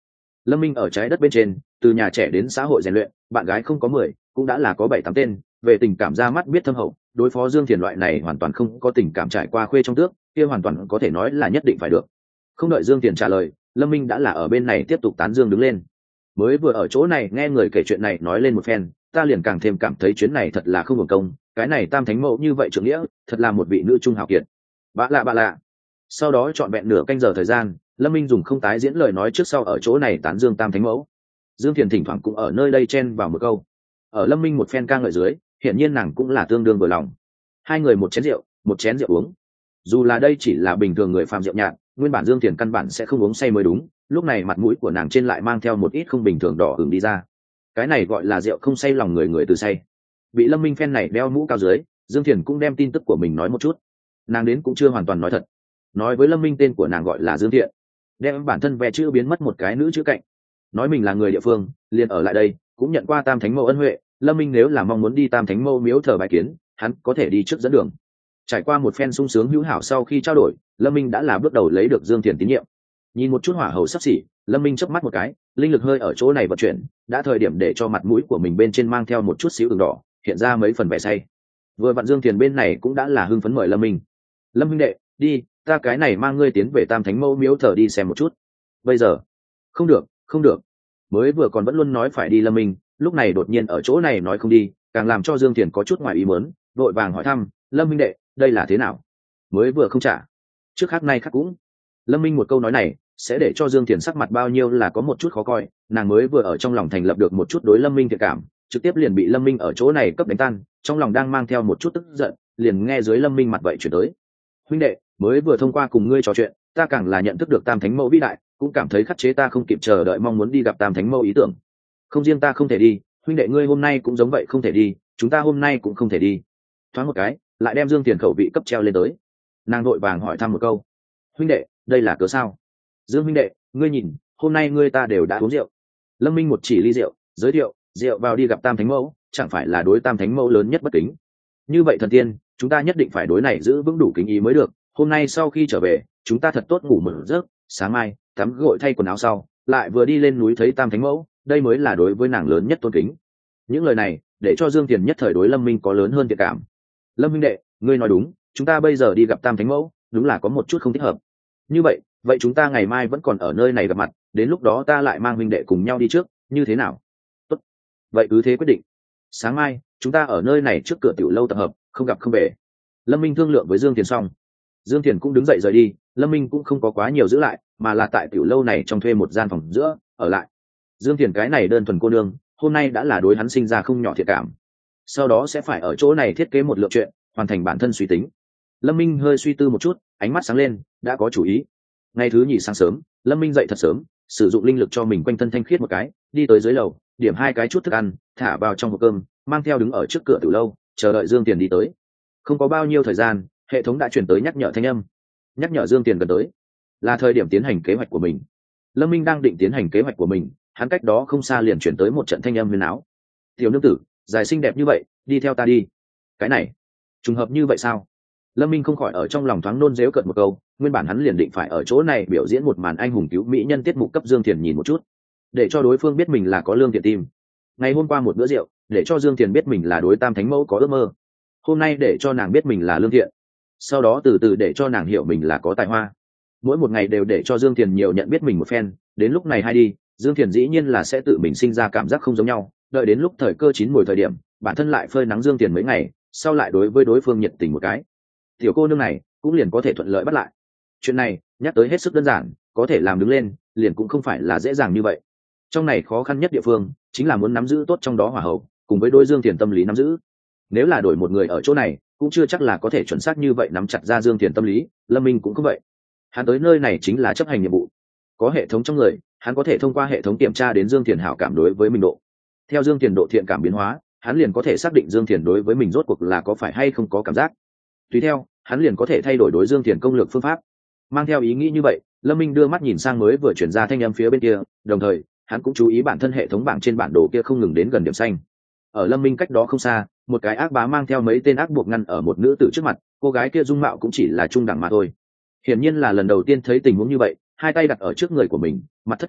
Lâm Minh ở trái đất bên trên, từ nhà trẻ đến xã hội rèn luyện, bạn gái không có mười, cũng đã là có bảy tám tên, về tình cảm ra mắt biết thâm hậu, đối phó Dương Thiền loại này hoàn toàn không có tình cảm trải qua khuê trong tước, kia hoàn toàn có thể nói là nhất định phải được. Không đợi Dương Thiền trả lời, Lâm Minh đã là ở bên này tiếp tục tán dương đứng lên. Mới vừa ở chỗ này nghe người kể chuyện này nói lên một phen, ta liền càng thêm cảm thấy chuyến này thật là không hưởng công, cái này tam thánh mẫu như vậy trưởng nghĩa, thật là một vị nữ trung hào kiệt. Bạ lạ bạ lạ. Sau đó trọn vẹn nửa canh giờ thời gian, Lâm Minh dùng không tái diễn lời nói trước sau ở chỗ này tán dương tam thánh mẫu. Dương Thiền thỉnh thoảng cũng ở nơi đây chen vào một câu. Ở Lâm Minh một phen ca ngợi dưới, hiển nhiên nàng cũng là tương đương vừa lòng. Hai người một chén rượu, một chén rượu uống. Dù là đây chỉ là bình thường người phàm rượu nhạt, nguyên bản Dương Thiền căn bản sẽ không uống say mới đúng, lúc này mặt mũi của nàng trên lại mang theo một ít không bình thường đỏ ửng đi ra. Cái này gọi là rượu không say lòng người, người từ say. Bị Lâm Minh phen này đeo mũ cao dưới, Dương Thiền cũng đem tin tức của mình nói một chút. Nàng đến cũng chưa hoàn toàn nói thật. Nói với Lâm Minh tên của nàng gọi là Dương Thiện, đem bản thân vẽ chữ biến mất một cái nữ chữ cạnh, nói mình là người địa phương, liền ở lại đây, cũng nhận qua tam thánh mẫu ân huệ. Lâm Minh nếu là mong muốn đi tam thánh mẫu miếu thờ bài kiến, hắn có thể đi trước dẫn đường. Trải qua một phen sung sướng hữu hảo sau khi trao đổi, Lâm Minh đã là bước đầu lấy được Dương Thiền tín nhiệm. Nhìn một chút hỏa hầu sắp xỉ, Lâm Minh chớp mắt một cái, linh lực hơi ở chỗ này vận chuyển, đã thời điểm để cho mặt mũi của mình bên trên mang theo một chút xíu ửng đỏ, hiện ra mấy phần vẻ say. Vừa vặn Dương Thiền bên này cũng đã là hưng phấn mời Lâm Minh. Lâm Minh đệ, đi, ta cái này mang ngươi tiến về tam thánh mẫu miếu thờ đi xem một chút. Bây giờ không được, không được. Mới vừa còn vẫn luôn nói phải đi Lâm Minh, lúc này đột nhiên ở chỗ này nói không đi, càng làm cho Dương Thiền có chút ngoài ý muốn, vội vàng hỏi thăm, Lâm Minh đệ, đây là thế nào? Mới vừa không trả, trước khác nay khác cũng. Lâm Minh một câu nói này sẽ để cho Dương Thiền sắc mặt bao nhiêu là có một chút khó coi, nàng mới vừa ở trong lòng thành lập được một chút đối Lâm Minh thiện cảm, trực tiếp liền bị Lâm Minh ở chỗ này cấp đánh tan, trong lòng đang mang theo một chút tức giận, liền nghe dưới Lâm Minh mặt vậy chuyển tới. Huynh đệ, mới vừa thông qua cùng ngươi trò chuyện, ta càng là nhận thức được tam thánh mẫu vĩ đại, cũng cảm thấy khắc chế ta không kịp chờ đợi mong muốn đi gặp tam thánh mẫu ý tưởng. Không riêng ta không thể đi, huynh đệ ngươi hôm nay cũng giống vậy không thể đi, chúng ta hôm nay cũng không thể đi. Thoáng một cái lại đem Dương Thiền khẩu vị cấp treo lên tới. Nàng đội vàng hỏi thăm một câu, huynh đệ, đây là cớ sao? Dương huynh đệ, ngươi nhìn, hôm nay ngươi ta đều đã uống rượu. Lâm Minh một chỉ ly rượu, giới thiệu, rượu vào đi gặp tam thánh mẫu, chẳng phải là đối tam thánh mẫu lớn nhất bất kính. Như vậy thần tiên, chúng ta nhất định phải đối này giữ vững đủ kính ý mới được. Hôm nay sau khi trở về, chúng ta thật tốt ngủ một giấc, sáng mai tắm gội thay quần áo sau, lại vừa đi lên núi thấy tam thánh mẫu, đây mới là đối với nàng lớn nhất tôn kính. Những lời này để cho Dương Thiền nhất thời đối Lâm Minh có lớn hơn thiện cảm. Lâm huynh đệ, ngươi nói đúng, chúng ta bây giờ đi gặp tam thánh mẫu, đúng là có một chút không thích hợp. Như vậy, vậy chúng ta ngày mai vẫn còn ở nơi này gặp mặt, đến lúc đó ta lại mang huynh đệ cùng nhau đi trước, như thế nào? Tốt, vậy cứ thế quyết định. Sáng mai chúng ta ở nơi này trước cửa tiểu lâu tập hợp, không gặp không về. Lâm Minh thương lượng với Dương Thiền xong, Dương Thiền cũng đứng dậy rời đi. Lâm Minh cũng không có quá nhiều giữ lại, mà là tại tiểu lâu này trong thuê một gian phòng giữa ở lại. Dương Thiền cái này đơn thuần cô nương, hôm nay đã là đối hắn sinh ra không nhỏ thiện cảm, sau đó sẽ phải ở chỗ này thiết kế một lượng chuyện, hoàn thành bản thân suy tính. Lâm Minh hơi suy tư một chút, ánh mắt sáng lên, đã có chủ ý. Ngày thứ nhì sáng sớm, Lâm Minh dậy thật sớm, sử dụng linh lực cho mình quanh thân thanh khiết một cái, đi tới dưới lầu, điểm hai cái chút thức ăn, thả vào trong hộp cơm, mang theo đứng ở trước cửa tiểu lâu, chờ đợi Dương Tiền đi tới. Không có bao nhiêu thời gian, hệ thống đã truyền tới nhắc nhở thanh âm, nhắc nhở Dương Tiền gần tới, là thời điểm tiến hành kế hoạch của mình. Lâm Minh đang định tiến hành kế hoạch của mình, hắn cách đó không xa liền chuyển tới một trận thanh âm huyền áo. Tiểu nương tử, dài xinh đẹp như vậy, đi theo ta đi. Cái này trùng hợp như vậy sao? Lâm Minh không khỏi ở trong lòng thoáng nôn dếu cợt một câu, nguyên bản hắn liền định phải ở chỗ này biểu diễn một màn anh hùng cứu mỹ nhân tiết mục cấp Dương Thiền nhìn một chút, để cho đối phương biết mình là có lương thiện tim. Ngày hôm qua một bữa rượu, để cho Dương Thiền biết mình là đối tam thánh mẫu có ước mơ. Hôm nay để cho nàng biết mình là lương thiện, sau đó từ từ để cho nàng hiểu mình là có tài hoa. Mỗi một ngày đều để cho Dương Thiền nhiều nhận biết mình một phen, đến lúc này hay đi, Dương Thiền dĩ nhiên là sẽ tự mình sinh ra cảm giác không giống nhau, đợi đến lúc thời cơ chín mùi thời điểm, bản thân lại phơi nắng Dương Thiền mấy ngày, sau lại đối với đối phương nhiệt tình một cái. Tiểu cô nương này cũng liền có thể thuận lợi bắt lại. Chuyện này nhắc tới hết sức đơn giản, có thể làm đứng lên liền cũng không phải là dễ dàng như vậy. Trong này khó khăn nhất địa phương chính là muốn nắm giữ tốt trong đó hỏa hậu, cùng với đối Dương Thiền tâm lý nắm giữ. Nếu là đổi một người ở chỗ này, cũng chưa chắc là có thể chuẩn xác như vậy nắm chặt ra Dương Thiền tâm lý. Lâm Minh cũng không vậy, hắn tới nơi này chính là chấp hành nhiệm vụ. Có hệ thống trong người, hắn có thể thông qua hệ thống kiểm tra đến Dương Thiền hảo cảm đối với mình độ. Theo Dương Thiền độ thiện cảm biến hóa, hắn liền có thể xác định Dương Thiền đối với mình rốt cuộc là có phải hay không có cảm giác. Tùy theo, hắn liền có thể thay đổi đối Dương Thiền công lược phương pháp. Mang theo ý nghĩ như vậy, Lâm Minh đưa mắt nhìn sang mới vừa chuyển ra thanh âm phía bên kia, đồng thời hắn cũng chú ý bản thân hệ thống bảng trên bản đồ kia không ngừng đến gần điểm xanh. Ở Lâm Minh cách đó không xa, một cái ác bá mang theo mấy tên ác buộc ngăn ở một nữ tử trước mặt, cô gái kia dung mạo cũng chỉ là trung đẳng mà thôi. Hiển nhiên là lần đầu tiên thấy tình huống như vậy, hai tay đặt ở trước người của mình, mặt thất kinh,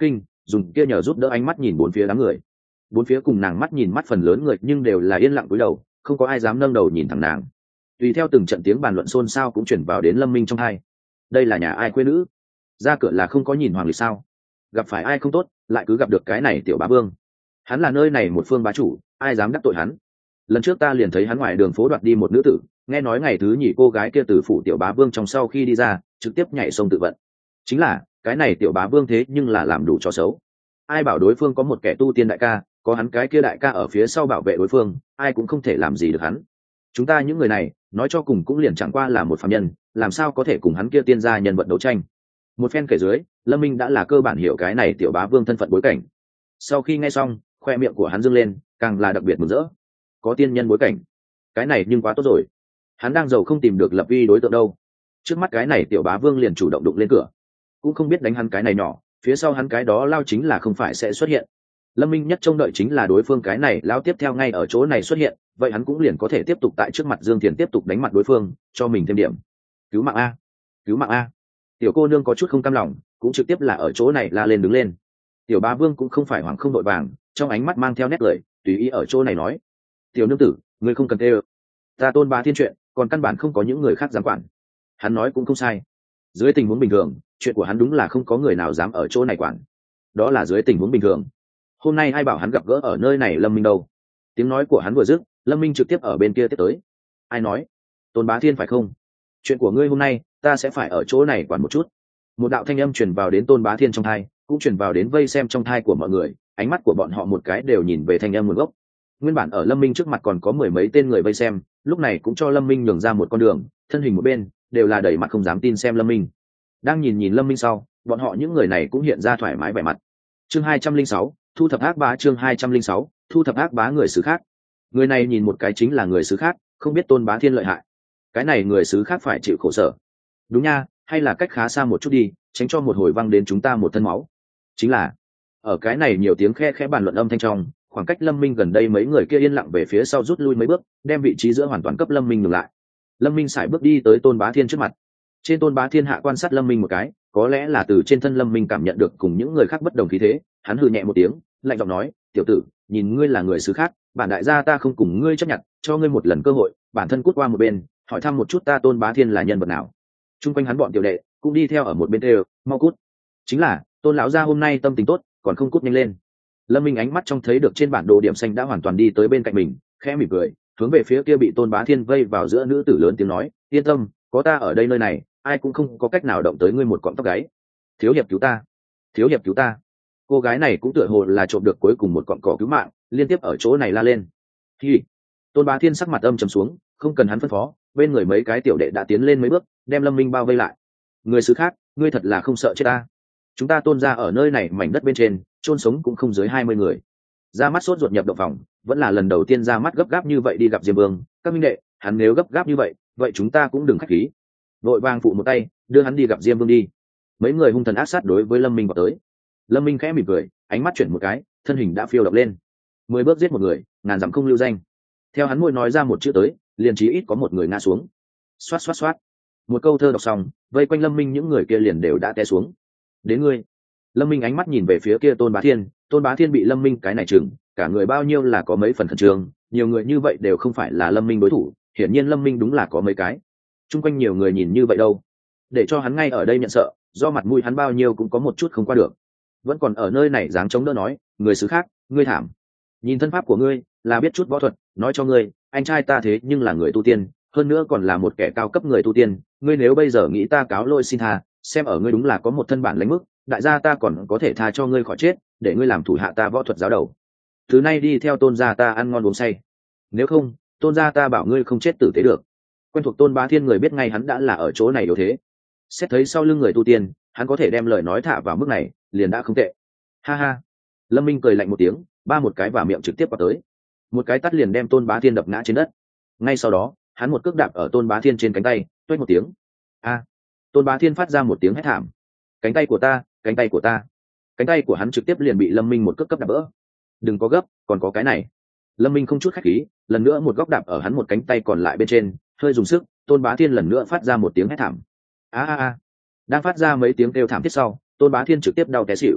dùng kia nhờ giúp đỡ ánh mắt nhìn bốn phía đám người. Bốn phía cùng nàng mắt nhìn mắt phần lớn người nhưng đều là yên lặng cúi đầu, không có ai dám nâng đầu nhìn thẳng nàng. Tùy theo từng trận tiếng bàn luận xôn xao cũng chuyển vào đến Lâm Minh trong tai. Đây là nhà ai quê nữ? Ra cửa là không có nhìn hoàng lịch sao? Gặp phải ai không tốt, lại cứ gặp được cái này tiểu bá vương. Hắn là nơi này một phương bá chủ, ai dám đắc tội hắn? Lần trước ta liền thấy hắn ngoài đường phố đoạt đi một nữ tử, nghe nói ngày thứ nhì cô gái kia từ phủ tiểu bá vương trong sau khi đi ra, trực tiếp nhảy sông tự vận. Chính là, cái này tiểu bá vương thế nhưng là làm đủ trò xấu. Ai bảo đối phương có một kẻ tu tiên đại ca, có hắn cái kia đại ca ở phía sau bảo vệ đối phương, ai cũng không thể làm gì được hắn. Chúng ta những người này, nói cho cùng cũng liền chẳng qua là một phàm nhân, làm sao có thể cùng hắn kia tiên gia nhân vật đấu tranh. Một phen kể dưới, Lâm Minh đã là cơ bản hiểu cái này tiểu bá vương thân phận bối cảnh. Sau khi nghe xong, khoe miệng của hắn dương lên, càng là đặc biệt mừng rỡ. Có tiên nhân bối cảnh, cái này nhưng quá tốt rồi. Hắn đang giàu không tìm được lập uy đối tượng đâu. Trước mắt cái này tiểu bá vương liền chủ động đụng lên cửa, cũng không biết đánh hắn cái này nhỏ, phía sau hắn cái đó lao chính là không phải sẽ xuất hiện. Lâm Minh nhất trông đợi chính là đối phương cái này lao tiếp theo ngay ở chỗ này xuất hiện, vậy hắn cũng liền có thể tiếp tục tại trước mặt Dương Thiền tiếp tục đánh mặt đối phương, cho mình thêm điểm. Cứu mạng a, cứu mạng a. Tiểu cô nương có chút không cam lòng, cũng trực tiếp là ở chỗ này la lên đứng lên. Tiểu bá vương cũng không phải hoảng không đội vàng, trong ánh mắt mang theo nét cười, tùy ý ở chỗ này nói: "Tiểu nương tử, ngươi không cần tê ơ. Ta Tôn Bá Thiên chuyện, còn căn bản không có những người khác dám quản." Hắn nói cũng không sai. Dưới tình huống bình thường, chuyện của hắn đúng là không có người nào dám ở chỗ này quản. Đó là dưới tình huống bình thường. Hôm nay ai bảo hắn gặp gỡ ở nơi này Lâm Minh đâu? Tiếng nói của hắn vừa dứt, Lâm Minh trực tiếp ở bên kia tiếp tới. Ai nói? Tôn Bá Thiên phải không? Chuyện của ngươi hôm nay, ta sẽ phải ở chỗ này quản một chút. Một đạo thanh âm truyền vào đến Tôn Bá Thiên trong tai, cũng truyền vào đến vây xem trong tai của mọi người, ánh mắt của bọn họ một cái đều nhìn về thanh âm nguồn gốc. Nguyên bản ở Lâm Minh trước mặt còn có mười mấy tên người vây xem, lúc này cũng cho Lâm Minh nhường ra một con đường, thân hình một bên, đều là đầy mặt không dám tin xem Lâm Minh. Đang nhìn nhìn Lâm Minh sau, bọn họ những người này cũng hiện ra thoải mái vẻ mặt. Chương hai trăm linh sáu, thu thập ác bá. Chương hai trăm linh sáu, thu thập ác bá. Người xứ khác. Người này nhìn một cái chính là người xứ khác, không biết Tôn Bá Thiên lợi hại. Cái này người xứ khác phải chịu khổ sở. Đúng nha, hay là cách khá xa một chút đi, tránh cho một hồi văng đến chúng ta một thân máu. Chính là, ở cái này nhiều tiếng khe khẽ bàn luận âm thanh trong, khoảng cách Lâm Minh gần đây mấy người kia yên lặng về phía sau rút lui mấy bước, đem vị trí giữa hoàn toàn cấp Lâm Minh ngừng lại. Lâm Minh sải bước đi tới Tôn Bá Thiên trước mặt. Trên Tôn Bá Thiên hạ quan sát Lâm Minh một cái, có lẽ là từ trên thân Lâm Minh cảm nhận được cùng những người khác bất đồng khí thế, hắn hừ nhẹ một tiếng, lạnh giọng nói: "Tiểu tử, nhìn ngươi là người xứ khác, bản đại gia ta không cùng ngươi chấp nhận, cho ngươi một lần cơ hội, bản thân cút qua một bên, hỏi thăm một chút ta Tôn Bá Thiên là nhân vật nào." Trung quanh hắn bọn tiểu đệ cũng đi theo ở một bên đều, mau cút. Chính là, Tôn lão gia hôm nay tâm tình tốt, còn không cút nhanh lên. Lâm Minh ánh mắt trong thấy được trên bản đồ điểm xanh đã hoàn toàn đi tới bên cạnh mình, khẽ mỉm cười, hướng về phía kia bị Tôn Bá Thiên vây vào giữa nữ tử lớn tiếng nói: "Yên tâm, có ta ở đây nơi này, ai cũng không có cách nào động tới ngươi một cọng tóc gáy. Thiếu hiệp cứu ta, thiếu hiệp cứu ta." Cô gái này cũng tựa hồ là trộm được cuối cùng một cọng cỏ cứu mạng, liên tiếp ở chỗ này la lên. Hi. Tôn Bá Thiên sắc mặt âm trầm xuống, không cần hắn phân phó, bên người mấy cái tiểu đệ đã tiến lên mấy bước, đem Lâm Minh bao vây lại. "Người xứ khác, ngươi thật là không sợ chết ta. Chúng ta Tôn gia ở nơi này mảnh đất bên trên, chôn sống cũng không dưới hai mươi người." Ra mắt sốt ruột nhập động phòng, vẫn là lần đầu tiên ra mắt gấp gáp như vậy đi gặp Diêm Vương, các minh đệ, hắn nếu gấp gáp như vậy, vậy chúng ta cũng đừng khách khí. Vội vàng phụ một tay, đưa hắn đi gặp Diêm Vương đi. Mấy người hung thần ác sát đối với Lâm Minh vào tới. Lâm Minh khẽ mỉm cười, ánh mắt chuyển một cái, thân hình đã phiêu độc lên. Mười bước giết một người, ngàn dặm không lưu danh. Theo hắn môi nói ra một chữ tới, liền chí ít có một người ngã xuống. Xoát xoát xoát. Một câu thơ đọc xong, vây quanh Lâm Minh những người kia liền đều đã té xuống. Đến ngươi. Lâm Minh ánh mắt nhìn về phía kia Tôn Bá Thiên, Tôn Bá Thiên bị Lâm Minh cái này chừng, cả người bao nhiêu là có mấy phần khẩn trương, nhiều người như vậy đều không phải là Lâm Minh đối thủ, hiển nhiên Lâm Minh đúng là có mấy cái. Trung quanh nhiều người nhìn như vậy đâu, để cho hắn ngay ở đây nhận sợ, do mặt mũi hắn bao nhiêu cũng có một chút không qua được. Vẫn còn ở nơi này dáng chống đỡ nói: "Người xứ khác, ngươi thảm. Nhìn thân pháp của ngươi, là biết chút võ thuật, nói cho ngươi, anh trai ta thế nhưng là người tu tiên, hơn nữa còn là một kẻ cao cấp người tu tiên, ngươi nếu bây giờ nghĩ ta cáo lỗi xin tha, xem ở ngươi đúng là có một thân bản lãnh mức, đại gia ta còn có thể tha cho ngươi khỏi chết, để ngươi làm thủ hạ ta võ thuật giáo đầu. Thứ nay đi theo Tôn gia ta ăn ngon uống say. Nếu không, Tôn gia ta bảo ngươi không chết tử tế được." Quen thuộc Tôn Bá Thiên người biết ngay hắn đã là ở chỗ này yếu thế. Xét thấy sau lưng người tu tiên, hắn có thể đem lời nói thả vào mức này, liền đã không tệ. Ha ha. Lâm Minh cười lạnh một tiếng, ba một cái vào miệng trực tiếp vào tới. Một cái tát liền đem Tôn Bá Thiên đập ngã trên đất. Ngay sau đó, hắn một cước đạp ở Tôn Bá Thiên trên cánh tay, toét một tiếng. A. Tôn Bá Thiên phát ra một tiếng hét thảm. "Cánh tay của ta, cánh tay của ta." Cánh tay của hắn trực tiếp liền bị Lâm Minh một cước cấp đạp vỡ. "Đừng có gấp, còn có cái này." Lâm Minh không chút khách khí, lần nữa một góc đạp ở hắn một cánh tay còn lại bên trên, hơi dùng sức, Tôn Bá Thiên lần nữa phát ra một tiếng hét thảm. A a a. Đang phát ra mấy tiếng kêu thảm thiết sau, Tôn Bá Thiên trực tiếp đau té xỉu.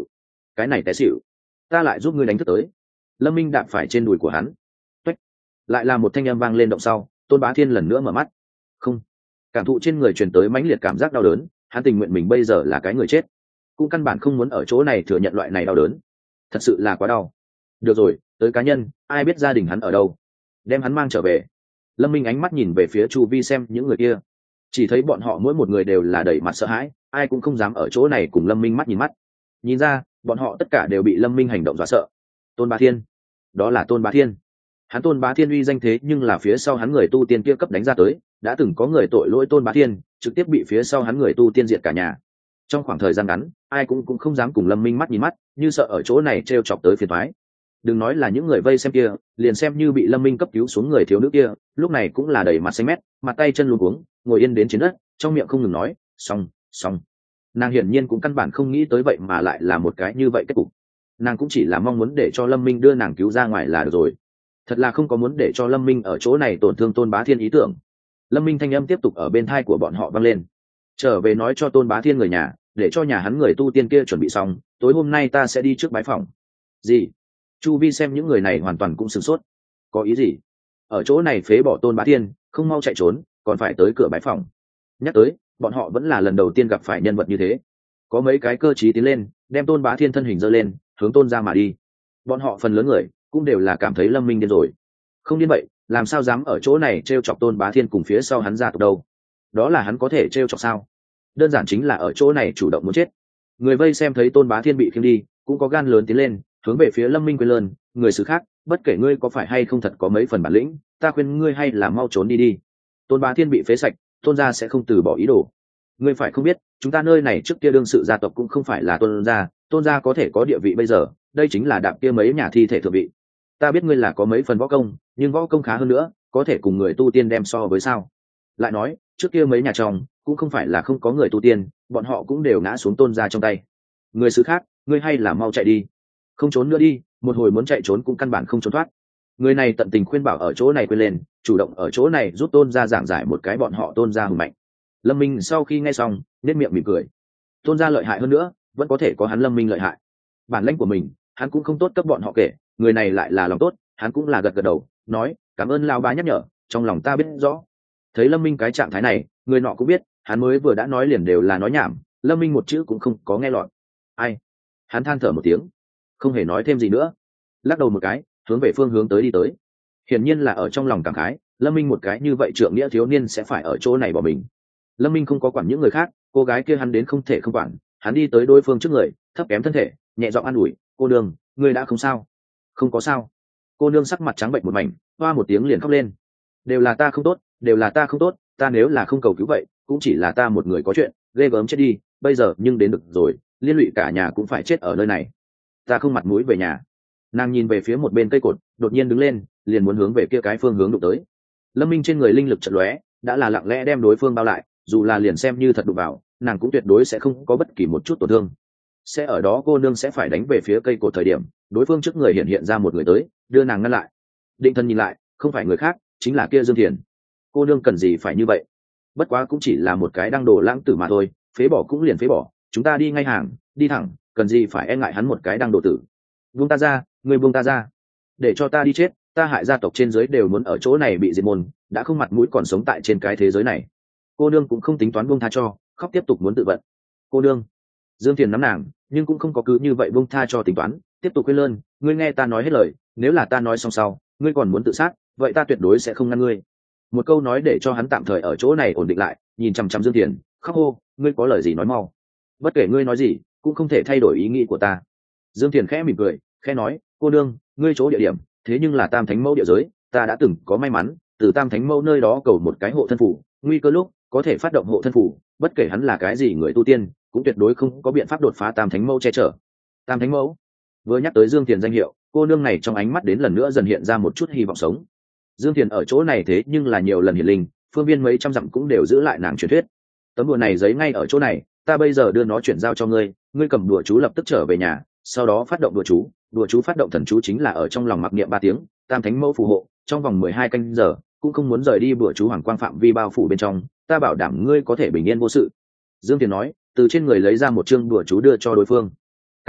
cái này té xịu, ta lại giúp ngươi đánh thức tới. Lâm Minh đạp phải trên đùi của hắn. Tuếch. Lại là một thanh âm vang lên động sau, Tôn Bá Thiên lần nữa mở mắt. Không, cảm thụ trên người truyền tới mãnh liệt cảm giác đau đớn, hắn tình nguyện mình bây giờ là cái người chết, cũng căn bản không muốn ở chỗ này thừa nhận loại này đau đớn. Thật sự là quá đau. Được rồi, tới cá nhân, ai biết gia đình hắn ở đâu, đem hắn mang trở về. Lâm Minh ánh mắt nhìn về phía chu vi xem những người kia, chỉ thấy bọn họ mỗi một người đều là đầy mặt sợ hãi, ai cũng không dám ở chỗ này cùng Lâm Minh mắt nhìn mắt. Nhìn ra bọn họ tất cả đều bị Lâm Minh hành động dọa sợ. Tôn Bá Thiên, đó là Tôn Bá Thiên. Hắn Tôn Bá Thiên uy danh thế nhưng là phía sau hắn người tu tiên kia cấp đánh ra tới, đã từng có người tội lỗi Tôn Bá Thiên, trực tiếp bị phía sau hắn người tu tiên diệt cả nhà. Trong khoảng thời gian ngắn, ai cũng cũng không dám cùng Lâm Minh mắt nhìn mắt, như sợ ở chỗ này trêu chọc tới phiền toái. Đừng nói là những người vây xem kia, liền xem như bị Lâm Minh cấp cứu xuống người thiếu nữ kia, lúc này cũng là đầy mặt xanh mét, mặt tay chân luống cuống, ngồi yên đến trên đất, trong miệng không ngừng nói, "Xong, xong." Nàng hiển nhiên cũng căn bản không nghĩ tới vậy mà lại là một cái như vậy kết cục. Nàng cũng chỉ là mong muốn để cho Lâm Minh đưa nàng cứu ra ngoài là được rồi, thật là không có muốn để cho Lâm Minh ở chỗ này tổn thương Tôn Bá Thiên ý tưởng. Lâm Minh thanh âm tiếp tục ở bên tai của bọn họ vang lên, trở về nói cho Tôn Bá Thiên người nhà, để cho nhà hắn người tu tiên kia chuẩn bị xong, tối hôm nay ta sẽ đi trước bái phòng. Gì? Chu vi xem những người này hoàn toàn cũng sửng sốt. Có ý gì? Ở chỗ này phế bỏ Tôn Bá Thiên, không mau chạy trốn, còn phải tới cửa bái phòng. Nhắc tới, bọn họ vẫn là lần đầu tiên gặp phải nhân vật như thế. Có mấy cái cơ trí tiến lên, đem Tôn Bá Thiên thân hình giơ lên, hướng Tôn ra mà đi. Bọn họ phần lớn người cũng đều là cảm thấy Lâm Minh điên rồi. Không điên vậy, làm sao dám ở chỗ này trêu chọc Tôn Bá Thiên cùng phía sau hắn ra tộc đâu? Đó là hắn có thể trêu chọc sao? Đơn giản chính là ở chỗ này chủ động muốn chết. Người vây xem thấy Tôn Bá Thiên bị khiêng đi, cũng có gan lớn tiến lên, hướng về phía Lâm Minh quên lơn, người xứ khác, bất kể ngươi có phải hay không thật có mấy phần bản lĩnh, ta khuyên ngươi hay là mau trốn đi đi. Tôn Bá Thiên bị phế sạch, Tôn gia sẽ không từ bỏ ý đồ. Ngươi phải không biết, chúng ta nơi này trước kia đương sự gia tộc cũng không phải là Tôn gia, Tôn gia có thể có địa vị bây giờ, đây chính là đạp kia mấy nhà thi thể thượng vị. Ta biết ngươi là có mấy phần võ công, nhưng võ công khá hơn nữa, có thể cùng người tu tiên đem so với sao? Lại nói, trước kia mấy nhà trong cũng không phải là không có người tu tiên, bọn họ cũng đều ngã xuống Tôn gia trong tay. Người xứ khác, ngươi hay là mau chạy đi, không trốn nữa đi, một hồi muốn chạy trốn cũng căn bản không trốn thoát. Người này tận tình khuyên bảo ở chỗ này quên lên, chủ động ở chỗ này giúp Tôn gia giảng giải một cái bọn họ Tôn gia hùng mạnh. Lâm Minh sau khi nghe xong, nét miệng mỉm cười. Tôn gia lợi hại hơn nữa, vẫn có thể có hắn Lâm Minh lợi hại. Bản lĩnh của mình, hắn cũng không tốt cấp bọn họ kể, người này lại là lòng tốt, hắn cũng là gật gật đầu, nói, cảm ơn lão bá nhắc nhở, trong lòng ta biết rõ. Thấy Lâm Minh cái trạng thái này, người nọ cũng biết, hắn mới vừa đã nói liền đều là nói nhảm, Lâm Minh một chữ cũng không có nghe lọt. Ai? Hắn than thở một tiếng, không hề nói thêm gì nữa, lắc đầu một cái, hướng về phương hướng tới đi tới. Hiển nhiên là ở trong lòng cảm khái, Lâm Minh một cái như vậy trượng nghĩa thiếu niên sẽ phải ở chỗ này bỏ mình. Lâm Minh không có quản những người khác, cô gái kia hắn đến không thể không quản, hắn đi tới đối phương trước người, thấp kém thân thể, nhẹ giọng an ủi, cô nương, ngươi đã không sao? Không có sao. Cô nương sắc mặt trắng bệnh một mảnh, hoa một tiếng liền khóc lên. Đều là ta không tốt, đều là ta không tốt, ta nếu là không cầu cứu vậy, cũng chỉ là ta một người có chuyện, ghê gớm chết đi, bây giờ nhưng đến được rồi, liên lụy cả nhà cũng phải chết ở nơi này. Ta không mặt mũi về nhà. Nàng nhìn về phía một bên cây cột, đột nhiên đứng lên, liền muốn hướng về kia cái phương hướng đụng tới. Lâm Minh trên người linh lực chợt lóe, đã là lặng lẽ đem đối phương bao lại, dù là liền xem như thật đụng vào, nàng cũng tuyệt đối sẽ không có bất kỳ một chút tổn thương. Sẽ ở đó cô nương sẽ phải đánh về phía cây cột thời điểm, đối phương trước người hiện hiện ra một người tới, đưa nàng ngăn lại. Định Thần nhìn lại, không phải người khác, chính là kia Dương Thiền. Cô nương cần gì phải như vậy? Bất quá cũng chỉ là một cái đăng đồ lãng tử mà thôi, phế bỏ cũng liền phế bỏ, chúng ta đi ngay hàng, đi thẳng, cần gì phải e ngại hắn một cái đăng đồ tử. Buông ta ra, người buông ta ra, để cho ta đi chết, ta hại gia tộc trên dưới đều muốn ở chỗ này bị diệt môn, đã không mặt mũi còn sống tại trên cái thế giới này. Cô nương cũng không tính toán buông tha cho, khóc tiếp tục muốn tự vận. Cô nương. Dương Thiền nắm nàng, nhưng cũng không có cứ như vậy buông tha cho tính toán, tiếp tục khuyên lơn, ngươi nghe ta nói hết lời, nếu là ta nói xong sau, ngươi còn muốn tự sát, vậy ta tuyệt đối sẽ không ngăn ngươi. Một câu nói để cho hắn tạm thời ở chỗ này ổn định lại, nhìn chằm chằm Dương Thiền, khóc hô, ngươi có lời gì nói mau. Bất kể ngươi nói gì, cũng không thể thay đổi ý nghĩ của ta. Dương Thiền khẽ mỉm cười, khẽ nói, cô nương, ngươi chỗ địa điểm, thế nhưng là Tam Thánh Mẫu địa giới, ta đã từng có may mắn, từ Tam Thánh Mẫu nơi đó cầu một cái hộ thân phủ, nguy cơ lúc có thể phát động hộ thân phủ, bất kể hắn là cái gì người tu tiên, cũng tuyệt đối không có biện pháp đột phá Tam Thánh Mẫu che chở. Tam Thánh Mẫu. Vừa nhắc tới Dương Thiền danh hiệu, cô nương này trong ánh mắt đến lần nữa dần hiện ra một chút hy vọng sống. Dương Thiền ở chỗ này thế nhưng là nhiều lần hiển linh, phương viên mấy trăm dặm cũng đều giữ lại nàng truyền thuyết. Tấm đùa này giấy ngay ở chỗ này, ta bây giờ đưa nó chuyển giao cho ngươi, ngươi cầm đùa chú lập tức trở về nhà, sau đó phát động đùa chú, đùa chú phát động thần chú chính là ở trong lòng mặc niệm ba tiếng, Tam Thánh Mẫu phù hộ, trong vòng mười hai canh giờ, cũng không muốn rời đi đùa chú hoàng quang phạm vi bao phủ bên trong, ta bảo đảm ngươi có thể bình yên vô sự. Dương Thiền nói, từ trên người lấy ra một chương đùa chú đưa cho đối phương. Cảm ơn,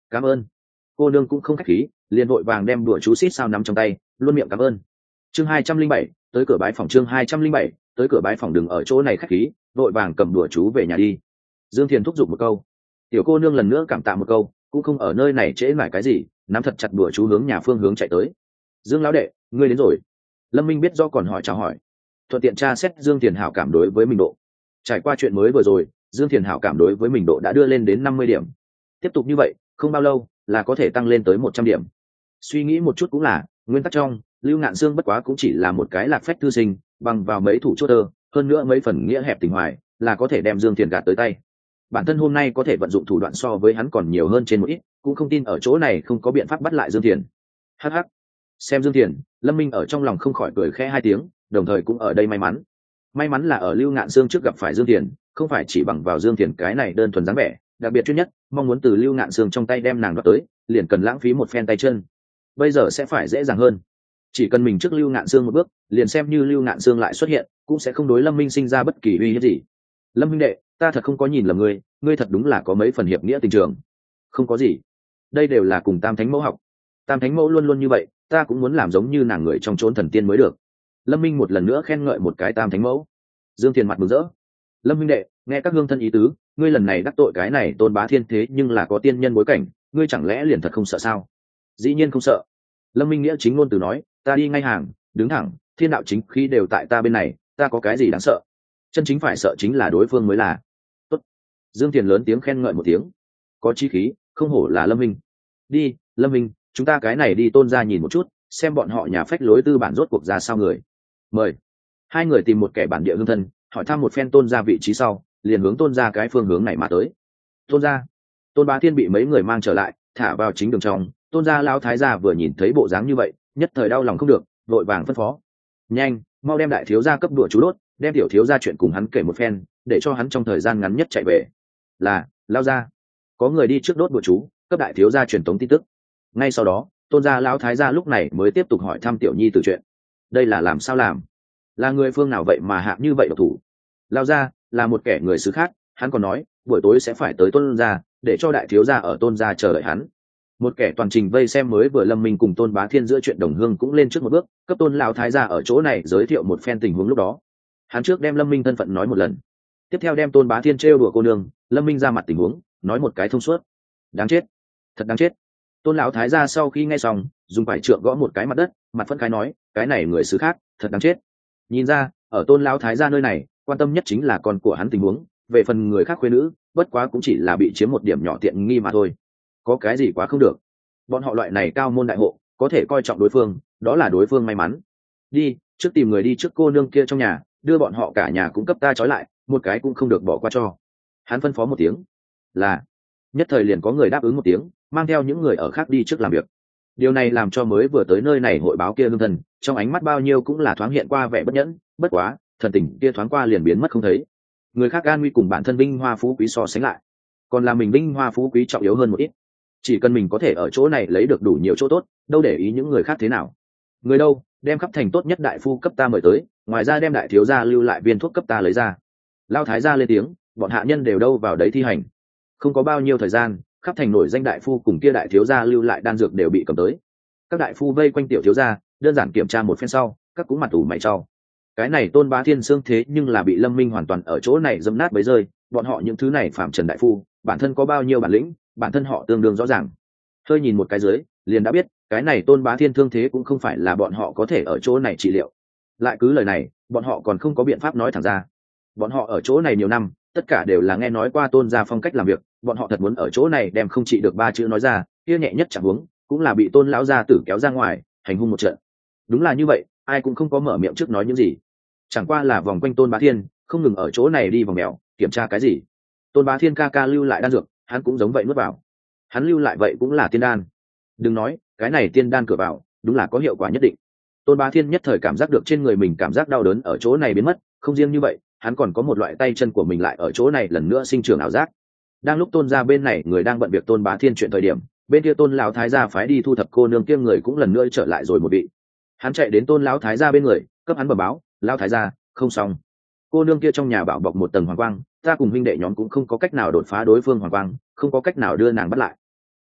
cảm ơn. Cô nương cũng không khách khí, liền vội vàng đem đùa chú xít sao nắm trong tay, luôn miệng cảm ơn. Chương hai trăm linh bảy, tới cửa bái phòng. Chương hai trăm linh bảy, tới cửa bái phòng. Đừng ở chỗ này khách khí, vội vàng cầm đùa chú về nhà đi. Dương Thiền thúc giục một câu. Tiểu cô nương lần nữa cảm tạ một câu, cũng không ở nơi này trễ nải cái gì, nắm thật chặt đùa chú hướng nhà phương hướng chạy tới. Dương lão đệ, ngươi đến rồi. Lâm Minh biết do còn hỏi chào hỏi, thuận tiện tra xét Dương Thiền hảo cảm đối với mình độ. Trải qua chuyện mới vừa rồi, Dương Thiền hảo cảm đối với mình độ đã đưa lên đến năm mươi điểm. Tiếp tục như vậy, không bao lâu là có thể tăng lên tới một trăm điểm. Suy nghĩ một chút cũng là, nguyên tắc trong, Lưu Ngạn Sương bất quá cũng chỉ là một cái lạc phách thư sinh, bằng vào mấy thủ chốt tơ, hơn nữa mấy phần nghĩa hẹp tình hoài, là có thể đem Dương Thiền gạt tới tay. Bản thân hôm nay có thể vận dụng thủ đoạn so với hắn còn nhiều hơn trên một ít, cũng không tin ở chỗ này không có biện pháp bắt lại Dương Thiền. Hắc hắc. Xem Dương Thiền, Lâm Minh ở trong lòng không khỏi cười khẽ hai tiếng, đồng thời cũng ở đây may mắn. May mắn là ở Lưu Ngạn Sương trước gặp phải Dương Thiền, không phải chỉ bằng vào Dương Thiền cái này đơn thuần dáng vẻ, đặc biệt chuyên nhất, mong muốn từ Lưu Ngạn Sương trong tay đem nàng đoạt tới, liền cần lãng phí một phen tay chân. Bây giờ sẽ phải dễ dàng hơn. Chỉ cần mình trước Lưu Ngạn Sương một bước, liền xem như Lưu Ngạn Sương lại xuất hiện, cũng sẽ không đối Lâm Minh sinh ra bất kỳ uy hiếp gì. Lâm Minh đệ, ta thật không có nhìn lầm ngươi, ngươi thật đúng là có mấy phần hiệp nghĩa tình trường. Không có gì, đây đều là cùng Tam Thánh Mẫu học. Tam Thánh Mẫu luôn luôn như vậy, ta cũng muốn làm giống như nàng người trong chốn thần tiên mới được. Lâm Minh một lần nữa khen ngợi một cái Tam Thánh Mẫu. Dương Thiền mặt mừng rỡ. Lâm Minh đệ, nghe các hương thân ý tứ, ngươi lần này đắc tội cái này Tôn Bá Thiên thế nhưng là có tiên nhân bối cảnh, ngươi chẳng lẽ liền thật không sợ sao? Dĩ nhiên không sợ. Lâm Minh nghĩa chính ngôn từ nói, ta đi ngay hàng, đứng thẳng, thiên đạo chính khí đều tại ta bên này, ta có cái gì đáng sợ? Chân chính phải sợ chính là đối phương mới là. Tốt. Dương Thiền lớn tiếng khen ngợi một tiếng. Có chí khí, không hổ là Lâm Minh. Đi, Lâm Minh, chúng ta cái này đi Tôn gia nhìn một chút, xem bọn họ nhà phách lối tư bản rốt cuộc ra sao người. Mời. Hai người tìm một kẻ bản địa hương thân, hỏi thăm một phen Tôn gia vị trí sau, liền hướng Tôn gia cái phương hướng này mà tới. Tôn gia. Tôn Bá Thiên bị mấy người mang trở lại, thả vào chính đường trong. Tôn gia lão thái gia vừa nhìn thấy bộ dáng như vậy, nhất thời đau lòng không được, vội vàng phân phó. Nhanh, mau đem đại thiếu gia cấp đùa chú đốt, đem tiểu thiếu gia chuyện cùng hắn kể một phen, để cho hắn trong thời gian ngắn nhất chạy về. Là, lao ra. Có người đi trước đốt đùa chú, cấp đại thiếu gia truyền tống tin tức. Ngay sau đó, Tôn gia lão thái gia lúc này mới tiếp tục hỏi thăm tiểu nhi từ chuyện. Đây là làm sao làm? Là người phương nào vậy mà hạ như vậy độc thủ? Lao ra, là một kẻ người xứ khác, hắn còn nói, buổi tối sẽ phải tới Tôn gia, để cho đại thiếu gia ở Tôn gia chờ đợi hắn. Một kẻ toàn trình vây xem mới vừa Lâm Minh cùng Tôn Bá Thiên giữa chuyện đồng hương cũng lên trước một bước, cấp Tôn lão thái gia ở chỗ này giới thiệu một phen tình huống lúc đó. Hắn trước đem Lâm Minh thân phận nói một lần, tiếp theo đem Tôn Bá Thiên trêu đùa cô nương, Lâm Minh ra mặt tình huống, nói một cái thông suốt. Đáng chết, thật đáng chết. Tôn lão thái gia sau khi nghe xong, dùng phải trượng gõ một cái mặt đất, mặt phẫn khai nói, cái này người xứ khác, thật đáng chết. Nhìn ra, ở Tôn lão thái gia nơi này, quan tâm nhất chính là con của hắn tình huống, về phần người khác khuê nữ, bất quá cũng chỉ là bị chiếm một điểm nhỏ tiện nghi mà thôi. Có cái gì quá không được? Bọn họ loại này cao môn đại hộ, có thể coi trọng đối phương, đó là đối phương may mắn. Đi, trước tìm người đi trước cô nương kia trong nhà, đưa bọn họ cả nhà cũng cấp ta trói lại, một cái cũng không được bỏ qua cho. Hắn phân phó một tiếng, là nhất thời liền có người đáp ứng một tiếng, mang theo những người ở khác đi trước làm việc. Điều này làm cho mới vừa tới nơi này hội báo kia lương thần, trong ánh mắt bao nhiêu cũng là thoáng hiện qua vẻ bất nhẫn, bất quá, thần tình kia thoáng qua liền biến mất không thấy. Người khác an nguy cùng bản thân vinh hoa phú quý so sánh lại, còn là mình vinh hoa phú quý trọng yếu hơn một ít. Chỉ cần mình có thể ở chỗ này lấy được đủ nhiều chỗ tốt, đâu để ý những người khác thế nào. Người đâu, đem khắp thành tốt nhất đại phu cấp ta mời tới, ngoài ra đem đại thiếu gia lưu lại viên thuốc cấp ta lấy ra. Lao thái gia lên tiếng, bọn hạ nhân đều đâu vào đấy thi hành. Không có bao nhiêu thời gian, khắp thành nổi danh đại phu cùng kia đại thiếu gia lưu lại đan dược đều bị cầm tới. Các đại phu vây quanh tiểu thiếu gia, đơn giản kiểm tra một phen sau, các cũng mặt ủ mày trao. Cái này Tôn Bá Thiên xương thế nhưng là bị Lâm Minh hoàn toàn ở chỗ này dẫm nát bấy rơi, bọn họ những thứ này phạm trần đại phu, bản thân có bao nhiêu bản lĩnh, bản thân họ tương đương rõ ràng. Hơi nhìn một cái dưới, liền đã biết, cái này Tôn Bá Thiên thương thế cũng không phải là bọn họ có thể ở chỗ này trị liệu. Lại cứ lời này, bọn họ còn không có biện pháp nói thẳng ra. Bọn họ ở chỗ này nhiều năm, tất cả đều là nghe nói qua Tôn gia phong cách làm việc, bọn họ thật muốn ở chỗ này đem không trị được ba chữ nói ra, kia nhẹ nhất chẳng huống, cũng là bị Tôn lão gia tử kéo ra ngoài, hành hung một trận. Đúng là như vậy, ai cũng không có mở miệng trước nói những gì. Chẳng qua là vòng quanh Tôn Bá Thiên, không ngừng ở chỗ này đi vòng mèo, kiểm tra cái gì. Tôn Bá Thiên ca ca lưu lại đan dược, hắn cũng giống vậy nuốt vào. Hắn lưu lại vậy cũng là tiên đan. Đừng nói, cái này tiên đan cửa vào, đúng là có hiệu quả nhất định. Tôn Bá Thiên nhất thời cảm giác được trên người mình cảm giác đau đớn ở chỗ này biến mất, không riêng như vậy, hắn còn có một loại tay chân của mình lại ở chỗ này lần nữa sinh trưởng ảo giác. Đang lúc Tôn gia bên này người đang bận việc Tôn Bá Thiên chuyện thời điểm, bên kia Tôn lão thái gia phái đi thu thập cô nương kia người cũng lần nữa trở lại rồi một vị. Hắn chạy đến Tôn lão thái gia bên người, cấp hắn bẩm báo, lão thái gia, không xong. Cô nương kia trong nhà bảo bọc một tầng hoàng quang, ta cùng huynh đệ nhóm cũng không có cách nào đột phá đối phương hoàng quang, không có cách nào đưa nàng bắt lại.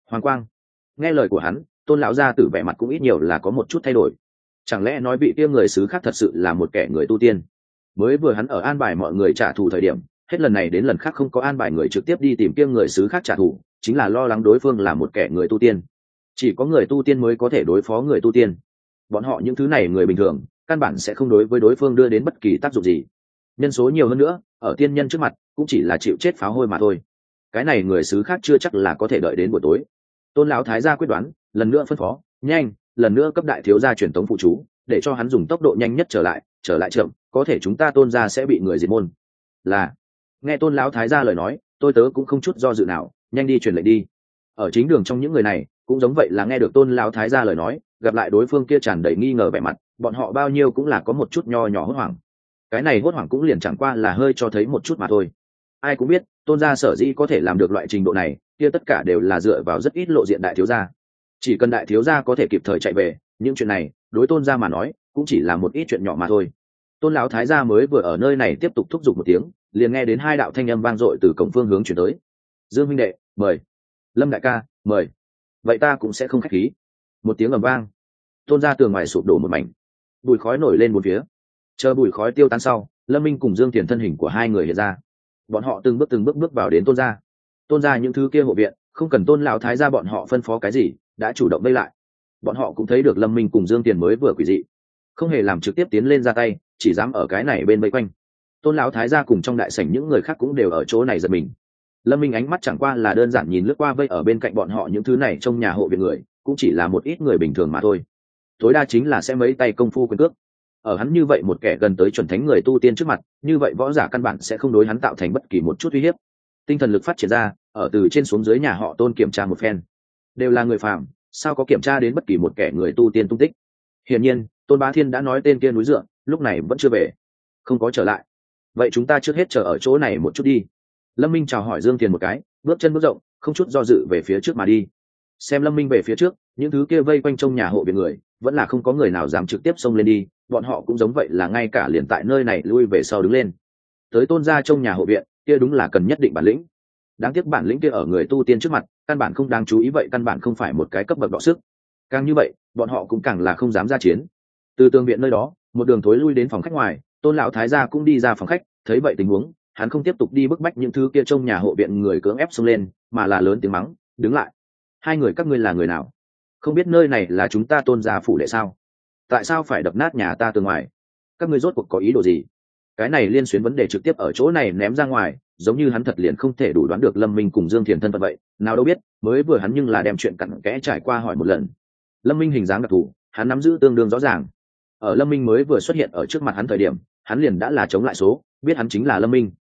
Hoàng quang. Nghe lời của hắn, tôn lão gia tử vẻ mặt cũng ít nhiều là có một chút thay đổi. Chẳng lẽ nói vị kia người xứ khác thật sự là một kẻ người tu tiên? Mới vừa hắn ở an bài mọi người trả thù thời điểm, hết lần này đến lần khác không có an bài người trực tiếp đi tìm kia người xứ khác trả thù, chính là lo lắng đối phương là một kẻ người tu tiên. Chỉ có người tu tiên mới có thể đối phó người tu tiên. Bọn họ những thứ này người bình thường, căn bản sẽ không đối với đối phương đưa đến bất kỳ tác dụng gì. Nhân số nhiều hơn nữa, ở tiên nhân trước mặt, cũng chỉ là chịu chết pháo hôi mà thôi. Cái này người xứ khác chưa chắc là có thể đợi đến buổi tối. Tôn lão thái gia quyết đoán, lần nữa phân phó, nhanh, lần nữa cấp đại thiếu gia truyền tống phụ chú, để cho hắn dùng tốc độ nhanh nhất trở lại, trở lại chậm, có thể chúng ta tôn gia sẽ bị người diệt môn. Là. Nghe tôn lão thái gia lời nói, tôi tớ cũng không chút do dự nào, nhanh đi truyền lệnh đi. Ở chính đường trong những người này, cũng giống vậy là nghe được tôn lão thái gia lời nói, gặp lại đối phương kia tràn đầy nghi ngờ vẻ mặt, bọn họ bao nhiêu cũng là có một chút nho nhỏ hốt hoảng. Cái này hốt hoảng cũng liền chẳng qua là hơi cho thấy một chút mà thôi. Ai cũng biết, tôn gia sở dĩ có thể làm được loại trình độ này, kia tất cả đều là dựa vào rất ít lộ diện đại thiếu gia. Chỉ cần đại thiếu gia có thể kịp thời chạy về, những chuyện này đối tôn gia mà nói cũng chỉ là một ít chuyện nhỏ mà thôi. Tôn lão thái gia mới vừa ở nơi này tiếp tục thúc giục một tiếng, liền nghe đến hai đạo thanh âm vang dội từ cổng phương hướng chuyển tới. Dương huynh đệ, mời. Lâm đại ca, mời. Vậy ta cũng sẽ không khách khí. Một tiếng ầm vang, tôn gia tường ngoài sụp đổ một mảnh, bụi khói nổi lên bốn phía. Chờ bụi khói tiêu tan sau, Lâm Minh cùng Dương Tiền thân hình của hai người hiện ra. Bọn họ từng bước từng bước bước vào đến tôn gia. Tôn gia những thứ kia hộ viện, không cần tôn lão thái gia bọn họ phân phó cái gì, đã chủ động vây lại. Bọn họ cũng thấy được Lâm Minh cùng Dương Tiền mới vừa quỷ dị, không hề làm trực tiếp tiến lên ra tay, chỉ dám ở cái này bên vây quanh. Tôn lão thái gia cùng trong đại sảnh những người khác cũng đều ở chỗ này giật mình. Lâm Minh ánh mắt chẳng qua là đơn giản nhìn lướt qua vây ở bên cạnh bọn họ những thứ này trong nhà hộ viện người, cũng chỉ là một ít người bình thường mà thôi. Tối đa chính là sẽ mấy tay công phu quyền cước. Ở hắn như vậy một kẻ gần tới chuẩn thánh người tu tiên trước mặt, như vậy võ giả căn bản sẽ không đối hắn tạo thành bất kỳ một chút uy hiếp. Tinh thần lực phát triển ra, ở từ trên xuống dưới nhà họ Tôn kiểm tra một phen, đều là người phàm, sao có kiểm tra đến bất kỳ một kẻ người tu tiên tung tích. Hiển nhiên, Tôn Bá Thiên đã nói tên kia núi dựa, lúc này vẫn chưa về, không có trở lại. Vậy chúng ta trước hết chờ ở chỗ này một chút đi. Lâm Minh chào hỏi Dương Tiền một cái, bước chân bước rộng, không chút do dự về phía trước mà đi. Xem Lâm Minh về phía trước, những thứ kia vây quanh trong nhà hộ viện người, vẫn là không có người nào dám trực tiếp xông lên đi, bọn họ cũng giống vậy là ngay cả liền tại nơi này lui về sau đứng lên. Tới Tôn gia trong nhà hộ viện, kia đúng là cần nhất định bản lĩnh. Đáng tiếc bản lĩnh kia ở người tu tiên trước mặt, căn bản không đáng chú ý, vậy căn bản không phải một cái cấp bậc đọ sức. Càng như vậy, bọn họ cũng càng là không dám ra chiến. Từ tường viện nơi đó, một đường thối lui đến phòng khách ngoài, Tôn lão thái gia cũng đi ra phòng khách, thấy vậy tình huống, hắn không tiếp tục đi bức bách những thứ kia trong nhà hộ viện người cưỡng ép xông lên, mà là lớn tiếng mắng, đứng lại. Hai người các ngươi là người nào? Không biết nơi này là chúng ta Tôn gia phủ đệ sao? Tại sao phải đập nát nhà ta từ ngoài? Các ngươi rốt cuộc có ý đồ gì? Cái này liên xuyến vấn đề trực tiếp ở chỗ này ném ra ngoài, giống như hắn thật liền không thể đủ đoán được Lâm Minh cùng Dương Thiền thân phận vậy, nào đâu biết, mới vừa hắn nhưng là đem chuyện cặn kẽ trải qua hỏi một lần. Lâm Minh hình dáng đặc thù, hắn nắm giữ tương đương rõ ràng. Ở Lâm Minh mới vừa xuất hiện ở trước mặt hắn thời điểm, hắn liền đã là chống lại số, biết hắn chính là Lâm Minh,